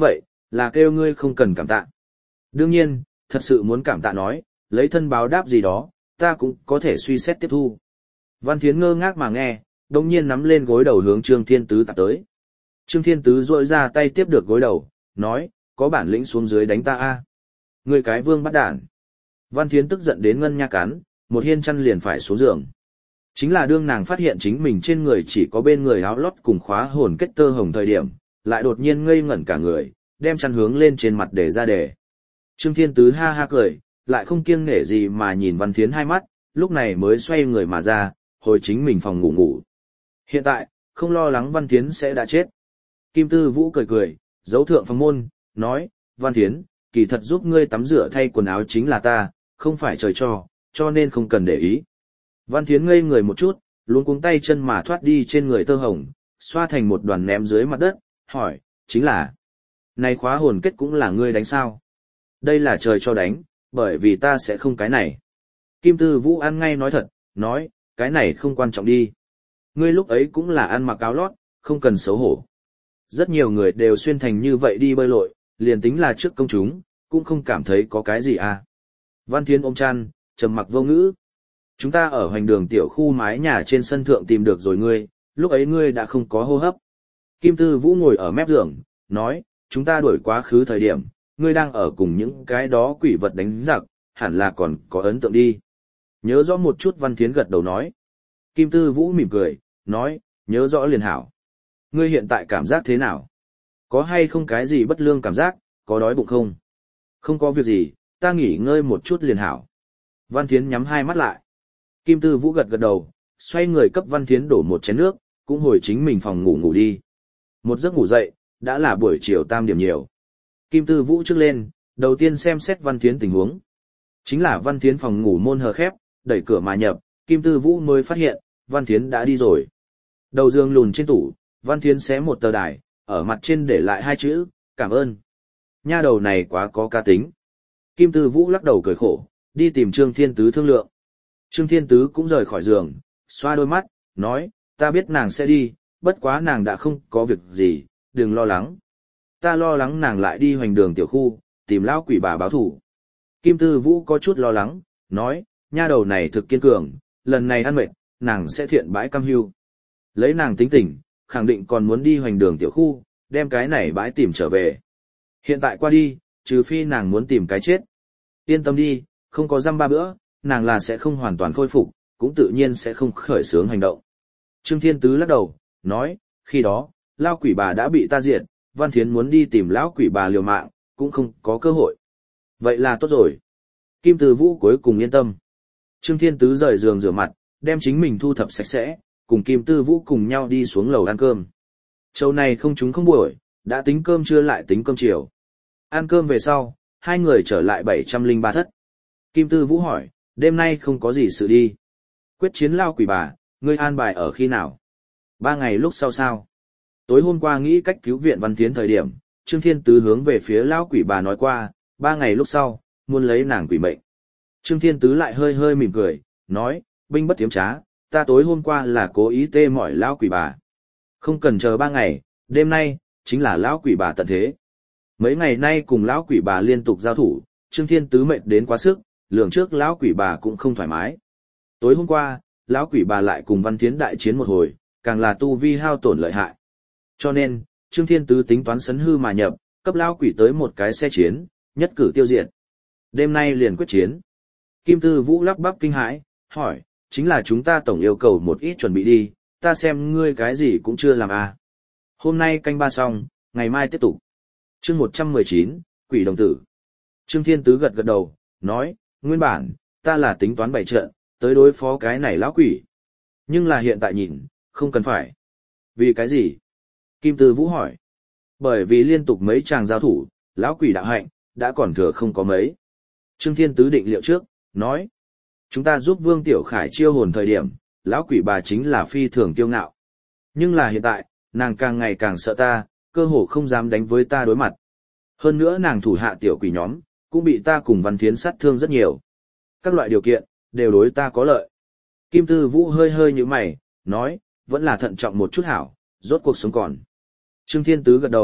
là kêu ngươi không cần cảm tạ. Đương nhiên, thật sự muốn cảm tạ nói, lấy thân báo đáp gì đó, ta cũng có thể suy xét tiếp thu. Văn Thiến ngơ ngác mà nghe, đồng nhiên nắm lên gối đầu hướng Trương Thiên Tứ tạp tới. Trương Thiên Tứ rội ra tay tiếp được gối đầu, nói, có bản lĩnh xuống dưới đánh ta a, ngươi cái vương bắt đản. Văn Thiến tức giận đến ngân nha cắn, một hiên chăn liền phải xuống giường. Chính là đương nàng phát hiện chính mình trên người chỉ có bên người áo lót cùng khóa hồn kết tơ hồng thời điểm, lại đột nhiên ngây ngẩn cả người, đem chăn hướng lên trên mặt để ra để. Trương Thiên Tứ ha ha cười, lại không kiêng nể gì mà nhìn Văn Thiến hai mắt, lúc này mới xoay người mà ra, hồi chính mình phòng ngủ ngủ. Hiện tại, không lo lắng Văn Thiến sẽ đã chết. Kim Tư Vũ cười cười, giấu thượng phòng môn, nói, Văn Thiến, kỳ thật giúp ngươi tắm rửa thay quần áo chính là ta, không phải trời cho nên không cần để ý. Văn Thiến ngây người một chút, luống cuống tay chân mà thoát đi trên người tơ hồng, xoa thành một đoàn ném dưới mặt đất, hỏi, chính là, này khóa hồn kết cũng là ngươi đánh sao? Đây là trời cho đánh, bởi vì ta sẽ không cái này. Kim Tư Vũ ăn ngay nói thật, nói, cái này không quan trọng đi. Ngươi lúc ấy cũng là ăn mặc áo lót, không cần xấu hổ. Rất nhiều người đều xuyên thành như vậy đi bơi lội, liền tính là trước công chúng, cũng không cảm thấy có cái gì à. Văn Thiến ôm chăn, trầm mặc vô ngữ. Chúng ta ở hoành đường tiểu khu mái nhà trên sân thượng tìm được rồi ngươi, lúc ấy ngươi đã không có hô hấp. Kim Tư Vũ ngồi ở mép giường, nói, chúng ta đuổi quá khứ thời điểm, ngươi đang ở cùng những cái đó quỷ vật đánh giặc, hẳn là còn có ấn tượng đi. Nhớ rõ một chút. Văn Thiến gật đầu nói. Kim Tư Vũ mỉm cười, nói, nhớ rõ liền hảo. Ngươi hiện tại cảm giác thế nào? Có hay không cái gì bất lương cảm giác, có đói bụng không? Không có việc gì, ta nghỉ ngơi một chút liền hảo. Văn Thiến nhắm hai mắt lại. Kim Tư Vũ gật gật đầu, xoay người cấp Văn Thiến đổ một chén nước, cũng hồi chính mình phòng ngủ ngủ đi. Một giấc ngủ dậy, đã là buổi chiều 3 điểm nhiều. Kim Tư Vũ trước lên, đầu tiên xem xét Văn Thiến tình huống. Chính là Văn Thiến phòng ngủ môn hờ khép, đẩy cửa mà nhập, Kim Tư Vũ mới phát hiện, Văn Thiến đã đi rồi. Đầu giường lùn trên tủ, Văn Thiến xé một tờ đài, ở mặt trên để lại 2 chữ, cảm ơn. Nha đầu này quá có cá tính. Kim Tư Vũ lắc đầu cười khổ, đi tìm Trương Thiên Tứ thương lượng. Trương Thiên Tứ cũng rời khỏi giường, xoa đôi mắt, nói, ta biết nàng sẽ đi, bất quá nàng đã không có việc gì, đừng lo lắng. Ta lo lắng nàng lại đi hoành đường tiểu khu, tìm lão quỷ bà báo thủ. Kim Tư Vũ có chút lo lắng, nói, nha đầu này thực kiên cường, lần này ăn mệt, nàng sẽ thiện bãi cam hưu. Lấy nàng tính tình, khẳng định còn muốn đi hoành đường tiểu khu, đem cái này bãi tìm trở về. Hiện tại qua đi, trừ phi nàng muốn tìm cái chết. Yên tâm đi, không có dăm 3 bữa, nàng là sẽ không hoàn toàn khôi phục, cũng tự nhiên sẽ không khởi xướng hành động. Trương Thiên Tứ lắc đầu, nói, khi đó, lão quỷ bà đã bị ta diệt, Văn Thiến muốn đi tìm lão quỷ bà liều mạng, cũng không có cơ hội. Vậy là tốt rồi. Kim Tư Vũ cuối cùng yên tâm. Trương Thiên Tứ rời giường rửa mặt, đem chính mình thu thập sạch sẽ, cùng Kim Tư Vũ cùng nhau đi xuống lầu ăn cơm. Châu này không trúng không buổi, đã tính cơm trưa lại tính cơm chiều. Ăn cơm về sau, hai người trở lại 703 thất. Kim Tư Vũ hỏi, đêm nay không có gì sự đi. Quyết chiến lao quỷ bà, ngươi an bài ở khi nào? 3 ngày lúc sau sao? Tối hôm qua nghĩ cách cứu viện Văn Thiến thời điểm, Trương Thiên Tứ hướng về phía lão quỷ bà nói qua, 3 ngày lúc sau, muốn lấy nàng quỷ mệnh. Trương Thiên Tứ lại hơi hơi mỉm cười, nói, binh bất tiếm trá, ta tối hôm qua là cố ý tê mỏi lão quỷ bà. Không cần chờ 3 ngày, đêm nay, chính là lão quỷ bà tận thế. Mấy ngày nay cùng lão quỷ bà liên tục giao thủ, Trương Thiên Tứ mệt đến quá sức, lường trước lão quỷ bà cũng không thoải mái. Tối hôm qua, lão quỷ bà lại cùng Văn Thiến đại chiến một hồi, càng là tu vi hao tổn lợi hại. Cho nên, Trương Thiên Tứ tính toán sấn hư mà nhập, cấp lão quỷ tới một cái xe chiến, nhất cử tiêu diệt. Đêm nay liền quyết chiến. Kim Tư Vũ lắp bắp kinh hãi, hỏi, chính là chúng ta tổng yêu cầu một ít chuẩn bị đi, ta xem ngươi cái gì cũng chưa làm à. Hôm nay canh 3 xong, ngày mai tiếp tục. Chương 119, Quỷ Đồng Tử. Trương Thiên Tứ gật gật đầu, nói, nguyên bản, ta là tính toán bày trận, tới đối phó cái này lão quỷ. Nhưng là hiện tại nhìn, không cần phải. Vì cái gì? Kim Tư Vũ hỏi. Bởi vì liên tục mấy chàng giao thủ, lão quỷ đạo hạnh, đã còn thừa không có mấy. Trương Thiên Tứ định liệu trước, nói. Chúng ta giúp Vương Tiểu Khải chiêu hồn thời điểm, lão quỷ bà chính là phi thường kiêu ngạo. Nhưng là hiện tại, nàng càng ngày càng sợ ta, cơ hồ không dám đánh với ta đối mặt. Hơn nữa nàng thủ hạ tiểu quỷ nhóm, cũng bị ta cùng Văn Thiến sát thương rất nhiều. Các loại điều kiện, đều đối ta có lợi. Kim Tư Vũ hơi hơi như mày, nói, vẫn là thận trọng một chút hảo, rốt cuộc sống còn. Trương Thiên Tứ gật đầu,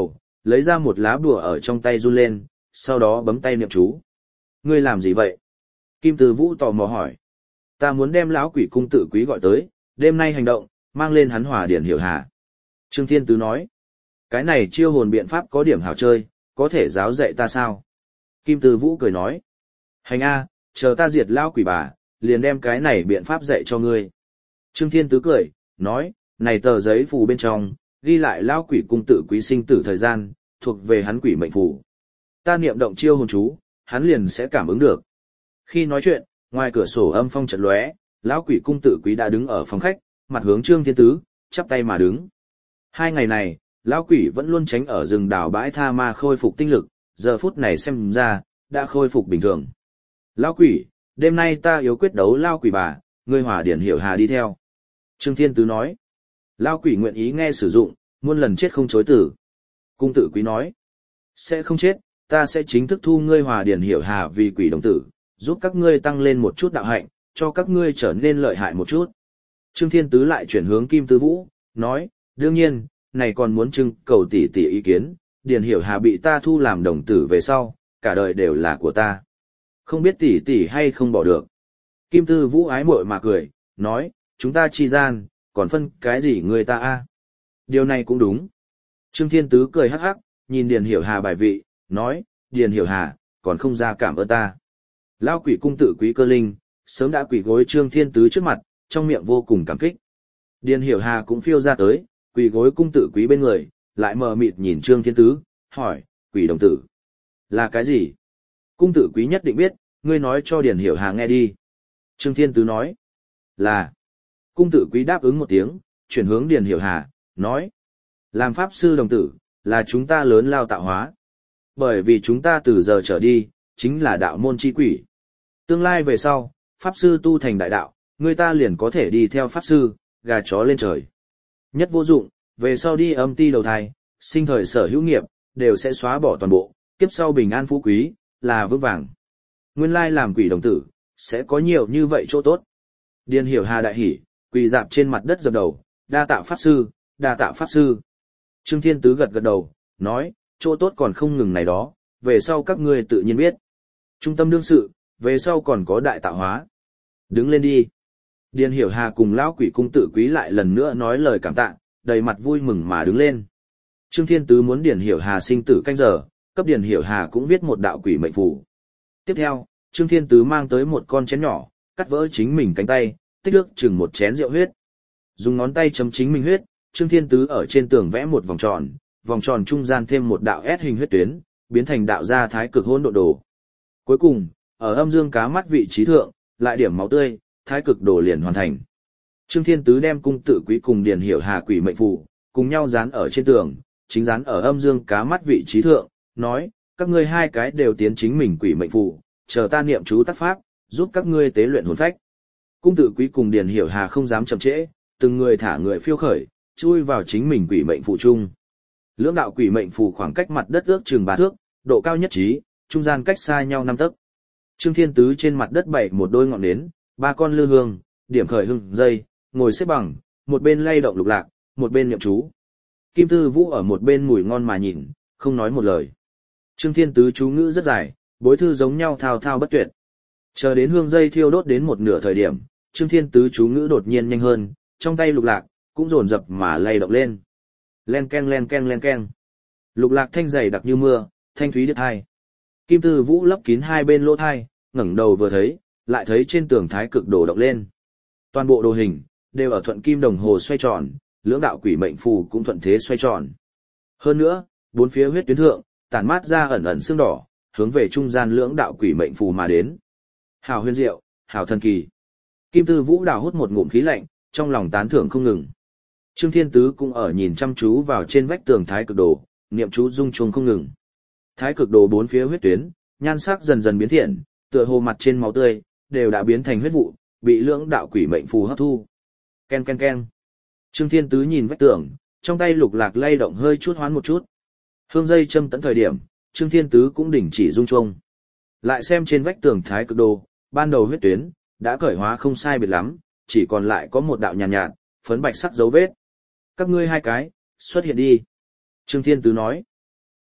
lấy ra một lá bùa ở trong tay run lên, sau đó bấm tay niệm chú. Ngươi làm gì vậy? Kim Tư Vũ tò mò hỏi. Ta muốn đem lão quỷ cung tự quý gọi tới, đêm nay hành động, mang lên hắn hỏa điển hiểu hà. Trương Thiên Tứ nói. Cái này chiêu hồn biện pháp có điểm hảo chơi, có thể giáo dạy ta sao? Kim Tư Vũ cười nói. Hành A, chờ ta diệt lão quỷ bà, liền đem cái này biện pháp dạy cho ngươi. Trương Thiên Tứ cười, nói, này tờ giấy phù bên trong, ghi lại lão quỷ cung tự quý sinh tử thời gian, thuộc về hắn quỷ mệnh phù. Ta niệm động chiêu hồn chú, hắn liền sẽ cảm ứng được. Khi nói chuyện, ngoài cửa sổ âm phong chợt lóe, lão quỷ cung tự quý đã đứng ở phòng khách, mặt hướng Trương Thiên Tứ, chắp tay mà đứng. 2 ngày này, lão quỷ vẫn luôn tránh ở rừng đào bãi tha ma khôi phục tinh lực, giờ phút này xem ra, đã khôi phục bình thường. Lão quỷ, đêm nay ta yếu quyết đấu lão quỷ bà, ngươi hỏa điển hiểu hà đi theo. Trương Thiên Tứ nói. Lão quỷ nguyện ý nghe sử dụng, muôn lần chết không chối tử. Cung tự quý nói. Sẽ không chết, ta sẽ chính thức thu ngươi hỏa điển hiểu hà vì quỷ đồng tử, giúp các ngươi tăng lên một chút đạo hạnh, cho các ngươi trở nên lợi hại một chút. Trương Thiên Tứ lại chuyển hướng Kim Tư Vũ, nói, đương nhiên, này còn muốn trưng cầu tỷ tỷ ý kiến, điển hiểu hà bị ta thu làm đồng tử về sau, cả đời đều là của ta. Không biết tỷ tỷ hay không bỏ được. Kim Tư Vũ ái muội mà cười, nói, chúng ta chi gian, còn phân cái gì người ta a? Điều này cũng đúng. Trương Thiên Tứ cười hắc hắc, nhìn Điền Hiểu Hà bài vị, nói, Điền Hiểu Hà, còn không ra cảm ơn ta. Lão quỷ cung tự quý cơ linh, sớm đã quỳ gối Trương Thiên Tứ trước mặt, trong miệng vô cùng cảm kích. Điền Hiểu Hà cũng phiêu ra tới, quỳ gối cung tự quý bên người, lại mờ mịt nhìn Trương Thiên Tứ, hỏi, quỷ đồng tử, là cái gì? Cung tự quý nhất định biết, ngươi nói cho Điền Hiểu Hà nghe đi. Trương Thiên Tứ nói, là. Cung tự quý đáp ứng một tiếng, chuyển hướng Điền Hiểu Hà, nói, làm pháp sư đồng tử, là chúng ta lớn lao tạo hóa. Bởi vì chúng ta từ giờ trở đi, chính là đạo môn chi quỷ. Tương lai về sau, pháp sư tu thành đại đạo, người ta liền có thể đi theo pháp sư, gà chó lên trời. Nhất vô dụng, về sau đi âm ti đầu thai, sinh thời sở hữu nghiệp, đều sẽ xóa bỏ toàn bộ, kiếp sau bình an phú quý, là vững vàng. Nguyên lai làm quỷ đồng tử, sẽ có nhiều như vậy chỗ tốt. Điền Hiểu Hà đại hỉ, quỳ dạp trên mặt đất dập đầu, đa tạ pháp sư, đa tạ pháp sư. Trương Thiên Tứ gật gật đầu, nói, chỗ tốt còn không ngừng này đó, về sau các ngươi tự nhiên biết. Trung tâm đương sự, về sau còn có đại tạo hóa. Đứng lên đi. Điền Hiểu Hà cùng lão quỷ cung tự quý lại lần nữa nói lời cảm tạ, đầy mặt vui mừng mà đứng lên. Trương Thiên Tứ muốn Điền Hiểu Hà sinh tử canh giờ, cấp Điền Hiểu Hà cũng viết một đạo quỷ mệnh phù. Tiếp theo, Trương Thiên Tứ mang tới một con chén nhỏ, cắt vỡ chính mình cánh tay, tích nước chừng một chén rượu huyết. Dùng ngón tay chấm chính mình huyết, Trương Thiên Tứ ở trên tường vẽ một vòng tròn trung gian thêm một đạo S hình huyết tuyến, biến thành đạo gia thái cực hỗn độn đồ. Cuối cùng, ở âm dương cá mắt vị trí thượng, lại điểm máu tươi, thái cực đồ liền hoàn thành. Trương Thiên Tứ đem cung tự quý cùng Điền Hiểu Hà quỷ mệnh phù, cùng nhau dán ở trên tường, chính dán ở âm dương cá mắt vị trí thượng, nói, các ngươi hai cái đều tiến chính mình quỷ mệnh phù, chờ ta niệm chú tác pháp, giúp các ngươi tế luyện hồn phách. Cung tự quý cùng Điền Hiểu Hà không dám chậm trễ, từng người thả người phiêu khởi, chui vào chính mình quỷ mệnh phù chung. Lưỡng đạo quỷ mệnh phù khoảng cách mặt đất ước chừng 3 thước, độ cao nhất trí, trung gian cách xa nhau 5 tấc. Trương Thiên Tứ trên mặt đất bày một đôi ngọn nến, 3 con lư hương, điểm khởi hương dây, ngồi xếp bằng, một bên lay động lục lạc, một bên niệm chú. Kim Tư Vũ ở một bên mùi ngon mà nhìn, không nói một lời. Trương Thiên Tứ chú ngữ rất dài, bối thư giống nhau thao thao bất tuyệt. Chờ đến hương dây thiêu đốt đến một nửa thời điểm, Trương Thiên Tứ chú ngữ đột nhiên nhanh hơn, trong tay lục lạc cũng dồn dập mà lay động lên. Len ken len ken len ken. Lục lạc thanh dày đặc như mưa, thanh thúy điếc tai. Kim Tư Vũ lấp kín hai bên lỗ tai, ngẩng đầu vừa thấy, lại thấy trên tường thái cực đồ động lên. Toàn bộ đồ hình đều ở thuận kim đồng hồ xoay tròn, lưỡng đạo quỷ mệnh phù cũng thuận thế xoay tròn. Hơn nữa, bốn phía huyết tuyến thượng tản mát ra ẩn ẩn sương đỏ, hướng về trung gian lưỡng đạo quỷ mệnh phù mà đến. Hào huyền diệu, hào thần kỳ. Kim Tư Vũ đào hút một ngụm khí lạnh, trong lòng tán thưởng không ngừng. Trương Thiên Tứ cũng ở nhìn chăm chú vào trên vách tường thái cực đồ, niệm chú rung chuông không ngừng. Thái cực đồ bốn phía huyết tuyến, nhan sắc dần dần biến thiện, tựa hồ mặt trên máu tươi đều đã biến thành huyết vụ, bị lưỡng đạo quỷ mệnh phù hấp thu. Ken ken ken. Trương Thiên Tứ nhìn vách tường, trong tay lục lạc lay động hơi chút hoán một chút. Hương dây châm tận thời điểm, Trương Thiên Tứ cũng đình chỉ rung chuông. Lại xem trên vách tường thái cực đồ, ban đầu huyết tuyến đã cởi hóa không sai biệt lắm, chỉ còn lại có một đạo nhàn nhạt, phấn bạch sắc dấu vết. Các ngươi hai cái, xuất hiện đi. Trương Thiên Tứ nói.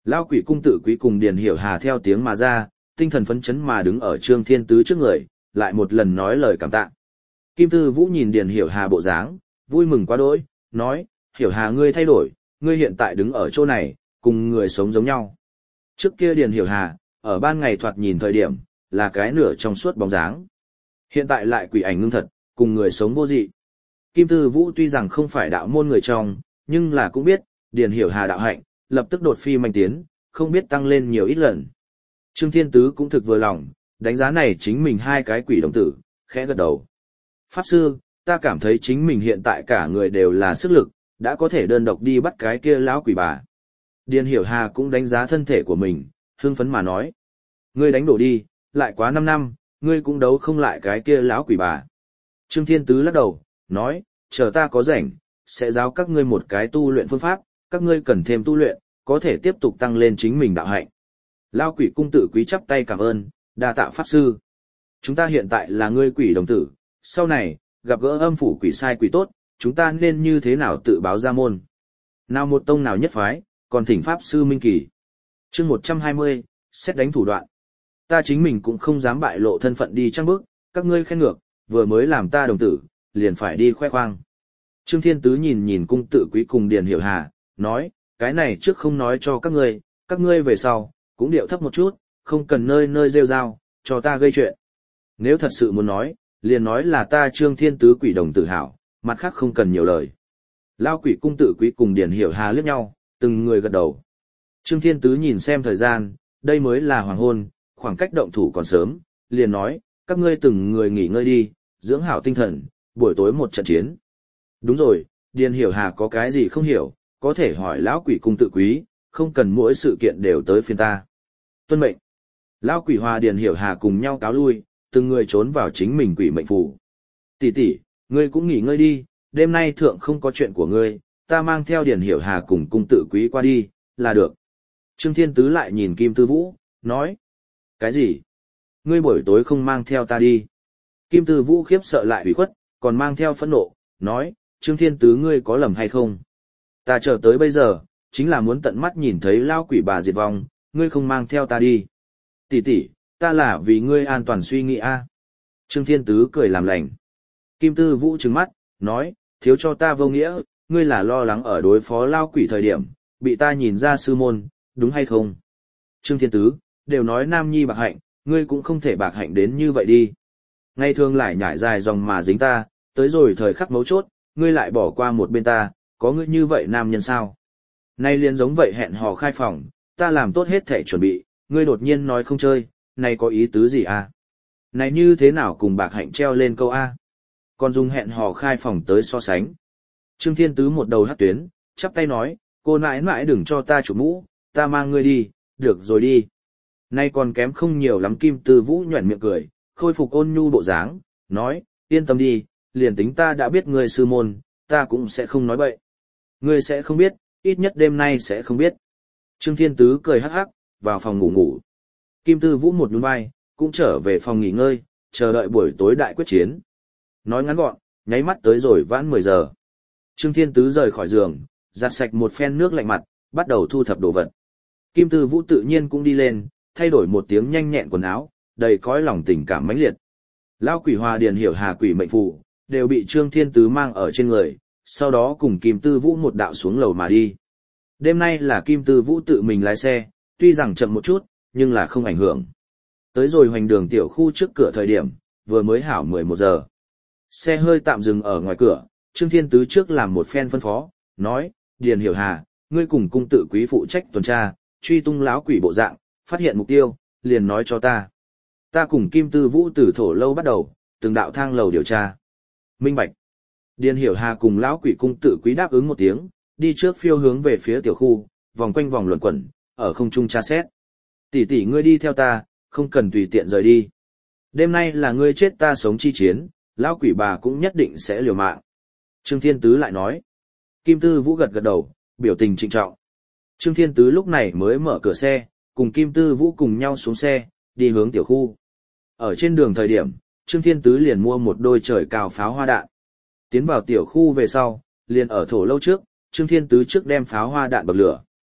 Lão quỷ cung tự quý cùng Điền Hiểu Hà theo tiếng mà ra, tinh thần phấn chấn mà đứng ở Trương Thiên Tứ trước người, lại một lần nói lời cảm tạ. Kim Tư Vũ nhìn Điền Hiểu Hà bộ dáng, vui mừng quá đỗi, nói, Hiểu Hà ngươi thay đổi, ngươi hiện tại đứng ở chỗ này, cùng người sống giống nhau. Trước kia Điền Hiểu Hà, ở ban ngày thoạt nhìn thời điểm, là cái nửa trong suốt bóng dáng. Hiện tại lại quỷ ảnh ngưng thật, cùng người sống vô dị. Kim Tư Vũ tuy rằng không phải đạo môn người trong, nhưng là cũng biết, Điền Hiểu Hà đạo hạnh, lập tức đột phi manh tiến, không biết tăng lên nhiều ít lần. Trương Thiên Tứ cũng thực vừa lòng, đánh giá này chính mình hai cái quỷ đồng tử, khẽ gật đầu. Pháp sư, ta cảm thấy chính mình hiện tại cả người đều là sức lực, đã có thể đơn độc đi bắt cái kia lão quỷ bà. Điền Hiểu Hà cũng đánh giá thân thể của mình, hưng phấn mà nói. Ngươi đánh đổ đi, lại quá 5 năm, ngươi cũng đấu không lại cái kia lão quỷ bà. Trương Thiên Tứ lắc đầu, nói, chờ ta có rảnh, sẽ giáo các ngươi một cái tu luyện phương pháp, các ngươi cần thêm tu luyện, có thể tiếp tục tăng lên chính mình đạo hạnh. Lão quỷ cung tự quý chắp tay cảm ơn, đa tạ pháp sư. Chúng ta hiện tại là ngươi quỷ đồng tử, sau này, gặp gỡ âm phủ quỷ sai quỷ tốt, chúng ta nên như thế nào tự báo ra môn. Nào một tông nào nhất phái, còn thỉnh pháp sư minh kỳ. Chương 120, xét đánh thủ đoạn. Ta chính mình cũng không dám bại lộ thân phận đi trăng bước, các ngươi khen ngược, vừa mới làm ta đồng tử, liền phải đi khoe khoang. Trương Thiên Tứ nhìn nhìn cung tự quý cùng Điền Hiểu Hà, nói, cái này trước không nói cho các ngươi về sau, cũng điệu thấp một chút, không cần nơi nơi rêu rao, cho ta gây chuyện. Nếu thật sự muốn nói, liền nói là ta Trương Thiên Tứ quỷ đồng tử hảo, mặt khác không cần nhiều lời. Lao quỷ cung tự quý cùng Điền Hiểu Hà liếc nhau, từng người gật đầu. Trương Thiên Tứ nhìn xem thời gian, đây mới là hoàng hôn, khoảng cách động thủ còn sớm, liền nói, các ngươi từng người nghỉ ngơi đi, dưỡng hảo tinh thần, buổi tối một trận chiến. Đúng rồi, Điền Hiểu Hà có cái gì không hiểu, có thể hỏi lão quỷ cung tự quý, không cần mỗi sự kiện đều tới phiên ta. Tuân mệnh. Lão quỷ hòa Điền Hiểu Hà cùng nhau cáo lui, từng người trốn vào chính mình quỷ mệnh phủ. Tỷ tỷ, ngươi cũng nghỉ ngơi đi, đêm nay thượng không có chuyện của ngươi, ta mang theo Điền Hiểu Hà cùng cung tự quý qua đi, là được. Trương Thiên Tứ lại nhìn Kim Tư Vũ, nói. Cái gì? Ngươi buổi tối không mang theo ta đi. Kim Tư Vũ khiếp sợ lại ủy khuất, còn mang theo phẫn nộ, nói, Trương Thiên Tứ ngươi có lầm hay không? Ta chờ tới bây giờ, chính là muốn tận mắt nhìn thấy lao quỷ bà diệt vong, ngươi không mang theo ta đi. Tỷ tỷ, ta là vì ngươi an toàn suy nghĩ a. Trương Thiên Tứ cười làm lành. Kim Tư Vũ trừng mắt, nói, thiếu cho ta vô nghĩa, ngươi là lo lắng ở đối phó lao quỷ thời điểm, bị ta nhìn ra sư môn, đúng hay không? Trương Thiên Tứ, đều nói nam nhi bạc hạnh, ngươi cũng không thể bạc hạnh đến như vậy đi. Ngày thường lại nhảy dài dòng mà dính ta, tới rồi thời khắc mấu chốt, ngươi lại bỏ qua một bên ta, có ngươi như vậy nam nhân sao? Nay liền giống vậy hẹn hò khai phòng, ta làm tốt hết thể chuẩn bị, ngươi đột nhiên nói không chơi, này có ý tứ gì à? Này như thế nào cùng bạc hạnh treo lên câu A? Còn dùng hẹn hò khai phòng tới so sánh. Trương Thiên Tứ một đầu hất tuyến, chắp tay nói, cô nãi nãi đừng cho ta chủ mũ, ta mang ngươi đi, được rồi đi. Nay còn kém không nhiều lắm. Kim Tư Vũ nhuẩn miệng cười, khôi phục ôn nhu bộ dáng, nói, yên tâm đi, liền tính ta đã biết ngươi sư môn, ta cũng sẽ không nói bậy. Ngươi sẽ không biết, ít nhất đêm nay sẽ không biết. Trương Thiên Tứ cười hắc hắc, vào phòng ngủ. Kim Tư Vũ một nhún vai, cũng trở về phòng nghỉ ngơi, chờ đợi buổi tối đại quyết chiến. Nói ngắn gọn, nháy mắt tới rồi vãn 10 giờ. Trương Thiên Tứ rời khỏi giường, giặt sạch một phen nước lạnh mặt, bắt đầu thu thập đồ vật. Kim Tư Vũ tự nhiên cũng đi lên, thay đổi một tiếng nhanh nhẹn quần áo, đầy cõi lòng tình cảm mãnh liệt. Lão quỷ hòa Điền Hiểu Hà quỷ mệnh phù, đều bị Trương Thiên Tứ mang ở trên người, sau đó cùng Kim Tư Vũ một đạo xuống lầu mà đi. Đêm nay là Kim Tư Vũ tự mình lái xe, tuy rằng chậm một chút, nhưng là không ảnh hưởng. Tới rồi hoành đường tiểu khu trước cửa thời điểm, vừa mới hảo 11 giờ. Xe hơi tạm dừng ở ngoài cửa, Trương Thiên Tứ trước làm một phen phân phó, nói, Điền Hiểu Hà, ngươi cùng cung tự quý phụ trách tuần tra, truy tung lão quỷ bộ dạng, phát hiện mục tiêu, liền nói cho ta. Ta cùng Kim Tư Vũ từ thổ lâu bắt đầu, từng đạo thang lầu điều tra. Minh bạch. Điền Hiểu Hà cùng lão quỷ cung tự quý đáp ứng một tiếng, đi trước phiêu hướng về phía tiểu khu, vòng quanh vòng luẩn quẩn, ở không trung tra xét. Tỷ tỷ ngươi đi theo ta, không cần tùy tiện rời đi. Đêm nay là ngươi chết ta sống chi chiến, lão quỷ bà cũng nhất định sẽ liều mạng. Trương Thiên Tứ lại nói. Kim Tư Vũ gật gật đầu, biểu tình trịnh trọng. Trương Thiên Tứ lúc này mới mở cửa xe, cùng Kim Tư Vũ cùng nhau xuống xe, đi hướng tiểu khu. Ở trên đường thời điểm, Trương Thiên Tứ liền mua một đôi trời cao pháo hoa đạn. Tiến vào tiểu khu về sau, liền ở thổ lâu trước, Trương Thiên Tứ trước đem pháo hoa đạn bậc lửa.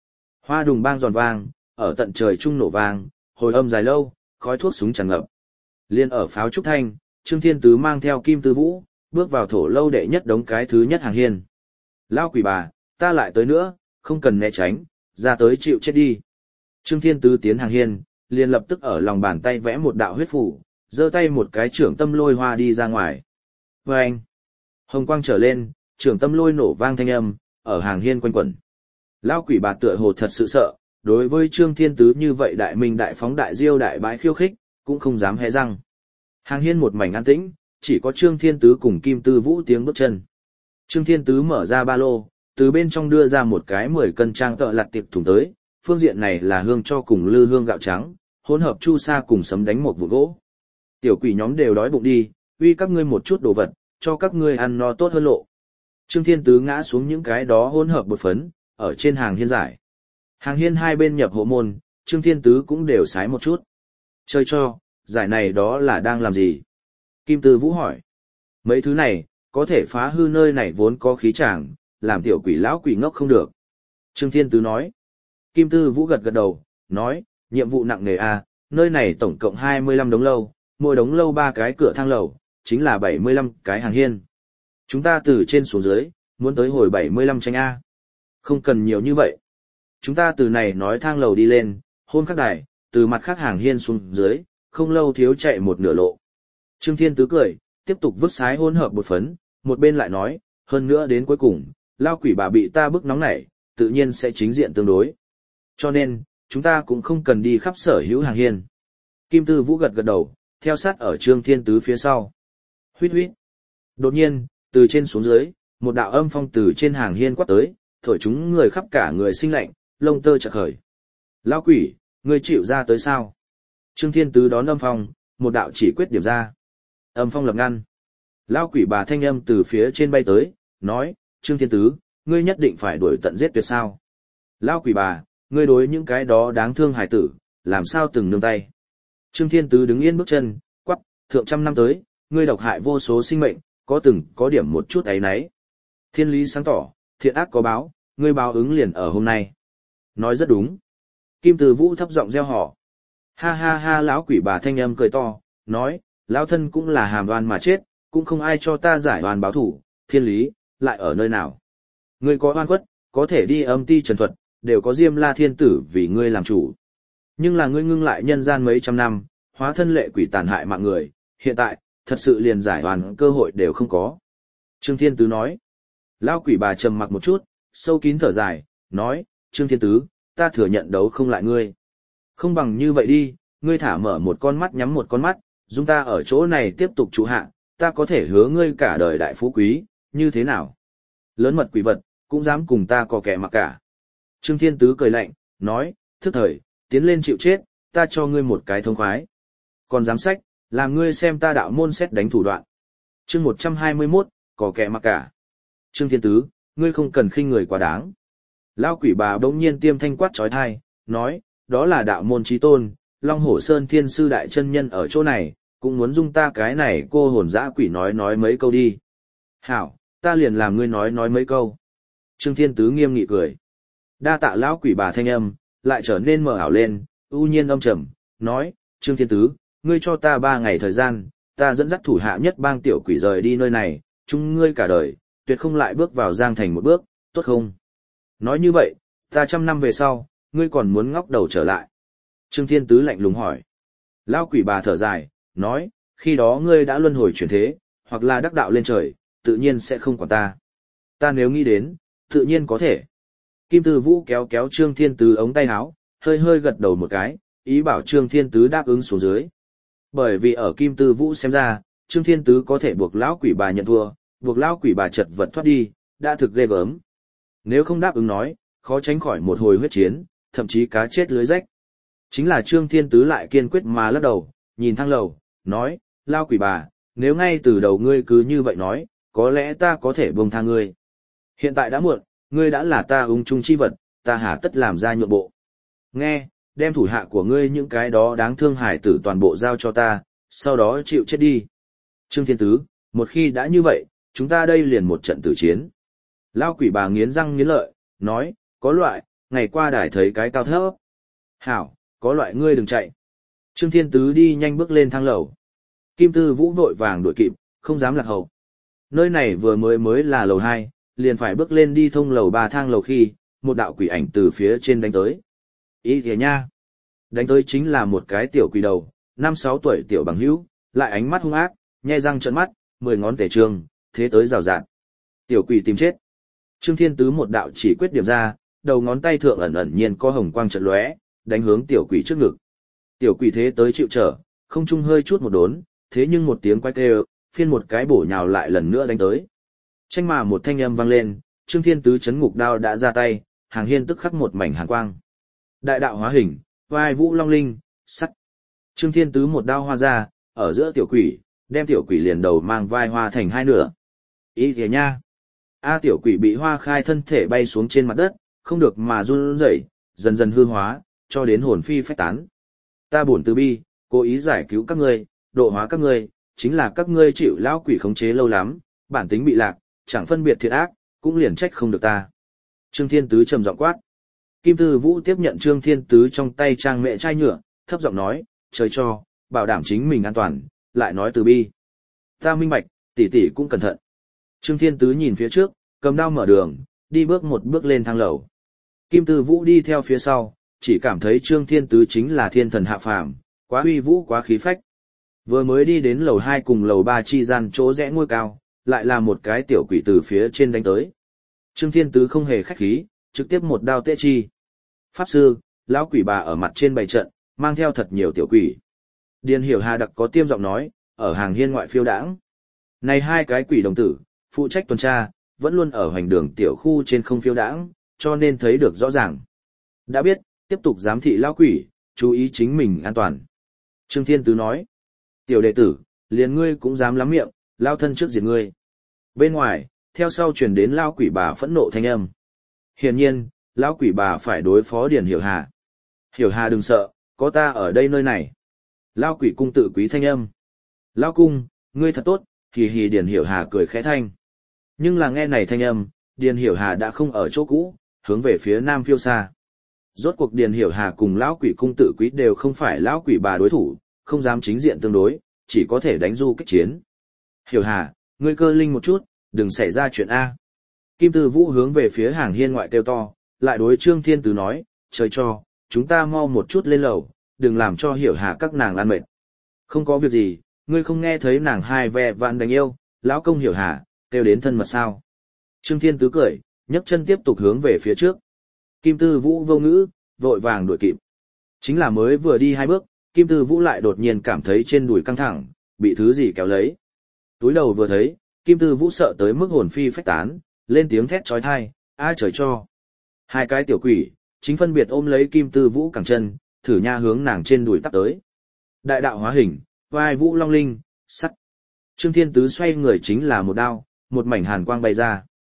Hoa đùng bang giòn vang, ở tận trời trung nổ vang, hồi âm dài lâu, khói thuốc súng tràn ngập. Liên ở pháo trúc thanh, Trương Thiên Tứ mang theo Kim Tư Vũ, bước vào thổ lâu đệ nhất đống cái thứ nhất hàng hiên. Lao quỷ bà, ta lại tới nữa, không cần né tránh, ra tới chịu chết đi. Trương Thiên Tứ tiến hàng hiên, liền lập tức ở lòng bàn tay vẽ một đạo huyết phủ, giơ tay một cái trưởng tâm lôi hoa đi ra ngoài. Vâng! Hồng quang trở lên, trưởng tâm lôi nổ vang thanh âm, ở hàng hiên quanh quẩn. Lao quỷ bà tựa hồ thật sự sợ, đối với Trương Thiên Tứ như vậy đại minh đại phóng đại diêu đại bãi khiêu khích, cũng không dám hé răng. Hàng hiên một mảnh an tĩnh, chỉ có Trương Thiên Tứ cùng Kim Tư Vũ tiếng bước chân. Trương Thiên Tứ mở ra ba lô, từ bên trong đưa ra một cái 10 cân trang tợ lặt tiệp thùng tới, phương diện này là hương cho cùng lư hương gạo trắng, hỗn hợp chu sa cùng sấm đánh một vụ gỗ. Tiểu quỷ nhóm đều đói bụng đi, uy các ngươi một chút đồ vật, cho các ngươi ăn no tốt hơn lộ. Trương Thiên Tứ ngã xuống những cái đó hỗn hợp bột phấn, ở trên hàng hiên giải. Hàng hiên hai bên nhập hộ môn, Trương Thiên Tứ cũng đều sái một chút. Chơi cho, giải này đó là đang làm gì? Kim Tư Vũ hỏi. Mấy thứ này, có thể phá hư nơi này vốn có khí tràng, làm tiểu quỷ lão quỷ ngốc không được. Trương Thiên Tứ nói. Kim Tư Vũ gật gật đầu, nói, nhiệm vụ nặng nề a, nơi này tổng cộng 25 đống lâu, mỗi đống lâu 3 cái cửa thang lầu, chính là 75 cái hàng hiên. Chúng ta từ trên xuống dưới, muốn tới hồi 75 tranh A. Không cần nhiều như vậy. Chúng ta từ này nói thang lầu đi lên, hôn khắc đài, từ mặt khác hàng hiên xuống dưới, không lâu thiếu chạy một nửa lộ. Trương Thiên Tứ cười, tiếp tục vứt sái hỗn hợp bột phấn, một bên lại nói, hơn nữa đến cuối cùng, lao quỷ bà bị ta bức nóng nảy, tự nhiên sẽ chính diện tương đối. Cho nên, chúng ta cũng không cần đi khắp sở hữu hàng hiên. Kim Tư Vũ gật gật đầu, theo sát ở Trương Thiên Tứ phía sau. Huýt huýt. Đột nhiên, từ trên xuống dưới, một đạo âm phong từ trên hàng hiên quát tới, thổi chúng người khắp cả người sinh lạnh, lông tơ chợt khởi. Lão quỷ, ngươi chịu ra tới sao? Trương Thiên Tứ đón âm phong, một đạo chỉ quyết điểm ra. Âm phong lập ngăn. Lão quỷ bà thanh âm từ phía trên bay tới, nói, Trương Thiên Tứ, ngươi nhất định phải đuổi tận giết tuyệt sao? Lão quỷ bà, ngươi đối những cái đó đáng thương hài tử, làm sao từng nương tay? Trương Thiên Tứ đứng yên bước chân, quắc, thượng trăm năm tới, ngươi độc hại vô số sinh mệnh, có điểm một chút ấy nấy. Thiên lý sáng tỏ, thiện ác có báo, ngươi báo ứng liền ở hôm nay. Nói rất đúng. Kim Từ Vũ thấp giọng reo hò. Ha ha ha, lão quỷ bà thanh âm cười to, nói, lão thân cũng là hàm oan mà chết, cũng không ai cho ta giải oan báo thủ, thiên lý, lại ở nơi nào. Ngươi có oan khuất, có thể đi âm ti trần thuật, đều có Diêm La Thiên Tử vì ngươi làm chủ. Nhưng là ngươi ngưng lại nhân gian mấy trăm năm, hóa thân lệ quỷ tàn hại mạng người, hiện tại, thật sự liền giải oan cơ hội đều không có. Trương Thiên Tứ nói. Lão quỷ bà trầm mặc một chút, sâu kín thở dài, nói, Trương Thiên Tứ, ta thừa nhận đấu không lại ngươi. Không bằng như vậy đi, ngươi thả mở một con mắt nhắm một con mắt, chúng ta ở chỗ này tiếp tục trụ hạ, ta có thể hứa ngươi cả đời đại phú quý, như thế nào? Lớn mật quỷ vật, cũng dám cùng ta có kẻ mặc cả. Trương Thiên Tứ cười lạnh, nói, thức thời, tiến lên chịu chết, ta cho ngươi một cái thông khoái. Còn dám sách, làm ngươi xem ta đạo môn xét đánh thủ đoạn. Chương 121, có kẻ mặc cả. Trương Thiên Tứ, ngươi không cần khinh người quá đáng. Lão quỷ bà bỗng nhiên tiêm thanh quát trói thai, nói, đó là đạo môn chí tôn, Long Hổ Sơn Thiên Sư Đại chân Nhân ở chỗ này, cũng muốn dung ta cái này cô hồn dã quỷ nói mấy câu đi. Hảo, ta liền làm ngươi nói mấy câu. Trương Thiên Tứ nghiêm nghị cười. Đa tạ lão quỷ bà thanh âm, lại trở nên mờ ảo lên, ưu nhiên âm trầm, nói, Trương Thiên Tứ, ngươi cho ta 3 ngày thời gian, ta dẫn dắt thủ hạ nhất bang tiểu quỷ rời đi nơi này, chung ngươi cả đời, tuyệt không lại bước vào Giang Thành một bước, tốt không? Nói như vậy, ta 100 năm về sau, ngươi còn muốn ngóc đầu trở lại. Trương Thiên Tứ lạnh lùng hỏi. Lão quỷ bà thở dài, nói, khi đó ngươi đã luân hồi chuyển thế, hoặc là đắc đạo lên trời, tự nhiên sẽ không quản ta. Ta nếu nghĩ đến, tự nhiên có thể. Kim Tư Vũ kéo kéo Trương Thiên Tứ ống tay áo, hơi hơi gật đầu một cái, ý bảo Trương Thiên Tứ đáp ứng xuống dưới. Bởi vì ở Kim Tư Vũ xem ra, Trương Thiên Tứ có thể buộc lão quỷ bà nhận thua, buộc lão quỷ bà chật vật thoát đi, đã thực ghê gớm. Nếu không đáp ứng nói, khó tránh khỏi một hồi huyết chiến, thậm chí cá chết lưới rách. Chính là Trương Thiên Tứ lại kiên quyết mà lắc đầu, nhìn thang lầu, nói, lão quỷ bà, nếu ngay từ đầu ngươi cứ như vậy nói, có lẽ ta có thể buông tha ngươi. Hiện tại đã muộn, ngươi đã là ta ung chung chi vật, ta hà tất làm ra nhượng bộ. Nghe, đem thủ hạ của ngươi những cái đó đáng thương hải tử toàn bộ giao cho ta, sau đó chịu chết đi. Trương Thiên Tứ, một khi đã như vậy, chúng ta đây liền một trận tử chiến. Lão quỷ bà nghiến răng nghiến lợi, nói, có loại, ngày qua đài thấy cái cao thấp. Hảo, có loại ngươi đừng chạy. Trương Thiên Tứ đi nhanh bước lên thang lầu. Kim Tư Vũ vội vàng đuổi kịp, không dám lạc hậu. Nơi này vừa mới là lầu 2, liền phải bước lên đi thông lầu 3 thang lầu khi, một đạo quỷ ảnh từ phía trên đánh tới. Ý kìa nha. Đánh tới chính là một cái tiểu quỷ đầu, 5-6 tuổi tiểu bằng hữu, lại ánh mắt hung ác, nhe răng trợn mắt, 10 ngón tể trường, thế tới rào rạt. Tiểu quỷ tìm chết. Trương Thiên Tứ một đạo chỉ quyết điểm ra, đầu ngón tay thượng ẩn ẩn nhiên có hồng quang chợt lóe, đánh hướng tiểu quỷ trước ngực. Tiểu quỷ thế tới chịu trở, không trung hơi chút một đốn, thế nhưng một tiếng quái kêu, phiên một cái bổ nhào lại lần nữa đánh tới. Tranh mà một thanh âm vang lên, Trương Thiên Tứ chấn ngục đao đã ra tay, Hàng Hiên tức khắc một mảnh hàn quang. Đại đạo hóa hình, vai vũ long linh, sắt. Trương Thiên Tứ một đao hoa ra, ở giữa tiểu quỷ, đem tiểu quỷ liền đầu mang vai hoa thành hai nửa. Ý kìa nha. Tiểu quỷ bị hoa khai thân thể bay xuống trên mặt đất, không được mà run rẩy, dần dần hư hóa, cho đến hồn phi phách tán. Ta bổn từ bi, cố ý giải cứu các ngươi, độ hóa các ngươi, chính là các ngươi chịu lão quỷ khống chế lâu lắm, bản tính bị lạc, chẳng phân biệt thiện ác, cũng liền trách không được ta. Trương Thiên Tứ trầm giọng quát. Kim Tư Vũ tiếp nhận Trương Thiên Tứ trong tay trang mẹ chai nhựa, thấp giọng nói, trời cho, bảo đảm chính mình an toàn, lại nói từ bi. Ta minh bạch, tỷ tỷ cũng cẩn thận. Trương Thiên Tứ nhìn phía trước, cầm đao mở đường, đi bước một bước lên thang lầu. Kim Tư Vũ đi theo phía sau, chỉ cảm thấy Trương Thiên Tứ chính là thiên thần hạ phàm, quá uy vũ quá khí phách. Vừa mới đi đến lầu 2 cùng lầu 3 chi gian chỗ rẽ ngôi cao, lại là một cái tiểu quỷ từ phía trên đánh tới. Trương Thiên Tứ không hề khách khí, trực tiếp một đao tê chi. Pháp sư, lão quỷ bà ở mặt trên bày trận, mang theo thật nhiều tiểu quỷ. Điền Hiểu Hà đặc có tiêm giọng nói, ở Hàng Hiên ngoại phiêu đãng. Này hai cái quỷ đồng tử, phụ trách tuần tra, vẫn luôn ở hoành đường tiểu khu trên không phiêu đãng, cho nên thấy được rõ ràng. Đã biết, tiếp tục giám thị lão quỷ, chú ý chính mình an toàn. Trương Thiên Tứ nói, tiểu đệ tử, liền ngươi cũng dám lắm miệng, lao thân trước diệt ngươi. Bên ngoài, theo sau truyền đến lão quỷ bà phẫn nộ thanh âm. Hiển nhiên, lão quỷ bà phải đối phó Điền Hiểu Hà. Hiểu Hà đừng sợ, có ta ở đây nơi này. Lão quỷ cung tự quý thanh âm. Lão cung, ngươi thật tốt, hì hì Điền Hiểu Hà cười khẽ thanh. Nhưng là nghe này thanh âm, Điền Hiểu Hà đã không ở chỗ cũ, hướng về phía nam phiêu xa. Rốt cuộc Điền Hiểu Hà cùng lão quỷ cung tự quý đều không phải lão quỷ bà đối thủ, không dám chính diện tương đối, chỉ có thể đánh du kích chiến. Hiểu Hà, ngươi cơ linh một chút, đừng xảy ra chuyện A. Kim Tư Vũ hướng về phía Hàng Hiên ngoại kêu to, lại đối Trương Thiên Tứ nói, trời cho, chúng ta mau một chút lên lầu, đừng làm cho Hiểu Hà các nàng ăn mệt. Không có việc gì, ngươi không nghe thấy nàng hai ve vạn đánh yêu, lão công Hiểu Hà, kêu đến thân mật sao. Trương Thiên Tứ cười, nhấc chân tiếp tục hướng về phía trước. Kim Tư Vũ vô ngữ, vội vàng đuổi kịp. Chính là mới vừa đi 2 bước, Kim Tư Vũ lại đột nhiên cảm thấy trên đùi căng thẳng, bị thứ gì kéo lấy. Túi đầu vừa thấy, Kim Tư Vũ sợ tới mức hồn phi phách tán, lên tiếng thét chói tai, "A trời cho!" Hai cái tiểu quỷ, chính phân biệt ôm lấy Kim Tư Vũ cẳng chân, thử nha hướng nàng trên đùi tắp tới. Đại đạo hóa hình, vai vũ long linh, sắt. Trương Thiên Tứ xoay người chính là một đao, một mảnh hàn quang bay ra.